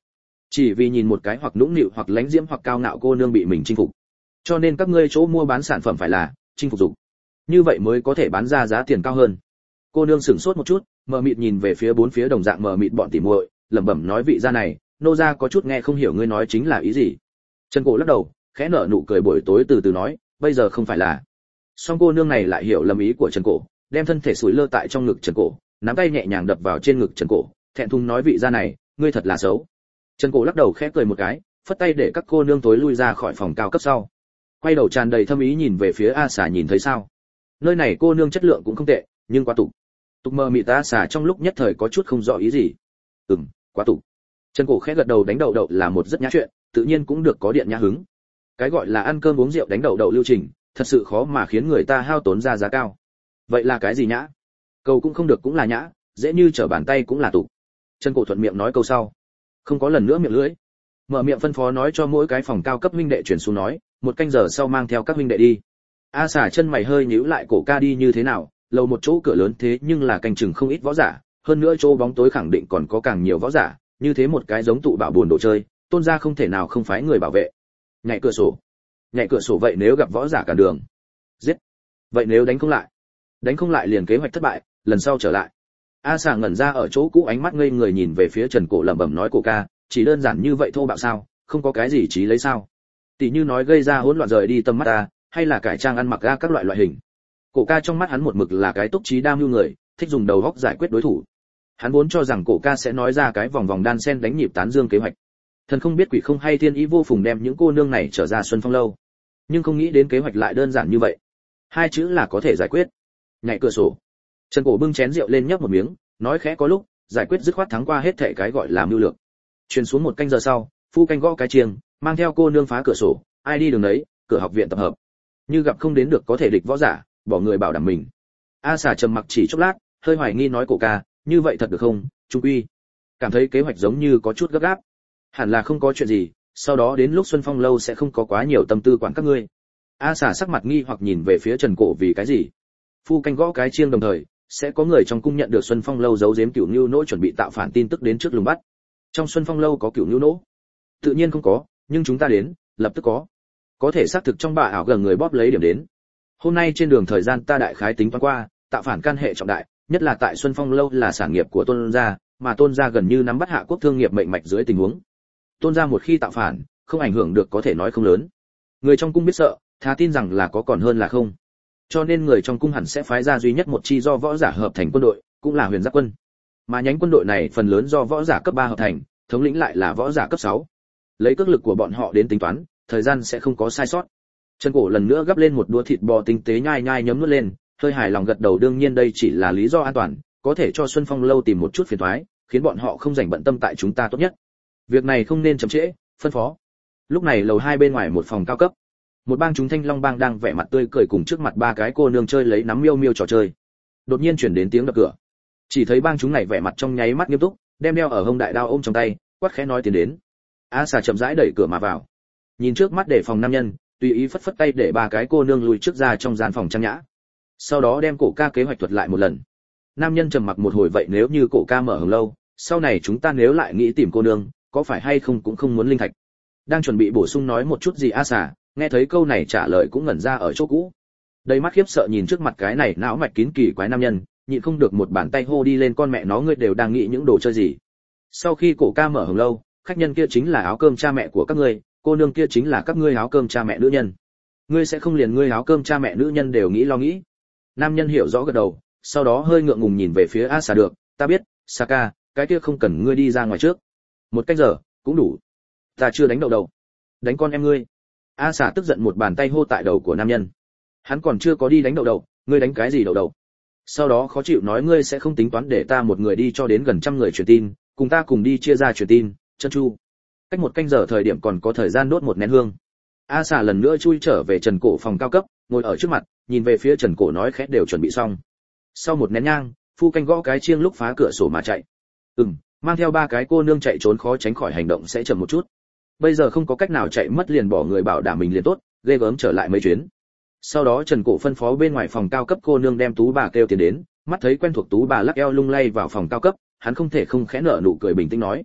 chỉ vì nhìn một cái hoặc nũng nịu hoặc lánh diễm hoặc cao ngạo cô nương bị mình chinh phục. Cho nên các ngươi chỗ mua bán sản phẩm phải là chinh phục dục, như vậy mới có thể bán ra giá tiền cao hơn. Cô nương sửng sốt một chút, mờ mịt nhìn về phía bốn phía đồng dạng mờ mịt bọn tỉ muội, lẩm bẩm nói vị gia này, nô gia có chút nghe không hiểu ngươi nói chính là ý gì. Trần Cổ lắc đầu, khẽ nở nụ cười buổi tối từ từ nói, bây giờ không phải là. Song cô nương này lại hiểu lầm ý của Trần Cổ, đem thân thể sủi lơ tại trong ngực Trần Cổ, nắm tay nhẹ nhàng đập vào trên ngực Trần Cổ, thẹn thùng nói vị gia này, ngươi thật là xấu. Trần Cổ lắc đầu khẽ cười một cái, phất tay để các cô nương tối lui ra khỏi phòng cao cấp sau. Quay đầu tràn đầy thâm ý nhìn về phía A Xà nhìn thấy sao? Nơi này cô nương chất lượng cũng không tệ, nhưng quá tục. Tục mờ mịt A Xà trong lúc nhất thời có chút không rõ ý gì. Ừm, quá tục. Trần Cổ khẽ gật đầu đánh đậu đậu là một rất nhã chuyện, tự nhiên cũng được có điện nhã hứng. Cái gọi là ăn cơm uống rượu đánh đậu đậu lưu trình, thật sự khó mà khiến người ta hao tốn ra giá cao. Vậy là cái gì nhã? Cầu cũng không được cũng là nhã, dễ như trở bàn tay cũng là tục. Trần Cổ thuận miệng nói câu sau, không có lần nữa miệng lưỡi. Mở miệng phân phó nói cho mỗi cái phòng cao cấp huynh đệ chuyển xuống nói, một canh giờ sau mang theo các huynh đệ đi. A Xà chân mày hơi nhíu lại, cổ ca đi như thế nào, lầu một chỗ cửa lớn thế nhưng là canh chừng không ít võ giả, hơn nữa chỗ bóng tối khẳng định còn có càng nhiều võ giả, như thế một cái giống tụ bảo buồn đồ chơi, Tôn gia không thể nào không phái người bảo vệ. Nhảy cửa sổ. Nhảy cửa sổ vậy nếu gặp võ giả cản đường, giết. Vậy nếu đánh không lại, đánh không lại liền kế hoạch thất bại, lần sau trở lại. A Xà ngẩn ra ở chỗ cũ, ánh mắt ngây người nhìn về phía Trần Cổ lẩm bẩm nói, cổ ca, chỉ đơn giản như vậy thô bạo sao, không có cái gì trí lấy sao? Tỷ như nói gây ra hỗn loạn rời đi tầm mắt ta, hay là cải trang ăn mặc ra các loại loại hình. Cổ ca trong mắt hắn một mực là cái túc trí đam mưu người, thích dùng đầu óc giải quyết đối thủ. Hắn vốn cho rằng cổ ca sẽ nói ra cái vòng vòng đan sen đánh nhịp tán dương kế hoạch. Thần không biết quỷ không hay, thiên ý vô phùng đem những cô nương này trở ra Xuân Phong lâu. Nhưng không nghĩ đến kế hoạch lại đơn giản như vậy. Hai chữ là có thể giải quyết. Nhảy cửa sổ. Trần Cổ bưng chén rượu lên nhấp một miếng, nói khẽ có lúc, giải quyết dứt khoát thắng qua hết thảy cái gọi là mưu lược. Truyền xuống một canh giờ sau, phu canh gõ cái chiêng, mang theo cô nương phá cửa sổ, ai đi đường đấy, cửa học viện tập hợp. Như gặp không đến được có thể địch võ giả, bỏ người bảo đảm mình. A Xà trầm mặc chỉ chốc lát, hơi hoài nghi nói cổ ca, như vậy thật được không? Trung quy, cảm thấy kế hoạch giống như có chút gấp gáp. Hẳn là không có chuyện gì, sau đó đến lúc Xuân Phong lâu sẽ không có quá nhiều tâm tư quản các ngươi. A Xà sắc mặt nghi hoặc nhìn về phía Trần Cổ, vì cái gì? Phu canh gõ cái chiêng đồng thời, sẽ có người trong cung nhận được Xuân Phong lâu giấu giếm Cửu Nưu Nỗ chuẩn bị tạo phản tin tức đến trước lùng bắt. Trong Xuân Phong lâu có Cửu Nưu Nỗ? Tự nhiên không có, nhưng chúng ta đến, lập tức có. Có thể xác thực trong bà ảo gần người bóp lấy điểm đến. Hôm nay trên đường thời gian ta đại khái tính toán qua, tạo phản can hệ trọng đại, nhất là tại Xuân Phong lâu là sản nghiệp của Tôn gia, mà Tôn gia gần như nắm bắt hạ quốc thương nghiệp mệnh mạch dưới tình huống. Tôn gia một khi tạo phản, không ảnh hưởng được có thể nói không lớn. Người trong cung biết sợ, thà tin rằng là có còn hơn là không. Cho nên người trong cung hẳn sẽ phái ra duy nhất một chi do võ giả hợp thành quân đội, cũng là Huyền Giáp quân. Mà nhánh quân đội này phần lớn do võ giả cấp ba hợp thành, thống lĩnh lại là võ giả cấp sáu. Lấy cước lực của bọn họ đến tính toán, thời gian sẽ không có sai sót. Trần Cổ lần nữa gắp lên một đũa thịt bò tinh tế nhai nhai nhấm nuốt lên, hơi hài lòng gật đầu, đương nhiên đây chỉ là lý do an toàn, có thể cho Xuân Phong lâu tìm một chút phiền toái, khiến bọn họ không rảnh bận tâm tại chúng ta tốt nhất. Việc này không nên chậm trễ, phân phó. Lúc này lầu hai bên ngoài một phòng cao cấp, một bang chúng Thanh Long bang đang vẻ mặt tươi cười cùng trước mặt ba cái cô nương chơi lấy nắm miêu miêu trò chơi. Đột nhiên chuyển đến tiếng đập cửa. Chỉ thấy bang chúng này vẻ mặt trong nháy mắt nghiêm túc, đem đeo ở hông đại đao ôm trong tay, quát khẽ nói tiến đến. A Xà chậm rãi đẩy cửa mà vào. Nhìn trước mắt để phòng nam nhân, tùy ý phất phất tay để ba cái cô nương lùi trước ra trong gian phòng trang nhã. Sau đó đem cổ ca kế hoạch thuật lại một lần. Nam nhân trầm mặc một hồi, vậy nếu như cổ ca mở hồng lâu, sau này chúng ta nếu lại nghĩ tìm cô nương, có phải hay không cũng không muốn linh thạch. Đang chuẩn bị bổ sung nói một chút gì A Xà, nghe thấy câu này trả lời cũng ngẩn ra ở chỗ cũ. Đầy mắt khiếp sợ nhìn trước mặt cái này não mạch kín kỳ quái nam nhân, nhịn không được một bàn tay hô đi lên, con mẹ nó ngươi đều đang nghĩ những đồ chơi gì. Sau khi cổ ca mở hồng lâu, khách nhân kia chính là áo cơm cha mẹ của các ngươi, cô nương kia chính là các ngươi áo cơm cha mẹ nữ nhân. Ngươi sẽ không liền ngươi áo cơm cha mẹ nữ nhân đều nghĩ lo nghĩ. Nam nhân hiểu rõ gật đầu, sau đó hơi ngượng ngùng nhìn về phía A Xà, được, ta biết, Saka, cái kia không cần ngươi đi ra ngoài trước. Một cách giờ, cũng đủ. Ta chưa đánh đầu đầu. Đánh con em ngươi. A Xà tức giận một bàn tay hô tại đầu của nam nhân. Hắn còn chưa có đi đánh đầu đầu, ngươi đánh cái gì đầu đầu? Sau đó khó chịu nói, ngươi sẽ không tính toán để ta một người đi cho đến gần trăm người truyền tin, cùng ta cùng đi chia ra truyền tin, chân chu. Cách một canh giờ thời điểm còn có thời gian đốt một nén hương. A Xà lần nữa chui trở về Trần Cổ phòng cao cấp, ngồi ở trước mặt, nhìn về phía Trần Cổ nói khẽ, đều chuẩn bị xong. Sau một nén nhang, phu canh gõ cái chiêng lúc phá cửa sổ mà chạy. Ừm, mang theo ba cái cô nương chạy trốn khó tránh khỏi hành động sẽ chậm một chút. Bây giờ không có cách nào chạy mất liền bỏ người bảo đảm mình liền tốt, ghê gớm trở lại mấy chuyến. Sau đó Trần Cổ phân phó bên ngoài phòng cao cấp cô nương đem tú bà kêu tiền đến, mắt thấy quen thuộc tú bà lắc eo lung lay vào phòng cao cấp, hắn không thể không khẽ nở nụ cười bình tĩnh nói: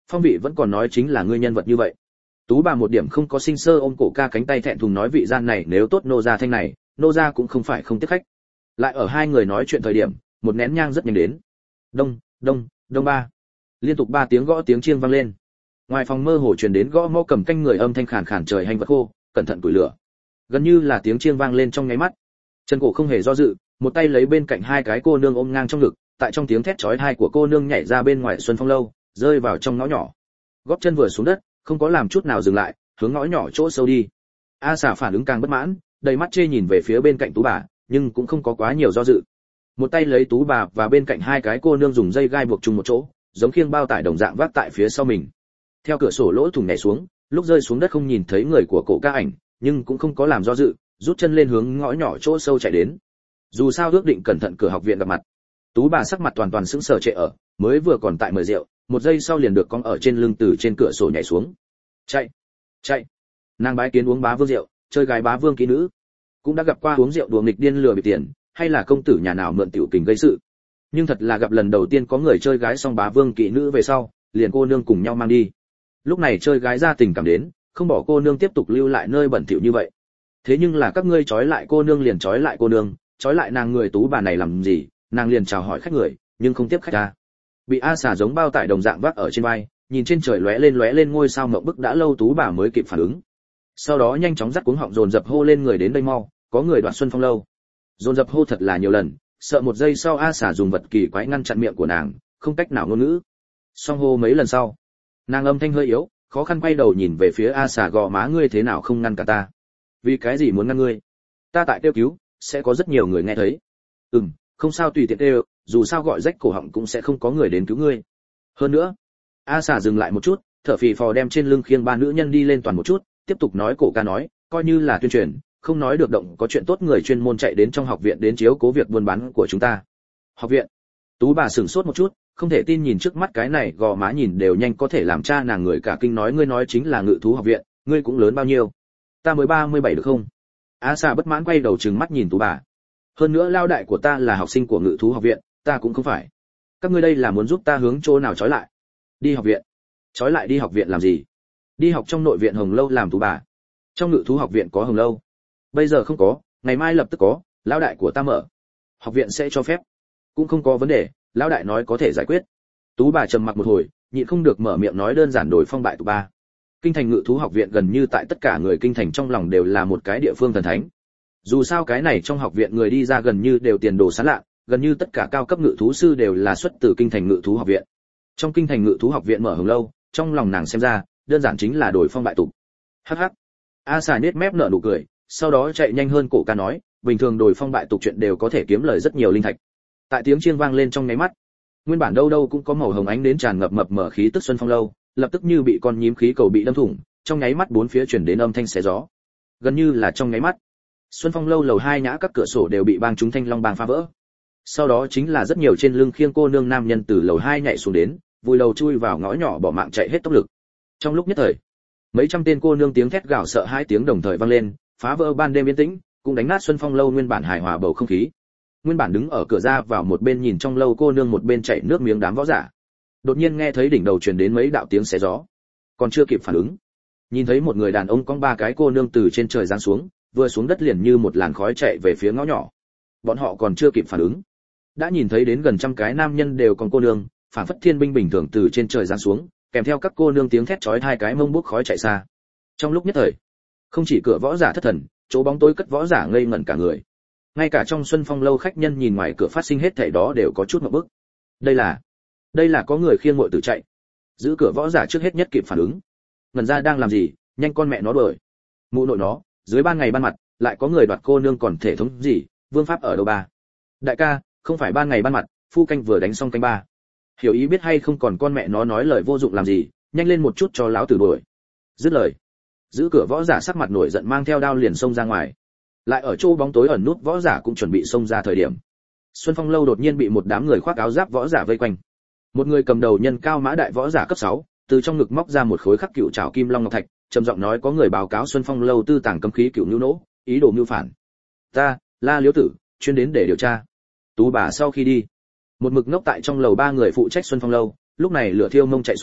Phong vị vẫn còn nói chính là ngươi nhân vật như vậy. Tú bà một điểm không có sinh sơ ôm cổ ca cánh tay thẹn thùng nói vị gian này nếu tốt nô gia thanh này, nô gia cũng không phải không tiếp khách. Lại ở hai người nói chuyện thời điểm, một nén nhang rất nhanh đến. Đông, đông, đông ba. Liên tục ba tiếng gõ tiếng chiêng vang lên. Ngoài phòng mơ hồ truyền đến gõ mõ cầm canh người âm thanh khàn khàn trời hành vật khô, cẩn thận củi lửa. Gần như là tiếng chiêng vang lên trong nháy mắt. Trần Cổ không hề do dự, một tay lấy bên cạnh hai cái cô nương ôm ngang trong ngực, tại trong tiếng thét chói tai của cô nương nhảy ra bên ngoài Xuân Phong lâu, rơi vào trong ngõ nhỏ. Gót chân vừa xuống đất, không có làm chút nào dừng lại, hướng ngõ nhỏ chỗ sâu đi. A Xà phản ứng càng bất mãn, đầy mắt chê nhìn về phía bên cạnh Tú bà, nhưng cũng không có quá nhiều do dự. Một tay lấy Tú bà và bên cạnh hai cái cô nương dùng dây gai buộc chung một chỗ, giống khiêng bao tải đồng dạng vác tại phía sau mình. Theo cửa sổ lỗ thủng nhảy xuống, lúc rơi xuống đất không nhìn thấy người của cổ ca ảnh, nhưng cũng không có làm do dự, rút chân lên hướng ngõ nhỏ chỗ sâu chạy đến. Dù sao ước định cẩn thận cửa học viện gặp mặt. Tú bà sắc mặt toàn toàn sững sờ trệ ở, mới vừa còn tại mời rượu, một giây sau liền được cong ở trên lưng từ trên cửa sổ nhảy xuống. Chạy, chạy. Nàng bái kiến uống bá vương rượu, chơi gái bá vương kỹ nữ. Cũng đã gặp qua uống rượu đùa nghịch điên lừa bị tiền, hay là công tử nhà nào mượn tiểu kình gây sự. Nhưng thật là gặp lần đầu tiên có người chơi gái xong bá vương kỹ nữ về sau, liền cô nương cùng nhau mang đi. Lúc này chơi gái ra tình cảm đến, không bỏ cô nương tiếp tục lưu lại nơi bẩn thỉu như vậy. Thế nhưng là các ngươi trói lại cô nương liền trói lại cô nương, trói lại nàng người Tú bà này làm gì? Nàng liền chào hỏi khách người, nhưng không tiếp khách ra. Bị A Xà giống bao tải đồng dạng vác ở trên vai, nhìn trên trời lóe lên lóe lên ngôi sao mộng bức đã lâu Tú bà mới kịp phản ứng. Sau đó nhanh chóng dắt cuống họng dồn dập hô lên người đến đây mau, có người đoạt Xuân Phong lâu. Dồn dập hô thật là nhiều lần, sợ một giây sau A Xà dùng vật kỳ quái ngăn chặn miệng của nàng, không cách nào ngôn ngữ. Song hô mấy lần sau, nàng âm thanh hơi yếu, khó khăn quay đầu nhìn về phía A Xà gò má ngươi thế nào không ngăn cả ta? Vì cái gì muốn ngăn ngươi? Ta tại kêu cứu, sẽ có rất nhiều người nghe thấy. Ừm, không sao tùy tiện kêu, dù sao gọi rách cổ họng cũng sẽ không có người đến cứu ngươi. Hơn nữa, A Xà dừng lại một chút, thở phì phò đem trên lưng khiêng ba nữ nhân đi lên toàn một chút, tiếp tục nói cổ ca nói, coi như là tuyên truyền, không nói được động có chuyện tốt người chuyên môn chạy đến trong học viện đến chiếu cố việc buôn bán của chúng ta. Học viện? Tú bà sửng sốt một chút, không thể tin nhìn trước mắt cái này gò má nhìn đều nhanh có thể làm cha nàng người cả kinh nói ngươi nói chính là Ngự thú học viện, ngươi cũng lớn bao nhiêu? Ta mới ba mươi bảy được không? A Xà bất mãn quay đầu trừng mắt nhìn Tú bà. Hơn nữa lao đại của ta là học sinh của Ngự thú học viện, ta cũng không phải. Các ngươi đây là muốn giúp ta hướng chỗ nào trói lại? Đi học viện? Trói lại đi học viện làm gì? Đi học trong nội viện Hồng lâu làm Tú bà. Trong Ngự thú học viện có Hồng lâu. Bây giờ không có, ngày mai lập tức có, lão đại của ta mở. Học viện sẽ cho phép. Cũng không có vấn đề, lão đại nói có thể giải quyết. Tú bà trầm mặc một hồi, nhịn không được mở miệng nói đơn giản đổi phong bại tụ ba. Kinh thành Ngự thú học viện gần như tại tất cả người kinh thành trong lòng đều là một cái địa phương thần thánh. Dù sao cái này trong học viện người đi ra gần như đều tiền đồ sáng lạ, gần như tất cả cao cấp ngự thú sư đều là xuất từ kinh thành Ngự thú học viện. Trong kinh thành Ngự thú học viện mở Hồng lâu, trong lòng nàng xem ra, đơn giản chính là đổi phong bại tục. Hắc hắc. A Xà nết mép nở nụ cười, sau đó chạy nhanh hơn cổ ca nói, bình thường đổi phong bại tục chuyện đều có thể kiếm lời rất nhiều linh thạch. Tại tiếng chiêng vang lên trong nháy mắt, nguyên bản đâu đâu cũng có màu hồng ánh đến tràn ngập mập mờ khí tức Xuân Phong lâu, lập tức như bị con nhím khí cầu bị đâm thủng, trong nháy mắt bốn phía truyền đến âm thanh xé gió. Gần như là trong nháy mắt, Xuân Phong lâu lầu hai nhã các cửa sổ đều bị bang chúng thanh long bang phá vỡ. Sau đó chính là rất nhiều trên lưng khiêng cô nương nam nhân từ lầu hai nhảy xuống đến, vùi đầu chui vào ngõ nhỏ bỏ mạng chạy hết tốc lực. Trong lúc nhất thời, mấy trăm tên cô nương tiếng thét gào sợ hai tiếng đồng thời vang lên, phá vỡ ban đêm yên tĩnh, cũng đánh nát Xuân Phong lâu nguyên bản hài hòa bầu không khí. Nguyên bản đứng ở cửa ra vào một bên nhìn trong lâu cô nương một bên chảy nước miếng đám võ giả. Đột nhiên nghe thấy đỉnh đầu truyền đến mấy đạo tiếng xé gió, còn chưa kịp phản ứng, nhìn thấy một người đàn ông cong ba cái cô nương từ trên trời giáng xuống, vừa xuống đất liền như một làn khói chạy về phía ngõ nhỏ. Bọn họ còn chưa kịp phản ứng, đã nhìn thấy đến gần trăm cái nam nhân đều còn cô nương, phản phất thiên binh bình thường từ trên trời giáng xuống, kèm theo các cô nương tiếng thét chói hai cái mông bốc khói chạy xa. Trong lúc nhất thời, không chỉ cửa võ giả thất thần, chỗ bóng tối cất võ giả ngây ngẩn cả người. Ngay cả trong Xuân Phong lâu khách nhân nhìn ngoài cửa phát sinh hết thảy đó đều có chút ngộp bức. Đây là, đây là có người khiêng muội tử chạy. Giữ cửa võ giả trước hết nhất kịp phản ứng. Ngần ra đang làm gì, nhanh con mẹ nó đuổi. Mụ nội nó, dưới ban ngày ban mặt, lại có người đoạt cô nương còn thể thống gì, vương pháp ở đâu ba? Đại ca, không phải ban ngày ban mặt, phu canh vừa đánh xong canh ba. Hiểu ý biết hay không còn con mẹ nó nói lời vô dụng làm gì, nhanh lên một chút cho lão tử đuổi. Dứt lời, giữ cửa võ giả sắc mặt nổi giận mang theo đao liền xông ra ngoài. Lại ở chỗ bóng tối ẩn nút võ giả cũng chuẩn bị xông ra thời điểm, Xuân Phong lâu đột nhiên bị một đám người khoác áo giáp võ giả vây quanh. Một người cầm đầu nhân cao mã đại võ giả cấp sáu, từ trong ngực móc ra một khối khắc cựu trảo kim long ngọc thạch, trầm giọng nói có người báo cáo Xuân Phong lâu tư tàng cấm khí cựu nhu nỗ, ý đồ mưu phản. Ta, La Liễu tử, chuyên đến để điều tra. Tú bà sau khi đi, một mực ngốc tại trong lầu ba người phụ trách Xuân Phong lâu, lúc này lửa thiêu mông chạy xuống,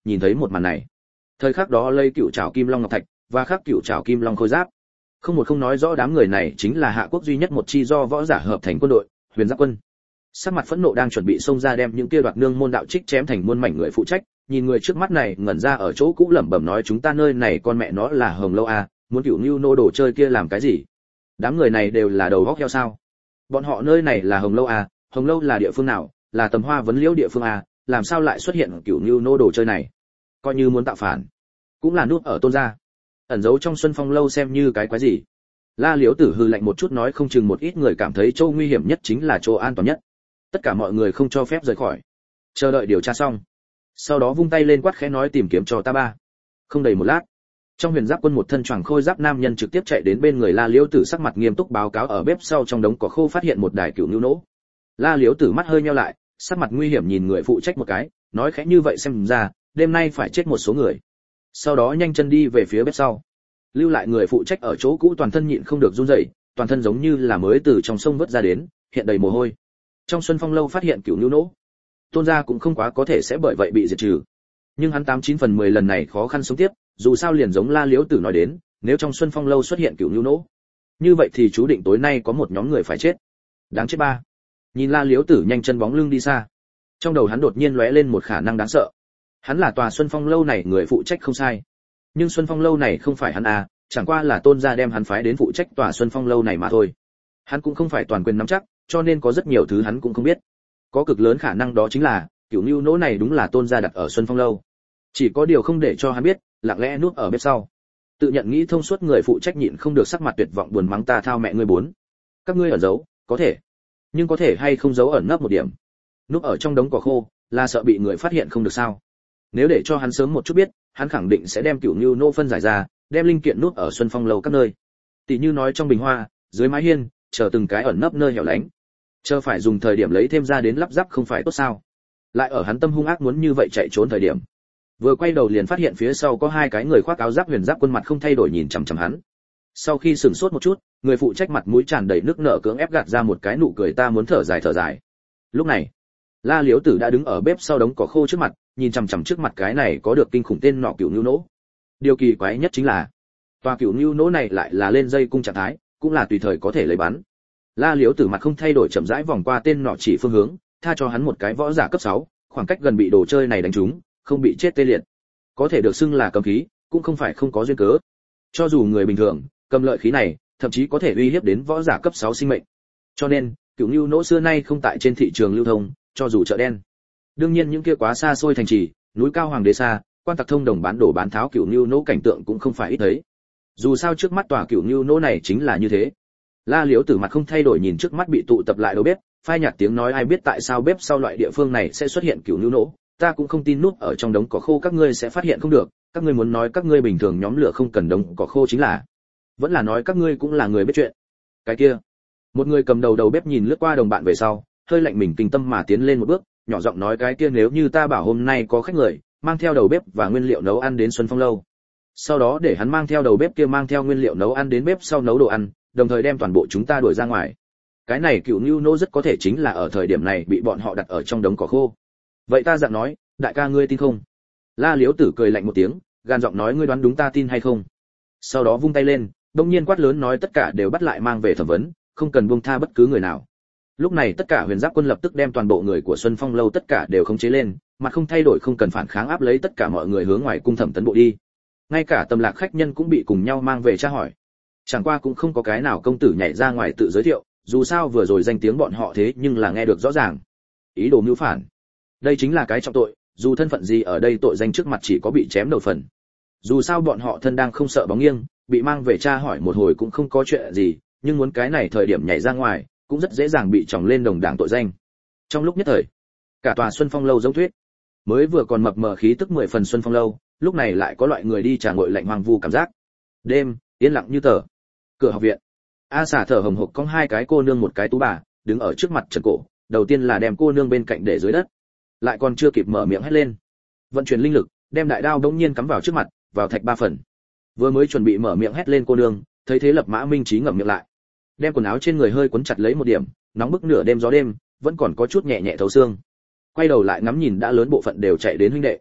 nhìn thấy một màn này. Thời khắc đó lấy cựu trảo kim long ngọc thạch và khắc cựu trảo kim long khôi giáp, không một không nói rõ đám người này chính là hạ quốc duy nhất một chi do võ giả hợp thành quân đội, Huyền Giáp quân. Sắc mặt phẫn nộ đang chuẩn bị xông ra đem những kia đoạt nương môn đạo trích chém thành muôn mảnh người phụ trách, nhìn người trước mắt này ngẩn ra ở chỗ cũ lẩm bẩm nói chúng ta nơi này con mẹ nó là Hồng Lâu à, muốn Cửu Nưu nô đồ chơi kia làm cái gì? Đám người này đều là đầu óc heo sao? Bọn họ nơi này là Hồng Lâu à, Hồng Lâu là địa phương nào? Là Tầm Hoa vấn liễu địa phương à, làm sao lại xuất hiện Cửu Nưu nô đồ chơi này? Coi như muốn tạo phản, cũng là núp ở Tôn gia, ẩn giấu trong Xuân Phong lâu xem như cái quái gì? La Liễu Tử hừ lạnh một chút nói không chừng một ít người cảm thấy chỗ nguy hiểm nhất chính là chỗ an toàn nhất. Tất cả mọi người không cho phép rời khỏi, chờ đợi điều tra xong. Sau đó vung tay lên quát khẽ nói tìm kiếm cho ta ba. Không đầy một lát, trong Huyền Giáp quân một thân choàng khôi giáp nam nhân trực tiếp chạy đến bên người La Liễu Tử sắc mặt nghiêm túc báo cáo ở bếp sau trong đống cỏ khô phát hiện một đài Cửu Nưu nỗ. La Liễu Tử mắt hơi nheo lại, sắc mặt nguy hiểm nhìn người phụ trách một cái, nói khẽ như vậy xem ra, đêm nay phải chết một số người. Sau đó nhanh chân đi về phía bếp sau. Lưu lại người phụ trách ở chỗ cũ toàn thân nhịn không được run rẩy, toàn thân giống như là mới từ trong sông vớt ra đến, hiện đầy mồ hôi. Trong Xuân Phong lâu phát hiện Cửu Nưu nỗ, Tôn gia cũng không quá có thể sẽ bởi vậy bị diệt trừ. Nhưng hắn tám chín phần mười lần này khó khăn sống tiếp, dù sao liền giống La Liễu Tử nói đến, nếu trong Xuân Phong lâu xuất hiện Cửu Nưu nỗ, như vậy thì chú định tối nay có một nhóm người phải chết. Đáng chết ba. Nhìn La Liễu Tử nhanh chân bóng lưng đi xa, trong đầu hắn đột nhiên lóe lên một khả năng đáng sợ. Hắn là tòa Xuân Phong lâu này người phụ trách không sai, nhưng Xuân Phong lâu này không phải hắn à, chẳng qua là Tôn gia đem hắn phái đến phụ trách tòa Xuân Phong lâu này mà thôi. Hắn cũng không phải toàn quyền nắm chắc, cho nên có rất nhiều thứ hắn cũng không biết. Có cực lớn khả năng đó chính là Cửu Nưu nỗ này đúng là Tôn gia đặt ở Xuân Phong lâu. Chỉ có điều không để cho hắn biết, lặng lẽ núp ở bếp sau. Tự nhận nghĩ thông suốt người phụ trách nhịn không được sắc mặt tuyệt vọng buồn mắng ta thao mẹ ngươi bốn. Các ngươi ẩn giấu, có thể, nhưng có thể hay không giấu ẩn nấp một điểm. Núp ở trong đống cỏ khô, là sợ bị người phát hiện không được sao? Nếu để cho hắn sớm một chút biết, hắn khẳng định sẽ đem Cửu Nưu nỗ phân giải ra, đem linh kiện núp ở Xuân Phong lâu các nơi. Tỷ như nói trong bình hoa, dưới mái hiên, chờ từng cái ẩn nấp nơi hẻo lánh. Chờ phải dùng thời điểm lấy thêm ra đến lắp ráp không phải tốt sao? Lại ở hắn tâm hung ác muốn như vậy chạy trốn thời điểm, vừa quay đầu liền phát hiện phía sau có hai cái người khoác áo giáp Huyền Giáp quân mặt không thay đổi nhìn chằm chằm hắn. Sau khi sửng sốt một chút, người phụ trách mặt mũi tràn đầy nước nở cưỡng ép gạt ra một cái nụ cười ta muốn thở dài thở dài. Lúc này, La Liễu Tử đã đứng ở bếp sau đống cỏ khô trước mặt, nhìn chằm chằm trước mặt cái này có được kinh khủng tên nọ Cửu Nưu nỗ. Điều kỳ quái nhất chính là, tòa Cửu Nưu nỗ này lại là lên dây cung trạng thái, cũng là tùy thời có thể lấy bắn. La Liễu Tử mặt không thay đổi chậm rãi vòng qua tên nọ chỉ phương hướng, tha cho hắn một cái võ giả cấp sáu, khoảng cách gần bị đồ chơi này đánh trúng, không bị chết tê liệt. Có thể được xưng là cầm khí, cũng không phải không có duyên cớ. Cho dù người bình thường, cầm lợi khí này, thậm chí có thể uy hiếp đến võ giả cấp sáu sinh mệnh. Cho nên, Cửu Nưu nỗ xưa nay không tại trên thị trường lưu thông, cho dù chợ đen. Đương nhiên những kia quá xa xôi thành trì, núi cao hoàng đế xa, quan tặc thông đồng bán đổ bán tháo Cửu Nưu nỗ cảnh tượng cũng không phải ít thấy. Dù sao trước mắt tòa Cửu Nưu nỗ này chính là như thế. La Liễu Tử mặt không thay đổi nhìn trước mắt bị tụ tập lại đầu bếp, phai nhạt tiếng nói ai biết tại sao bếp sau loại địa phương này sẽ xuất hiện Cửu Nưu nỗ, ta cũng không tin núp ở trong đống cỏ khô các ngươi sẽ phát hiện không được, các ngươi muốn nói các ngươi bình thường nhóm lửa không cần đống cỏ khô chính là, vẫn là nói các ngươi cũng là người biết chuyện. Cái kia, một người cầm đầu đầu bếp nhìn lướt qua đồng bạn về sau, hơi lạnh mình kinh tâm mà tiến lên một bước, nhỏ giọng nói cái kia nếu như ta bảo hôm nay có khách người, mang theo đầu bếp và nguyên liệu nấu ăn đến Xuân Phong lâu. Sau đó để hắn mang theo đầu bếp kia mang theo nguyên liệu nấu ăn đến bếp sau nấu đồ ăn, đồng thời đem toàn bộ chúng ta đuổi ra ngoài. Cái này Cửu Nưu nỗ rất có thể chính là ở thời điểm này bị bọn họ đặt ở trong đống cỏ khô. Vậy ta dặn nói, đại ca ngươi tin không? La Liễu Tử cười lạnh một tiếng, gan giọng nói ngươi đoán đúng ta tin hay không? Sau đó vung tay lên, đông nhiên quát lớn nói tất cả đều bắt lại mang về thẩm vấn, không cần buông tha bất cứ người nào. Lúc này tất cả Huyền Giáp quân lập tức đem toàn bộ người của Xuân Phong lâu tất cả đều khống chế lên, mặt không thay đổi không cần phản kháng áp lấy tất cả mọi người hướng ngoài cung thẩm tấn bộ đi. Ngay cả Tầm Lạc khách nhân cũng bị cùng nhau mang về tra hỏi. Chẳng qua cũng không có cái nào công tử nhảy ra ngoài tự giới thiệu, dù sao vừa rồi danh tiếng bọn họ thế nhưng là nghe được rõ ràng. Ý đồ mưu phản, đây chính là cái trọng tội, dù thân phận gì ở đây tội danh trước mặt chỉ có bị chém đầu phần. Dù sao bọn họ thân đang không sợ bóng nghiêng, bị mang về tra hỏi một hồi cũng không có chuyện gì, nhưng muốn cái này thời điểm nhảy ra ngoài, cũng rất dễ dàng bị chồng lên đồng đảng tội danh. Trong lúc nhất thời, cả tòa Xuân Phong lâu giống thuyết, mới vừa còn mập mờ khí tức mười phần Xuân Phong lâu, lúc này lại có loại người đi trà ngội lạnh hoang vu cảm giác. Đêm yên lặng như tờ. Cửa học viện, A Xà thở hồng hộc cong hai cái cô nương một cái tú bà, đứng ở trước mặt Trần Cổ, đầu tiên là đem cô nương bên cạnh để dưới đất, lại còn chưa kịp mở miệng hét lên, vận chuyển linh lực, đem đại đao đống nhiên cắm vào trước mặt, vào thạch ba phần. Vừa mới chuẩn bị mở miệng hét lên cô nương, thấy thế lập mã minh trí ngậm miệng lại, đem quần áo trên người hơi quấn chặt lấy một điểm, nóng bức nửa đêm gió đêm, vẫn còn có chút nhẹ nhẹ thấu xương. Quay đầu lại ngắm nhìn đã lớn bộ phận đều chạy đến huynh đệ,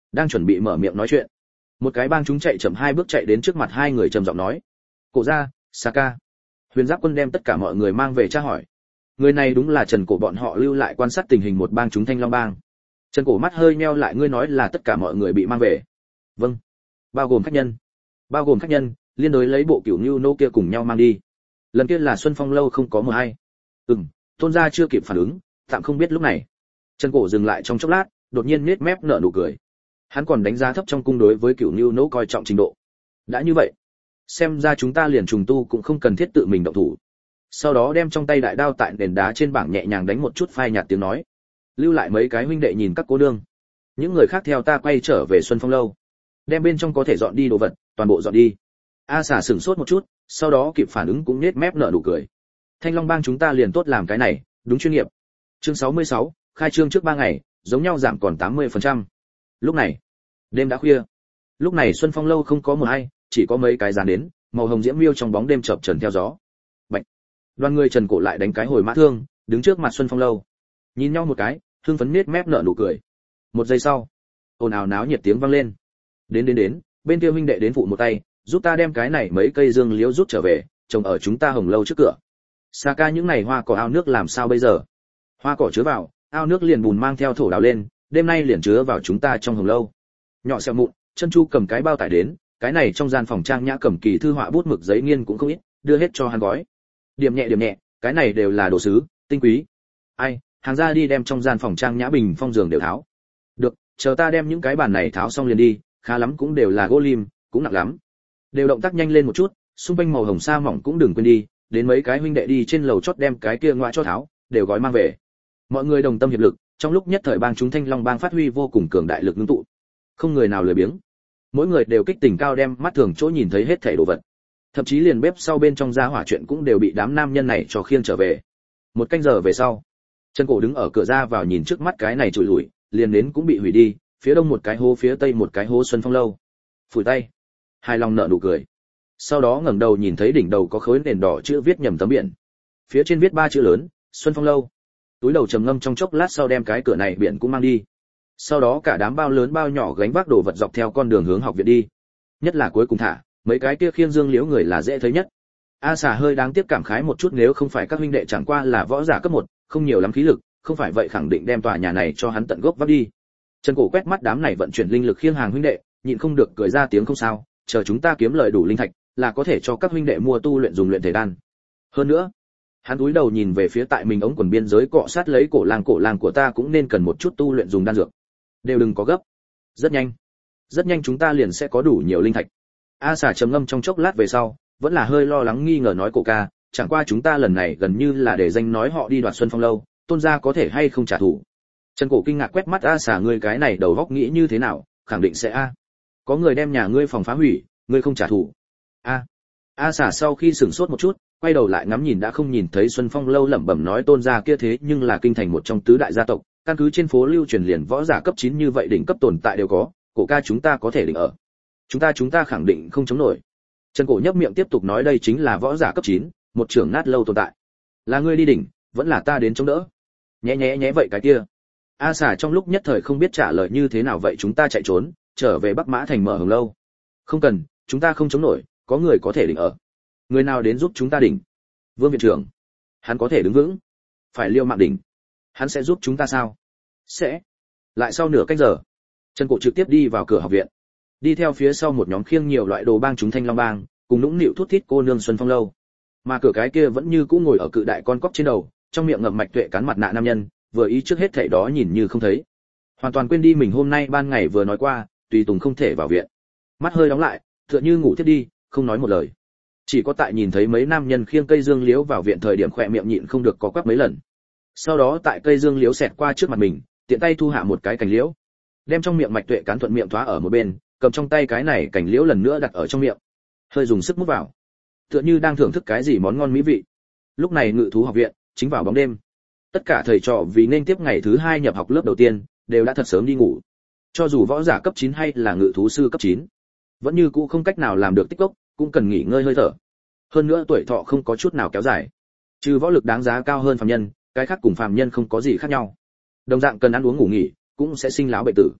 đang chuẩn bị mở miệng nói chuyện, một cái bang chúng chạy chậm hai bước chạy đến trước mặt hai người trầm giọng nói: "Cổ gia, Saka." Huyền Giáp Quân đem tất cả mọi người mang về tra hỏi. Người này đúng là Trần Cổ bọn họ lưu lại quan sát tình hình một bang chúng Thanh Long bang. Trần Cổ mắt hơi nheo lại, ngươi nói là tất cả mọi người bị mang về? Vâng. Bao gồm khách nhân? Bao gồm khách nhân, liên đối lấy bộ Cửu Nưu nô kia cùng nhau mang đi. Lần kia là Xuân Phong lâu không có mờ hay. Ừm, Tôn gia chưa kịp phản ứng, tạm không biết lúc này. Trần Cổ dừng lại trong chốc lát, đột nhiên nhếch mép nở nụ cười. Hắn còn đánh giá thấp trong cung đối với Cửu Nưu nô coi trọng trình độ. Đã như vậy, xem ra chúng ta liền trùng tu cũng không cần thiết tự mình động thủ. Sau đó đem trong tay đại đao tại nền đá trên bảng nhẹ nhàng đánh một chút, phai nhạt tiếng nói: "Lưu lại mấy cái huynh đệ nhìn các cô nương, những người khác theo ta quay trở về Xuân Phong lâu, đem bên trong có thể dọn đi đồ vật toàn bộ dọn đi." A Xà sửng sốt một chút, sau đó kịp phản ứng cũng nhếch mép nở nụ cười. Thanh Long bang chúng ta liền tốt làm cái này, đúng chuyên nghiệp. Chương sáu mươi sáu, khai trương trước ba ngày, giống nhau giảm còn tám mươi phần trăm. Lúc này, đêm đã khuya. Lúc này Xuân Phong lâu không có một ai, chỉ có mấy cái dàn đến, màu hồng diễm miêu trong bóng đêm chập chờn theo gió. Bạch. Đoàn người Trần Cổ lại đánh cái hồi mã thương, đứng trước mặt Xuân Phong lâu. Nhìn nhau một cái, hưng phấn nết mép nở nụ cười. Một giây sau, ồn ào náo nhiệt tiếng vang lên. Đến đến đến, bên kia huynh đệ đến phụ một tay, giúp ta đem cái này mấy cây dương liễu rút trở về, trồng ở chúng ta Hồng lâu trước cửa. Saka, những này hoa cỏ ao nước làm sao bây giờ? Hoa cỏ chứa vào, ao nước liền bùn mang theo thổ đào lên, đêm nay liền chứa vào chúng ta trong Hồng lâu. Nhỏ xẹo mụn, Chân Chu cầm cái bao tải đến, cái này trong gian phòng trang nhã cầm kỳ thư họa bút mực giấy nghiên cũng không ít, đưa hết cho hắn gói. Điểm nhẹ điểm nhẹ, cái này đều là đồ sứ, tinh quý. Ai, hàng ra đi đem trong gian phòng trang nhã bình phong giường đều tháo. Được, chờ ta đem những cái bàn này tháo xong liền đi, khá lắm cũng đều là gỗ lim, cũng nặng lắm. Đều động tác nhanh lên một chút, xung quanh màu hồng sa mỏng cũng đừng quên đi, đến mấy cái huynh đệ đi trên lầu chót đem cái kia ngoại cho tháo, đều gói mang về. Mọi người đồng tâm hiệp lực, trong lúc nhất thời bang chúng Thanh Long bang phát huy vô cùng cường đại lực ngưng tụ. Không người nào lười biếng. Mỗi người đều kích tình cao, đem mắt thường chỗ nhìn thấy hết thảy đồ vật. Thậm chí liền bếp sau bên trong gia hỏa chuyện cũng đều bị đám nam nhân này cho khiêng trở về. Một canh giờ về sau, Trần Cổ đứng ở cửa ra vào nhìn trước mắt cái này trụi lủi, liền đến cũng bị hủy đi, phía đông một cái hố, phía tây một cái hố Xuân Phong lâu. Phủi tay, hài lòng nở nụ cười. Sau đó ngẩng đầu nhìn thấy đỉnh đầu có khối nền đỏ chữ viết nhầm tấm biển. Phía trên viết ba chữ lớn, Xuân Phong lâu. Túi đầu trầm ngâm trong chốc lát sau đem cái cửa này biển cũng mang đi. Sau đó cả đám bao lớn bao nhỏ gánh vác đồ vật dọc theo con đường hướng học viện đi. Nhất là cuối cùng thả, mấy cái kia khiêng dương liễu người là dễ thấy nhất. A Xà hơi đáng tiếc cảm khái một chút, nếu không phải các huynh đệ chẳng qua là võ giả cấp một, không nhiều lắm khí lực, không phải vậy khẳng định đem tòa nhà này cho hắn tận gốc vác đi. Trần Cổ quét mắt đám này vận chuyển linh lực khiêng hàng huynh đệ, nhịn không được cười ra tiếng, không sao, chờ chúng ta kiếm lời đủ linh thạch, là có thể cho các huynh đệ mua tu luyện dùng luyện thể đan. Hơn nữa, hắn cúi đầu nhìn về phía tại mình ống quần biên giới cọ sát lấy cổ lang, cổ lang của ta cũng nên cần một chút tu luyện dùng đan dược. Đều đừng có gấp. Rất nhanh, rất nhanh chúng ta liền sẽ có đủ nhiều linh thạch. A Xà trầm ngâm trong chốc lát về sau, vẫn là hơi lo lắng nghi ngờ nói, Cổ ca, chẳng qua chúng ta lần này gần như là để danh nói họ đi đoạt Xuân Phong lâu, Tôn gia có thể hay không trả thù? Trần Cổ kinh ngạc quét mắt A Xà, ngươi cái này đầu óc nghĩ như thế nào, khẳng định sẽ a. Có người đem nhà ngươi phòng phá hủy, ngươi không trả thù. A. A Xà sau khi sửng sốt một chút, quay đầu lại ngắm nhìn đã không nhìn thấy Xuân Phong lâu, lẩm bẩm nói, Tôn gia kia thế nhưng là kinh thành một trong tứ đại gia tộc, căn cứ trên phố lưu truyền liền võ giả cấp chín như vậy đỉnh cấp tồn tại đều có, Cổ ca chúng ta có thể định ở. Chúng ta chúng ta khẳng định không chống nổi. Trần Cổ nhấp miệng tiếp tục nói, đây chính là võ giả cấp chín, một trưởng nát lâu tồn tại. Là ngươi đi đỉnh, vẫn là ta đến chống đỡ? Nhé nhé nhé vậy cái kia. A Xà trong lúc nhất thời không biết trả lời như thế nào, vậy chúng ta chạy trốn, trở về Bắc Mã thành mở Hồng lâu. Không cần, chúng ta không chống nổi, có người có thể đỉnh ở. Người nào đến giúp chúng ta đỉnh? Vương viện trưởng. Hắn có thể đứng vững. Phải liều mạng đỉnh. Hắn sẽ giúp chúng ta sao? Sẽ. Lại sau nửa canh giờ, Trần Cổ trực tiếp đi vào cửa học viện. Đi theo phía sau một nhóm khiêng nhiều loại đồ bang chúng Thanh Long bang, cùng nũng nịu thút thít cô nương Xuân Phong lâu. Mà cửa cái kia vẫn như cũ ngồi ở cự đại con cóc trên đầu, trong miệng ngậm mạch tuệ cán mặt nạ nam nhân, vừa ý trước hết thảy đó nhìn như không thấy. Hoàn toàn quên đi mình hôm nay ban ngày vừa nói qua, tùy tùng không thể vào viện. Mắt hơi đóng lại, tựa như ngủ thiếp đi, không nói một lời. Chỉ có tại nhìn thấy mấy nam nhân khiêng cây dương liễu vào viện thời điểm khỏe miệng nhịn không được có quắp mấy lần. Sau đó tại cây dương liễu xẹt qua trước mặt mình, tiện tay thu hạ một cái cành liễu, đem trong miệng mạch tuệ cán thuận miệng thoá ở một bên, cầm trong tay cái này cành liễu lần nữa đặt ở trong miệng, hơi dùng sức mút vào, tựa như đang thưởng thức cái gì món ngon mỹ vị. Lúc này Ngự thú học viện chính vào bóng đêm, tất cả thầy trò vì nên tiếp ngày thứ hai nhập học lớp đầu tiên đều đã thật sớm đi ngủ. Cho dù võ giả cấp chín hay là ngự thú sư cấp chín, vẫn như cũ không cách nào làm được tích cốc, cũng cần nghỉ ngơi hơi thở. Hơn nữa tuổi thọ không có chút nào kéo dài, trừ võ lực đáng giá cao hơn phàm nhân, cái khác cùng phàm nhân không có gì khác nhau. Đồng dạng cần ăn uống ngủ nghỉ, cũng sẽ sinh lão bệnh tử.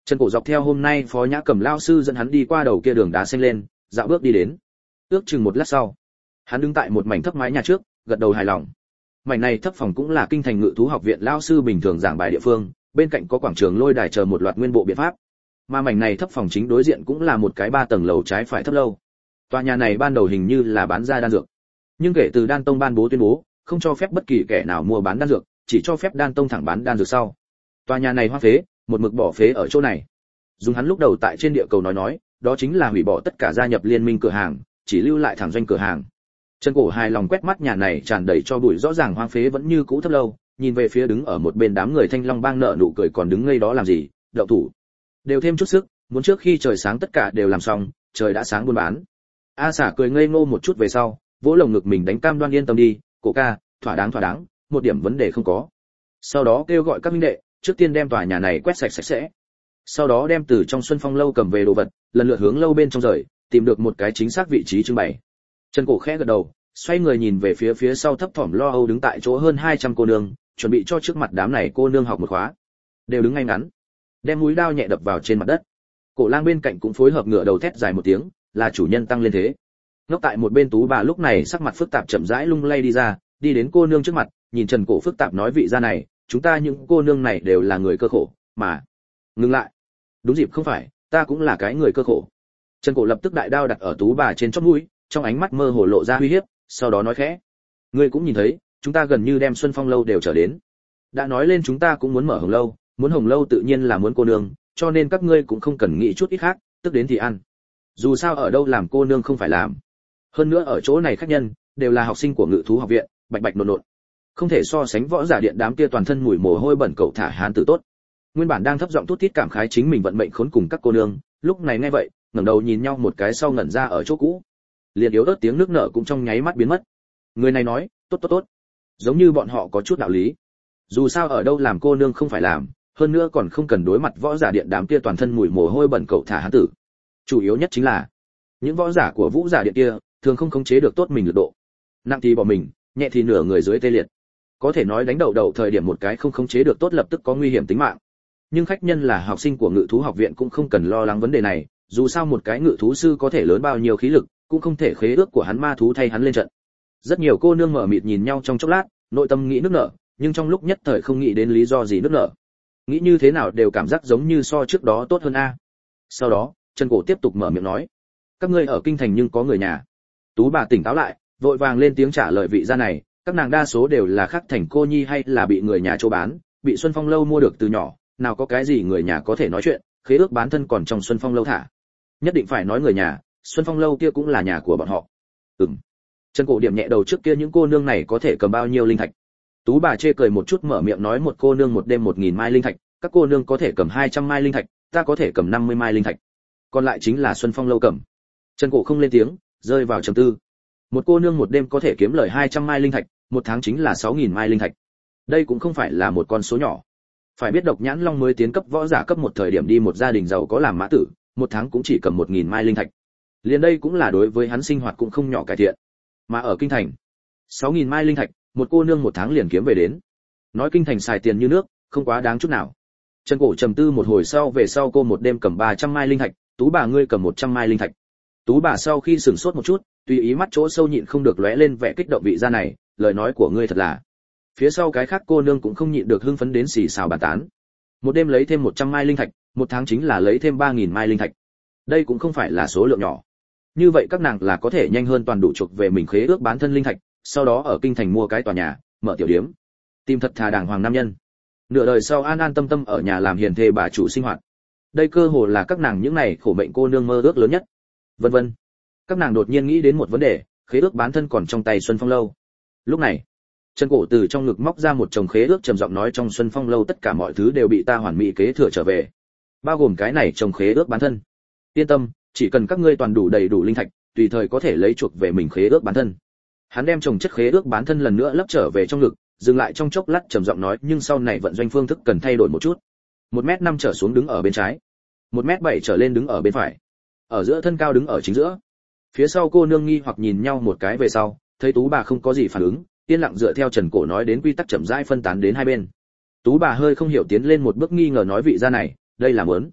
Trần Cổ dọc theo hôm nay Phó Nhã Cẩm lao sư dẫn hắn đi qua đầu kia đường đá xanh lên, dạo bước đi đến. Ước chừng một lát sau, hắn đứng tại một mảnh thấp mái nhà trước, gật đầu hài lòng. Mảnh này thấp phòng cũng là kinh thành ngự thú học viện lao sư bình thường giảng bài địa phương, bên cạnh có quảng trường lôi đài chờ một loạt nguyên bộ biện pháp. Mà mảnh này thấp phòng chính đối diện cũng là một cái ba tầng lầu trái phải thấp lâu. Tòa nhà này ban đầu hình như là bán ra đan dược, nhưng kể từ Đan Tông ban bố tuyên bố, không cho phép bất kỳ kẻ nào mua bán đan dược, chỉ cho phép Đan Tông thẳng bán đan dược sau. Tòa nhà này hoang phế, một mực bỏ phế ở chỗ này. Dùng hắn lúc đầu tại trên địa cầu nói nói, đó chính là hủy bỏ tất cả gia nhập liên minh cửa hàng, chỉ lưu lại thẳng doanh cửa hàng. Trần Cổ hài lòng quét mắt nhà này tràn đầy cho bụi rõ ràng hoang phế vẫn như cũ thấp lâu, nhìn về phía đứng ở một bên đám người Thanh Long Bang nợ nụ cười còn đứng ngây đó làm gì, đậu thủ. Đều thêm chút sức, muốn trước khi trời sáng tất cả đều làm xong, trời đã sáng buôn bán. A Xả cười ngây ngô một chút về sau, vỗ lồng ngực mình đánh cam đoan yên tâm đi, Cổ ca, thỏa đáng thỏa đáng, một điểm vấn đề không có. Sau đó kêu gọi các huynh đệ, trước tiên đem tòa nhà này quét sạch sạch sẽ. Sau đó đem từ trong Xuân Phong lâu cầm về đồ vật, lần lượt hướng lâu bên trong rời, tìm được một cái chính xác vị trí trưng bày. Trần Cổ khẽ gật đầu, xoay người nhìn về phía phía sau thấp thỏm lo âu đứng tại chỗ hơn hai trăm cô nương, chuẩn bị cho trước mặt đám này cô nương học một khóa. Đều đứng ngay ngắn, đem mũi đao nhẹ đập vào trên mặt đất. Cổ Lang bên cạnh cũng phối hợp ngửa đầu thét dài một tiếng, là chủ nhân tăng lên thế. Ngốc tại một bên Tú bà lúc này sắc mặt phức tạp chậm rãi lung lay đi ra, đi đến cô nương trước mặt, nhìn Trần Cổ phức tạp nói vị gia này, chúng ta những cô nương này đều là người cơ khổ, mà ngừng lại. Đúng dịp không phải, ta cũng là cái người cơ khổ. Trần Cổ lập tức đại đao đặt ở Tú bà trên chóp mũi, trong ánh mắt mơ hồ lộ ra uy hiếp, sau đó nói khẽ, ngươi cũng nhìn thấy, chúng ta gần như đem Xuân Phong lâu đều trở đến. Đã nói lên chúng ta cũng muốn mở Hồng lâu, muốn Hồng lâu tự nhiên là muốn cô nương, cho nên các ngươi cũng không cần nghĩ chút ít khác, tức đến thì ăn. Dù sao ở đâu làm cô nương không phải làm. Hơn nữa ở chỗ này khách nhân đều là học sinh của Ngự thú học viện, bạch bạch nộn nộn. Không thể so sánh võ giả điện đám kia toàn thân mùi mồ hôi bẩn cậu thả hán tử tốt. Nguyên bản đang thấp giọng tút tít cảm khái chính mình vận mệnh khốn cùng các cô nương, lúc này nghe vậy, ngẩng đầu nhìn nhau một cái sau ngẩn ra ở chỗ cũ. Liền yếu ớt tiếng nước nở cũng trong nháy mắt biến mất. Người này nói, tốt tốt tốt. Giống như bọn họ có chút đạo lý. Dù sao ở đâu làm cô nương không phải làm, hơn nữa còn không cần đối mặt võ giả điện đám kia toàn thân mùi mồ hôi bẩn cậu thả hán tử. Chủ yếu nhất chính là, những võ giả của vũ giả điện kia thường không khống chế được tốt mình lực độ. Nặng thì bỏ mình, nhẹ thì nửa người dưới tê liệt. Có thể nói đánh đầu đầu thời điểm một cái không khống chế được tốt lập tức có nguy hiểm tính mạng. Nhưng khách nhân là học sinh của Ngự thú học viện cũng không cần lo lắng vấn đề này, dù sao một cái ngự thú sư có thể lớn bao nhiêu khí lực, cũng không thể khế ước của hắn ma thú thay hắn lên trận. Rất nhiều cô nương mở mịt nhìn nhau trong chốc lát, nội tâm nghĩ nước nở, nhưng trong lúc nhất thời không nghĩ đến lý do gì nước nở. Nghĩ như thế nào đều cảm giác giống như so trước đó tốt hơn a. Sau đó, Trần Cổ tiếp tục mở miệng nói, các ngươi ở kinh thành nhưng có người nhà. Tú bà tỉnh táo lại, vội vàng lên tiếng trả lời vị gia này, các nàng đa số đều là khắc thành cô nhi hay là bị người nhà chỗ bán, bị Xuân Phong lâu mua được từ nhỏ, nào có cái gì người nhà có thể nói chuyện, khế ước bán thân còn trong Xuân Phong lâu thả. Nhất định phải nói người nhà, Xuân Phong lâu kia cũng là nhà của bọn họ. Ừm. Trần Cổ điểm nhẹ đầu trước kia những cô nương này có thể cầm bao nhiêu linh thạch. Tú bà chê cười một chút mở miệng nói một cô nương một đêm một nghìn mai linh thạch, các cô nương có thể cầm hai trăm mai linh thạch, ta có thể cầm năm mươi mai linh thạch. Còn lại chính là Xuân Phong lâu cầm. Trần Cổ không lên tiếng, rơi vào trầm tư. Một cô nương một đêm có thể kiếm lời hai trăm mai linh thạch, một tháng chính là sáu nghìn mai linh thạch. Đây cũng không phải là một con số nhỏ. Phải biết Độc Nhãn Long mới tiến cấp võ giả cấp một thời điểm đi một gia đình giàu có làm mã tử, một tháng cũng chỉ cầm một nghìn mai linh thạch. Liền đây cũng là đối với hắn sinh hoạt cũng không nhỏ cải thiện. Mà ở kinh thành, sáu nghìn mai linh thạch, một cô nương một tháng liền kiếm về đến. Nói kinh thành xài tiền như nước, không quá đáng chút nào. Trần Cổ trầm tư một hồi sau về sau cô một đêm cầm ba trăm mai linh thạch, Tú bà ngươi cầm một trăm mai linh thạch. Tú bà sau khi sửng sốt một chút, tùy ý mắt chỗ sâu nhịn không được lóe lên vẻ kích động vị gia này, lời nói của ngươi thật là. Phía sau cái khác cô nương cũng không nhịn được hưng phấn đến xì xào bàn tán. Một đêm lấy thêm một trăm mai linh thạch, một tháng chính là lấy thêm ba nghìn mai linh thạch. Đây cũng không phải là số lượng nhỏ. Như vậy các nàng là có thể nhanh hơn toàn đủ chuộc về mình khế ước bán thân linh thạch, sau đó ở kinh thành mua cái tòa nhà, mở tiểu điếm, tìm thật thà đàng hoàng nam nhân. Nửa đời sau an an tâm tâm ở nhà làm hiền thê bà chủ sinh hoạt. Đây cơ hồ là các nàng những này khổ mệnh cô nương mơ ước lớn nhất. Vân vân. Các nàng đột nhiên nghĩ đến một vấn đề, khế ước bán thân còn trong tay Xuân Phong lâu. Lúc này, Trần Cổ từ trong ngực móc ra một chồng khế ước trầm giọng nói trong Xuân Phong lâu tất cả mọi thứ đều bị ta hoàn mỹ kế thừa trở về, bao gồm cái này chồng khế ước bán thân. Yên tâm, chỉ cần các ngươi toàn đủ đầy đủ linh thạch, tùy thời có thể lấy chuộc về mình khế ước bán thân. Hắn đem chồng chất khế ước bán thân lần nữa lấp trở về trong ngực, dừng lại trong chốc lát trầm giọng nói nhưng sau này vận doanh phương thức cần thay đổi một chút. Một mét năm trở xuống đứng ở bên trái, một mét bảy trở lên đứng ở bên phải, ở giữa thân cao đứng ở chính giữa. Phía sau cô nương nghi hoặc nhìn nhau một cái về sau, thấy Tú bà không có gì phản ứng, yên lặng dựa theo Trần Cổ nói đến quy tắc chậm rãi phân tán đến hai bên. Tú bà hơi không hiểu tiến lên một bước nghi ngờ nói vị gia này, đây là muốn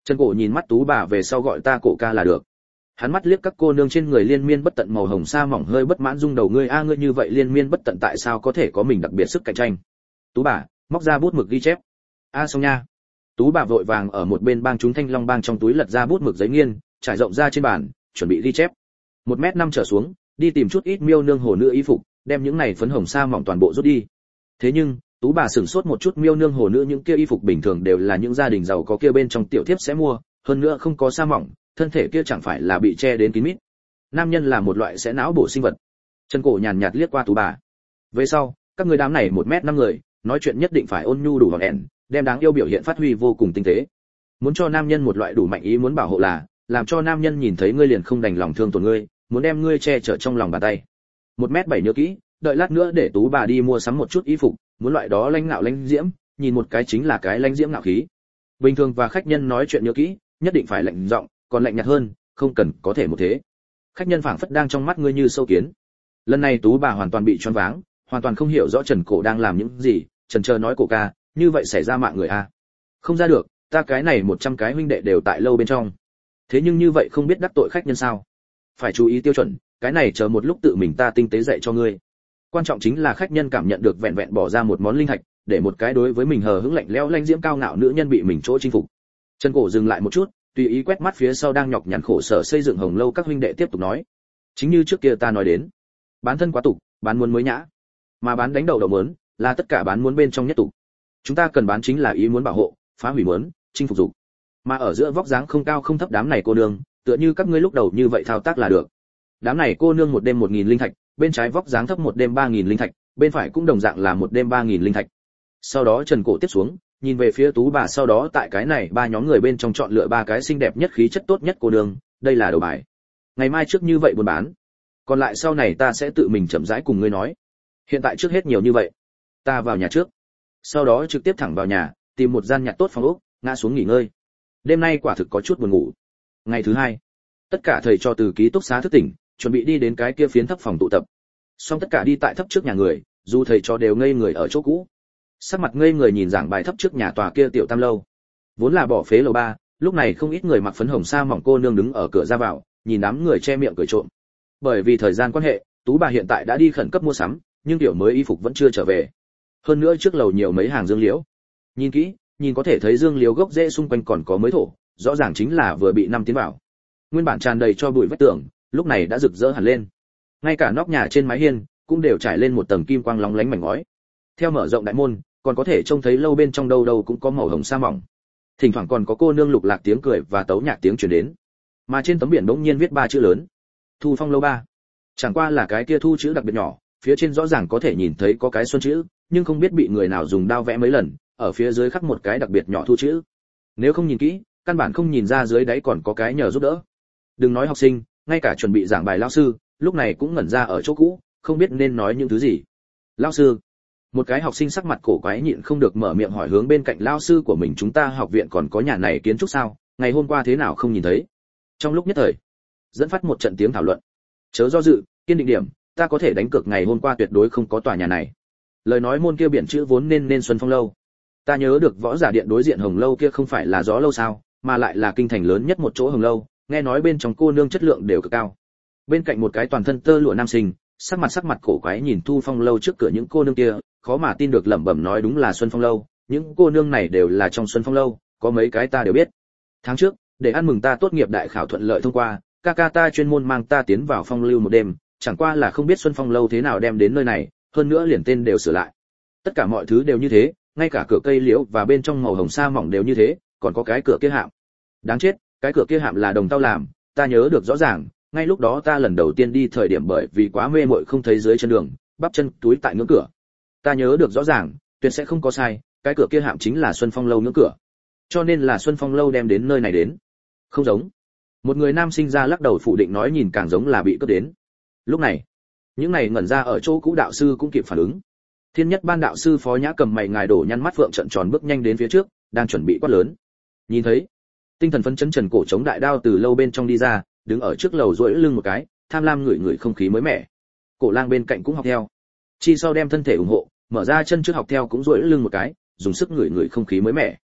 Trần Cổ nhìn mắt Tú bà về sau gọi ta Cổ ca là được. Hắn mắt liếc các cô nương trên người liên miên bất tận màu hồng sa mỏng hơi bất mãn rung đầu, ngươi a ngươi như vậy liên miên bất tận tại sao có thể có mình đặc biệt sức cạnh tranh. Tú bà móc ra bút mực ghi chép. A xong nha. Tú bà vội vàng ở một bên bang chúng thanh long bang trong túi lật ra bút mực giấy nghiên, trải rộng ra trên bàn, chuẩn bị ghi chép. Một mét năm trở xuống, đi tìm chút ít miêu nương hồ nữ y phục, đem những này phấn hồng sa mỏng toàn bộ rút đi. Thế nhưng, Tú bà sửng sốt một chút, miêu nương hồ nữ những kia y phục bình thường đều là những gia đình giàu có kia bên trong tiểu thiếp sẽ mua, hơn nữa không có sa mỏng, thân thể kia chẳng phải là bị che đến kín mít. Nam nhân là một loại sẽ não bổ sinh vật. Trần Cổ nhàn nhạt liếc qua Tú bà. Về sau, các người đám này một mét năm người, nói chuyện nhất định phải ôn nhu đủ gọn ẻn, đem đáng yêu biểu hiện phát huy vô cùng tinh tế. Muốn cho nam nhân một loại đủ mạnh ý muốn bảo hộ là, làm cho nam nhân nhìn thấy ngươi liền không đành lòng thương tổn ngươi, muốn đem ngươi che chở trong lòng bàn tay. Một mét bảy nhớ kỹ, đợi lát nữa để Tú bà đi mua sắm một chút y phục, muốn loại đó lãnh ngạo lãnh diễm, nhìn một cái chính là cái lãnh diễm ngạo khí. Bình thường và khách nhân nói chuyện nhớ kỹ, nhất định phải lạnh giọng, còn lạnh nhạt hơn, không cần có thể một thế. Khách nhân phảng phất đang trong mắt ngươi như sâu kiến. Lần này Tú bà hoàn toàn bị choáng váng, hoàn toàn không hiểu rõ Trần Cổ đang làm những gì, Trần chờ nói Cổ ca, như vậy xảy ra mạng người a. Không ra được, ta cái này một trăm cái huynh đệ đều tại lâu bên trong. Thế nhưng như vậy không biết đắc tội khách nhân sao? Phải chú ý tiêu chuẩn, cái này chờ một lúc tự mình ta tinh tế dạy cho ngươi. Quan trọng chính là khách nhân cảm nhận được vẹn vẹn bỏ ra một món linh thạch, để một cái đối với mình hờ hững lạnh lẽo lãnh diễm cao ngạo nữ nhân bị mình chỗ chinh phục. Trần Cổ dừng lại một chút, tùy ý quét mắt phía sau đang nhọc nhằn khổ sở xây dựng hồng lâu các huynh đệ tiếp tục nói. Chính như trước kia ta nói đến, bán thân quá tục, bán muốn mới nhã, mà bán đánh đầu đầu muốn, là tất cả bán muốn bên trong nhất tục. Chúng ta cần bán chính là ý muốn bảo hộ, phá hủy muốn, chinh phục dục. Mà ở giữa vóc dáng không cao không thấp đám này cô nương, tựa như các ngươi lúc đầu như vậy thao tác là được. Đám này cô nương một đêm một nghìn linh thạch, bên trái vóc dáng thấp một đêm ba nghìn linh thạch, bên phải cũng đồng dạng là một đêm ba nghìn linh thạch. Sau đó Trần Cổ tiếp xuống, nhìn về phía Tú bà, sau đó tại cái này ba nhóm người bên trong chọn lựa ba cái xinh đẹp nhất khí chất tốt nhất cô nương, đây là đầu bài. Ngày mai trước như vậy buôn bán, còn lại sau này ta sẽ tự mình chậm rãi cùng ngươi nói. Hiện tại trước hết nhiều như vậy, ta vào nhà trước. Sau đó trực tiếp thẳng vào nhà, tìm một gian nhặt tốt phòng ốc, ngã xuống nghỉ ngơi. Đêm nay quả thực có chút buồn ngủ. Ngày thứ hai, tất cả thầy cho từ ký túc xá thức tỉnh, chuẩn bị đi đến cái kia phiến thấp phòng tụ tập. Xong tất cả đi tại thấp trước nhà người, dù thầy cho đều ngây người ở chỗ cũ. Sắc mặt ngây người nhìn giảng bài thấp trước nhà tòa kia tiểu tam lâu. Vốn là bỏ phế lầu ba, lúc này không ít người mặc phấn hồng sa mỏng cô nương đứng ở cửa ra vào, nhìn đám người che miệng cười trộm. Bởi vì thời gian quan hệ, Tú bà hiện tại đã đi khẩn cấp mua sắm, nhưng tiểu mới y phục vẫn chưa trở về. Hơn nữa trước lầu nhiều mấy hàng dương liễu. Nhìn kỹ, nhìn có thể thấy dương liễu gốc rễ xung quanh còn có mới thổ, rõ ràng chính là vừa bị năm tiến vào. Nguyên bản tràn đầy cho bụi vách tường, lúc này đã rực rỡ hẳn lên. Ngay cả nóc nhà trên mái hiên cũng đều trải lên một tầng kim quang lóng lánh mảnh ngói. Theo mở rộng đại môn, còn có thể trông thấy lâu bên trong đâu đâu cũng có màu hồng sa mỏng. Thỉnh thoảng còn có cô nương lục lạc tiếng cười và tấu nhạc tiếng truyền đến. Mà trên tấm biển bỗng nhiên viết ba chữ lớn: Thu Phong lâu ba. Chẳng qua là cái kia thu chữ đặc biệt nhỏ, phía trên rõ ràng có thể nhìn thấy có cái xuân chữ, nhưng không biết bị người nào dùng dao vẽ mấy lần, ở phía dưới khắc một cái đặc biệt nhỏ thu chữ. Nếu không nhìn kỹ, căn bản không nhìn ra dưới đáy còn có cái nhờ giúp đỡ. Đừng nói học sinh, ngay cả chuẩn bị giảng bài lão sư, lúc này cũng ngẩn ra ở chỗ cũ, không biết nên nói những thứ gì. Lão sư, một cái học sinh sắc mặt cổ quái nhịn không được mở miệng hỏi hướng bên cạnh lão sư của mình, chúng ta học viện còn có nhà này kiến trúc sao, ngày hôm qua thế nào không nhìn thấy. Trong lúc nhất thời, dẫn phát một trận tiếng thảo luận. Chớ do dự, kiên định điểm, ta có thể đánh cược ngày hôm qua tuyệt đối không có tòa nhà này. Lời nói môn kia biển chữ vốn nên nên Xuân Phong lâu. Ta nhớ được võ giả điện đối diện hồng lâu kia không phải là gió lâu sao, mà lại là kinh thành lớn nhất một chỗ hồng lâu, nghe nói bên trong cô nương chất lượng đều cực cao. Bên cạnh một cái toàn thân tơ lụa nam sinh, sắc mặt sắc mặt cổ quái nhìn Thu Phong lâu trước cửa những cô nương kia, khó mà tin được lẩm bẩm nói đúng là Xuân Phong lâu, những cô nương này đều là trong Xuân Phong lâu, có mấy cái ta đều biết. Tháng trước, để ăn mừng ta tốt nghiệp đại khảo thuận lợi thông qua, ca ca ta chuyên môn mang ta tiến vào phong lưu một đêm, chẳng qua là không biết Xuân Phong lâu thế nào đem đến nơi này, hơn nữa liền tên đều sửa lại. Tất cả mọi thứ đều như thế, ngay cả cửa cây liễu và bên trong màu hồng sa mỏng đều như thế, còn có cái cửa kia hạm. Đáng chết, cái cửa kia hạm là đồng tao làm, ta nhớ được rõ ràng, ngay lúc đó ta lần đầu tiên đi thời điểm bởi vì quá mê muội không thấy dưới chân đường, bắp chân túi tại ngưỡng cửa. Ta nhớ được rõ ràng, tuyệt sẽ không có sai, cái cửa kia hạm chính là Xuân Phong lâu ngưỡng cửa. Cho nên là Xuân Phong lâu đem đến nơi này đến. Không giống. Một người nam sinh ra lắc đầu phủ định nói nhìn càng giống là bị cướp đến. Lúc này, những này ngẩn ra ở chỗ cũ đạo sư cũng kịp phản ứng. Thiên Nhất Ban đạo sư Phó Nhã cầm mày ngài đổ nhăn mắt vượng trận tròn bước nhanh đến phía trước, đang chuẩn bị quát lớn. Nhìn thấy, tinh thần phấn chấn Trần Cổ chống đại đao từ lâu bên trong đi ra, đứng ở trước lầu duỗi lưng một cái, tham lam ngửi ngửi không khí mới mẻ. Cổ Lang bên cạnh cũng học theo. Chi sau đem thân thể ủng hộ, mở ra chân trước học theo cũng duỗi lưng một cái, dùng sức ngửi ngửi không khí mới mẻ.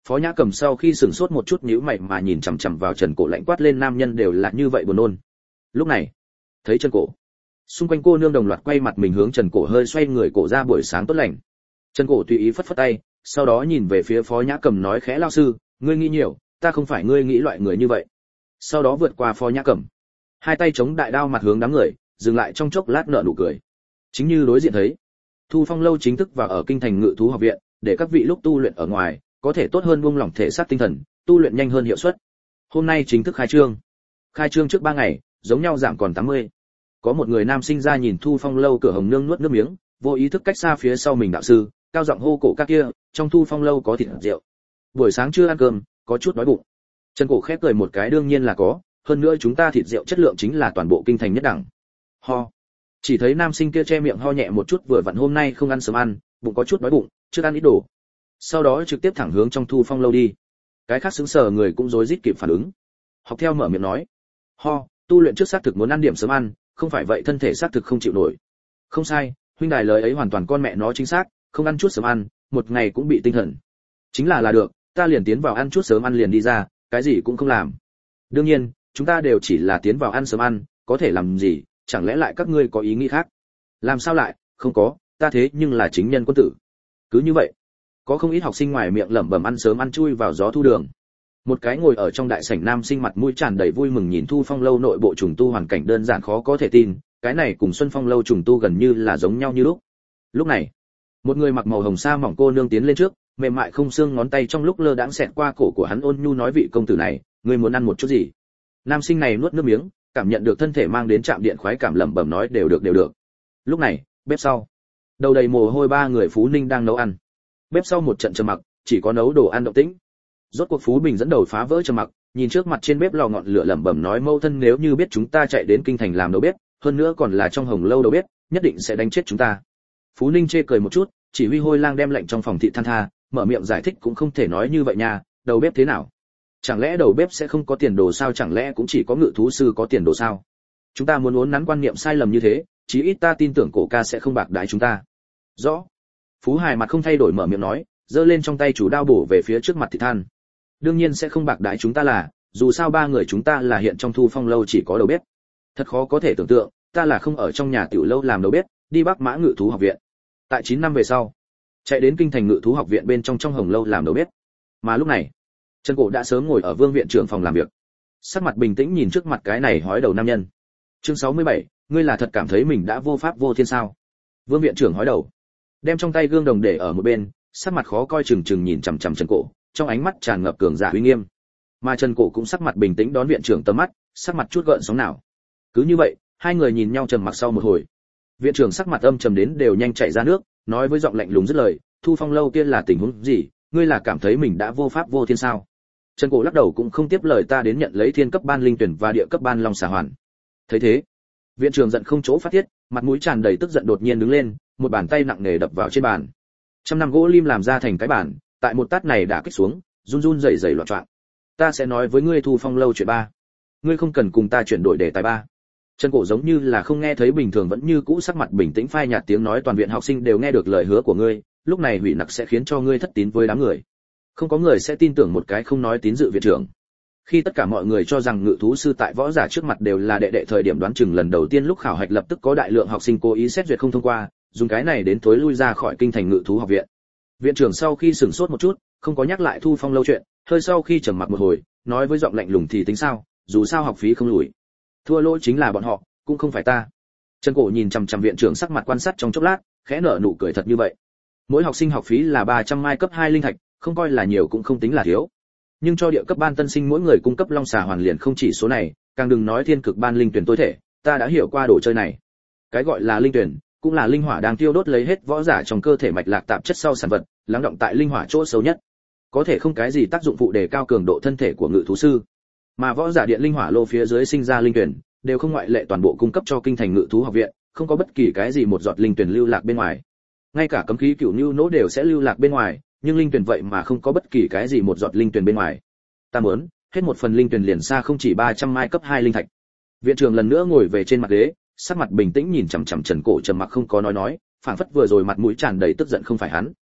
Phó Nhã Cầm sau khi sửng sốt một chút nhíu mày mà nhìn chằm chằm vào Trần Cổ lạnh quát lên, nam nhân đều là như vậy buồn nôn. Lúc này, thấy Trần Cổ, xung quanh cô nương đồng loạt quay mặt mình hướng Trần Cổ hơi xoay người cổ ra buổi sáng tốt lành. Trần Cổ tùy ý phất phất tay, sau đó nhìn về phía Phó Nhã Cầm nói khẽ, lao sư, ngươi nghĩ nhiều, ta không phải ngươi nghĩ loại người như vậy. Sau đó vượt qua Phó Nhã Cầm, hai tay chống đại đao mặt hướng đám người, dừng lại trong chốc lát nở nụ cười. Chính như đối diện thấy, Thu Phong lâu chính thức vào ở kinh thành Ngự thú học viện, để các vị lúc tu luyện ở ngoài có thể tốt hơn buông lỏng thể xác tinh thần, tu luyện nhanh hơn hiệu suất. Hôm nay chính thức khai trương. Khai trương trước ba ngày, giống nhau giảm còn tám mươi. Có một người nam sinh ra nhìn Thu Phong lâu cửa hồng nương nuốt nước miếng, vô ý thức cách xa phía sau mình đạo sư, cao giọng hô cổ các kia, trong Thu Phong lâu có thịt rượu. Buổi sáng chưa ăn cơm, có chút đói bụng. Trần Cổ khép cười một cái, đương nhiên là có, hơn nữa chúng ta thịt rượu chất lượng chính là toàn bộ kinh thành nhất đẳng. Ho. Chỉ thấy nam sinh kia che miệng ho nhẹ một chút, vừa vặn hôm nay không ăn sớm ăn, bụng có chút đói bụng, chưa ăn ít đồ. Sau đó trực tiếp thẳng hướng trong Thu Phong lâu đi. Cái khác sững sờ người cũng rối rít kịp phản ứng. Học theo mở miệng nói, ho, tu luyện trước xác thực muốn ăn điểm sớm ăn, không phải vậy thân thể xác thực không chịu nổi. Không sai, huynh đài lời ấy hoàn toàn con mẹ nó chính xác, không ăn chút sớm ăn, một ngày cũng bị tinh thần. Chính là là được, ta liền tiến vào ăn chút sớm ăn liền đi ra, cái gì cũng không làm. Đương nhiên, chúng ta đều chỉ là tiến vào ăn sớm ăn, có thể làm gì, chẳng lẽ lại các ngươi có ý nghĩ khác? Làm sao lại, không có, ta thế nhưng là chính nhân quân tử. Cứ như vậy, có không ít học sinh ngoài miệng lẩm bẩm ăn sớm ăn chui vào gió thu đường. Một cái ngồi ở trong đại sảnh nam sinh mặt mũi tràn đầy vui mừng nhìn Thu Phong lâu nội bộ trùng tu hoàn cảnh đơn giản khó có thể tin, cái này cùng Xuân Phong lâu trùng tu gần như là giống nhau như lúc. Lúc này, một người mặc màu hồng sa mỏng cô nương tiến lên trước, mềm mại không xương ngón tay trong lúc lơ đãng xẹt qua cổ của hắn, ôn nhu nói, vị công tử này, ngươi muốn ăn một chút gì? Nam sinh này nuốt nước miếng, cảm nhận được thân thể mang đến trạm điện khoái cảm, lẩm bẩm nói, đều được đều được. Lúc này, bếp sau, đầu đầy mồ hôi ba người Phú Ninh đang nấu ăn. Bếp sau một trận trầm mặc, chỉ có nấu đồ ăn động tĩnh. Rốt cuộc Phú Bình dẫn đầu phá vỡ trầm mặc, nhìn trước mặt trên bếp lò ngọn lửa lẩm bẩm nói, mâu thân nếu như biết chúng ta chạy đến kinh thành làm đầu bếp, hơn nữa còn là trong Hồng lâu đầu bếp, nhất định sẽ đánh chết chúng ta. Phú Ninh chê cười một chút, chỉ huy Hôi Lang đem lệnh trong phòng thị than tha, mở miệng giải thích, cũng không thể nói như vậy nha, đầu bếp thế nào? Chẳng lẽ đầu bếp sẽ không có tiền đồ sao? Chẳng lẽ cũng chỉ có ngự thú sư có tiền đồ sao? Chúng ta muốn uốn nắn quan niệm sai lầm như thế, chí ít ta tin tưởng cổ ca sẽ không bạc đái chúng ta. Rõ. Phú Hải mặt không thay đổi mở miệng nói, giơ lên trong tay chủ đao bổ về phía trước mặt thị than. Đương nhiên sẽ không bạc đái chúng ta là, dù sao ba người chúng ta là hiện trong Thu Phong lâu chỉ có đầu bếp. Thật khó có thể tưởng tượng, ta là không ở trong nhà tiểu lâu làm đầu bếp, đi Bắc Mã Ngự thú học viện. Tại chín năm về sau, chạy đến kinh thành Ngự thú học viện bên trong trong Hồng lâu làm đầu bếp. Mà lúc này, Trần Cổ đã sớm ngồi ở Vương viện trưởng phòng làm việc. Sắc mặt bình tĩnh nhìn trước mặt cái này hói đầu nam nhân. Chương sáu mươi bảy, ngươi là thật cảm thấy mình đã vô pháp vô thiên sao? Vương viện trưởng hói đầu, đem trong tay gương đồng để ở một bên, sắc mặt khó coi chừng chừng nhìn chằm chằm Trần Cổ, trong ánh mắt tràn ngập cường giả uy nghiêm. Mà Trần Cổ cũng sắc mặt bình tĩnh đón viện trưởng tầm mắt, sắc mặt chút gợn sóng nào. Cứ như vậy, hai người nhìn nhau trầm mặc sau một hồi. Viện trưởng sắc mặt âm trầm đến đều nhanh chảy ra nước, nói với giọng lạnh lùng dứt lời, Thu Phong lâu kia là tình huống gì, ngươi là cảm thấy mình đã vô pháp vô thiên sao? Trần Cổ lắc đầu cũng không tiếp lời, ta đến nhận lấy thiên cấp ban linh tuyển và địa cấp ban long xà hoàn. Thấy thế, viện trưởng giận không chỗ phát tiết, mặt mũi tràn đầy tức giận đột nhiên đứng lên, một bàn tay nặng nề đập vào trên bàn. Trăm năm gỗ lim làm ra thành cái bàn, tại một tát này đã kích xuống, run run rẩy rẩy loạn choạng. Ta sẽ nói với ngươi Thu Phong lâu chuyện ba. Ngươi không cần cùng ta chuyển đổi đề tài ba. Trần Cổ giống như là không nghe thấy bình thường, vẫn như cũ sắc mặt bình tĩnh phai nhạt tiếng nói, toàn viện học sinh đều nghe được lời hứa của ngươi, lúc này hủy nặc sẽ khiến cho ngươi thất tín với đám người. Không có người sẽ tin tưởng một cái không nói tín dự viện trưởng. Khi tất cả mọi người cho rằng ngự thú sư tại võ giả trước mặt đều là đệ đệ thời điểm, đoán chừng lần đầu tiên lúc khảo hạch lập tức có đại lượng học sinh cố ý xét duyệt không thông qua, dùng cái này đến tối lui ra khỏi kinh thành ngự thú học viện. Viện trưởng sau khi sửng sốt một chút, không có nhắc lại Thu Phong lâu chuyện, hơi sau khi trầm mặc một hồi, nói với giọng lạnh lùng, thì tính sao, dù sao học phí không lùi. Thua lỗi chính là bọn họ, cũng không phải ta. Trần Cổ nhìn chằm chằm viện trưởng sắc mặt quan sát trong chốc lát, khẽ nở nụ cười, thật như vậy. Mỗi học sinh học phí là ba trăm mai cấp hai linh thạch, không coi là nhiều cũng không tính là thiếu. Nhưng cho địa cấp ban tân sinh mỗi người cung cấp long xà hoàn liền không chỉ số này, càng đừng nói thiên cực ban linh tuyển tối thể, ta đã hiểu qua đồ chơi này. Cái gọi là linh tuyển, cũng là linh hỏa đang tiêu đốt lấy hết võ giả trong cơ thể mạch lạc tạp chất sau sản vật, lắng động tại linh hỏa chỗ sâu nhất. Có thể không cái gì tác dụng phụ đề cao cường độ thân thể của ngự thú sư. Mà võ giả điện linh hỏa lô phía dưới sinh ra linh tuyển, đều không ngoại lệ toàn bộ cung cấp cho kinh thành ngự thú học viện, không có bất kỳ cái gì một giọt linh tuyển lưu lạc bên ngoài. Ngay cả cấm khí cửu nưu nỗ đều sẽ lưu lạc bên ngoài, nhưng linh tuyển vậy mà không có bất kỳ cái gì một giọt linh tuyển bên ngoài. Ta muốn, hết một phần linh tuyển liền xa không chỉ ba trăm mai cấp hai linh thạch. Viện trưởng lần nữa ngồi về trên mặt ghế, sắc mặt bình tĩnh nhìn chằm chằm Trần Cổ, trầm mặc không có nói nói, phảng phất vừa rồi mặt mũi tràn đầy tức giận không phải hắn.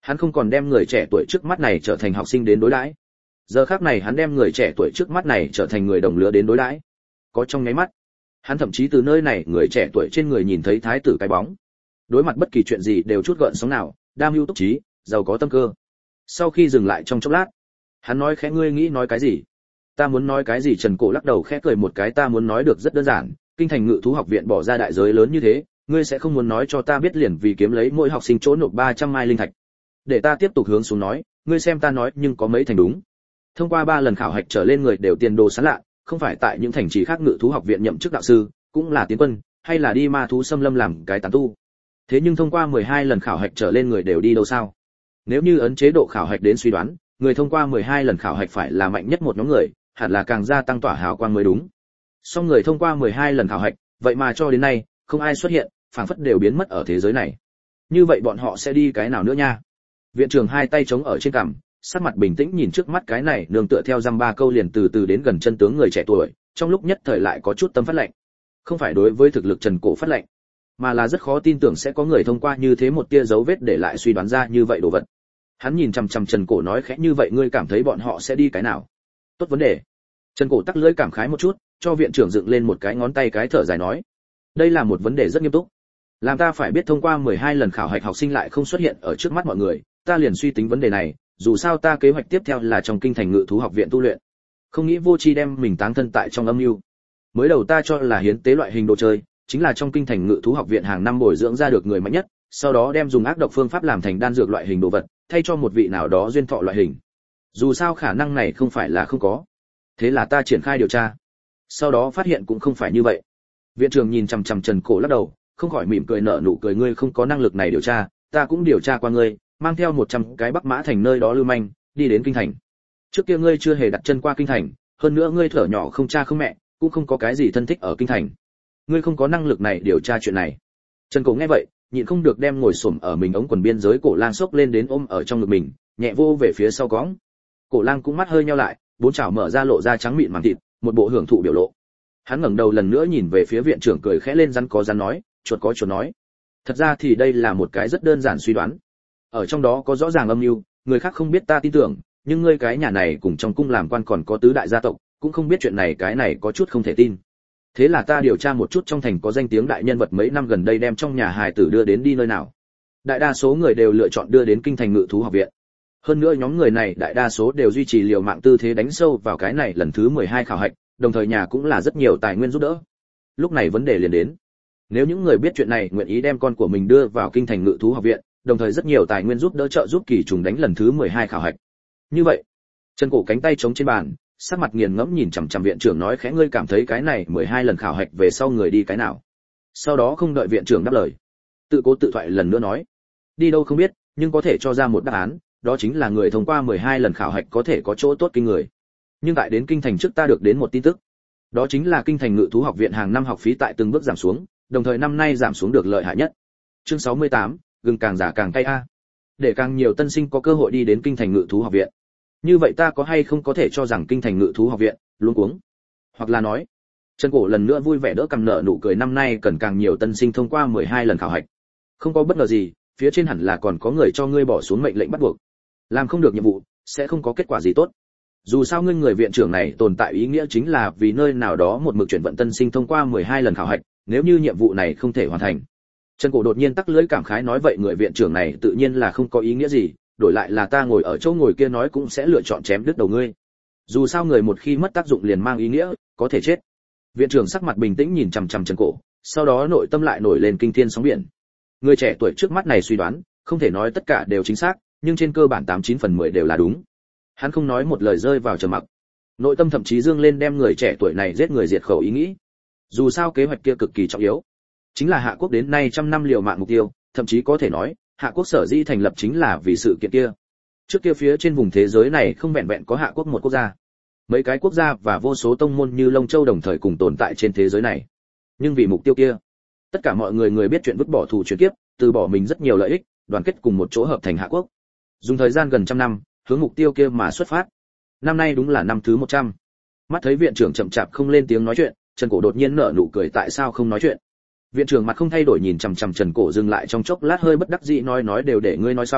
Hắn không còn đem người trẻ tuổi trước mắt này trở thành học sinh đến đối đãi. Giờ khắc này hắn đem người trẻ tuổi trước mắt này trở thành người đồng lứa đến đối đãi. Có trong nháy mắt, hắn thậm chí từ nơi này người trẻ tuổi trên người nhìn thấy thái tử cái bóng. Đối mặt bất kỳ chuyện gì đều chút gợn sóng nào, đam mưu túc trí, giàu có tâm cơ. Sau khi dừng lại trong chốc lát, hắn nói khẽ ngươi nghĩ nói cái gì? Ta muốn nói cái gì? Trần Cổ lắc đầu khẽ cười một cái, ta muốn nói được rất đơn giản, kinh thành ngự thú học viện bỏ ra đại giới lớn như thế, ngươi sẽ không muốn nói cho ta biết liền vì kiếm lấy mỗi học sinh chỗ nộp ba trăm mai linh thạch. Để ta tiếp tục hướng xuống nói, ngươi xem ta nói nhưng có mấy thành đúng. Thông qua ba lần khảo hạch trở lên người đều tiền đồ sán lạ, không phải tại những thành trì khác ngự thú học viện nhậm chức đạo sư, cũng là tiến quân, hay là đi ma thú xâm lâm làm cái tán tu. Thế nhưng thông qua mười hai lần khảo hạch trở lên người đều đi đâu sao? Nếu như ấn chế độ khảo hạch đến suy đoán, người thông qua mười hai lần khảo hạch phải là mạnh nhất một nhóm người, hẳn là càng gia tăng tỏa hào quang mới đúng. Song người thông qua mười hai lần khảo hạch, vậy mà cho đến nay, không ai xuất hiện, phảng phất đều biến mất ở thế giới này. Như vậy bọn họ sẽ đi cái nào nữa nha? Viện trưởng hai tay chống ở trên cằm, sắc mặt bình tĩnh nhìn trước mắt cái này, nương tựa theo dăm ba câu liền từ từ đến gần chân tướng người trẻ tuổi, trong lúc nhất thời lại có chút tâm phát lạnh. Không phải đối với thực lực Trần Cổ phát lạnh, mà là rất khó tin tưởng sẽ có người thông qua như thế một tia dấu vết để lại suy đoán ra như vậy đồ vật. Hắn nhìn chằm chằm Trần Cổ nói khẽ như vậy ngươi cảm thấy bọn họ sẽ đi cái nào? Tốt vấn đề. Trần Cổ tắc lưỡi cảm khái một chút, cho viện trưởng dựng lên một cái ngón tay cái thở dài nói. Đây là một vấn đề rất nghiêm túc. Làm ta phải biết thông qua mười hai lần khảo hạch học sinh lại không xuất hiện ở trước mắt mọi người, ta liền suy tính vấn đề này, dù sao ta kế hoạch tiếp theo là trong kinh thành ngự thú học viện tu luyện. Không nghĩ vô tri đem mình táng thân tại trong âm mưu. Mới đầu ta cho là hiến tế loại hình đồ chơi, chính là trong kinh thành ngự thú học viện hàng năm bồi dưỡng ra được người mạnh nhất, sau đó đem dùng ác độc phương pháp làm thành đan dược loại hình đồ vật, thay cho một vị nào đó duyên thọ loại hình. Dù sao khả năng này không phải là không có. Thế là ta triển khai điều tra. Sau đó phát hiện cũng không phải như vậy. Viện trưởng nhìn chằm chằm Trần Cổ lắc đầu, không khỏi mỉm cười nở nụ cười ngươi không có năng lực này điều tra, ta cũng điều tra qua ngươi, mang theo một trăm cái Bắc Mã thành nơi đó lưu manh, đi đến kinh thành. Trước kia ngươi chưa hề đặt chân qua kinh thành, hơn nữa ngươi thở nhỏ không cha không mẹ, cũng không có cái gì thân thích ở kinh thành. Ngươi không có năng lực này điều tra chuyện này. Trần Cổ nghe vậy, nhịn không được đem ngồi xổm ở mình ống quần biên giới Cổ Lang xốc lên đến ôm ở trong ngực mình, nhẹ vô về phía sau cõng. Cổ Lang cũng mắt hơi nheo lại, bốn chảo mở ra lộ ra trắng mịn màng thịt, một bộ hưởng thụ biểu lộ. Hắn ngẩng đầu lần nữa nhìn về phía viện trưởng cười khẽ lên rắn có rắn nói, chuột có chuột nói. Thật ra thì đây là một cái rất đơn giản suy đoán. Ở trong đó có rõ ràng âm mưu, người khác không biết ta tin tưởng, nhưng ngươi cái nhà này cùng trong cung làm quan còn có tứ đại gia tộc, cũng không biết chuyện này cái này có chút không thể tin. Thế là ta điều tra một chút trong thành có danh tiếng đại nhân vật mấy năm gần đây đem trong nhà hài tử đưa đến đi nơi nào. Đại đa số người đều lựa chọn đưa đến kinh thành ngự thú học viện. Hơn nữa nhóm người này đại đa số đều duy trì liều mạng tư thế đánh sâu vào cái này lần thứ mười hai khảo hạch, đồng thời nhà cũng là rất nhiều tài nguyên giúp đỡ. Lúc này vấn đề liền đến. Nếu những người biết chuyện này nguyện ý đem con của mình đưa vào kinh thành ngự thú học viện, đồng thời rất nhiều tài nguyên giúp đỡ trợ giúp kỳ trùng đánh lần thứ mười hai khảo hạch. Như vậy, Trần Cổ cánh tay chống trên bàn, sắc mặt nghiền ngẫm nhìn chằm chằm viện trưởng nói khẽ ngươi cảm thấy cái này mười hai lần khảo hạch về sau người đi cái nào? Sau đó không đợi viện trưởng đáp lời, tự cố tự thoại lần nữa nói, đi đâu không biết, nhưng có thể cho ra một đáp án, đó chính là người thông qua mười hai lần khảo hạch có thể có chỗ tốt kinh người. Nhưng tại đến kinh thành trước ta được đến một tin tức, đó chính là kinh thành ngự thú học viện hàng năm học phí tại từng bước giảm xuống, đồng thời năm nay giảm xuống được lợi hại nhất. Chương sáu mươi tám, gừng càng già càng cay a. Để càng nhiều tân sinh có cơ hội đi đến kinh thành ngự thú học viện. Như vậy ta có hay không có thể cho rằng kinh thành ngự thú học viện luống cuống? Hoặc là nói, Trần Cổ lần nữa vui vẻ đỡ cầm nợ nụ cười năm nay cần càng nhiều tân sinh thông qua mười hai lần khảo hạch. Không có bất ngờ gì, phía trên hẳn là còn có người cho ngươi bỏ xuống mệnh lệnh bắt buộc. Làm không được nhiệm vụ, sẽ không có kết quả gì tốt. Dù sao ngươi người viện trưởng này tồn tại ý nghĩa chính là vì nơi nào đó một mực chuyển vận tân sinh thông qua mười hai lần khảo hạch, nếu như nhiệm vụ này không thể hoàn thành. Trần Cổ đột nhiên tắc lưỡi cảm khái nói vậy người viện trưởng này tự nhiên là không có ý nghĩa gì, đổi lại là ta ngồi ở chỗ ngồi kia nói cũng sẽ lựa chọn chém đứt đầu ngươi. Dù sao người một khi mất tác dụng liền mang ý nghĩa có thể chết. Viện trưởng sắc mặt bình tĩnh nhìn chằm chằm Trần Cổ, sau đó nội tâm lại nổi lên kinh thiên sóng biển. Người trẻ tuổi trước mắt này suy đoán, không thể nói tất cả đều chính xác, nhưng trên cơ bản tám chín phần mười đều là đúng. Hắn không nói một lời rơi vào trầm mặc. Nội tâm thậm chí dương lên đem người trẻ tuổi này giết người diệt khẩu ý nghĩ. Dù sao kế hoạch kia cực kỳ trọng yếu, chính là Hạ quốc đến nay trăm năm liều mạng mục tiêu, thậm chí có thể nói, Hạ quốc sở dĩ thành lập chính là vì sự kiện kia. Trước kia phía trên vùng thế giới này không vẹn vẹn có Hạ quốc một quốc gia, mấy cái quốc gia và vô số tông môn như Long Châu đồng thời cùng tồn tại trên thế giới này. Nhưng vì mục tiêu kia, tất cả mọi người người biết chuyện vứt bỏ thù chuyển kiếp, từ bỏ mình rất nhiều lợi ích, đoàn kết cùng một chỗ hợp thành Hạ quốc. Dùng thời gian gần trăm năm, hướng mục tiêu kia mà xuất phát. Năm nay đúng là năm thứ một trăm. Mắt thấy viện trưởng chậm chạp không lên tiếng nói chuyện, Trần Cổ đột nhiên nở nụ cười tại sao không nói chuyện. Viện trưởng mặt không thay đổi nhìn chằm chằm Trần Cổ dừng lại trong chốc lát hơi bất đắc dĩ nói nói đều để ngươi nói xong,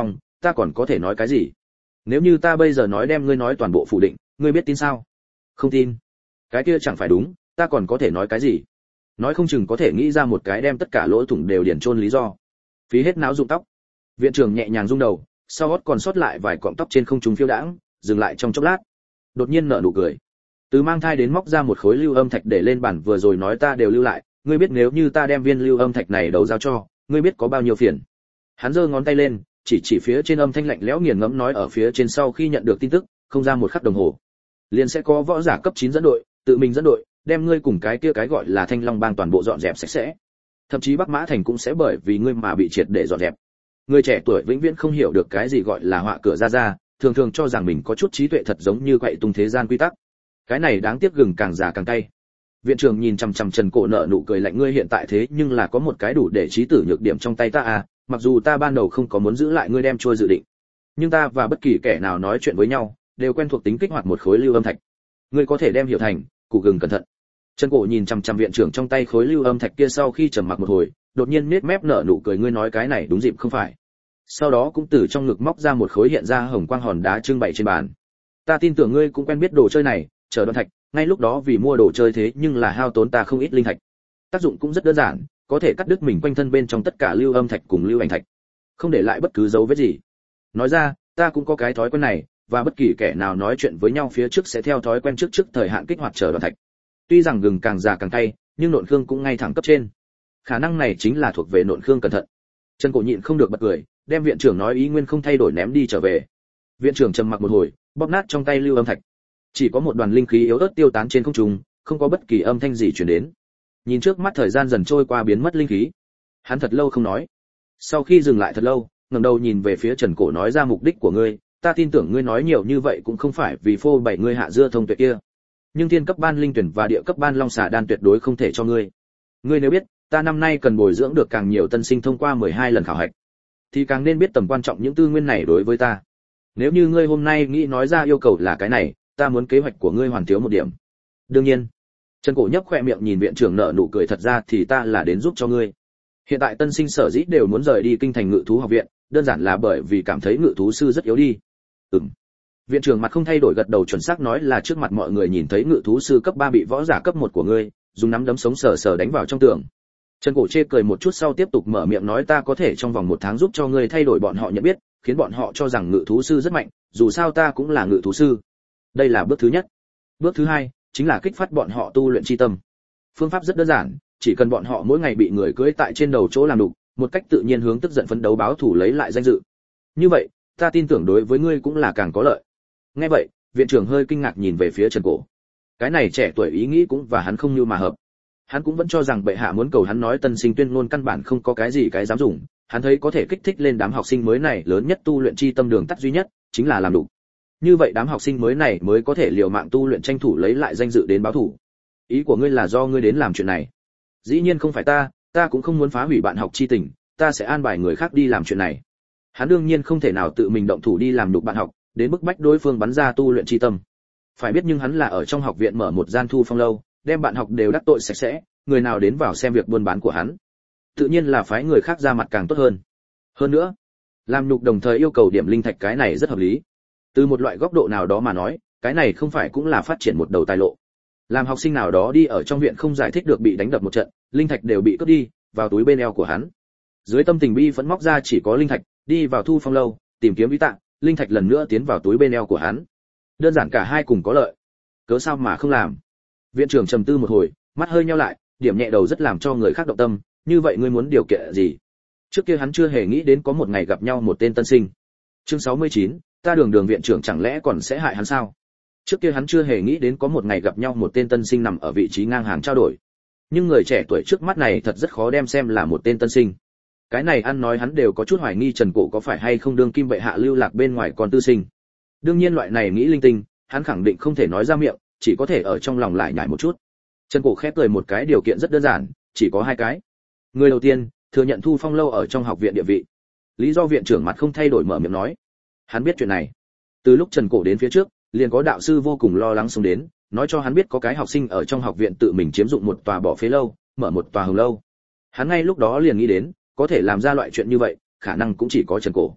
ta còn có thể nói cái gì? Nếu như ta bây giờ nói đem ngươi nói toàn bộ phủ định, ngươi biết tin sao? Không tin. Cái kia chẳng phải đúng, ta còn có thể nói cái gì? Nói không chừng có thể nghĩ ra một cái đem tất cả lỗ thủng đều điển chôn lý do. Phí hết não dụng tóc. Viện trưởng nhẹ nhàng rung đầu, sau gót còn sót lại vài cọng tóc trên không trung phiêu đãng, dừng lại trong chốc lát. Đột nhiên nở nụ cười. Từ mang thai đến móc ra một khối lưu âm thạch để lên bàn vừa rồi nói ta đều lưu lại, ngươi biết nếu như ta đem viên lưu âm thạch này đầu giao cho, ngươi biết có bao nhiêu phiền. Hắn giơ ngón tay lên, chỉ chỉ phía trên âm thanh lạnh lẽo nghiền ngẫm nói ở phía trên sau khi nhận được tin tức, không ra một khắc đồng hồ, liền sẽ có võ giả cấp chín dẫn đội, tự mình dẫn đội, đem ngươi cùng cái kia cái gọi là Thanh Long bang toàn bộ dọn dẹp sạch sẽ. Thậm chí Bắc Mã thành cũng sẽ bởi vì ngươi mà bị triệt để dọn dẹp. Người trẻ tuổi vĩnh viễn không hiểu được cái gì gọi là họa cửa ra ra, thường thường cho rằng mình có chút trí tuệ thật giống như quậy tung thế gian quy tắc. Cái này đáng tiếc gừng càng già càng cay. Viện trưởng nhìn chằm chằm Trần Cổ nợ nụ cười lạnh ngươi hiện tại thế nhưng là có một cái đủ để trí tử nhược điểm trong tay ta à, mặc dù ta ban đầu không có muốn giữ lại ngươi đem trôi dự định, nhưng ta và bất kỳ kẻ nào nói chuyện với nhau, đều quen thuộc tính kích hoạt một khối lưu âm thạch. Ngươi có thể đem hiểu thành, củ gừng cẩn thận. Trần Cổ nhìn chằm chằm viện trưởng trong tay khối lưu âm thạch kia sau khi trầm mặc một hồi, đột nhiên nhếch mép nở nụ cười ngươi nói cái này đúng dịp không phải. Sau đó cũng từ trong ngực móc ra một khối hiện ra hồng quang hòn đá trưng bày trên bàn. Ta tin tưởng ngươi cũng quen biết đồ chơi này, chờ đoan thạch, ngay lúc đó vì mua đồ chơi thế nhưng là hao tốn ta không ít linh thạch. Tác dụng cũng rất đơn giản, có thể cắt đứt mình quanh thân bên trong tất cả lưu âm thạch cùng lưu ảnh thạch, không để lại bất cứ dấu vết gì. Nói ra, ta cũng có cái thói quen này, và bất kỳ kẻ nào nói chuyện với nhau phía trước sẽ theo thói quen trước trước thời hạn kích hoạt chờ đoan thạch. Tuy rằng gừng càng già càng cay, nhưng nộn khương cũng ngay thẳng cấp trên. Khả năng này chính là thuộc về nộn khương cẩn thận. Trần Cổ nhịn không được bật cười, đem viện trưởng nói ý nguyên không thay đổi ném đi trở về. Viện trưởng trầm mặc một hồi, bóp nát trong tay lưu âm thạch. Chỉ có một đoàn linh khí yếu ớt tiêu tán trên không trung, không có bất kỳ âm thanh gì truyền đến. Nhìn trước mắt thời gian dần trôi qua biến mất linh khí, hắn thật lâu không nói. Sau khi dừng lại thật lâu, ngẩng đầu nhìn về phía Trần Cổ nói ra mục đích của ngươi, ta tin tưởng ngươi nói nhiều như vậy cũng không phải vì phô bày ngươi hạ dưa thông tuyệt kia. Nhưng thiên cấp ban linh tuyển và địa cấp ban long xà đan tuyệt đối không thể cho ngươi. Ngươi nếu biết, ta năm nay cần bồi dưỡng được càng nhiều tân sinh thông qua mười hai lần khảo hạch, thì càng nên biết tầm quan trọng những tư nguyên này đối với ta. Nếu như ngươi hôm nay nghĩ nói ra yêu cầu là cái này, ta muốn kế hoạch của ngươi hoàn thiếu một điểm. Đương nhiên. Trần Cổ nhếch khóe miệng nhìn viện trưởng nở nụ cười thật ra thì ta là đến giúp cho ngươi. Hiện tại tân sinh sở dĩ đều muốn rời đi kinh thành ngự thú học viện, đơn giản là bởi vì cảm thấy ngự thú sư rất yếu đi. Ừm. Viện trưởng mặt không thay đổi gật đầu chuẩn xác nói là trước mặt mọi người nhìn thấy ngự thú sư cấp ba bị võ giả cấp một của ngươi, dùng nắm đấm sống sờ sờ đánh vào trong tường. Trần Cổ chê cười một chút sau tiếp tục mở miệng nói ta có thể trong vòng một tháng giúp cho ngươi thay đổi bọn họ nhận biết, khiến bọn họ cho rằng ngự thú sư rất mạnh, dù sao ta cũng là ngự thú sư. Đây là bước thứ nhất. Bước thứ hai chính là kích phát bọn họ tu luyện chi tâm. Phương pháp rất đơn giản, chỉ cần bọn họ mỗi ngày bị người cưỡi tại trên đầu chỗ làm đục, một cách tự nhiên hướng tức giận phấn đấu báo thù lấy lại danh dự. Như vậy, ta tin tưởng đối với ngươi cũng là càng có lợi. Nghe vậy, viện trưởng hơi kinh ngạc nhìn về phía Trần Cổ. Cái này trẻ tuổi ý nghĩ cũng và hắn không như mà hợp. Hắn cũng vẫn cho rằng bệ hạ muốn cầu hắn nói tân sinh tuyên ngôn căn bản không có cái gì cái dám dùng, hắn thấy có thể kích thích lên đám học sinh mới này lớn nhất tu luyện chi tâm đường tắt duy nhất chính là làm đủ. Như vậy đám học sinh mới này mới có thể liều mạng tu luyện tranh thủ lấy lại danh dự đến báo thù. Ý của ngươi là do ngươi đến làm chuyện này? Dĩ nhiên không phải ta, ta cũng không muốn phá hủy bạn học chi tình, ta sẽ an bài người khác đi làm chuyện này. Hắn đương nhiên không thể nào tự mình động thủ đi làm nhục bạn học, đến bức bách đối phương bắn ra tu luyện chi tâm. Phải biết nhưng hắn là ở trong học viện mở một gian thu phong lâu, đem bạn học đều đắc tội sạch sẽ, người nào đến vào xem việc buôn bán của hắn, tự nhiên là phái người khác ra mặt càng tốt hơn. Hơn nữa, làm nhục đồng thời yêu cầu điểm linh thạch cái này rất hợp lý. Từ một loại góc độ nào đó mà nói, cái này không phải cũng là phát triển một đầu tài lộ. Làm học sinh nào đó đi ở trong viện không giải thích được bị đánh đập một trận, linh thạch đều bị cướp đi, vào túi bên eo của hắn. Dưới tâm tình bi phẫn móc ra chỉ có linh thạch, đi vào thu phong lâu, tìm kiếm bí tạng, linh thạch lần nữa tiến vào túi bên eo của hắn. Đơn giản cả hai cùng có lợi. Cớ sao mà không làm? Viện trưởng trầm tư một hồi, mắt hơi nheo lại, điểm nhẹ đầu rất làm cho người khác động tâm, như vậy ngươi muốn điều kiện gì? Trước kia hắn chưa hề nghĩ đến có một ngày gặp nhau một tên tân sinh. Chương sáu mươi chín, ta Đường Đường viện trưởng chẳng lẽ còn sẽ hại hắn sao? Trước kia hắn chưa hề nghĩ đến có một ngày gặp nhau một tên tân sinh nằm ở vị trí ngang hàng trao đổi. Nhưng người trẻ tuổi trước mắt này thật rất khó đem xem là một tên tân sinh. Cái này ăn nói hắn đều có chút hoài nghi Trần Cổ có phải hay không đương kim bệ hạ lưu lạc bên ngoài còn tư sinh. Đương nhiên loại này nghĩ linh tinh, hắn khẳng định không thể nói ra miệng, chỉ có thể ở trong lòng lại nhải một chút. Trần Cổ khép cười một cái điều kiện rất đơn giản, chỉ có hai cái. Người đầu tiên, thừa nhận Thu Phong lâu ở trong học viện địa vị. Lý do viện trưởng mặt không thay đổi mở miệng nói. Hắn biết chuyện này. Từ lúc Trần Cổ đến phía trước, liền có đạo sư vô cùng lo lắng xông đến, nói cho hắn biết có cái học sinh ở trong học viện tự mình chiếm dụng một tòa bỏ phế lâu, mở một tòa hồng lâu. Hắn ngay lúc đó liền nghĩ đến, có thể làm ra loại chuyện như vậy, khả năng cũng chỉ có Trần Cổ.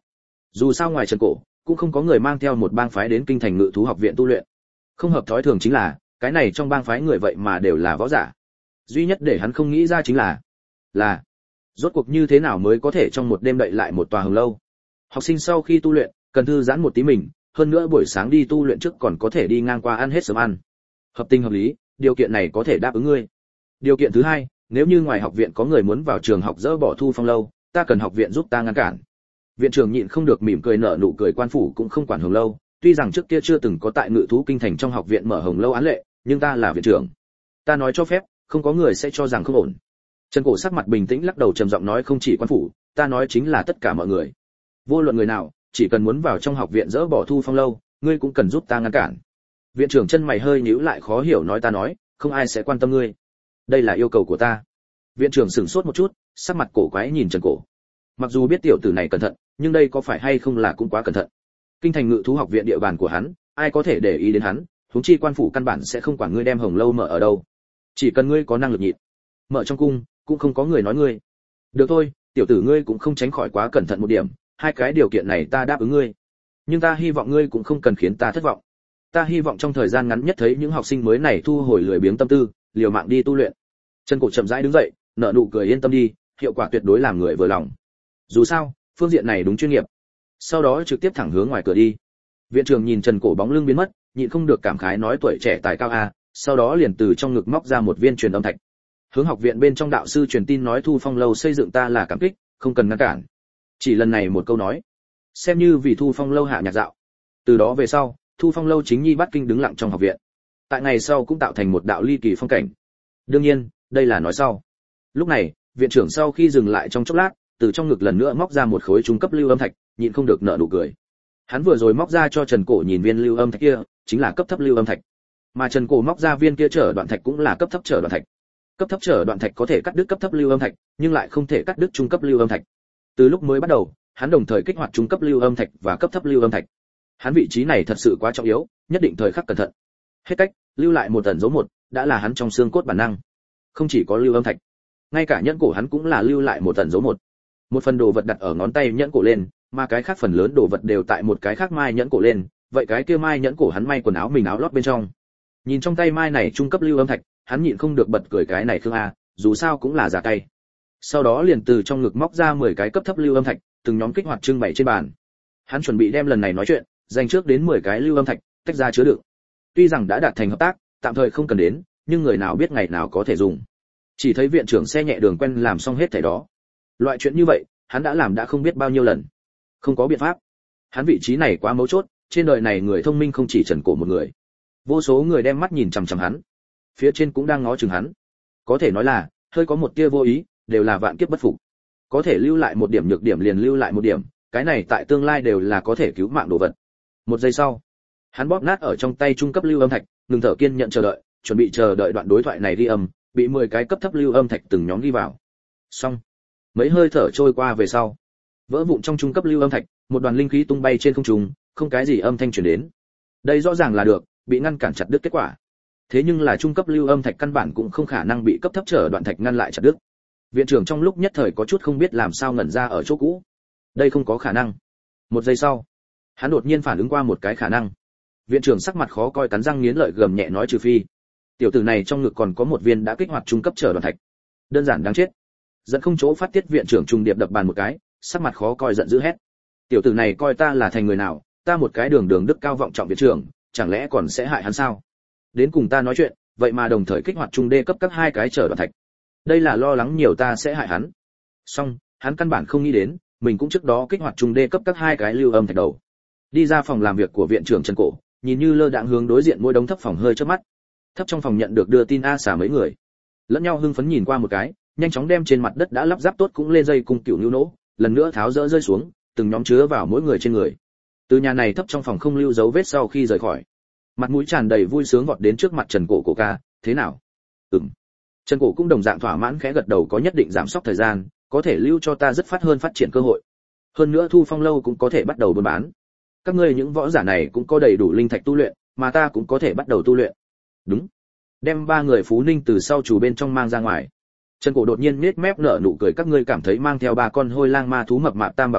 Dù sao ngoài Trần Cổ, cũng không có người mang theo một bang phái đến kinh thành ngự thú học viện tu luyện. Không hợp thói thường chính là, cái này trong bang phái người vậy mà đều là võ giả. Duy nhất để hắn không nghĩ ra chính là, là rốt cuộc như thế nào mới có thể trong một đêm đậy lại một tòa hồng lâu. Học sinh sau khi tu luyện, cần thư giãn một tí mình, hơn nữa buổi sáng đi tu luyện trước còn có thể đi ngang qua ăn hết sớm ăn. Hợp tình hợp lý, điều kiện này có thể đáp ứng ngươi. Điều kiện thứ hai, nếu như ngoài học viện có người muốn vào trường học dỡ bỏ Thu Phong lâu, ta cần học viện giúp ta ngăn cản. Viện trưởng nhịn không được mỉm cười nở nụ cười, quan phủ cũng không quản hồng lâu, tuy rằng trước kia chưa từng có tại ngự thú kinh thành trong học viện mở hồng lâu án lệ, nhưng ta là viện trưởng, ta nói cho phép, không có người sẽ cho rằng không ổn. Trần Cổ sắc mặt bình tĩnh lắc đầu trầm giọng nói, không chỉ quan phủ, ta nói chính là tất cả mọi người, vô luận người nào, chỉ cần muốn vào trong học viện dỡ bỏ Thu Phong lâu, ngươi cũng cần giúp ta ngăn cản. Viện trưởng chân mày hơi nhíu lại, khó hiểu nói, ta nói không ai sẽ quan tâm ngươi, đây là yêu cầu của ta. Viện trưởng sửng sốt một chút, sắc mặt cổ quái nhìn Trần Cổ. Mặc dù biết tiểu tử này cẩn thận, nhưng đây có phải hay không là cũng quá cẩn thận. Kinh thành ngự thú học viện địa bàn của hắn, ai có thể để ý đến hắn, huống chi quan phủ căn bản sẽ không quản ngươi đem hồng lâu mở ở đâu. Chỉ cần ngươi có năng lực nhịn, mở trong cung, cũng không có người nói ngươi. Được thôi, tiểu tử ngươi cũng không tránh khỏi quá cẩn thận một điểm, hai cái điều kiện này ta đáp ứng ngươi. Nhưng ta hy vọng ngươi cũng không cần khiến ta thất vọng. Ta hy vọng trong thời gian ngắn nhất thấy những học sinh mới này thu hồi lười biếng tâm tư, liều mạng đi tu luyện. Trần Cổ chậm rãi đứng dậy, nở nụ cười, yên tâm đi, hiệu quả tuyệt đối làm người vừa lòng. Dù sao, phương diện này đúng chuyên nghiệp. Sau đó trực tiếp thẳng hướng ngoài cửa đi. Viện trưởng nhìn Trần Cổ bóng lưng biến mất, nhịn không được cảm khái nói, tuổi trẻ tài cao a, sau đó liền từ trong ngực móc ra một viên truyền âm thạch. Hướng học viện bên trong đạo sư truyền tin nói, Thu Phong lâu xây dựng ta là cảm kích, không cần ngăn cản. Chỉ lần này một câu nói, xem như vì Thu Phong lâu hạ nhạc dạo. Từ đó về sau, Thu Phong lâu chính nhi bắt kinh đứng lặng trong học viện. Tại ngày sau cũng tạo thành một đạo ly kỳ phong cảnh. Đương nhiên, đây là nói sau. Lúc này, viện trưởng sau khi dừng lại trong chốc lát, từ trong ngực lần nữa móc ra một khối trung cấp lưu âm thạch, nhịn không được nở nụ cười. Hắn vừa rồi móc ra cho Trần Cổ nhìn viên lưu âm thạch kia, chính là cấp thấp lưu âm thạch. Mà Trần Cổ móc ra viên kia trở đoạn thạch cũng là cấp thấp trở đoạn thạch. Cấp thấp trở đoạn thạch có thể cắt đứt cấp thấp lưu âm thạch, nhưng lại không thể cắt đứt trung cấp lưu âm thạch. Từ lúc mới bắt đầu, hắn đồng thời kích hoạt trung cấp lưu âm thạch và cấp thấp lưu âm thạch. Hắn vị trí này thật sự quá trọng yếu, nhất định thời khắc cẩn thận. Hết cách, lưu lại một tần dấu một, đã là hắn trong xương cốt bản năng. Không chỉ có lưu âm thạch, ngay cả nhẫn cổ hắn cũng là lưu lại một tần dấu một. Một phần đồ vật đặt ở ngón tay nhẫn cổ lên, mà cái khác phần lớn đồ vật đều tại một cái khác mai nhẫn cổ lên, vậy cái kia mai nhẫn cổ hắn may quần áo mình áo lót bên trong. Nhìn trong tay mai này trung cấp lưu âm thạch, hắn nhịn không được bật cười, cái này Khương a, dù sao cũng là giả tay. Sau đó liền từ trong ngực móc ra mười cái cấp thấp lưu âm thạch, từng nhóm kích hoạt trưng bày trên bàn. Hắn chuẩn bị đem lần này nói chuyện, dành trước đến mười cái lưu âm thạch, tách ra chứa đựng. Tuy rằng đã đạt thành hợp tác, tạm thời không cần đến, nhưng người nào biết ngày nào có thể dùng. Chỉ thấy viện trưởng xe nhẹ đường quen làm xong hết thảy đó. Loại chuyện như vậy, hắn đã làm đã không biết bao nhiêu lần. Không có biện pháp. Hắn vị trí này quá mấu chốt, trên đời này người thông minh không chỉ Trần Cổ một người. Vô số người đem mắt nhìn chằm chằm hắn. Phía trên cũng đang ngó chừng hắn. Có thể nói là, hơi có một tia vô ý, đều là vạn kiếp bất phục. Có thể lưu lại một điểm nhược điểm liền lưu lại một điểm, cái này tại tương lai đều là có thể cứu mạng đồ vật. Một giây sau, hắn bóp nát ở trong tay trung cấp lưu âm thạch, ngừng thở kiên nhận chờ đợi, chuẩn bị chờ đợi đoạn đối thoại này ghi âm, bị mười cái cấp thấp lưu âm thạch từng nhóm ghi vào. Xong. Mấy hơi thở trôi qua về sau, vỡ vụn trong trung cấp lưu âm thạch, một đoàn linh khí tung bay trên không trung, không cái gì âm thanh truyền đến. Đây rõ ràng là được, bị ngăn cản chặt đứt kết quả. Thế nhưng là trung cấp lưu âm thạch căn bản cũng không khả năng bị cấp thấp trở đoạn thạch ngăn lại chặt đứt. Viện trưởng trong lúc nhất thời có chút không biết làm sao ngẩn ra ở chỗ cũ. Đây không có khả năng. Một giây sau, hắn đột nhiên phản ứng qua một cái khả năng. Viện trưởng sắc mặt khó coi, cắn răng nghiến lợi gầm nhẹ nói, trừ phi tiểu tử này trong ngực còn có một viên đã kích hoạt trung cấp trở đoạn thạch. Đơn giản đáng chết. Giận không chỗ phát tiết, viện trưởng trùng điệp đập bàn một cái, sắc mặt khó coi giận dữ hét: tiểu tử này coi ta là thành người nào, ta một cái đường đường đức cao vọng trọng viện trưởng, chẳng lẽ còn sẽ hại hắn sao? Đến cùng ta nói chuyện, vậy mà đồng thời kích hoạt trung đê cấp các hai cái trở đoạn thạch. Đây là lo lắng nhiều ta sẽ hại hắn. Song, hắn căn bản không nghĩ đến, mình cũng trước đó kích hoạt trung đê cấp các hai cái lưu âm thạch đầu. Đi ra phòng làm việc của viện trưởng Trần Cổ, nhìn như lơ đãng hướng đối diện mỗi đống thấp phòng hơi chớp mắt. Thấp trong phòng nhận được đưa tin a xả mấy người, lẫn nhau hưng phấn nhìn qua một cái, nhanh chóng đem trên mặt đất đã lắp ráp tốt cũng lên dây cung cựu nưu nỗ, lần nữa tháo dỡ rơi xuống, từng nhóm chứa vào mỗi người trên người. Từ nhà này thấp trong phòng không lưu dấu vết sau khi rời khỏi, mặt mũi tràn đầy vui sướng vọt đến trước mặt Trần Cổ, cổ ca, thế nào? Ừm. Trần Cổ cũng đồng dạng thỏa mãn khẽ gật đầu, có nhất định giảm sóc thời gian, có thể lưu cho ta rất phát hơn phát triển cơ hội. Hơn nữa Thu Phong lâu cũng có thể bắt đầu buôn bán. Các ngươi những võ giả này cũng có đầy đủ linh thạch tu luyện, mà ta cũng có thể bắt đầu tu luyện. Đúng. Đem ba người Phú Ninh từ sau chủ bên trong mang ra ngoài. Trần Cổ đột nhiên nhếch mép nở nụ cười, các ngươi cảm thấy mang theo ba con hôi lang ma thú mập mạp tam bảo thai,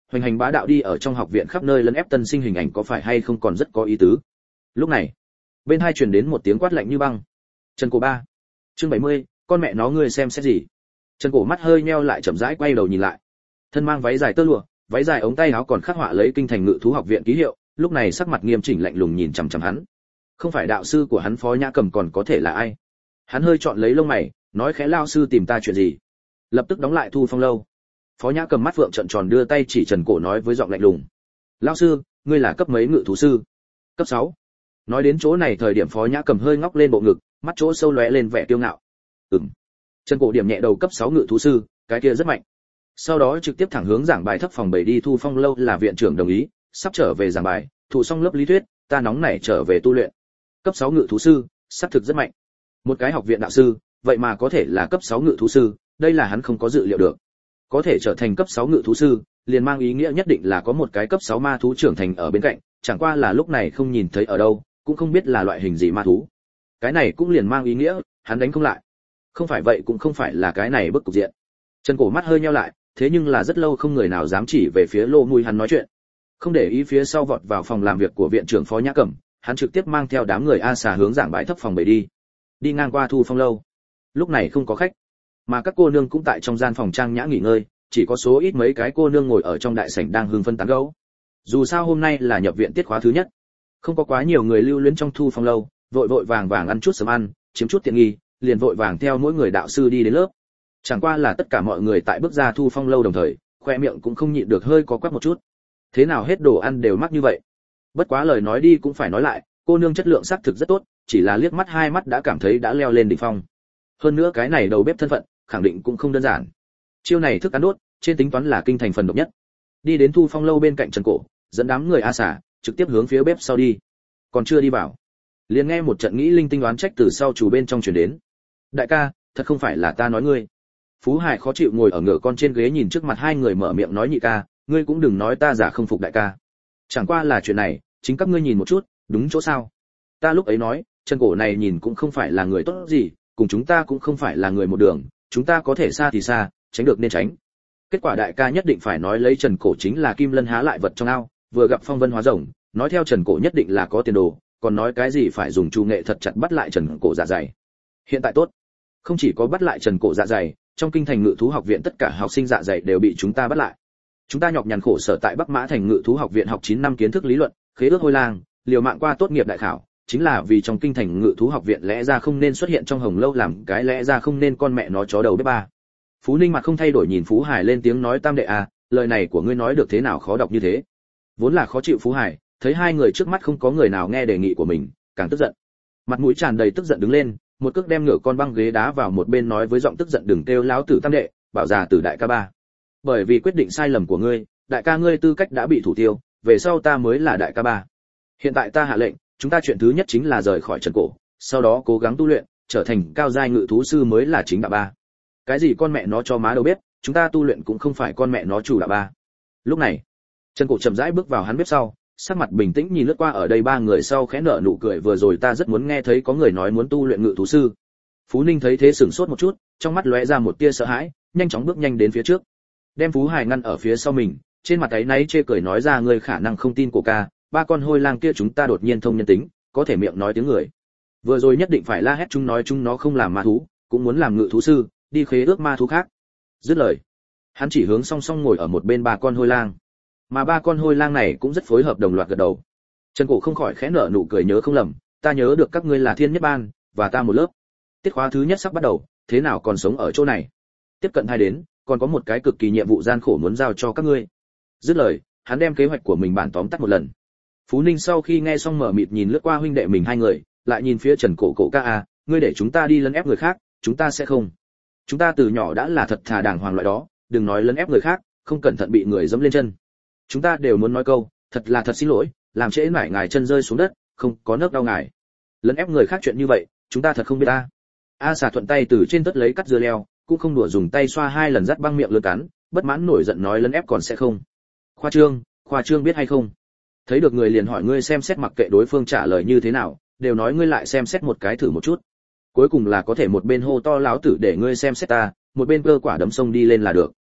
hoành hành bá đạo đi ở trong học viện khắp nơi lấn ép tân sinh hình ảnh có phải hay không còn rất có ý tứ. Lúc này, bên hai truyền đến một tiếng quát lạnh như băng. Trần Cổ ba. Chương bảy mươi, con mẹ nó ngươi xem xét gì? Trần Cổ mắt hơi nheo lại chậm rãi quay đầu nhìn lại. Thân mang váy dài tơ lụa, váy dài ống tay áo còn khắc họa lấy kinh thành ngự thú học viện ký hiệu, lúc này sắc mặt nghiêm chỉnh lạnh lùng nhìn chằm chằm hắn. Không phải đạo sư của hắn Phó Nhã Cầm còn có thể là ai? Hắn hơi chọn lấy lông mày, nói khẽ lao sư tìm ta chuyện gì? Lập tức đóng lại Thu Phong lâu. Phó Nhã Cầm mắt vượng trợn tròn đưa tay chỉ Trần Cổ nói với giọng lạnh lùng. Lao sư, ngươi là cấp mấy ngự thú sư? Cấp sáu. Nói đến chỗ này thời điểm Phó Nhã Cầm hơi ngóc lên bộ ngực, mắt chỗ sâu lóe lên vẻ kiêu ngạo. Ừm. Trần Cổ điểm nhẹ đầu cấp sáu ngự thú sư, cái kia rất mạnh. Sau đó trực tiếp thẳng hướng giảng bài thấp phòng bảy đi. Thu Phong lâu là viện trưởng đồng ý, sắp trở về giảng bài, thụ xong lớp lý thuyết, ta nóng nảy trở về tu luyện. Cấp sáu ngự thú sư, xác thực rất mạnh. Một cái học viện đạo sư, vậy mà có thể là cấp sáu ngự thú sư, đây là hắn không có dự liệu được. Có thể trở thành cấp sáu ngự thú sư, liền mang ý nghĩa nhất định là có một cái cấp sáu ma thú trưởng thành ở bên cạnh, chẳng qua là lúc này không nhìn thấy ở đâu, cũng không biết là loại hình gì ma thú. Cái này cũng liền mang ý nghĩa, hắn đánh không lại. Không phải vậy cũng không phải là cái này bức cục diện. Trần Cổ mắt hơi nheo lại, thế nhưng là rất lâu không người nào dám chỉ về phía lô mũi hắn nói chuyện. Không để ý phía sau vọt vào phòng làm việc của viện trưởng Phó Nhã Cẩm, hắn trực tiếp mang theo đám người A Xà hướng giảng bãi thấp phòng bảy đi. Đi ngang qua Thu Phong lâu. Lúc này không có khách, mà các cô nương cũng tại trong gian phòng trang nhã nghỉ ngơi, chỉ có số ít mấy cái cô nương ngồi ở trong đại sảnh đang hưng phấn tán gẫu. Dù sao hôm nay là nhập viện tiết khóa thứ nhất, không có quá nhiều người lưu luyến trong Thu Phong lâu, vội vội vàng vàng ăn chút sớm ăn, chiếm chút tiện nghi, liền vội vàng theo mỗi người đạo sư đi đến lớp. Chẳng qua là tất cả mọi người tại bước ra Thu Phong lâu đồng thời, khoe miệng cũng không nhịn được hơi có quắc một chút. Thế nào hết đồ ăn đều mắc như vậy? Bất quá lời nói đi cũng phải nói lại, cô nương chất lượng xác thực rất tốt, chỉ là liếc mắt hai mắt đã cảm thấy đã leo lên đỉnh phong. Hơn nữa cái này đầu bếp thân phận, khẳng định cũng không đơn giản. Chiêu này thức ăn đốt, trên tính toán là kinh thành phần độc nhất. Đi đến Thu Phong lâu bên cạnh Trần Cổ, dẫn đám người A Xà, trực tiếp hướng phía bếp sau đi. Còn chưa đi vào, liền nghe một trận nghĩ linh tinh đoán trách từ sau chủ bên trong truyền đến. Đại ca, thật không phải là ta nói ngươi. Phú Hải khó chịu ngồi ở ngựa con trên ghế nhìn trước mặt hai người mở miệng nói nhị ca, ngươi cũng đừng nói ta giả không phục đại ca. Chẳng qua là chuyện này, chính các ngươi nhìn một chút, đúng chỗ sao? Ta lúc ấy nói, Trần Cổ này nhìn cũng không phải là người tốt gì, cùng chúng ta cũng không phải là người một đường, chúng ta có thể xa thì xa, tránh được nên tránh. Kết quả đại ca nhất định phải nói lấy Trần Cổ chính là kim lân há lại vật trong ao, vừa gặp phong vân hóa rồng, nói theo Trần Cổ nhất định là có tiền đồ, còn nói cái gì phải dùng chu nghệ thật chặt bắt lại Trần Cổ dạ dày. Hiện tại tốt, không chỉ có bắt lại Trần Cổ dạ dày, trong kinh thành ngự thú học viện tất cả học sinh dạ dày đều bị chúng ta bắt lại. Chúng ta nhọc nhằn khổ sở tại Bắc Mã thành ngự thú học viện học chín năm kiến thức lý luận, khế ước hôi lang, liều mạng qua tốt nghiệp đại khảo, chính là vì trong kinh thành ngự thú học viện lẽ ra không nên xuất hiện trong hồng lâu làm cái lẽ ra không nên con mẹ nó chó đầu bếp ba. Phú Ninh mặt không thay đổi nhìn Phú Hải lên tiếng nói tam đệ à, lời này của ngươi nói được thế nào khó đọc như thế. Vốn là khó chịu Phú Hải, thấy hai người trước mắt không có người nào nghe đề nghị của mình, càng tức giận. Mặt mũi tràn đầy tức giận đứng lên, một cước đem ngựa con băng ghế đá vào một bên nói với giọng tức giận đừng kêu láo tử tam đệ, bảo già tử đại ca ba. Bởi vì quyết định sai lầm của ngươi, đại ca ngươi tư cách đã bị thủ tiêu, về sau ta mới là đại ca ba. Hiện tại ta hạ lệnh, chúng ta chuyện thứ nhất chính là rời khỏi Trần Cổ, sau đó cố gắng tu luyện, trở thành cao giai ngự thú sư mới là chính đạo ba. Cái gì con mẹ nó cho má đầu bếp, chúng ta tu luyện cũng không phải con mẹ nó chủ đạo ba. Lúc này, Trần Cổ chậm rãi bước vào hắn bếp sau, sắc mặt bình tĩnh nhìn lướt qua ở đây ba người sau khẽ nở nụ cười vừa rồi ta rất muốn nghe thấy có người nói muốn tu luyện ngự thú sư. Phú Ninh thấy thế sửng sốt một chút, trong mắt lóe ra một tia sợ hãi, nhanh chóng bước nhanh đến phía trước, đem Phú Hải ngăn ở phía sau mình, trên mặt ấy náy chê cười nói ra ngươi khả năng không tin của ca, ba con hôi lang kia chúng ta đột nhiên thông nhân tính, có thể miệng nói tiếng người. Vừa rồi nhất định phải la hét chúng nói chúng nó không làm ma thú, cũng muốn làm ngự thú sư, đi khế ước ma thú khác. Dứt lời, hắn chỉ hướng song song ngồi ở một bên ba con hôi lang, mà ba con hôi lang này cũng rất phối hợp đồng loạt gật đầu. Trần Cổ không khỏi khẽ nở nụ cười nhớ không lầm, ta nhớ được các ngươi là thiên nhất ban, và ta một lớp. Tiết khóa thứ nhất sắp bắt đầu, thế nào còn sống ở chỗ này? Tiếp cận hai đến, còn có một cái cực kỳ nhiệm vụ gian khổ muốn giao cho các ngươi. Dứt lời, hắn đem kế hoạch của mình bản tóm tắt một lần. Phú Ninh sau khi nghe xong mở mịt nhìn lướt qua huynh đệ mình hai người, lại nhìn phía Trần Cổ Cổ ca a, ngươi để chúng ta đi lấn ép người khác, chúng ta sẽ không. Chúng ta từ nhỏ đã là thật thà đàng hoàng loại đó, đừng nói lấn ép người khác, không cẩn thận bị người dẫm lên chân. Chúng ta đều muốn nói câu, thật là thật xin lỗi, làm trễ nải ngài chân rơi xuống đất, không có nấc đau ngài. Lấn ép người khác chuyện như vậy, chúng ta thật không biết ta. A Xà thuận tay từ trên tất lấy cắt dưa leo, cũng không đùa dùng tay xoa hai lần dắt băng miệng lưỡi cắn, bất mãn nổi giận nói lấn ép còn sẽ không. Khoa trương, khoa trương biết hay không? Thấy được người liền hỏi ngươi xem xét mặc kệ đối phương trả lời như thế nào, đều nói ngươi lại xem xét một cái thử một chút. Cuối cùng là có thể một bên hô to láo tử để ngươi xem xét ta, một bên cơ quả đấm sông đi lên là được.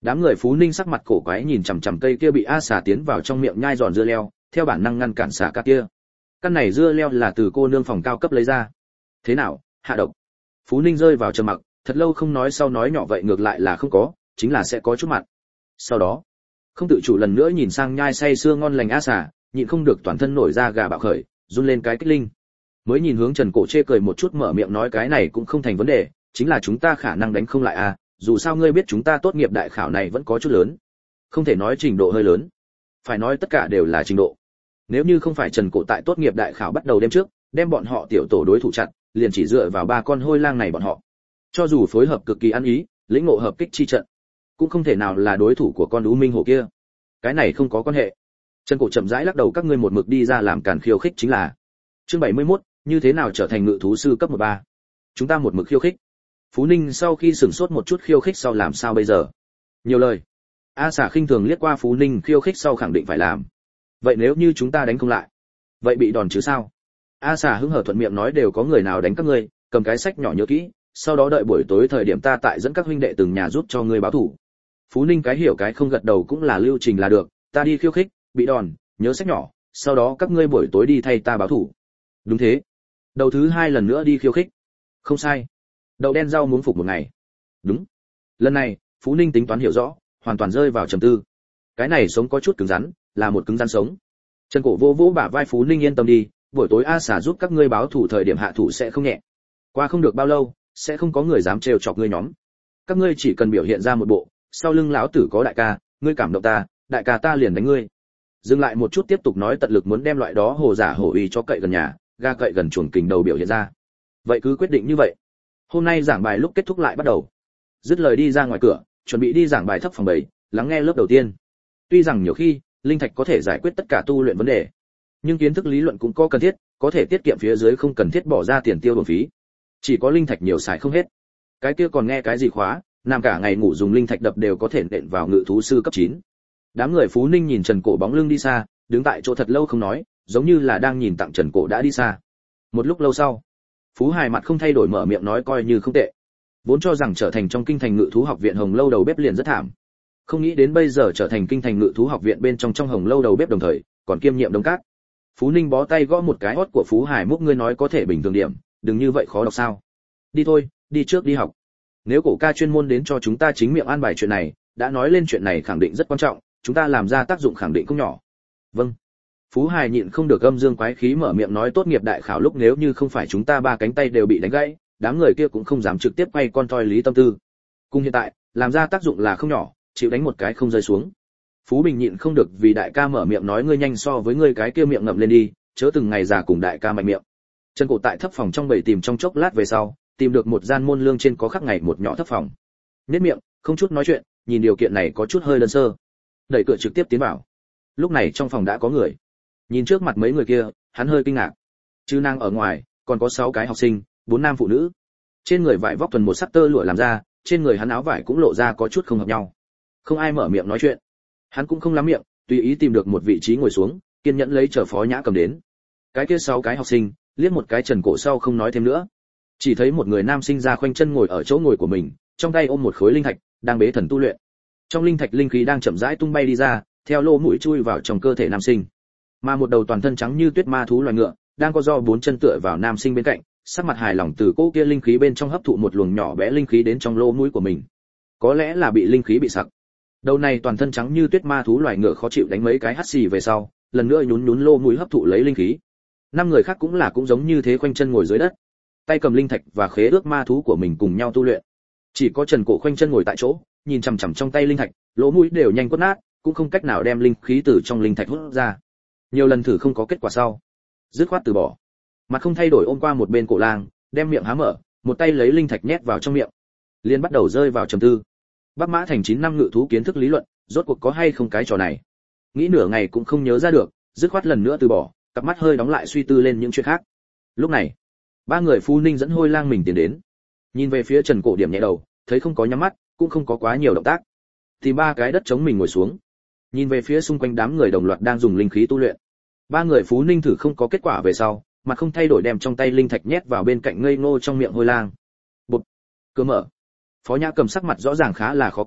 Đám người Phú Ninh sắc mặt cổ quái nhìn chằm chằm cây kia bị A xà tiến vào trong miệng nhai giòn dưa leo, theo bản năng ngăn cản xà ca kia. Căn này dưa leo là từ cô nương phòng cao cấp lấy ra. Thế nào, hạ độc? Phú Ninh rơi vào trầm mặc, thật lâu không nói, sau nói nhỏ vậy ngược lại là không có, chính là sẽ có chút mặn. Sau đó, không tự chủ lần nữa nhìn sang nhai say sưa ngon lành A xà, nhịn không được toàn thân nổi da gà bạo khởi, run lên cái kích linh. Mới nhìn hướng Trần Cổ chê cười một chút, mở miệng nói cái này cũng không thành vấn đề, chính là chúng ta khả năng đánh không lại a, dù sao ngươi biết chúng ta tốt nghiệp đại khảo này vẫn có chút lớn. Không thể nói trình độ hơi lớn, phải nói tất cả đều là trình độ. Nếu như không phải Trần Cổ tại tốt nghiệp đại khảo bắt đầu đêm trước, đem bọn họ tiểu tổ đối thủ chặt, liền chỉ dựa vào ba con hôi lang này bọn họ. Cho dù phối hợp cực kỳ ăn ý, lĩnh ngộ hợp kích chi trận, cũng không thể nào là đối thủ của con U Minh Hổ kia. Cái này không có quan hệ. Trần Cổ chậm rãi lắc đầu, các ngươi một mực đi ra làm càn khiêu khích chính là. Chương bảy mươi mốt, như thế nào trở thành ngự thú sư cấp mười ba? Chúng ta một mực khiêu khích. Phú Ninh sau khi sửng sốt một chút, khiêu khích sau làm sao bây giờ? Nhiều lời. A xà khinh thường liếc qua Phú Ninh, khiêu khích sau khẳng định phải làm. Vậy nếu như chúng ta đánh không lại, vậy bị đòn chứ sao? A xà hứng hở thuận miệng nói, đều có người nào đánh các ngươi, cầm cái sách nhỏ nhớ kỹ, sau đó đợi buổi tối thời điểm ta tại dẫn các huynh đệ từng nhà giúp cho ngươi báo thủ. Phú Ninh cái hiểu cái không gật đầu, cũng là lưu trình là được, ta đi khiêu khích, bị đòn, nhớ sách nhỏ, sau đó các ngươi buổi tối đi thay ta báo thủ. Đúng thế. Đầu thứ hai lần nữa đi khiêu khích. Không sai. Đậu đen rau muống phục một ngày. Đúng. Lần này, Phú Ninh tính toán hiểu rõ, hoàn toàn rơi vào trầm tư. Cái này sống có chút cứng rắn, là một cứng rắn sống. Trần Cổ vô vỗ bả vai Phú Ninh, yên tâm đi, buổi tối A xà giúp các ngươi báo thủ thời điểm hạ thủ sẽ không nhẹ. Qua không được bao lâu, sẽ không có người dám trêu chọc ngươi nhóm. Các ngươi chỉ cần biểu hiện ra một bộ, sau lưng lão tử có đại ca, ngươi cảm động ta, đại ca ta liền đánh ngươi. Dừng lại một chút tiếp tục nói, tận lực muốn đem loại đó hồ giả hổ uy cho cậy gần nhà, ga cậy gần chuồng kình đầu biểu hiện ra. Vậy cứ quyết định như vậy. Hôm nay giảng bài lúc kết thúc lại bắt đầu. Dứt lời đi ra ngoài cửa, chuẩn bị đi giảng bài thấp phòng bảy, lắng nghe lớp đầu tiên. Tuy rằng nhiều khi, linh thạch có thể giải quyết tất cả tu luyện vấn đề, nhưng kiến thức lý luận cũng có cần thiết, có thể tiết kiệm phía dưới không cần thiết bỏ ra tiền tiêu bổng phí. Chỉ có linh thạch nhiều xài không hết. Cái kia còn nghe cái gì khóa, nằm cả ngày ngủ dùng linh thạch đập đều có thể nện vào ngự thú sư cấp chín. Đám người Phú Ninh nhìn Trần Cổ bóng lưng đi xa, đứng tại chỗ thật lâu không nói, giống như là đang nhìn tặng Trần Cổ đã đi xa. Một lúc lâu sau, Phú Hải mặt không thay đổi mở miệng nói, coi như không tệ. Vốn cho rằng trở thành trong kinh thành ngự thú học viện Hồng Lâu đầu bếp liền rất thảm, không nghĩ đến bây giờ trở thành kinh thành ngự thú học viện bên trong trong Hồng Lâu đầu bếp đồng thời còn kiêm nhiệm Đông Cát. Phú Ninh bó tay gõ một cái hót của Phú Hải, múc ngươi nói có thể bình thường điểm, đừng như vậy khó đọc sao? Đi thôi, đi trước đi học. Nếu Cổ ca chuyên môn đến cho chúng ta chính miệng an bài chuyện này, đã nói lên chuyện này khẳng định rất quan trọng, chúng ta làm ra tác dụng khẳng định không nhỏ. Vâng. Phú Hải nhịn không được âm dương quái khí mở miệng nói, tốt nghiệp đại khảo lúc nếu như không phải chúng ta ba cánh tay đều bị đánh gãy, đám người kia cũng không dám trực tiếp quay con toi lý tâm tư. Cùng hiện tại, làm ra tác dụng là không nhỏ, chịu đánh một cái không rơi xuống. Phú Bình nhịn không được vì đại ca mở miệng nói, ngươi nhanh so với ngươi cái kia miệng ngậm lên đi, chớ từng ngày già cùng đại ca mạnh miệng. Trần Cổ tại thấp phòng trong bầy tìm trong chốc lát về sau, tìm được một gian môn lương trên có khắc ngày một nhỏ thấp phòng. Nhếch miệng, không chút nói chuyện, nhìn điều kiện này có chút hơi đơn sơ. Đẩy cửa trực tiếp tiến vào. Lúc này trong phòng đã có người. Nhìn trước mặt mấy người kia, hắn hơi kinh ngạc. Chứ nàng ở ngoài, còn có sáu cái học sinh, bốn nam phụ nữ. Trên người vải vóc thuần một sắc tơ lụa làm ra, trên người hắn áo vải cũng lộ ra có chút không hợp nhau. Không ai mở miệng nói chuyện. Hắn cũng không lắm miệng, tùy ý tìm được một vị trí ngồi xuống, kiên nhẫn lấy chờ Phó Nhã cầm đến. Cái kia sáu cái học sinh, liếc một cái Trần Cổ sau không nói thêm nữa. Chỉ thấy một người nam sinh ra khoanh chân ngồi ở chỗ ngồi của mình, trong tay ôm một khối linh thạch, đang bế thần tu luyện. Trong linh thạch linh khí đang chậm rãi tung bay đi ra, theo lỗ mũi chui vào trong cơ thể nam sinh. Mà một đầu toàn thân trắng như tuyết ma thú loài ngựa, đang có do bốn chân tựa vào nam sinh bên cạnh, sắc mặt hài lòng từ cỗ kia linh khí bên trong hấp thụ một luồng nhỏ bé linh khí đến trong lỗ mũi của mình. Có lẽ là bị linh khí bị sặc. Đầu này toàn thân trắng như tuyết ma thú loài ngựa khó chịu đánh mấy cái hắt xì về sau, lần nữa nhún nhún lỗ mũi hấp thụ lấy linh khí. Năm người khác cũng là cũng giống như thế, khoanh chân ngồi dưới đất, tay cầm linh thạch và khế ước ma thú của mình cùng nhau tu luyện. Chỉ có Trần Cổ khoanh chân ngồi tại chỗ, nhìn chằm chằm trong tay linh thạch, lỗ mũi đều nhanh quất nát, cũng không cách nào đem linh khí từ trong linh thạch hút ra. Nhiều lần thử không có kết quả sau, dứt khoát từ bỏ. Mặt không thay đổi ôm qua một bên Cổ Lang, đem miệng há mở, một tay lấy linh thạch nhét vào trong miệng, liền bắt đầu rơi vào trầm tư. Bắc Mã thành chín năm ngự thú kiến thức lý luận, rốt cuộc có hay không cái trò này? Nghĩ nửa ngày cũng không nhớ ra được, dứt khoát lần nữa từ bỏ, cặp mắt hơi đóng lại suy tư lên những chuyện khác. Lúc này, ba người Phu Ninh dẫn Hôi Lang mình tiến đến, nhìn về phía Trần Cổ điểm nhẹ đầu, thấy không có nhắm mắt, cũng không có quá nhiều động tác, thì ba cái đất chống mình ngồi xuống, nhìn về phía xung quanh đám người đồng loạt đang dùng linh khí tu luyện. Ba người Phú Ninh thử không có kết quả về sau, mặt không thay đổi đem trong tay linh thạch nhét vào bên cạnh ngây ngô trong miệng Hôi Lang. Bụp, cửa mở. Phó Nhã cầm sắc mặt rõ ràng khá là khó coi,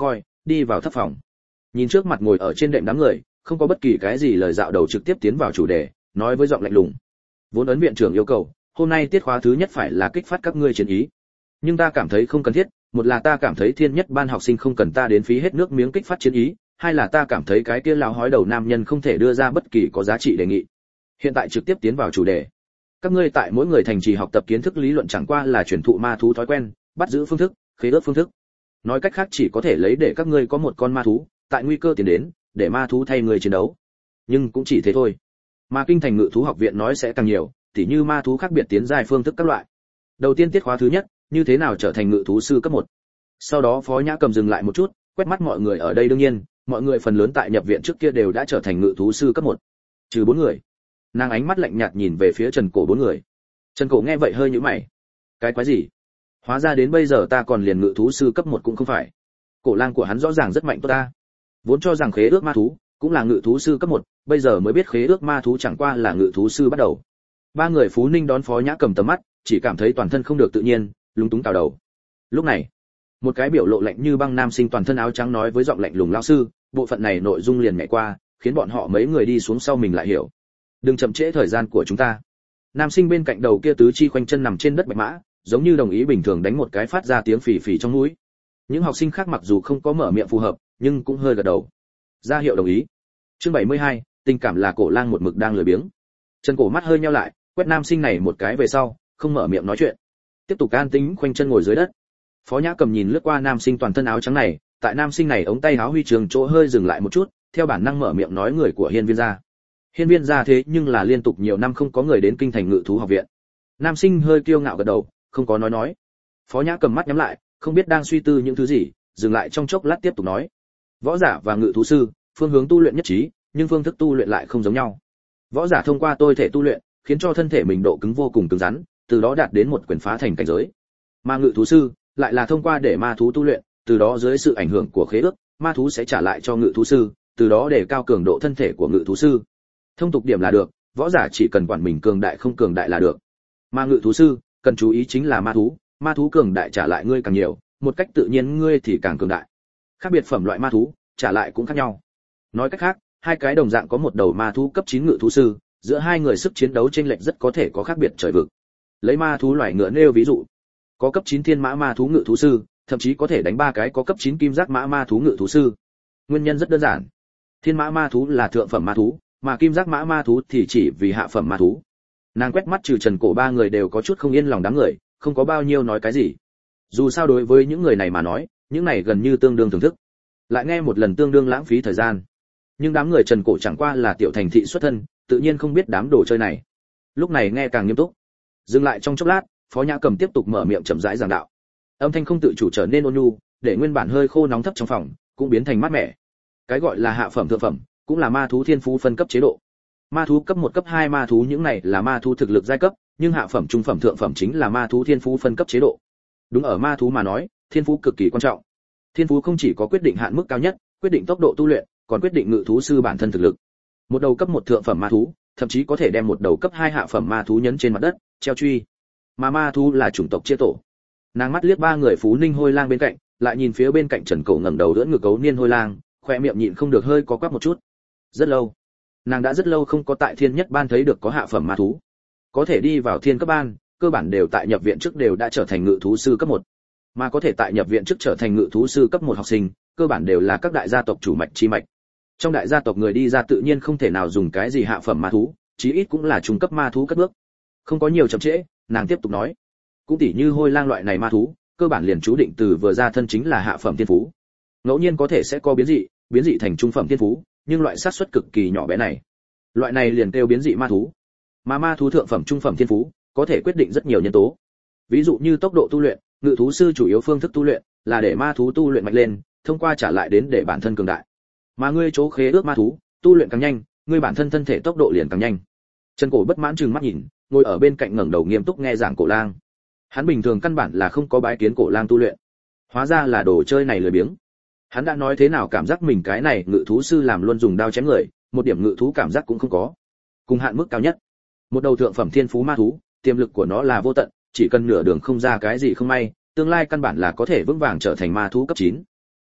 đi vào thất phòng. Nhìn trước mặt ngồi ở trên đệm đám người, không có bất kỳ cái gì lời dạo đầu trực tiếp tiến vào chủ đề, nói với giọng lạnh lùng. Vốn ấn viện trưởng yêu cầu, hôm nay tiết khóa thứ nhất phải là kích phát các ngươi chiến ý. Nhưng ta cảm thấy không cần thiết, một là ta cảm thấy thiên nhất ban học sinh không cần ta đến phí hết nước miếng kích phát chiến ý, hai là ta cảm thấy cái kia lão hói đầu nam nhân không thể đưa ra bất kỳ có giá trị đề nghị. Hiện tại trực tiếp tiến vào chủ đề. Các ngươi tại mỗi người thành trì học tập kiến thức lý luận chẳng qua là truyền thụ ma thú thói quen, bắt giữ phương thức, khế ước phương thức. Nói cách khác chỉ có thể lấy để các ngươi có một con ma thú, tại nguy cơ tiến đến, để ma thú thay người chiến đấu. Nhưng cũng chỉ thế thôi. Mà kinh thành ngự thú học viện nói sẽ càng nhiều, tỉ như ma thú khác biệt tiến giai phương thức các loại. Đầu tiên tiết khóa thứ nhất, như thế nào trở thành ngự thú sư cấp một. Sau đó Phó Nhã Cầm dừng lại một chút, quét mắt mọi người ở đây, đương nhiên, mọi người phần lớn tại nhập viện trước kia đều đã trở thành ngự thú sư cấp một, trừ bốn người. Nàng ánh mắt lạnh nhạt nhìn về phía Trần Cổ bốn người. Trần Cổ nghe vậy hơi nhíu mày. Cái quái gì? Hóa ra đến bây giờ ta còn liền ngự thú sư cấp một cũng không phải. Cổ lang của hắn rõ ràng rất mạnh tốt ta. Vốn cho rằng khế ước ma thú cũng là ngự thú sư cấp một, bây giờ mới biết khế ước ma thú chẳng qua là ngự thú sư bắt đầu. Ba người Phú Ninh đón Phó Nhã Cầm tầm mắt, chỉ cảm thấy toàn thân không được tự nhiên, lúng túng cào đầu. Lúc này, một cái biểu lộ lạnh như băng nam sinh toàn thân áo trắng nói với giọng lạnh lùng lão sư, bộ phận này nội dung liền nhảy qua, khiến bọn họ mấy người đi xuống sau mình lại hiểu. Đừng chậm trễ thời gian của chúng ta. Nam sinh bên cạnh đầu kia tứ chi khoanh chân nằm trên đất bạch mã, giống như đồng ý bình thường đánh một cái phát ra tiếng phì phì trong mũi. Những học sinh khác mặc dù không có mở miệng phù hợp, nhưng cũng hơi gật đầu, ra hiệu đồng ý. Chương bảy mươi hai, tình cảm là Cổ Lang một mực đang lười biếng. Trần Cổ mắt hơi nheo lại, quét nam sinh này một cái về sau, không mở miệng nói chuyện, tiếp tục an tĩnh khoanh chân ngồi dưới đất. Phó Nhã Cầm nhìn lướt qua nam sinh toàn thân áo trắng này, tại nam sinh này ống tay áo huy trường chỗ hơi dừng lại một chút, theo bản năng mở miệng nói người của Hiên Viên gia. Hiên Viên gia thế nhưng là liên tục nhiều năm không có người đến kinh thành ngự thú học viện. Nam sinh hơi kiêu ngạo gật đầu, không có nói nói. Phó Nhã Cầm mắt nhắm lại, không biết đang suy tư những thứ gì, dừng lại trong chốc lát tiếp tục nói. Võ giả và ngự thú sư, phương hướng tu luyện nhất trí, nhưng phương thức tu luyện lại không giống nhau. Võ giả thông qua tôi thể tu luyện, khiến cho thân thể mình độ cứng vô cùng cứng rắn, từ đó đạt đến một quyền phá thành cảnh giới. Mà ngự thú sư lại là thông qua để ma thú tu luyện, từ đó dưới sự ảnh hưởng của khế ước, ma thú sẽ trả lại cho ngự thú sư, từ đó để cao cường độ thân thể của ngự thú sư. Thông tục điểm là được, võ giả chỉ cần quản mình cường đại không cường đại là được. Mà ngự thú sư cần chú ý chính là ma thú, ma thú cường đại trả lại ngươi càng nhiều, một cách tự nhiên ngươi thì càng cường đại. Khác biệt phẩm loại ma thú, trả lại cũng khác nhau. Nói cách khác, hai cái đồng dạng có một đầu ma thú cấp chín ngự thú sư, giữa hai người sức chiến đấu chênh lệch rất có thể có khác biệt trời vực. Lấy ma thú loài ngựa nêu ví dụ, có cấp chín thiên mã ma thú ngự thú sư, thậm chí có thể đánh ba cái có cấp chín kim giác mã ma thú ngự thú sư. Nguyên nhân rất đơn giản. Thiên mã ma thú là thượng phẩm ma thú, mà kim giác mã ma thú thì chỉ vì hạ phẩm ma thú. Nàng quét mắt trừ Trần Cổ ba người đều có chút không yên lòng đám người, không có bao nhiêu nói cái gì. Dù sao đối với những người này mà nói, những này gần như tương đương thưởng thức. Lại nghe một lần tương đương lãng phí thời gian. Nhưng đám người Trần Cổ chẳng qua là tiểu thành thị xuất thân, tự nhiên không biết đám đồ chơi này. Lúc này nghe càng nghiêm túc. Dừng lại trong chốc lát, Phó Nhã Cầm tiếp tục mở miệng chậm rãi giảng đạo. Âm thanh không tự chủ trở nên ôn nhu, để nguyên bản hơi khô nóng thấp trong phòng cũng biến thành mát mẻ. Cái gọi là hạ phẩm thượng phẩm, cũng là ma thú thiên phú phân cấp chế độ. Ma thú cấp một cấp hai ma thú những này là ma thú thực lực giai cấp, nhưng hạ phẩm trung phẩm thượng phẩm chính là ma thú thiên phú phân cấp chế độ. Đúng ở ma thú mà nói, thiên phú cực kỳ quan trọng. Thiên phú không chỉ có quyết định hạn mức cao nhất, quyết định tốc độ tu luyện, còn quyết định ngự thú sư bản thân thực lực. Một đầu cấp một thượng phẩm ma thú, thậm chí có thể đem một đầu cấp hai hạ phẩm ma thú nhấn trên mặt đất, treo truy. Mà ma thú là chủng tộc chia tổ. Nàng mắt liếc ba người Phú Ninh Hôi Lang bên cạnh, lại nhìn phía bên cạnh Trần Cổ ngẩng đầu đỡ ngực Cấu Niên Hôi Lang, khóe miệng nhịn không được hơi có quắc một chút. Rất lâu, nàng đã rất lâu không có tại Thiên Nhất Ban thấy được có hạ phẩm ma thú. Có thể đi vào Thiên cấp ban, cơ bản đều tại nhập viện trước đều đã trở thành ngự thú sư cấp một. Mà có thể tại nhập viện trước trở thành ngự thú sư cấp một học sinh, cơ bản đều là các đại gia tộc chủ mạch chi mạch. Trong đại gia tộc người đi ra tự nhiên không thể nào dùng cái gì hạ phẩm ma thú, chí ít cũng là trung cấp ma thú cất bước. Không có nhiều chậm trễ, nàng tiếp tục nói. Cũng tỉ như Hôi Lang loại này ma thú, cơ bản liền chú định từ vừa ra thân chính là hạ phẩm thiên phú. Ngẫu nhiên có thể sẽ có biến dị, biến dị thành trung phẩm thiên phú, nhưng loại xác suất cực kỳ nhỏ bé này. Loại này liền kêu biến dị ma thú. Mà ma thú thượng phẩm trung phẩm thiên phú, có thể quyết định rất nhiều nhân tố. Ví dụ như tốc độ tu luyện, ngự thú sư chủ yếu phương thức tu luyện là để ma thú tu luyện mạnh lên, thông qua trả lại đến để bản thân cường đại. Mà ngươi chỗ khế ước ma thú, tu luyện càng nhanh, ngươi bản thân thân thể tốc độ liền càng nhanh. Trần Cổ bất mãn trừng mắt nhìn, ngồi ở bên cạnh ngẩng đầu nghiêm túc nghe giảng Cổ Lang. Hắn bình thường căn bản là không có bái kiến Cổ Lang tu luyện, hóa ra là đồ chơi này lười biếng. Hắn đã nói thế nào cảm giác mình cái này ngự thú sư làm luôn dùng đao chém người, một điểm ngự thú cảm giác cũng không có. Cùng hạn mức cao nhất, một đầu thượng phẩm thiên phú ma thú, tiềm lực của nó là vô tận, chỉ cần nửa đường không ra cái gì không may, tương lai căn bản là có thể vững vàng trở thành ma thú cấp chín.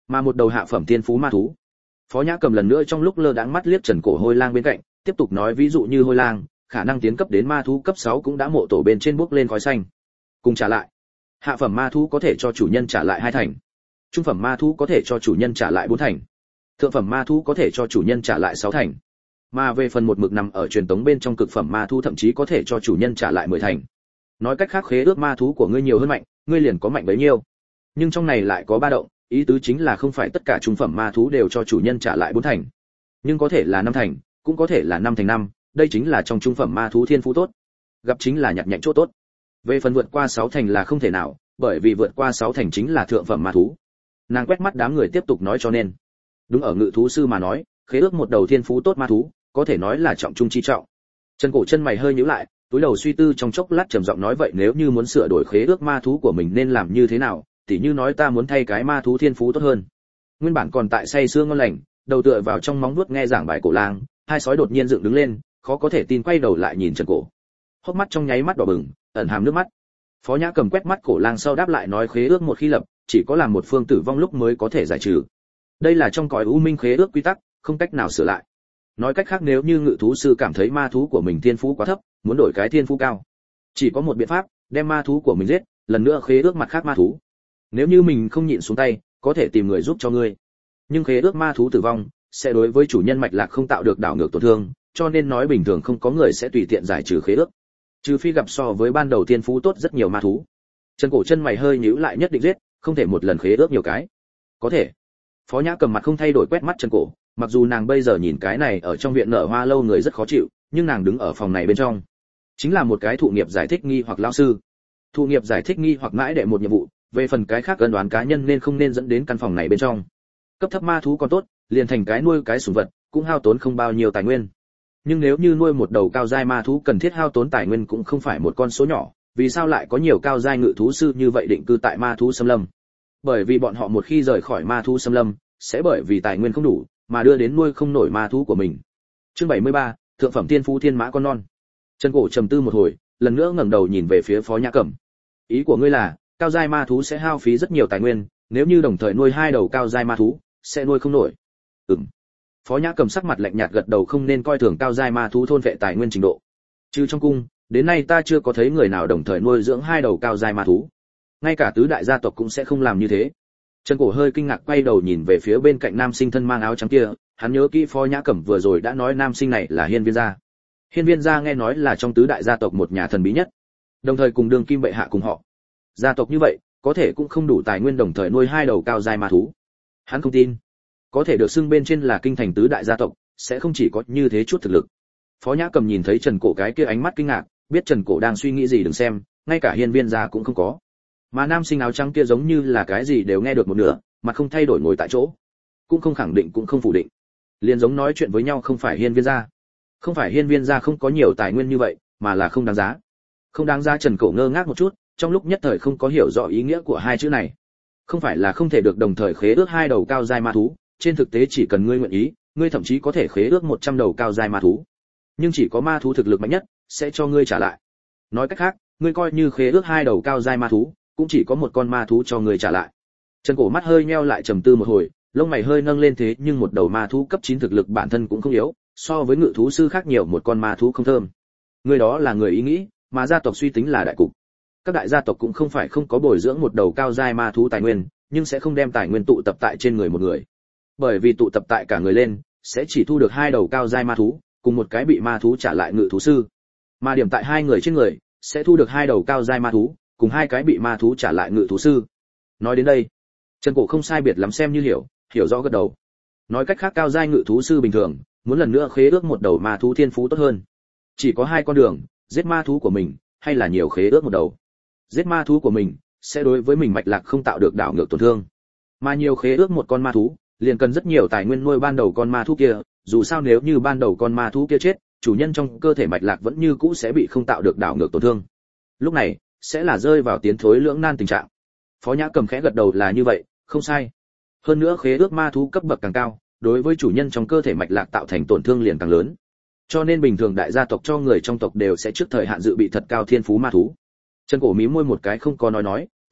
mà một đầu hạ phẩm thiên phú ma thú. Phó Nhã Cầm lần nữa trong lúc lơ đãng mắt liếc Trần Cổ Hôi Lang bên cạnh, tiếp tục nói ví dụ như Hôi Lang, khả năng tiến cấp đến ma thú cấp sáu cũng đã mộ tổ bên trên bước lên khói xanh. Cùng trả lại. Hạ phẩm ma thú có thể cho chủ nhân trả lại hai thành. Trung phẩm ma thú có thể cho chủ nhân trả lại bốn thành. Thượng phẩm ma thú có thể cho chủ nhân trả lại sáu thành. Mà về phần một mực nằm ở truyền tống bên trong cực phẩm ma thú thậm chí có thể cho chủ nhân trả lại mười thành. Nói cách khác khế ước ma thú của ngươi nhiều hơn mạnh, ngươi liền có mạnh bấy nhiêu. Nhưng trong này lại có ba động, ý tứ chính là không phải tất cả trung phẩm ma thú đều cho chủ nhân trả lại bốn thành, nhưng có thể là năm thành, cũng có thể là năm thành năm, đây chính là trong trung phẩm ma thú thiên phú tốt. Gặp chính là nhặt nhạnh chỗ tốt. Về phần vượt qua sáu thành là không thể nào, bởi vì vượt qua sáu thành chính là thượng phẩm ma thú. Nàng quét mắt đám người tiếp tục nói cho nên, đúng ở ngự thú sư mà nói, khế ước một đầu thiên phú tốt ma thú, có thể nói là trọng trung chi trọng. Trần Cổ chân mày hơi nhíu lại, túi đầu suy tư trong chốc lát trầm giọng nói vậy nếu như muốn sửa đổi khế ước ma thú của mình nên làm như thế nào, tỉ như nói ta muốn thay cái ma thú thiên phú tốt hơn. Nguyên bản còn tại say sưa ngon lành, đầu tựa vào trong móng vuốt nghe giảng bài Cổ Lang, hai sói đột nhiên dựng đứng lên, khó có thể tin quay đầu lại nhìn Trần Cổ. Hốc mắt trong nháy mắt đỏ bừng, ẩn hàm nước mắt. Phó Nhã Cầm quét mắt Cổ Lang sau đáp lại nói khế ước một khi lập, chỉ có làm một phương tử vong lúc mới có thể giải trừ. Đây là trong cõi u minh khế ước quy tắc, không cách nào sửa lại. Nói cách khác nếu như ngự thú sư cảm thấy ma thú của mình thiên phú quá thấp, muốn đổi cái thiên phú cao, chỉ có một biện pháp, đem ma thú của mình giết, lần nữa khế ước mặt khác ma thú. Nếu như mình không nhịn xuống tay, có thể tìm người giúp cho ngươi. Nhưng khế ước ma thú tử vong, sẽ đối với chủ nhân mạch lạc không tạo được đảo ngược tổn thương, cho nên nói bình thường không có người sẽ tùy tiện giải trừ khế ước. Trừ phi gặp so với ban đầu thiên phú tốt rất nhiều ma thú. Trần Cổ chân mày hơi nhíu lại nhất định giết, không thể một lần khế ước nhiều cái. Có thể. Phó Nhã Cầm mặt không thay đổi quét mắt Trần Cổ, mặc dù nàng bây giờ nhìn cái này ở trong viện nở hoa lâu người rất khó chịu, nhưng nàng đứng ở phòng này bên trong, chính là một cái thụ nghiệp giải thích nghi hoặc lão sư. Thụ nghiệp giải thích nghi hoặc mãi đệ một nhiệm vụ, về phần cái khác cân đoán cá nhân nên không nên dẫn đến căn phòng này bên trong. Cấp thấp ma thú còn tốt, liền thành cái nuôi cái sủng vật, cũng hao tốn không bao nhiêu tài nguyên. Nhưng nếu như nuôi một đầu cao giai ma thú cần thiết hao tốn tài nguyên cũng không phải một con số nhỏ, vì sao lại có nhiều cao giai ngự thú sư như vậy định cư tại ma thú xâm lâm? Bởi vì bọn họ một khi rời khỏi ma thú xâm lâm, sẽ bởi vì tài nguyên không đủ, mà đưa đến nuôi không nổi ma thú của mình. Chương bảy mươi ba, thượng phẩm tiên phú thiên mã con non. Trần Cổ trầm tư một hồi, lần nữa ngẩng đầu nhìn về phía Phó Nhã Cẩm. Ý của ngươi là, cao giai ma thú sẽ hao phí rất nhiều tài nguyên, nếu như đồng thời nuôi hai đầu cao giai ma thú, sẽ nuôi không nổi. Ừm. Phó Nhã Cầm sắc mặt lạnh nhạt gật đầu không nên coi thường cao giai ma thú thôn vệ tài nguyên trình độ. Trừ trong cung, đến nay ta chưa có thấy người nào đồng thời nuôi dưỡng hai đầu cao giai ma thú. Ngay cả tứ đại gia tộc cũng sẽ không làm như thế. Trần Cổ hơi kinh ngạc quay đầu nhìn về phía bên cạnh nam sinh thân mang áo trắng kia, hắn nhớ kỹ Phó Nhã Cẩm vừa rồi đã nói nam sinh này là Hiên Viên gia. Hiên Viên gia nghe nói là trong tứ đại gia tộc một nhà thần bí nhất, đồng thời cùng Đường Kim bệ hạ cùng họ. Gia tộc như vậy, có thể cũng không đủ tài nguyên đồng thời nuôi hai đầu cao giai ma thú. Hắn không tin, có thể được xưng bên trên là kinh thành tứ đại gia tộc, sẽ không chỉ có như thế chút thực lực. Phó Nhã Cầm nhìn thấy Trần Cổ cái kia ánh mắt kinh ngạc, biết Trần Cổ đang suy nghĩ gì đừng xem, ngay cả Hiên Viên gia cũng không có. Mà nam sinh áo trắng kia giống như là cái gì đều nghe được một nửa, mặt không thay đổi ngồi tại chỗ, cũng không khẳng định cũng không phủ định, liền giống nói chuyện với nhau không phải Hiên Viên gia, không phải Hiên Viên gia không có nhiều tài nguyên như vậy, mà là không đáng giá. Không đáng giá. Trần Cổ ngơ ngác một chút, trong lúc nhất thời không có hiểu rõ ý nghĩa của hai chữ này. Không phải là không thể được đồng thời khế ước hai đầu cao giai ma thú, trên thực tế chỉ cần ngươi nguyện ý, ngươi thậm chí có thể khế ước một trăm đầu cao giai ma thú. Nhưng chỉ có ma thú thực lực mạnh nhất sẽ cho ngươi trả lại. Nói cách khác, ngươi coi như khế ước hai đầu cao giai ma thú, cũng chỉ có một con ma thú cho ngươi trả lại. Trần Cổ mắt hơi nheo lại trầm tư một hồi, lông mày hơi nâng lên thế nhưng một đầu ma thú cấp chín thực lực bản thân cũng không yếu, so với ngự thú sư khác nhiều một con ma thú không thơm. Ngươi đó là người ý nghĩ, mà gia tộc suy tính là đại cục. Các đại gia tộc cũng không phải không có bồi dưỡng một đầu cao giai ma thú tài nguyên, nhưng sẽ không đem tài nguyên tụ tập tại trên người một người. Bởi vì tụ tập tại cả người lên, sẽ chỉ thu được hai đầu cao giai ma thú, cùng một cái bị ma thú trả lại ngự thú sư. Mà điểm tại hai người trên người, sẽ thu được hai đầu cao giai ma thú, cùng hai cái bị ma thú trả lại ngự thú sư. Nói đến đây, Trần Cổ không sai biệt lắm xem như hiểu, hiểu rõ gật đầu. Nói cách khác cao giai ngự thú sư bình thường, muốn lần nữa khế ước một đầu ma thú thiên phú tốt hơn. Chỉ có hai con đường, giết ma thú của mình, hay là nhiều khế ước một đầu. Giết ma thú của mình, sẽ đối với mình mạch lạc không tạo được đảo ngược tổn thương. Mà nhiều khế ước một con ma thú, liền cần rất nhiều tài nguyên nuôi ban đầu con ma thú kia, dù sao nếu như ban đầu con ma thú kia chết, chủ nhân trong cơ thể mạch lạc vẫn như cũ sẽ bị không tạo được đảo ngược tổn thương. Lúc này, sẽ là rơi vào tiến thối lưỡng nan tình trạng. Phó Nhã Cầm khẽ gật đầu là như vậy, không sai. Hơn nữa khế ước ma thú cấp bậc càng cao, đối với chủ nhân trong cơ thể mạch lạc tạo thành tổn thương liền càng lớn. Cho nên bình thường đại gia tộc cho người trong tộc đều sẽ trước thời hạn dự bị thật cao thiên phú ma thú. Trần Cổ mí môi một cái không có nói nói,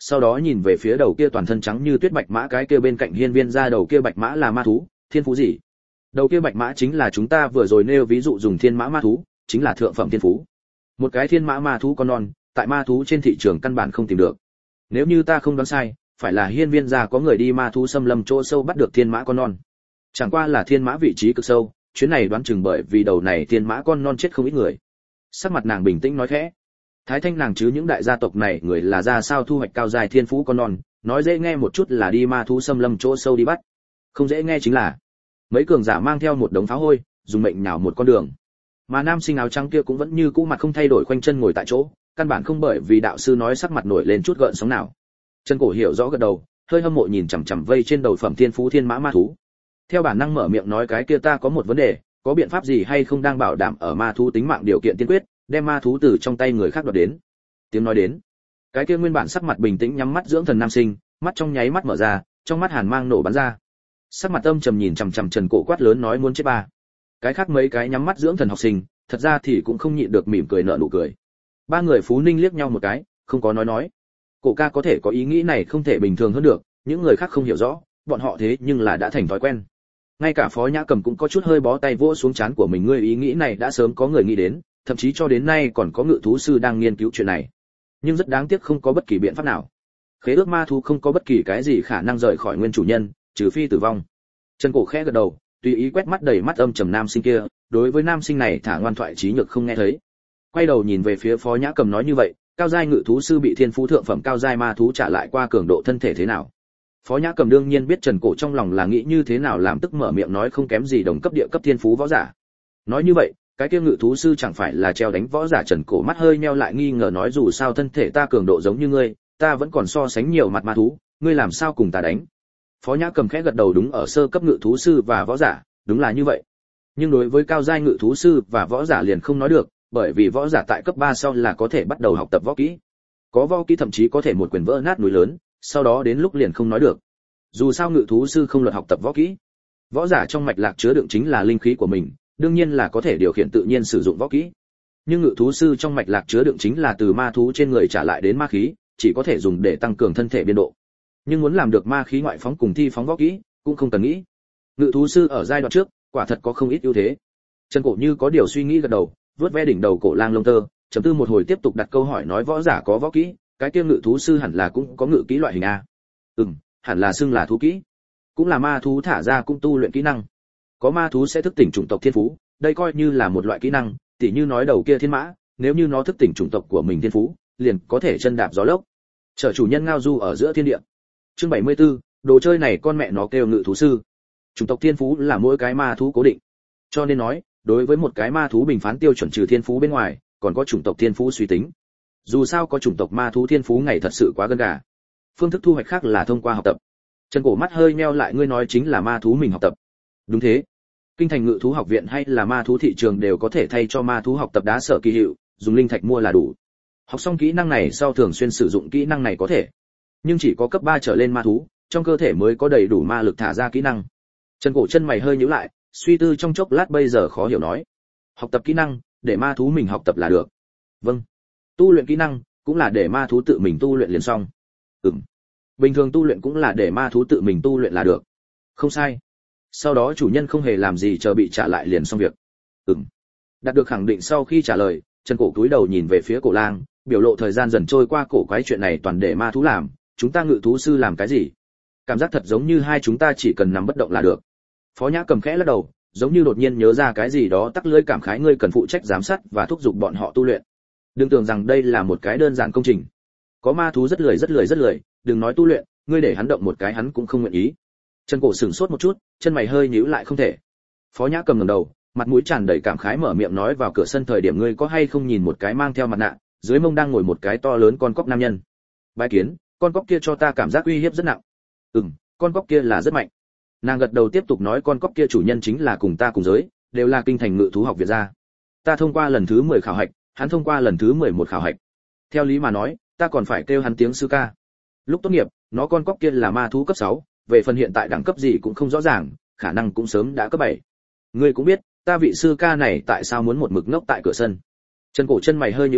sau đó nhìn về phía đầu kia toàn thân trắng như tuyết bạch mã, cái kia bên cạnh hiên viên ra đầu kia bạch mã là ma thú, thiên phú gì? Đầu kia bạch mã chính là chúng ta vừa rồi nêu ví dụ dùng thiên mã ma thú, chính là thượng phẩm thiên phú. Một cái thiên mã ma thú con non, tại ma thú trên thị trường căn bản không tìm được. Nếu như ta không đoán sai, phải là hiên viên gia có người đi ma thú xâm lâm chỗ sâu bắt được thiên mã con non. Chẳng qua là thiên mã vị trí cực sâu, chuyến này đoán chừng bởi vì đầu này thiên mã con non chết không ít người. Sắc mặt nàng bình tĩnh nói khẽ. Thái Thanh nàng chứ những đại gia tộc này người là ra sao thu hoạch cao dài thiên phú con non, nói dễ nghe một chút là đi ma thú xâm lâm chỗ sâu đi bắt. Không dễ nghe chính là mấy cường giả mang theo một đống pháo hôi, dùng mệnh nhào một con đường. Mà nam sinh áo trắng kia cũng vẫn như cũ mặt không thay đổi khoanh chân ngồi tại chỗ, căn bản không bởi vì đạo sư nói sắc mặt nổi lên chút gợn sóng nào. Trần Cổ hiểu rõ gật đầu, hơi hâm mộ nhìn chằm chằm vây trên đầu phẩm thiên phú thiên mã ma thú. Theo bản năng mở miệng nói cái kia ta có một vấn đề, có biện pháp gì hay không đang bảo đảm ở ma thú tính mạng điều kiện tiên quyết, đem ma thú từ trong tay người khác đoạt đến. Tiếng nói đến, cái kia nguyên bản sắc mặt bình tĩnh nhắm mắt dưỡng thần nam sinh, mắt trong nháy mắt mở ra, trong mắt hàn mang nổ bắn ra. Sắc mặt âm trầm nhìn chằm chằm Trần Cổ quát lớn nói muốn chết ba. Cái khác mấy cái nhắm mắt dưỡng thần học sinh, thật ra thì cũng không nhịn được mỉm cười nở nụ cười. Ba người Phú Ninh liếc nhau một cái, không có nói nói. Cổ ca có thể có ý nghĩ này không thể bình thường hơn được, những người khác không hiểu rõ, bọn họ thế nhưng là đã thành thói quen. Ngay cả Phó Nhã Cầm cũng có chút hơi bó tay vỗ xuống trán của mình, ngươi ý nghĩ này đã sớm có người nghĩ đến, thậm chí cho đến nay còn có ngự thú sư đang nghiên cứu chuyện này. Nhưng rất đáng tiếc không có bất kỳ biện pháp nào. Khế ước ma thú không có bất kỳ cái gì khả năng rời khỏi nguyên chủ nhân, trừ phi tử vong. Trần Cổ khẽ gật đầu, tùy ý quét mắt đầy mắt âm trầm nam sinh kia, đối với nam sinh này thả ngoan thoại trí nhược không nghe thấy. Quay đầu nhìn về phía Phó Nhã Cầm nói như vậy, cao giai ngự thú sư bị thiên phú thượng phẩm cao giai ma thú trả lại qua cường độ thân thể thế nào? Phó Nhã Cầm đương nhiên biết Trần Cổ trong lòng là nghĩ như thế nào, làm tức mở miệng nói không kém gì đồng cấp địa cấp thiên phú võ giả. Nói như vậy, cái kia ngự thú sư chẳng phải là treo đánh võ giả? Trần Cổ mắt hơi nheo lại nghi ngờ nói dù sao thân thể ta cường độ giống như ngươi, ta vẫn còn so sánh nhiều mặt ma thú, ngươi làm sao cùng ta đánh? Phó Nhã Cầm khẽ gật đầu, đúng, ở sơ cấp ngự thú sư và võ giả, đúng là như vậy. Nhưng đối với cao giai ngự thú sư và võ giả liền không nói được, bởi vì võ giả tại cấp ba sau là có thể bắt đầu học tập võ kỹ. Có võ kỹ thậm chí có thể một quyền vỡ nát núi lớn, sau đó đến lúc liền không nói được. Dù sao ngự thú sư không luật học tập võ kỹ. Võ giả trong mạch lạc chứa đựng chính là linh khí của mình, đương nhiên là có thể điều khiển tự nhiên sử dụng võ kỹ. Nhưng ngự thú sư trong mạch lạc chứa đựng chính là từ ma thú trên người trả lại đến ma khí, chỉ có thể dùng để tăng cường thân thể biên độ. Nhưng muốn làm được ma khí ngoại phóng cùng thi phóng võ kỹ, cũng không cần nghĩ. Ngự thú sư ở giai đoạn trước, quả thật có không ít ưu thế. Trần Cổ như có điều suy nghĩ gật đầu, vớt ve đỉnh đầu cổ lang lông tơ, chấm tư một hồi tiếp tục đặt câu hỏi nói võ giả có võ kỹ, cái kia ngự thú sư hẳn là cũng có ngự kỹ loại hình a. Ừm, hẳn là xưng là thú kỹ. Cũng là ma thú thả ra cũng tu luyện kỹ năng. Có ma thú sẽ thức tỉnh chủng tộc thiên phú, đây coi như là một loại kỹ năng, tỉ như nói đầu kia thiên mã, nếu như nó thức tỉnh chủng tộc của mình thiên phú, liền có thể chân đạp gió lốc, chở chủ nhân ngao du ở giữa thiên địa. Chương bảy mươi tư, đồ chơi này con mẹ nó kêu ngự thú sư. Chủng tộc thiên phú là mỗi cái ma thú cố định. Cho nên nói, đối với một cái ma thú bình phán tiêu chuẩn trừ thiên phú bên ngoài, còn có chủng tộc thiên phú suy tính. Dù sao có chủng tộc ma thú thiên phú ngày thật sự quá gân gà. Phương thức thu hoạch khác là thông qua học tập. Trần Cổ mắt hơi nheo lại, ngươi nói chính là ma thú mình học tập. Đúng thế. Kinh thành ngự thú học viện hay là ma thú thị trường đều có thể thay cho ma thú học tập đá sở kỳ hiệu, dùng linh thạch mua là đủ. Học xong kỹ năng này sau thường xuyên sử dụng kỹ năng này có thể. Nhưng chỉ có cấp ba trở lên ma thú, trong cơ thể mới có đầy đủ ma lực thả ra kỹ năng. Trần Cổ chân mày hơi nhíu lại, suy tư trong chốc lát bây giờ khó hiểu nói. Học tập kỹ năng, để ma thú mình học tập là được. Vâng. Tu luyện kỹ năng, cũng là để ma thú tự mình tu luyện liền xong. Ừm. Bình thường tu luyện cũng là để ma thú tự mình tu luyện là được. Không sai. Sau đó chủ nhân không hề làm gì chờ bị trả lại liền xong việc. Ừm. Đạt được khẳng định sau khi trả lời, Trần Cổ cúi đầu nhìn về phía cổ lang, biểu lộ thời gian dần trôi qua, cổ quái chuyện này toàn để ma thú làm, chúng ta ngự thú sư làm cái gì? Cảm giác thật giống như hai chúng ta chỉ cần nằm bất động là được. Phó Nhã Cầm khẽ lắc đầu, giống như đột nhiên nhớ ra cái gì đó, tắc lưỡi cảm khái, ngươi cần phụ trách giám sát và thúc giục bọn họ tu luyện. Đừng tưởng rằng đây là một cái đơn giản công trình. Có ma thú rất lười rất lười rất lười, đừng nói tu luyện, ngươi để hắn động một cái hắn cũng không nguyện ý. Trần Cổ sửng sốt một chút, chân mày hơi nhíu lại, không thể. Phó Nhã Cầm ngẩng đầu, mặt mũi tràn đầy cảm khái mở miệng nói, vào cửa sân thời điểm ngươi có hay không nhìn một cái mang theo mặt nạ, dưới mông đang ngồi một cái to lớn con cóc nam nhân. Bái kiến, con cóc kia cho ta cảm giác uy hiếp rất nặng. Ừm, con cóc kia là rất mạnh. Nàng gật đầu tiếp tục nói, con cóc kia chủ nhân chính là cùng ta cùng giới, đều là kinh thành ngự thú học viện ra. Ta thông qua lần thứ mười khảo hạch, hắn thông qua lần thứ mười một khảo hạch. Theo lý mà nói, ta còn phải kêu hắn tiếng sư ca. Lúc tốt nghiệp, nó con cóc kia là ma thú cấp sáu, về phần hiện tại đẳng cấp gì cũng không rõ ràng, khả năng cũng sớm đã cấp bảy. Ngươi cũng biết, ta vị sư ca này tại sao muốn một mực ngốc tại cửa sân. Trần Cổ chân mày hơi nhíu lại,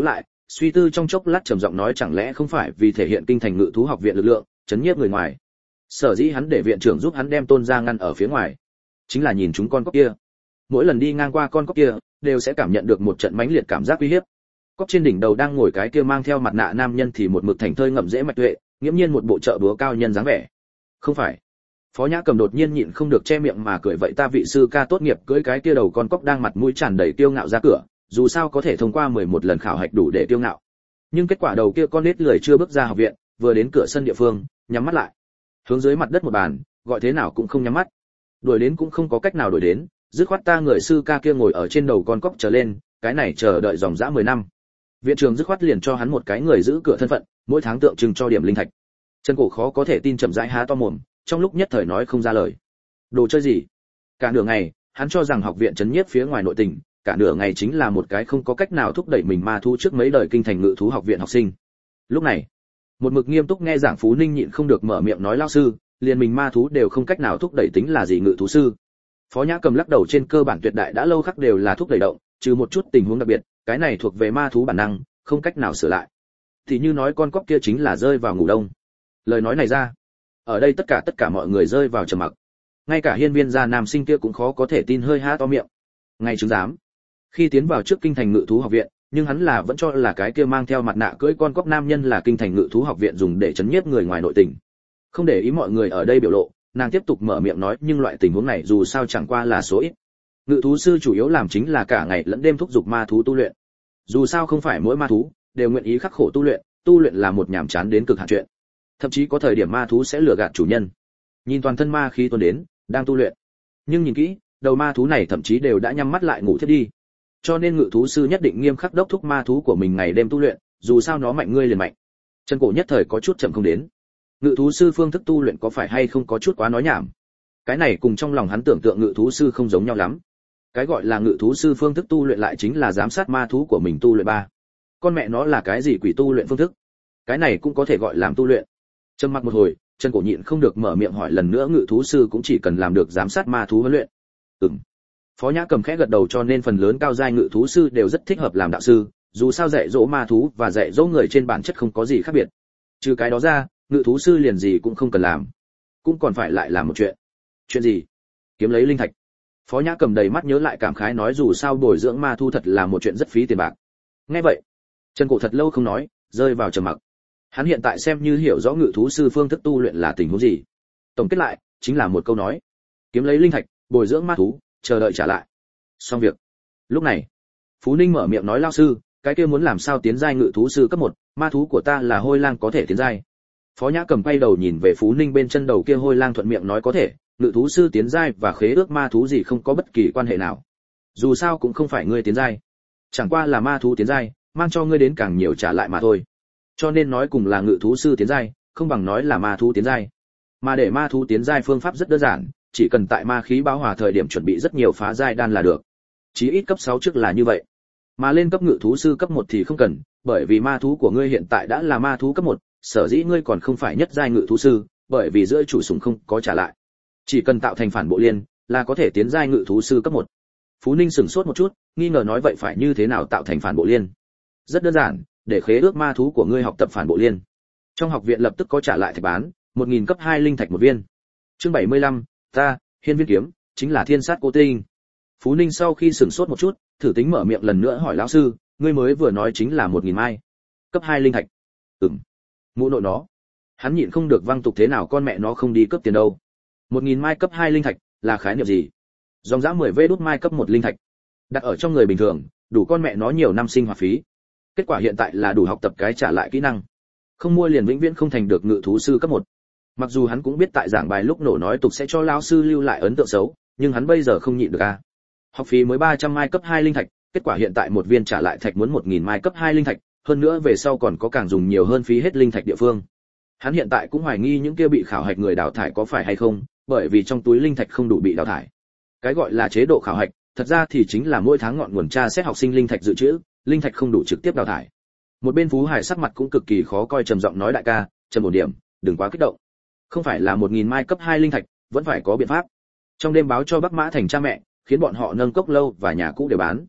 suy tư trong chốc lát trầm giọng nói chẳng lẽ không phải vì thể hiện kinh thành ngự thú học viện lực lượng, chấn nhiếp người ngoài. Sở dĩ hắn để viện trưởng giúp hắn đem Tôn gia ngăn ở phía ngoài, chính là nhìn chúng con cóc kia. Mỗi lần đi ngang qua con cóc kia, đều sẽ cảm nhận được một trận mãnh liệt cảm giác uy hiếp. Cóc trên đỉnh đầu đang ngồi cái kia mang theo mặt nạ nam nhân thì một mực thành thơi ngậm dễ mạch tuệ, nghiễm nhiên một bộ trợ búa cao nhân dáng vẻ. Không phải. Phó Nhã Cầm đột nhiên nhịn không được che miệng mà cười vậy ta vị sư ca tốt nghiệp cưỡi cái kia đầu con cóc đang mặt mũi tràn đầy kiêu ngạo ra cửa, dù sao có thể thông qua mười một lần khảo hạch đủ để kiêu ngạo. Nhưng kết quả đầu kia con nết lười chưa bước ra học viện, vừa đến cửa sân địa phương, nhắm mắt lại. Hướng dưới mặt đất một bàn, gọi thế nào cũng không nhắm mắt. Đuổi đến cũng không có cách nào đuổi đến, dứt khoát ta người sư ca kia ngồi ở trên đầu con cóc trở lên, cái này chờ đợi dòng dã mười năm. Viện trưởng dứt khoát liền cho hắn một cái người giữ cửa thân phận, mỗi tháng tượng trưng cho điểm linh thạch. Chân Cổ khó có thể tin chậm rãi há to mồm, trong lúc nhất thời nói không ra lời. Đồ chơi gì? Cả nửa ngày, hắn cho rằng học viện trấn nhiếp phía ngoài nội tình, cả nửa ngày chính là một cái không có cách nào thúc đẩy mình ma thú trước mấy đời kinh thành ngự thú học viện học sinh. Lúc này, một mực nghiêm túc nghe giảng Phú Ninh nhịn không được mở miệng nói lão sư, liền mình ma thú đều không cách nào thúc đẩy tính là gì ngự thú sư. Phó Nhã Cầm lắc đầu trên cơ bản tuyệt đại đã lâu khắc đều là thúc đẩy động, trừ một chút tình huống đặc biệt, cái này thuộc về ma thú bản năng, không cách nào sửa lại. Thì như nói con cóc kia chính là rơi vào ngủ đông. Lời nói này ra, ở đây tất cả tất cả mọi người rơi vào trầm mặc. Ngay cả hiên viên gia nam sinh kia cũng khó có thể tin hơi há to miệng. Ngay chứng giám. Khi tiến vào trước kinh thành ngự thú học viện, nhưng hắn là vẫn cho là cái kia mang theo mặt nạ cưỡi con cóc nam nhân là kinh thành ngự thú học viện dùng để chấn nhiếp người ngoài nội tình. Không để ý mọi người ở đây biểu lộ, nàng tiếp tục mở miệng nói nhưng loại tình huống này dù sao chẳng qua là số ít. Ngự thú sư chủ yếu làm chính là cả ngày lẫn đêm thúc giục ma thú tu luyện. Dù sao không phải mỗi ma thú đều nguyện ý khắc khổ tu luyện, tu luyện là một nhàm chán đến cực hạn chuyện. Thậm chí có thời điểm ma thú sẽ lừa gạt chủ nhân. Nhìn toàn thân ma khí tuôn đến, đang tu luyện. Nhưng nhìn kỹ, đầu ma thú này thậm chí đều đã nhắm mắt lại ngủ thiếp đi. Cho nên ngự thú sư nhất định nghiêm khắc đốc thúc ma thú của mình ngày đêm tu luyện, dù sao nó mạnh ngươi liền mạnh. Chân Cổ nhất thời có chút chậm không đến. Ngự thú sư phương thức tu luyện có phải hay không có chút quá nói nhảm. Cái này cùng trong lòng hắn tưởng tượng ngự thú sư không giống nhau lắm. Cái gọi là ngự thú sư phương thức tu luyện lại chính là giám sát ma thú của mình tu luyện ba. Con mẹ nó là cái gì quỷ tu luyện phương thức? Cái này cũng có thể gọi làm tu luyện. Trầm mặc một hồi, Chân Cổ nhịn không được mở miệng hỏi lần nữa ngự thú sư cũng chỉ cần làm được giám sát ma thú huấn luyện. Ừm. Phó Nhã Cầm khẽ gật đầu cho nên phần lớn cao giai ngự thú sư đều rất thích hợp làm đạo sư, dù sao dạy dỗ ma thú và dạy dỗ người trên bản chất không có gì khác biệt. Trừ cái đó ra, ngự thú sư liền gì cũng không cần làm, cũng còn phải lại làm một chuyện. Chuyện gì? Kiếm lấy linh thạch. Phó Nhã Cầm đầy mắt nhớ lại cảm khái nói dù sao bồi dưỡng ma thú thật là một chuyện rất phí tiền bạc. Nghe vậy, Chân Cổ thật lâu không nói, rơi vào trầm mặc. Hắn hiện tại xem như hiểu rõ ngự thú sư phương thức tu luyện là tình huống gì. Tổng kết lại, chính là một câu nói: kiếm lấy linh thạch, bồi dưỡng ma thú, chờ đợi trả lại. Xong việc. Lúc này, Phú Ninh mở miệng nói lão sư, cái kia muốn làm sao tiến giai ngự thú sư cấp một, ma thú của ta là hôi lang có thể tiến giai. Phó Nhã Cầm quay đầu nhìn về Phú Ninh bên chân đầu kia hôi lang thuận miệng nói có thể, ngự thú sư tiến giai và khế ước ma thú gì không có bất kỳ quan hệ nào. Dù sao cũng không phải ngươi tiến giai, chẳng qua là ma thú tiến giai, mang cho ngươi đến càng nhiều trả lại mà thôi. Cho nên nói cùng là ngự thú sư tiến giai, không bằng nói là ma thú tiến giai. Mà để ma thú tiến giai phương pháp rất đơn giản, chỉ cần tại ma khí bão hòa thời điểm chuẩn bị rất nhiều phá giai đan là được. Chí ít cấp sáu trước là như vậy. Mà lên cấp ngự thú sư cấp một thì không cần, bởi vì ma thú của ngươi hiện tại đã là ma thú cấp một, sở dĩ ngươi còn không phải nhất giai ngự thú sư, bởi vì giữa chủ sủng không có trả lại. Chỉ cần tạo thành phản bộ liên, là có thể tiến giai ngự thú sư cấp một. Phú Ninh sửng sốt một chút, nghi ngờ nói vậy phải như thế nào tạo thành phản bộ liên? Rất đơn giản, để khế ước ma thú của ngươi học tập phản bộ liên. Trong học viện lập tức có trả lại thạch bán, một nghìn cấp hai linh thạch một viên. Chương bảy mươi lăm, ta, hiên viên kiếm, chính là thiên sát cô tinh. Phú Ninh sau khi sửng sốt một chút, thử tính mở miệng lần nữa hỏi lão sư, ngươi mới vừa nói chính là một nghìn mai. Cấp hai linh thạch. Ừm. Mụ nội nó. Hắn nhịn không được văng tục thế nào con mẹ nó không đi cấp tiền đâu. một nghìn mai cấp hai linh thạch là khái niệm gì? Dòng dã mười vê đút mai cấp một linh thạch. Đặt ở trong người bình thường, đủ con mẹ nó nhiều năm sinh hoạt phí. Kết quả hiện tại là đủ học tập cái trả lại kỹ năng. Không mua liền vĩnh viễn không thành được ngự thú sư cấp một. Mặc dù hắn cũng biết tại giảng bài lúc nổ nói tục sẽ cho lão sư lưu lại ấn tượng xấu, nhưng hắn bây giờ không nhịn được a. Học phí mới ba trăm mai cấp hai linh thạch, kết quả hiện tại một viên trả lại thạch muốn một nghìn mai cấp hai linh thạch, hơn nữa về sau còn có càng dùng nhiều hơn phí hết linh thạch địa phương. Hắn hiện tại cũng hoài nghi những kia bị khảo hạch người đào thải có phải hay không, bởi vì trong túi linh thạch không đủ bị đào thải. Cái gọi là chế độ khảo hạch, thật ra thì chính là mỗi tháng ngọn nguồn tra xét học sinh linh thạch dự trữ, linh thạch không đủ trực tiếp đào thải. Một bên Phú Hải sắc mặt cũng cực kỳ khó coi trầm giọng nói đại ca, trầm ổn điểm, đừng quá kích động. Không phải là một nghìn mai cấp hai linh thạch, vẫn phải có biện pháp. Trong đêm báo cho Bắc Mã thành cha mẹ, khiến bọn họ nâng cốc lâu và nhà cũ đều bán.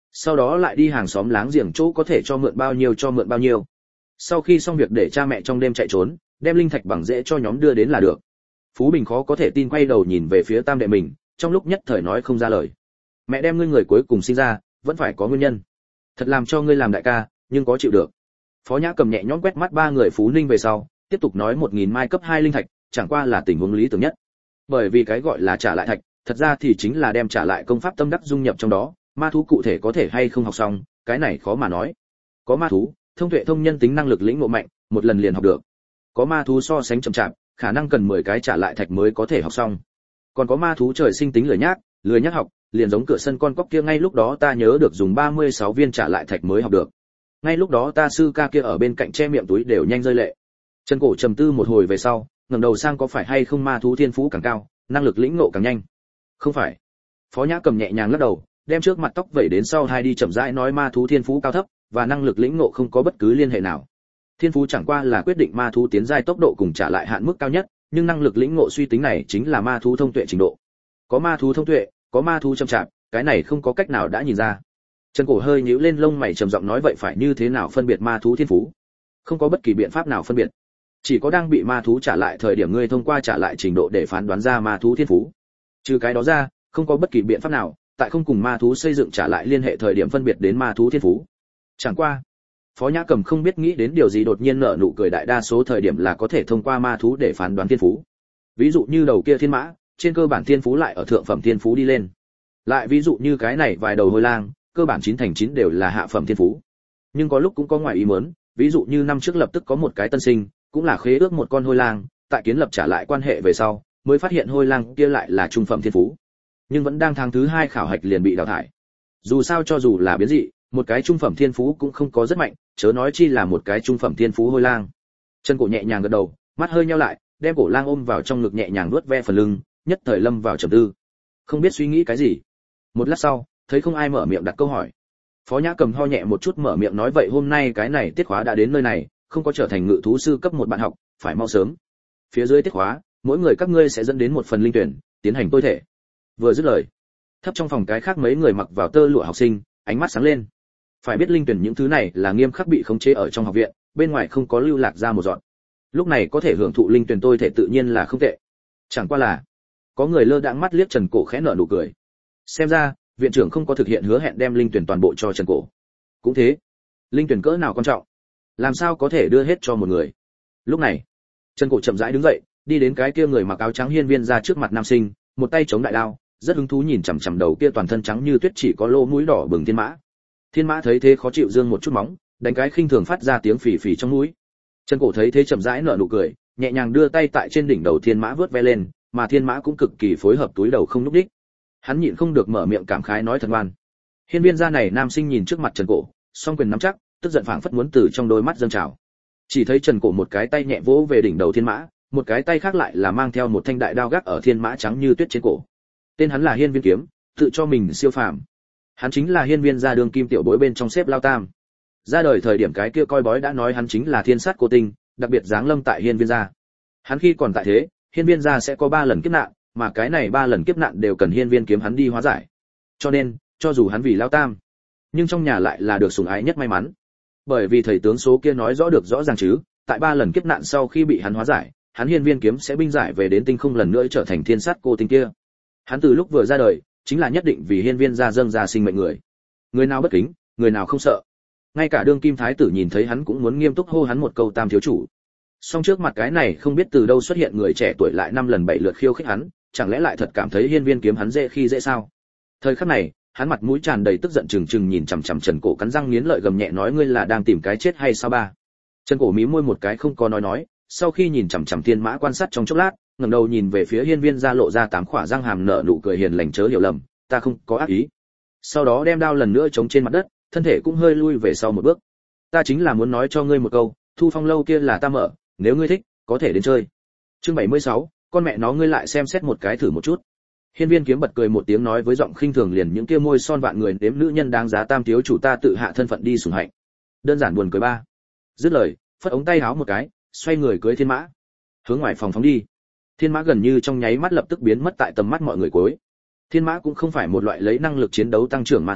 sau đó lại đi hàng xóm láng giềng chỗ có thể cho mượn bao nhiêu cho mượn bao nhiêu. Sau khi xong việc để cha mẹ trong đêm chạy trốn, đem linh thạch bằng dễ cho nhóm đưa đến là được. Phú Bình khó có thể tin quay đầu nhìn về phía tam đệ mình, trong lúc nhất thời nói không ra lời. Mẹ đem ngươi người cuối cùng sinh ra, vẫn phải có nguyên nhân. Thật làm cho ngươi làm đại ca, nhưng có chịu được. Phó Nhã Cầm nhẹ nhõm quét mắt ba người Phú Ninh về sau, tiếp tục nói một nghìn mai cấp hai linh thạch, chẳng qua là tình huống lý tưởng nhất. Bởi vì cái gọi là trả lại thạch, thật ra thì chính là đem trả lại công pháp tâm đắc dung nhập trong đó, ma thú cụ thể có thể hay không học xong, cái này khó mà nói. Có ma thú, thông tuệ thông nhân tính năng lực lĩnh ngộ mạnh, một lần liền học được. Có ma thú so sánh chậm chạp, khả năng cần mười cái trả lại thạch mới có thể học xong. Còn có ma thú trời sinh tính lười nhác, lười nhác học, liền giống cửa sân con cóc kia, ngay lúc đó ta nhớ được dùng ba mươi sáu viên trả lại thạch mới học được. Ngay lúc đó ta sư ca kia ở bên cạnh che miệng túi đều nhanh rơi lệ. Trần Cổ trầm tư một hồi về sau, ngẩng đầu sang, có phải hay không ma thú thiên phú càng cao, năng lực lĩnh ngộ càng nhanh? Không phải. Phó Nhã Cầm nhẹ nhàng lắc đầu, đem trước mặt tóc vẩy đến sau hai đi chậm rãi nói, ma thú thiên phú cao thấp và năng lực lĩnh ngộ không có bất cứ liên hệ nào. Thiên phú chẳng qua là quyết định ma thú tiến giai tốc độ cùng trả lại hạn mức cao nhất, nhưng năng lực lĩnh ngộ suy tính này chính là ma thú thông tuệ trình độ. Có ma thú thông tuệ, có ma thú chậm chạp, cái này không có cách nào đã nhìn ra. Trần Cổ hơi nhíu lên lông mày trầm giọng nói, vậy phải như thế nào phân biệt ma thú thiên phú? Không có bất kỳ biện pháp nào phân biệt. Chỉ có đang bị ma thú trả lại thời điểm ngươi thông qua trả lại trình độ để phán đoán ra ma thú thiên phú. Trừ cái đó ra, không có bất kỳ biện pháp nào, tại không cùng ma thú xây dựng trả lại liên hệ thời điểm phân biệt đến ma thú thiên phú. Chẳng qua, Phó Nhã Cầm không biết nghĩ đến điều gì đột nhiên nở nụ cười, đại đa số thời điểm là có thể thông qua ma thú để phán đoán thiên phú. Ví dụ như đầu kia thiên mã, trên cơ bản thiên phú lại ở thượng phẩm thiên phú đi lên. Lại ví dụ như cái này vài đầu hôi lang, cơ bản chín thành chín đều là hạ phẩm thiên phú. Nhưng có lúc cũng có ngoài ý muốn, ví dụ như năm trước lập tức có một cái tân sinh, cũng là khế ước một con hôi lang, tại kiến lập trả lại quan hệ về sau, mới phát hiện hôi lang kia lại là trung phẩm thiên phú. Nhưng vẫn đang tháng thứ hai khảo hạch liền bị đào thải. Dù sao cho dù là biến dị, một cái trung phẩm thiên phú cũng không có rất mạnh, chớ nói chi là một cái trung phẩm thiên phú hôi lang. Chân Cổ nhẹ nhàng gật đầu, mắt hơi nheo lại, đem cổ lang ôm vào trong ngực nhẹ nhàng vuốt ve phần lưng, nhất thời lâm vào trầm tư, không biết suy nghĩ cái gì. Một lát sau, thấy không ai mở miệng đặt câu hỏi. Phó Nhã Cầm ho nhẹ một chút mở miệng nói, vậy hôm nay cái này tiết khóa đã đến nơi này, không có trở thành ngự thú sư cấp một bạn học, phải mau sớm. Phía dưới tiết khóa, mỗi người các ngươi sẽ dẫn đến một phần linh tuyển, tiến hành tôi thể. Vừa dứt lời, thấp trong phòng cái khác mấy người mặc vào tơ lụa học sinh, ánh mắt sáng lên. Phải biết linh tuyển những thứ này là nghiêm khắc bị khống chế ở trong học viện, bên ngoài không có lưu lạc ra một dọn. Lúc này có thể hưởng thụ linh tuyển tôi thể tự nhiên là không tệ. Chẳng qua là, có người lơ đãng mắt liếc Trần Cổ khẽ nở nụ cười. Xem ra, viện trưởng không có thực hiện hứa hẹn đem linh tuyển toàn bộ cho Trần Cổ. Cũng thế, linh tuyển cỡ nào quan trọng, làm sao có thể đưa hết cho một người. Lúc này, Trần Cổ chậm rãi đứng dậy, đi đến cái kia người mặc áo trắng hiên viên ra trước mặt nam sinh, một tay chống đại đao, rất hứng thú nhìn chằm chằm đầu kia toàn thân trắng như tuyết chỉ có lỗ mũi đỏ bừng thiên mã. Thiên mã thấy thế khó chịu dương một chút móng, đánh cái khinh thường phát ra tiếng phì phì trong mũi. Trần Cổ thấy thế chậm rãi nở nụ cười, nhẹ nhàng đưa tay tại trên đỉnh đầu thiên mã vớt ve lên, mà thiên mã cũng cực kỳ phối hợp túi đầu không lúc đích. Hắn nhịn không được mở miệng cảm khái nói, thật ngoan. Hiên viên gia này nam sinh nhìn trước mặt Trần Cổ, song quyền nắm chắc, tức giận phảng phất muốn từ trong đôi mắt dâng trào. Chỉ thấy Trần Cổ một cái tay nhẹ vỗ về đỉnh đầu thiên mã, một cái tay khác lại là mang theo một thanh đại đao gác ở thiên mã trắng như tuyết trên cổ. Tên hắn là Hiên Viên Kiếm, tự cho mình siêu phàm. Hắn chính là hiên viên gia đường kim tiểu bối bên trong xếp lao tam. Ra đời thời điểm cái kia coi bói đã nói hắn chính là thiên sát cô tinh, đặc biệt giáng lâm tại hiên viên gia. Hắn khi còn tại thế, hiên viên gia sẽ có ba lần kiếp nạn, mà cái này ba lần kiếp nạn đều cần hiên viên kiếm hắn đi hóa giải. Cho nên, cho dù hắn vì lao tam, nhưng trong nhà lại là được sủng ái nhất may mắn. Bởi vì thầy tướng số kia nói rõ được rõ ràng chứ, tại ba lần kiếp nạn sau khi bị hắn hóa giải, hắn hiên viên kiếm sẽ binh giải về đến tinh không lần nữa trở thành thiên sát cô tinh kia. Hắn từ lúc vừa ra đời, chính là nhất định vì hiên viên gia dâng ra sinh mệnh người. Người nào bất kính, người nào không sợ. Ngay cả đương kim thái tử nhìn thấy hắn cũng muốn nghiêm túc hô hắn một câu tam thiếu chủ. Song trước mặt cái này không biết từ đâu xuất hiện người trẻ tuổi lại năm lần bảy lượt khiêu khích hắn, chẳng lẽ lại thật cảm thấy hiên viên kiếm hắn dễ khi dễ sao? Thời khắc này, hắn mặt mũi tràn đầy tức giận trừng trừng nhìn chằm chằm Trần Cổ, cắn răng nghiến lợi gầm nhẹ nói, ngươi là đang tìm cái chết hay sao ba? Trần Cổ mí môi một cái không có nói nói, sau khi nhìn chằm chằm thiên mã quan sát trong chốc lát, ngẩng đầu nhìn về phía hiên viên gia lộ ra tám khỏa răng hàm nở nụ cười hiền lành, chớ hiểu lầm, ta không có ác ý. Sau đó đem đao lần nữa chống trên mặt đất, thân thể cũng hơi lui về sau một bước. Ta chính là muốn nói cho ngươi một câu, Thu Phong lâu kia là ta mở, nếu ngươi thích, có thể đến chơi. Chương bảy mươi sáu, con mẹ nó ngươi lại xem xét một cái thử một chút. Hiên viên kiếm bật cười một tiếng nói với giọng khinh thường, liền những kia môi son vạn người đếm nữ nhân đáng giá tam thiếu chủ ta tự hạ thân phận đi sủng hạnh. Đơn giản buồn cười ba. Dứt lời, phất ống tay háo một cái, xoay người cưỡi thiên mã, hướng ngoài phòng phóng đi. Thiên mã gần như trong nháy mắt lập tức biến mất tại tầm mắt mọi người cuối. Thiên mã cũng không phải một loại lấy năng lực chiến đấu tăng trưởng ma thú,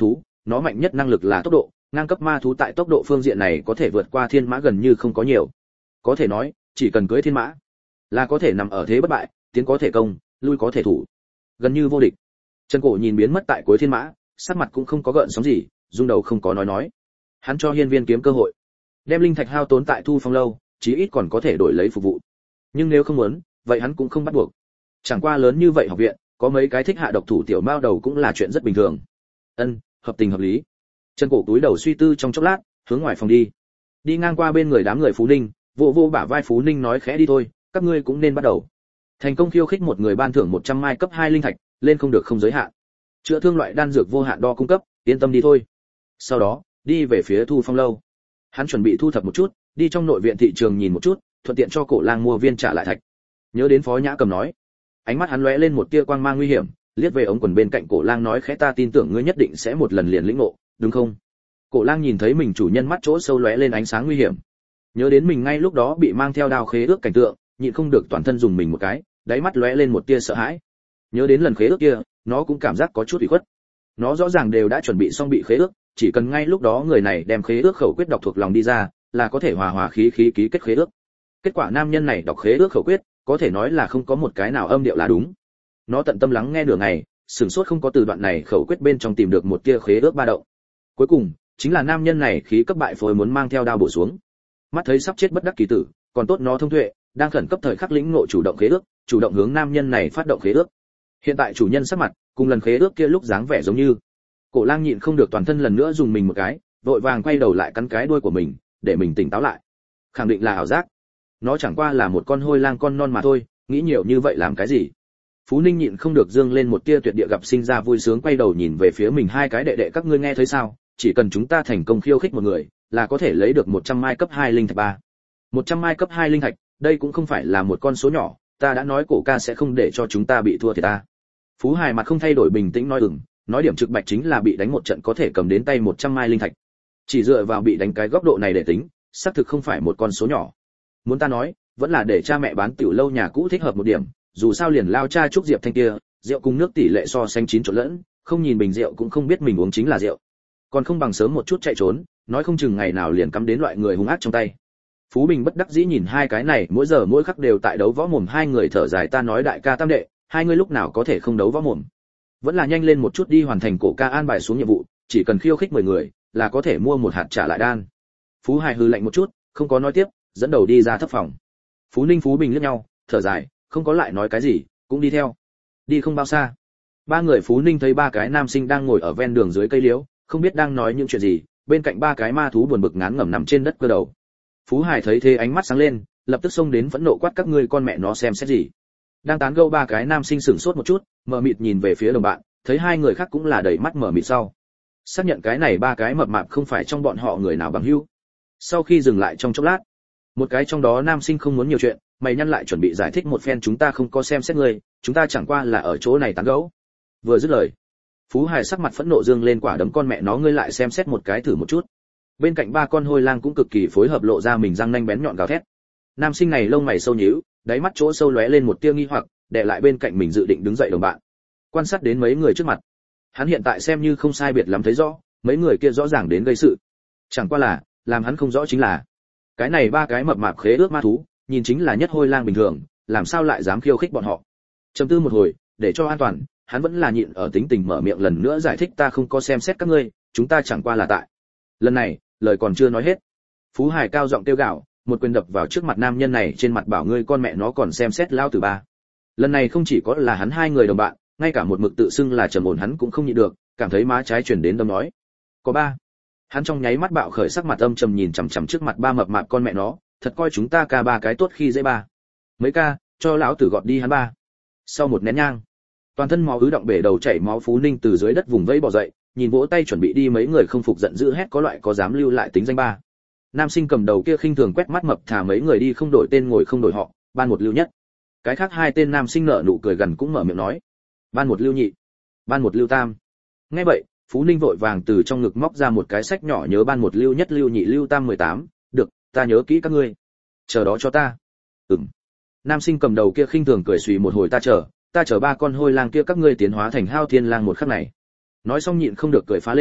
nó mạnh nhất năng lực là tốc độ, ngang cấp ma thú tại tốc độ phương diện này có thể vượt qua thiên mã gần như không có nhiều. Có thể nói, chỉ cần cưỡi thiên mã là có thể nằm ở thế bất bại, tiến có thể công, lui có thể thủ, gần như vô địch. Trần Cổ nhìn biến mất tại cuối thiên mã, sắc mặt cũng không có gợn sóng gì, rung đầu không có nói nói. Hắn cho Hiên Viên kiếm cơ hội, đem linh thạch hao tốn tại Thu Phong lâu, chí ít còn có thể đổi lấy phục vụ. Nhưng nếu không muốn, vậy hắn cũng không bắt buộc. Chẳng qua lớn như vậy học viện, có mấy cái thích hạ độc thủ tiểu mao đầu cũng là chuyện rất bình thường. Ân, hợp tình hợp lý. Trần Cổ túi đầu suy tư trong chốc lát, hướng ngoài phòng đi. Đi ngang qua bên người đám người Phú Ninh, vô vô bả vai Phú Ninh nói khẽ đi thôi, các ngươi cũng nên bắt đầu. Thành công khiêu khích một người ban thưởng một trăm mai cấp hai linh thạch, lên không được không giới hạn. Chữa thương loại đan dược vô hạn đo cung cấp, yên tâm đi thôi. Sau đó, đi về phía Thu Phong lâu. Hắn chuẩn bị thu thập một chút, đi trong nội viện thị trường nhìn một chút, thuận tiện cho Cổ Lang mua viên trả lại thạch. Nhớ đến Phó Nhã Cầm nói, ánh mắt hắn lóe lên một tia quang mang nguy hiểm, liếc về ống quần bên cạnh Cổ Lang nói khẽ ta tin tưởng ngươi nhất định sẽ một lần liền lĩnh ngộ, đúng không? Cổ Lang nhìn thấy mình chủ nhân mắt chỗ sâu lóe lên ánh sáng nguy hiểm. Nhớ đến mình ngay lúc đó bị mang theo đao khế ước cảnh tượng, nhịn không được toàn thân dùng mình một cái, đáy mắt lóe lên một tia sợ hãi. Nhớ đến lần khế ước kia, nó cũng cảm giác có chút ủy khuất. Nó rõ ràng đều đã chuẩn bị xong bị khế ước, chỉ cần ngay lúc đó người này đem khế ước khẩu quyết đọc thuộc lòng đi ra, là có thể hòa hòa khí khí ký kết khế ước. Kết quả nam nhân này đọc khế ước khẩu quyết, có thể nói là không có một cái nào âm điệu là đúng. Nó tận tâm lắng nghe nửa ngày, sửng sốt không có từ đoạn này khẩu quyết bên trong tìm được một tia khế ước ba động. Cuối cùng, chính là nam nhân này khí cấp bại phôi muốn mang theo đao bổ xuống. Mắt thấy sắp chết bất đắc kỳ tử, còn tốt nó thông tuệ, đang khẩn cấp thời khắc lĩnh ngộ chủ động khế ước, chủ động hướng nam nhân này phát động khế ước. Hiện tại chủ nhân sắc mặt, cùng lần khế ước kia lúc dáng vẻ giống như. Cổ Lang nhịn không được toàn thân lần nữa dùng mình một cái, vội vàng quay đầu lại cắn cái đuôi của mình, để mình tỉnh táo lại. Khẳng định là ảo giác. Nó chẳng qua là một con hôi lang con non mà thôi, nghĩ nhiều như vậy làm cái gì? Phú Ninh nhịn không được dương lên một tia tuyệt địa gặp sinh ra vui sướng, quay đầu nhìn về phía mình hai cái đệ đệ, các ngươi nghe thấy sao? Chỉ cần chúng ta thành công khiêu khích một người, là có thể lấy được một trăm mai cấp hai linh thạch ba. một trăm mai cấp hai linh thạch, đây cũng không phải là một con số nhỏ, ta đã nói Cổ ca sẽ không để cho chúng ta bị thua thì ta. Phú Hải mặt không thay đổi bình tĩnh nói ừm, nói điểm trực bạch chính là bị đánh một trận có thể cầm đến tay một trăm mai linh thạch. Chỉ dựa vào bị đánh cái góc độ này để tính, xác thực không phải một con số nhỏ. Muốn ta nói, vẫn là để cha mẹ bán tiểu lâu nhà cũ thích hợp một điểm, dù sao liền lao cha trúc diệp thanh kia, rượu cùng nước tỷ lệ so sánh chín trộn lẫn, không nhìn bình rượu cũng không biết mình uống chính là rượu. Còn không bằng sớm một chút chạy trốn, nói không chừng ngày nào liền cắm đến loại người hung ác trong tay. Phú Bình bất đắc dĩ nhìn hai cái này, mỗi giờ mỗi khắc đều tại đấu võ mồm, hai người thở dài, ta nói đại ca tam đệ, hai người lúc nào có thể không đấu võ mồm. Vẫn là nhanh lên một chút đi hoàn thành Cổ ca an bài xuống nhiệm vụ, chỉ cần khiêu khích mười người, là có thể mua một hạt trả lại đan. Phú Hải hừ lạnh một chút, không có nói tiếp, dẫn đầu đi ra thấp phòng. Phú Ninh Phú Bình liếc nhau, thở dài, không có lại nói cái gì, cũng đi theo. Đi không bao xa, ba người Phú Ninh thấy ba cái nam sinh đang ngồi ở ven đường dưới cây liễu, không biết đang nói những chuyện gì, bên cạnh ba cái ma thú buồn bực ngán ngẩm nằm trên đất cơ đầu. Phú Hải thấy thế ánh mắt sáng lên, lập tức xông đến phẫn nộ quát, các ngươi con mẹ nó xem xét gì. Đang tán gẫu ba cái nam sinh sửng sốt một chút, mờ mịt nhìn về phía đồng bạn, thấy hai người khác cũng là đầy mắt mờ mịt sau. Xác nhận cái này ba cái mập mạp không phải trong bọn họ người nào bằng hữu. Sau khi dừng lại trong chốc lát, một cái trong đó nam sinh không muốn nhiều chuyện, mày nhăn lại chuẩn bị giải thích một phen, chúng ta không có xem xét ngươi, chúng ta chẳng qua là ở chỗ này tán gẫu. Vừa dứt lời, Phú Hải sắc mặt phẫn nộ dương lên, quả đấm con mẹ nó ngươi lại xem xét một cái thử một chút. Bên cạnh ba con hôi lang cũng cực kỳ phối hợp, lộ ra mình răng nanh bén nhọn gào thét. Nam sinh này lông mày sâu nhíu, đáy mắt chỗ sâu lóe lên một tia nghi hoặc, đè lại bên cạnh mình dự định đứng dậy đồng bạn. Quan sát đến mấy người trước mặt, hắn hiện tại xem như không sai biệt lắm thấy rõ, mấy người kia rõ ràng đến gây sự. Chẳng qua là, làm hắn không rõ chính là, cái này ba cái mập mạp khế ước ma thú, nhìn chính là nhất hôi lang bình thường, làm sao lại dám khiêu khích bọn họ. Trầm tư một hồi, để cho an toàn, hắn vẫn là nhịn ở tính tình mở miệng lần nữa giải thích, ta không có xem xét các ngươi, chúng ta chẳng qua là tại. Lần này, lời còn chưa nói hết, Phú Hải cao giọng kêu gào, một quyền đập vào trước mặt nam nhân này trên mặt, bảo ngươi con mẹ nó còn xem xét lao tử ba. Lần này không chỉ có là hắn hai người đồng bạn, ngay cả một mực tự xưng là trầm ổn hắn cũng không nhịn được, cảm thấy má trái chuyển đến đâm nói. Có ba. Hắn trong nháy mắt bạo khởi, sắc mặt âm trầm nhìn chằm chằm trước mặt ba mập mạp, con mẹ nó, thật coi chúng ta ca ba cái tốt khi dễ ba. Mấy ca, cho lão tử gọt đi hắn ba. Sau một nén nhang, toàn thân máu ứ động bể đầu chảy máu, Phú Ninh từ dưới đất vùng vẫy bò dậy, nhìn vỗ tay chuẩn bị đi, mấy người không phục giận dữ hét, có loại có dám lưu lại tính danh ba. Nam sinh cầm đầu kia khinh thường quét mắt mập thả mấy người đi, không đổi tên ngồi không đổi họ, ban một lưu nhất. Cái khác hai tên nam sinh nở nụ cười gần cũng mở miệng nói, ban một lưu nhị, ban một lưu tam. Nghe vậy, Phú Ninh vội vàng từ trong ngực móc ra một cái sách nhỏ, nhớ ban một lưu nhất lưu nhị lưu tam mười tám, được, ta nhớ kỹ các ngươi. Chờ đó cho ta. Ừm. Nam sinh cầm đầu kia khinh thường cười xùy một hồi, ta chờ, ta chờ ba con hôi lang kia các ngươi tiến hóa thành Hao Thiên Lang một khắc này. Nói xong nhịn không được cười phá lên,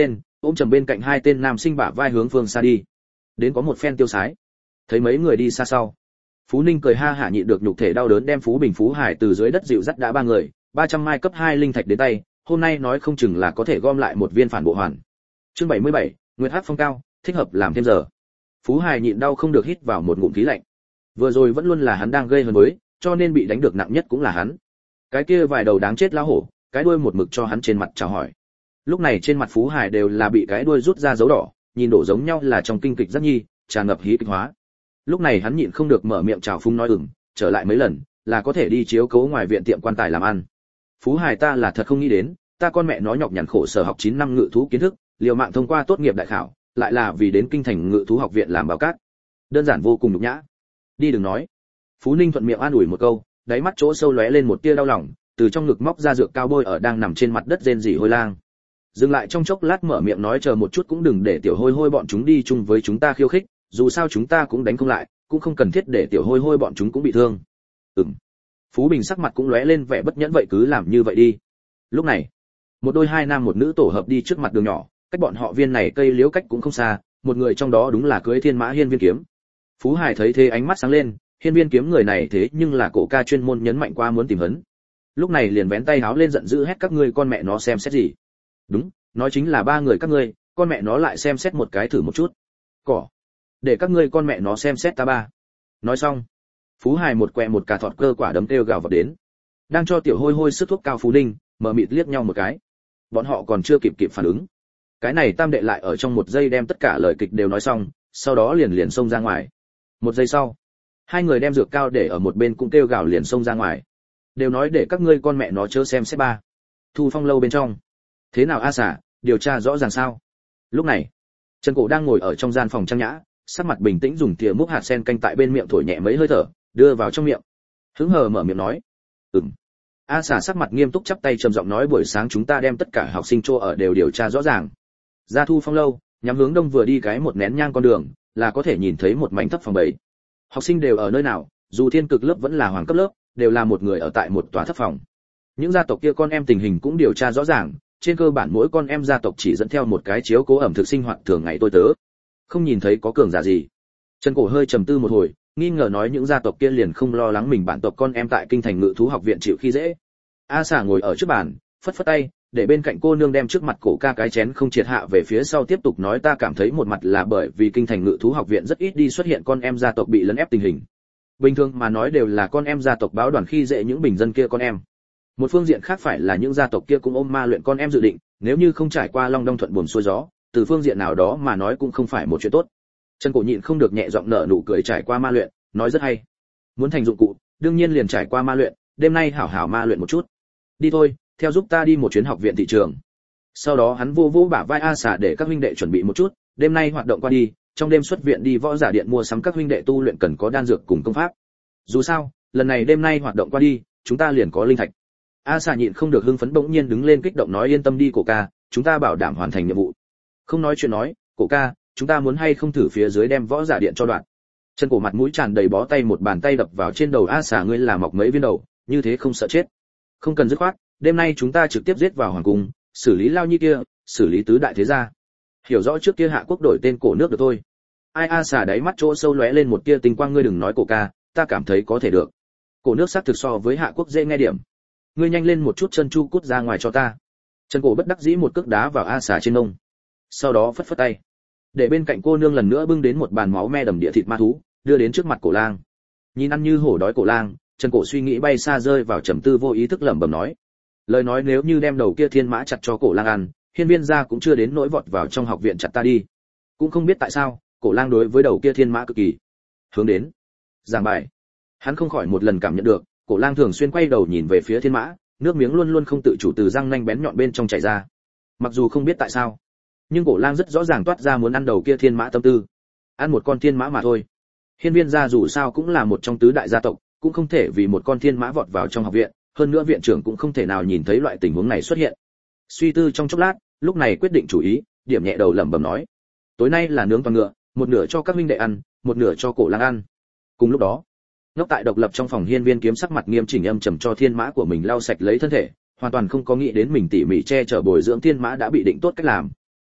ôm chầm bên cạnh hai tên nam sinh bả vai hướng phương xa đi. Đến có một phen tiêu sái. Thấy mấy người đi xa sau, Phú Ninh cười ha hả nhịn được nhục thể đau đớn đem Phú Bình Phú Hải từ dưới đất dịu dắt đã ba người, ba trăm mai cấp hai linh thạch đến tay, hôm nay nói không chừng là có thể gom lại một viên phản bộ hoàn. Chương bảy mươi bảy, Nguyệt Hắc phong cao, thích hợp làm thêm giờ. Phú Hải nhịn đau không được hít vào một ngụm khí lạnh. Vừa rồi vẫn luôn là hắn đang gây hấn với, cho nên bị đánh được nặng nhất cũng là hắn. Cái kia vài đầu đáng chết lão hổ, cái đuôi một mực cho hắn trên mặt chào hỏi. Lúc này trên mặt Phú Hải đều là bị cái đuôi rút ra dấu đỏ, nhìn đổ giống nhau là trong kinh kịch rất nhi, tràn ngập hí kịch hóa. Lúc này hắn nhịn không được mở miệng chào phúng nói ừm, trở lại mấy lần, là có thể đi chiếu cố ngoài viện tiệm quan tài làm ăn. Phú Hải ta là thật không nghĩ đến, ta con mẹ nó nhọc nhằn khổ sở học chín năm ngự thú kiến thức, liều mạng thông qua tốt nghiệp đại khảo, lại là vì đến kinh thành ngự thú học viện làm báo cát. Đơn giản vô cùng nhục nhã. Đi đừng nói. Phú Ninh thuận miệng an ủi một câu, đáy mắt chỗ sâu lóe lên một tia đau lòng, từ trong ngực móc ra dược cao bôi ở đang nằm trên mặt đất rên rỉ hôi lang. Dừng lại trong chốc lát mở miệng nói chờ một chút cũng đừng để tiểu hôi hôi bọn chúng đi chung với chúng ta khiêu khích, dù sao chúng ta cũng đánh không lại, cũng không cần thiết để tiểu hôi hôi bọn chúng cũng bị thương. Ừm. Phú Bình sắc mặt cũng lóe lên vẻ bất nhẫn vậy cứ làm như vậy đi. Lúc này, một đôi hai nam một nữ tổ hợp đi trước mặt đường nhỏ, cách bọn họ viên này cây liễu cách cũng không xa, một người trong đó đúng là cưới thiên mã hiên viên kiếm. Phú Hải thấy thế ánh mắt sáng lên, hiên viên kiếm người này thế nhưng là cổ ca chuyên môn nhấn mạnh qua muốn tìm hấn. Lúc này liền vén tay háo lên giận dữ hét các ngươi con mẹ nó xem xét gì. Đúng, nói chính là ba người các ngươi, con mẹ nó lại xem xét một cái thử một chút. Cỏ. Để các ngươi con mẹ nó xem xét ta ba. Nói xong, Phú Hải một quẹ một cà thọt cơ quả đấm kêu gào vào đến. Đang cho tiểu hôi hôi sức thuốc cao Phú Ninh, mở mịt liếc nhau một cái. Bọn họ còn chưa kịp kịp phản ứng. Cái này tam đệ lại ở trong một giây đem tất cả lời kịch đều nói xong, sau đó liền liền xông ra ngoài. Một giây sau, hai người đem dược cao để ở một bên cũng kêu gào liền xông ra ngoài. Đều nói để các ngươi con mẹ nó chớ xem xét ba. Thu Phong lâu bên trong. Thế nào A Xả, điều tra rõ ràng sao? Lúc này, Trần Cổ đang ngồi ở trong gian phòng trang nhã, sắc mặt bình tĩnh dùng thìa múc hạt sen canh tại bên miệng thổi nhẹ mấy hơi thở, đưa vào trong miệng. Hứng hờ mở miệng nói, "Ừm." A Xả sắc mặt nghiêm túc chắp tay trầm giọng nói buổi sáng chúng ta đem tất cả học sinh chỗ ở đều điều tra rõ ràng. Ra Thu Phong lâu, nhắm hướng đông vừa đi cái một nén nhang con đường, là có thể nhìn thấy một mảnh thấp phòng bảy. Học sinh đều ở nơi nào, dù thiên cực lớp vẫn là hoàng cấp lớp, đều là một người ở tại một tòa thấp phòng. Những gia tộc kia con em tình hình cũng điều tra rõ ràng, trên cơ bản mỗi con em gia tộc chỉ dẫn theo một cái chiếu cố ẩm thực sinh hoạt thường ngày tôi tớ. Không nhìn thấy có cường giả gì. Trần Cổ hơi trầm tư một hồi, nghi ngờ nói những gia tộc kia liền không lo lắng mình bản tộc con em tại kinh thành ngự thú học viện chịu khi dễ. A Xả ngồi ở trước bàn, phất phất tay, để bên cạnh cô nương đem trước mặt cổ ca cái chén không triệt hạ về phía sau tiếp tục nói ta cảm thấy một mặt là bởi vì kinh thành ngự thú học viện rất ít đi xuất hiện con em gia tộc bị lấn ép tình hình. Bình thường mà nói đều là con em gia tộc báo đoàn khi dễ những bình dân kia con em. Một phương diện khác phải là những gia tộc kia cũng ôm ma luyện con em dự định, nếu như không trải qua long đong thuận buồm xuôi gió, từ phương diện nào đó mà nói cũng không phải một chuyện tốt. Trần Cổ nhịn không được nhẹ giọng nở nụ cười trải qua ma luyện, nói rất hay. Muốn thành dụng cụ, đương nhiên liền trải qua ma luyện, đêm nay hảo hảo ma luyện một chút. Đi thôi, theo giúp ta đi một chuyến học viện thị trường. Sau đó hắn vô vô bả vai A Xả để các huynh đệ chuẩn bị một chút, đêm nay hoạt động qua đi, trong đêm xuất viện đi võ giả điện mua sắm các huynh đệ tu luyện cần có đan dược cùng công pháp. Dù sao, lần này đêm nay hoạt động qua đi, chúng ta liền có linh thạch. A Xả nhịn không được hưng phấn bỗng nhiên đứng lên kích động nói yên tâm đi cổ ca, chúng ta bảo đảm hoàn thành nhiệm vụ. Không nói chuyện nói, cổ ca, chúng ta muốn hay không thử phía dưới đem võ giả điện cho đoạn. Chân Cổ mặt mũi tràn đầy bó tay một bàn tay đập vào trên đầu A Xả ngươi là mọc mấy viên đầu, như thế không sợ chết. Không cần dứt khoát, đêm nay chúng ta trực tiếp giết vào hoàng cung, xử lý lao nhi kia, xử lý tứ đại thế gia. Hiểu rõ trước kia hạ quốc đổi tên cổ nước được thôi. Ai A Xả đáy mắt chỗ sâu lóe lên một tia tinh quang ngươi đừng nói cổ ca, ta cảm thấy có thể được. Cổ nước xác thực so với hạ quốc dễ nghe điểm. Ngươi nhanh lên một chút chân chu cút ra ngoài cho ta. Trần Cổ bất đắc dĩ một cước đá vào A Xả trên mông. Sau đó phất phất tay, để bên cạnh cô nương lần nữa bưng đến một bàn máu me đầm địa thịt ma thú, đưa đến trước mặt cổ lang. Nhìn ăn như hổ đói cổ lang, Trần Cổ suy nghĩ bay xa rơi vào trầm tư vô ý thức lẩm bẩm nói. Lời nói nếu như đem đầu kia thiên mã chặt cho cổ lang ăn, hiên viên gia cũng chưa đến nỗi vọt vào trong học viện chặt ta đi. Cũng không biết tại sao, cổ lang đối với đầu kia thiên mã cực kỳ hướng đến. Giảng bài. Hắn không khỏi một lần cảm nhận được, cổ lang thường xuyên quay đầu nhìn về phía thiên mã, nước miếng luôn luôn không tự chủ từ răng nanh bén nhọn bên trong chảy ra. Mặc dù không biết tại sao, nhưng cổ lang rất rõ ràng toát ra muốn ăn đầu kia thiên mã tâm tư. Ăn một con thiên mã mà thôi. Hiên viên gia dù sao cũng là một trong tứ đại gia tộc, cũng không thể vì một con thiên mã vọt vào trong học viện, hơn nữa viện trưởng cũng không thể nào nhìn thấy loại tình huống này xuất hiện. Suy tư trong chốc lát, lúc này quyết định chủ ý, điểm nhẹ đầu lẩm bẩm nói: tối nay là nướng toàn ngựa, một nửa cho các huynh đệ ăn, một nửa cho cổ lang ăn. Cùng lúc đó, ngốc tại độc lập trong phòng hiên viên kiếm sắc mặt nghiêm chỉnh âm trầm cho thiên mã của mình lau sạch lấy thân thể, hoàn toàn không có nghĩ đến mình tỉ mỉ che chở bồi dưỡng thiên mã đã bị định tốt cách làm.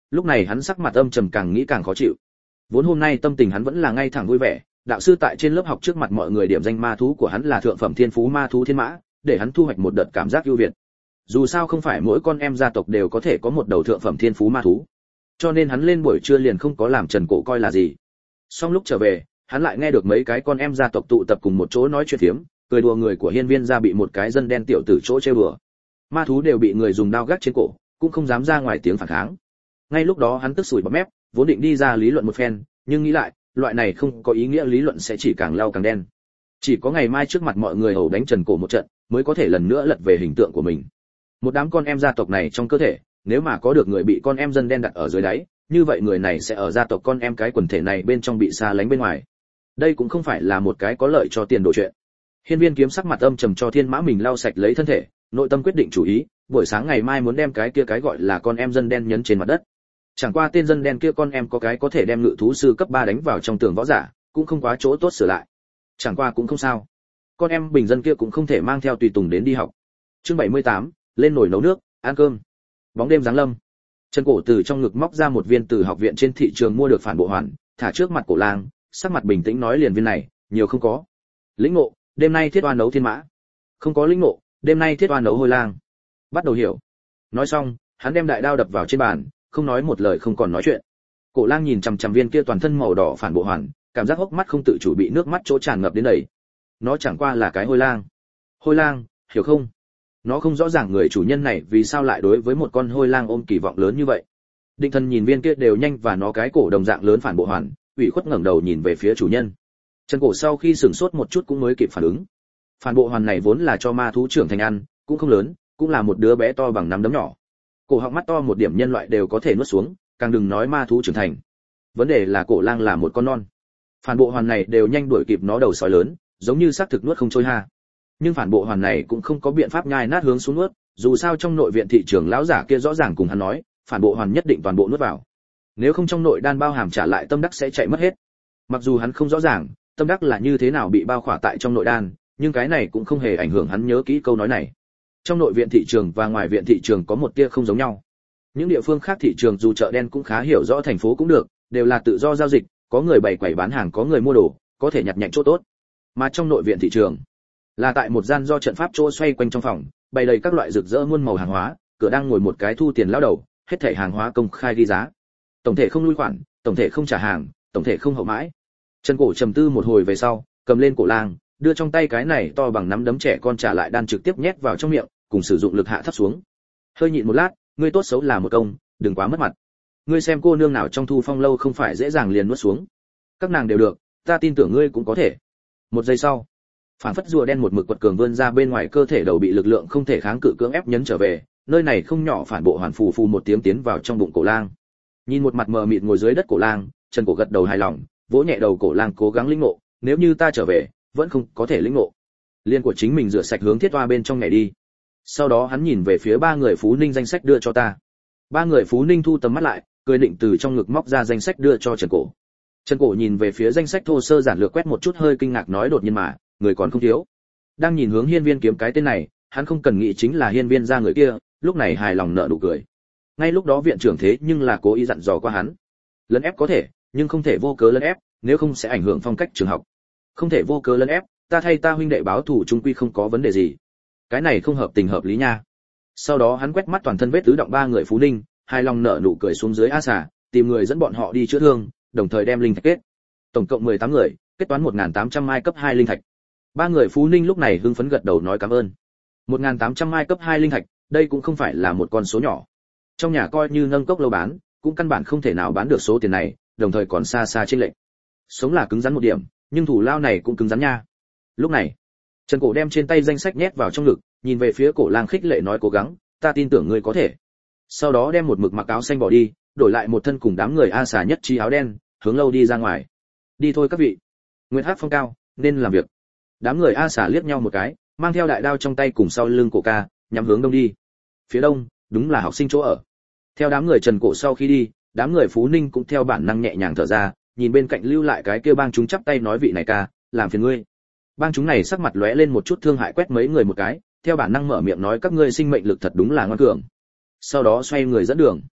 lúc này hắn sắc mặt âm trầm càng nghĩ càng khó chịu. Vốn hôm nay tâm tình hắn vẫn là ngay thẳng vui vẻ, đạo sư tại trên lớp học trước mặt mọi người điểm danh ma thú của hắn là thượng phẩm thiên phú ma thú thiên mã, để hắn thu hoạch một đợt cảm giác ưu việt. Dù sao không phải mỗi con em gia tộc đều có thể có một đầu thượng phẩm thiên phú ma thú, cho nên hắn lên buổi trưa liền không có làm Trần Cổ coi là gì. Xong lúc trở về, hắn lại nghe được mấy cái con em gia tộc tụ tập cùng một chỗ nói chuyện phiếm, cười đùa người của Hiên Viên gia bị một cái dân đen tiểu tử chỗ trêu đùa. Ma thú đều bị người dùng đao gác trên cổ, cũng không dám ra ngoài tiếng phản kháng. Ngay lúc đó hắn tức sủi bọt mép, vốn định đi ra lý luận một phen, nhưng nghĩ lại, loại này không có ý nghĩa lý luận sẽ chỉ càng lao càng đen. Chỉ có ngày mai trước mặt mọi người hầu đánh Trần Cổ một trận, mới có thể lần nữa lật về hình tượng của mình. Một đám con em gia tộc này trong cơ thể, nếu mà có được người bị con em dân đen đặt ở dưới đáy, như vậy người này sẽ ở gia tộc con em cái quần thể này bên trong bị xa lánh bên ngoài. Đây cũng không phải là một cái có lợi cho tiền đồ chuyện. Hiên Viên Kiếm sắc mặt âm trầm cho Thiên Mã mình lau sạch lấy thân thể, nội tâm quyết định chủ ý, buổi sáng ngày mai muốn đem cái kia cái gọi là con em dân đen nhấn trên mặt đất. Chẳng qua tên dân đen kia con em có cái có thể đem ngự thú sư cấp ba đánh vào trong tường võ giả, cũng không quá chỗ tốt sửa lại. Chẳng qua cũng không sao. Con em bình dân kia cũng không thể mang theo tùy tùng đến đi học. Chương bảy mươi tám, lên nồi nấu nước, ăn cơm. Bóng đêm giáng lâm. Trần Cổ từ trong ngực móc ra một viên từ học viện trên thị trường mua được phản bộ hoàn, thả trước mặt Cổ Lang, sắc mặt bình tĩnh nói liền viên này, nhiều không có. Lĩnh ngộ, đêm nay thiết oa nấu thiên mã. Không có lĩnh ngộ, đêm nay thiết oa nấu hôi lang. Bắt đầu hiểu. Nói xong, hắn đem đại đao đập vào trên bàn, không nói một lời không còn nói chuyện. Cổ Lang nhìn chằm chằm viên kia toàn thân màu đỏ phản bộ hoàn, cảm giác hốc mắt không tự chủ bị nước mắt chỗ tràn ngập đến đầy. Nó chẳng qua là cái hôi lang. Hôi lang, hiểu không? Nó không rõ ràng người chủ nhân này vì sao lại đối với một con hôi lang ôm kỳ vọng lớn như vậy. Định Thần nhìn viên kia đều nhanh và nó cái cổ đồng dạng lớn phản bộ hoàn, ủy khuất ngẩng đầu nhìn về phía chủ nhân. Trần Cổ sau khi sửng sốt một chút cũng mới kịp phản ứng. Phản bộ hoàn này vốn là cho ma thú trưởng thành ăn, cũng không lớn, cũng là một đứa bé to bằng nắm đấm nhỏ. Cổ họng mắt to một điểm nhân loại đều có thể nuốt xuống, càng đừng nói ma thú trưởng thành. Vấn đề là Cổ Lang là một con non. Phản bộ hoàn này đều nhanh đuổi kịp nó đầu sói lớn, giống như xác thực nuốt không trôi ha. Nhưng phản bộ hoàn này cũng không có biện pháp nhai nát hướng xuống nuốt, dù sao trong nội viện thị trường lão giả kia rõ ràng cùng hắn nói, phản bộ hoàn nhất định toàn bộ nuốt vào. Nếu không trong nội đan bao hàm trả lại tâm đắc sẽ chạy mất hết. Mặc dù hắn không rõ ràng tâm đắc là như thế nào bị bao khỏa tại trong nội đan, nhưng cái này cũng không hề ảnh hưởng hắn nhớ kỹ câu nói này. Trong nội viện thị trường và ngoài viện thị trường có một tia không giống nhau. Những địa phương khác thị trường dù chợ đen cũng khá hiểu rõ thành phố cũng được, đều là tự do giao dịch, có người bày quầy bán hàng có người mua đồ, có thể nhặt nhạnh chỗ tốt. Mà trong nội viện thị trường là tại một gian do trận pháp chỗ xoay quanh trong phòng, bày đầy các loại rực rỡ muôn màu hàng hóa, cửa đang ngồi một cái thu tiền lão đầu, hết thảy hàng hóa công khai ghi giá. Tổng thể không lui khoản, tổng thể không trả hàng, tổng thể không hậu mãi. Trần Cổ trầm tư một hồi về sau, cầm lên Cổ Lang, đưa trong tay cái này to bằng nắm đấm trẻ con trả lại đan trực tiếp nhét vào trong miệng, cùng sử dụng lực hạ thấp xuống. Hơi nhịn một lát, ngươi tốt xấu là một công, đừng quá mất mặt. Ngươi xem cô nương nào trong Thu Phong lâu không phải dễ dàng liền nuốt xuống. Các nàng đều được, ta tin tưởng ngươi cũng có thể. Một giây sau, phản phất rùa đen một mực quật cường vươn ra bên ngoài cơ thể đầu bị lực lượng không thể kháng cự cưỡng ép nhấn trở về, nơi này không nhỏ phản bộ hoàn phù phù một tiếng tiến vào trong bụng Cổ Lang. Nhìn một mặt mờ mịt ngồi dưới đất Cổ Lang, Trần Cổ gật đầu hài lòng, vỗ nhẹ đầu Cổ Lang cố gắng lĩnh ngộ, nếu như ta trở về, vẫn không có thể lĩnh ngộ. Liên của chính mình rửa sạch hướng thiết toa bên trong nhảy đi. Sau đó hắn nhìn về phía ba người Phú Ninh danh sách đưa cho ta. Ba người Phú Ninh thu tầm mắt lại, cười định từ trong ngực móc ra danh sách đưa cho Trần Cổ. Trần Cổ nhìn về phía danh sách thô sơ giản lược quét một chút hơi kinh ngạc nói đột nhiên mà, người còn không thiếu. Đang nhìn hướng Hiên Viên Kiếm cái tên này, hắn không cần nghĩ chính là Hiên Viên gia người kia, lúc này hài lòng nở nụ cười. Ngay lúc đó viện trưởng thế nhưng là cố ý dặn dò qua hắn. Lấn ép có thể, nhưng không thể vô cớ lấn ép, nếu không sẽ ảnh hưởng phong cách trường học. Không thể vô cớ lấn ép, ta thay ta huynh đệ báo thù chung quy không có vấn đề gì. Cái này không hợp tình hợp lý nha. Sau đó hắn quét mắt toàn thân vết tứ động ba người Phú Ninh, hài lòng nở nụ cười xuống dưới A xà, tìm người dẫn bọn họ đi chữa thương, đồng thời đem linh thạch kết. Tổng cộng mười tám người, kết toán một nghìn tám trăm mai cấp hai linh thạch. Ba người Phú Ninh lúc này hưng phấn gật đầu nói cảm ơn. một nghìn tám trăm mai cấp hai linh thạch, đây cũng không phải là một con số nhỏ. Trong nhà coi như nâng cốc lâu bán, cũng căn bản không thể nào bán được số tiền này, đồng thời còn xa xa chênh lệch. Sống là cứng rắn một điểm, nhưng thủ lao này cũng cứng rắn nha. Lúc này, Trần Cổ đem trên tay danh sách nhét vào trong ngực, nhìn về phía Cổ Lang khích lệ nói cố gắng, ta tin tưởng ngươi có thể. Sau đó đem một mực mặc áo xanh bỏ đi, đổi lại một thân cùng đám người A xà nhất trí áo đen, hướng lâu đi ra ngoài. Đi thôi các vị. Nguyệt Hắc phong cao, nên làm việc. Đám người A xà liếc nhau một cái, mang theo đại đao trong tay cùng sau lưng Cổ ca, nhắm hướng đông đi. Phía đông, đúng là học sinh chỗ ở. Theo đám người Trần Cổ sau khi đi, đám người Phú Ninh cũng theo bản năng nhẹ nhàng thở ra, nhìn bên cạnh lưu lại cái kia bang chúng chắp tay nói vị này ca, làm phiền ngươi. Bang chúng này sắc mặt lóe lên một chút thương hại quét mấy người một cái, theo bản năng mở miệng nói các ngươi sinh mệnh lực thật đúng là ngoan cường. Sau đó xoay người dẫn đường.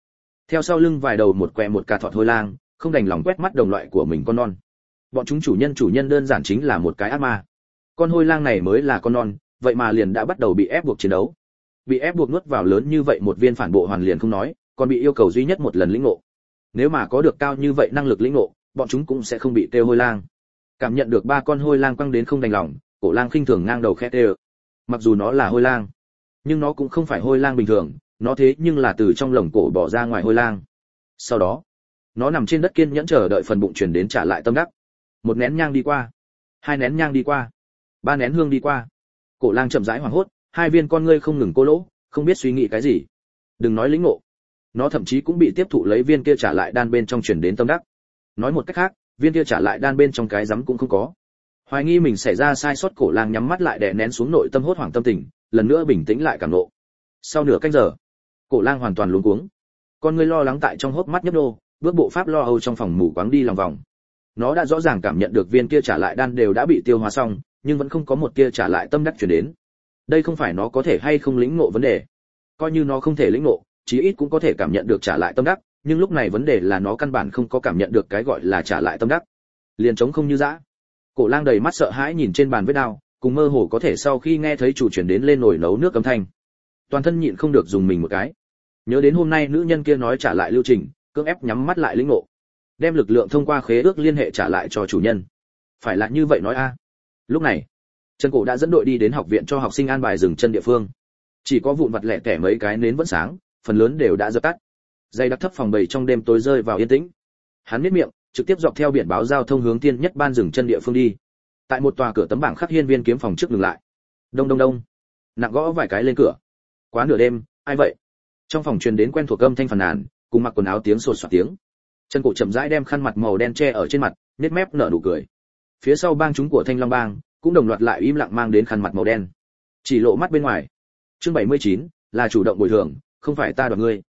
Theo sau lưng vài đầu một quẹ một cà thọt hôi lang, không đành lòng quét mắt đồng loại của mình con non. Bọn chúng chủ nhân chủ nhân đơn giản chính là một cái ác ma. Con hôi lang này mới là con non, vậy mà liền đã bắt đầu bị ép buộc chiến đấu. Bị ép buộc nuốt vào lớn như vậy một viên phản bộ hoàn liền không nói, còn bị yêu cầu duy nhất một lần lĩnh ngộ. Nếu mà có được cao như vậy năng lực lĩnh ngộ, bọn chúng cũng sẽ không bị kêu hôi lang. Cảm nhận được ba con hôi lang quăng đến không đành lòng, Cổ Lang khinh thường ngang đầu khẽ kêu. Mặc dù nó là hôi lang, nhưng nó cũng không phải hôi lang bình thường, nó thế nhưng là từ trong lồng cổ bỏ ra ngoài hôi lang. Sau đó, nó nằm trên đất kiên nhẫn chờ đợi phần bụng truyền đến trả lại tâm đắc. Một nén nhang đi qua, hai nén nhang đi qua, ba nén hương đi qua. Cổ Lang chậm rãi hoảng hốt, hai viên con ngươi không ngừng cô lỗ, không biết suy nghĩ cái gì. Đừng nói lĩnh ngộ, nó thậm chí cũng bị tiếp thụ lấy viên kia trả lại đan bên trong truyền đến tâm đắc. Nói một cách khác, viên kia trả lại đan bên trong cái rắm cũng không có. Hoài nghi mình xảy ra sai sót, Cổ Lang nhắm mắt lại đè nén xuống nội tâm hốt hoảng tâm tình, lần nữa bình tĩnh lại cảm nộ. Sau nửa canh giờ, Cổ Lang hoàn toàn luống cuống. Con ngươi lo lắng tại trong hốc mắt nhấp nhô, bước bộ pháp lo âu trong phòng mù quáng đi lòng vòng. Nó đã rõ ràng cảm nhận được viên kia trả lại đan đều đã bị tiêu hóa xong, nhưng vẫn không có một kia trả lại tâm đắc truyền đến. Đây không phải nó có thể hay không lĩnh ngộ vấn đề. Coi như nó không thể lĩnh ngộ, chí ít cũng có thể cảm nhận được trả lại tâm đắc, nhưng lúc này vấn đề là nó căn bản không có cảm nhận được cái gọi là trả lại tâm đắc. Liền trống không như dã. Cổ Lang đầy mắt sợ hãi nhìn trên bàn vết đao, cùng mơ hồ có thể sau khi nghe thấy chủ chuyển đến lên nồi nấu nước âm thanh, toàn thân nhịn không được dùng mình một cái. Nhớ đến hôm nay nữ nhân kia nói trả lại lưu trình, cưỡng ép nhắm mắt lại lĩnh ngộ, đem lực lượng thông qua khế ước liên hệ trả lại cho chủ nhân. Phải là như vậy nói a. Lúc này, Trần Cổ đã dẫn đội đi đến học viện cho học sinh an bài dừng chân địa phương. Chỉ có vụn vặt lẻ tẻ mấy cái nến vẫn sáng, phần lớn đều đã dập tắt. Dây đặc thấp phòng bầy trong đêm tối rơi vào yên tĩnh. Hắn nhếch miệng, trực tiếp dọc theo biển báo giao thông hướng tiên nhất ban dừng chân địa phương đi. Tại một tòa cửa tấm bảng khắc hiên viên kiếm phòng trước dừng lại. Đông đông đông, nặng gõ vài cái lên cửa. Quá nửa đêm, ai vậy? Trong phòng truyền đến quen thuộc âm thanh phàn nàn, cùng mặc quần áo tiếng sột soạt tiếng. Trần Cổ chậm rãi đem khăn mặt màu đen che ở trên mặt, nhếch mép nở nụ cười. Phía sau bang chúng của Thanh Long bang cũng đồng loạt lại im lặng mang đến khăn mặt màu đen, chỉ lộ mắt bên ngoài. Chương bảy mươi chín, là chủ động bồi thường, không phải ta đoạt ngươi.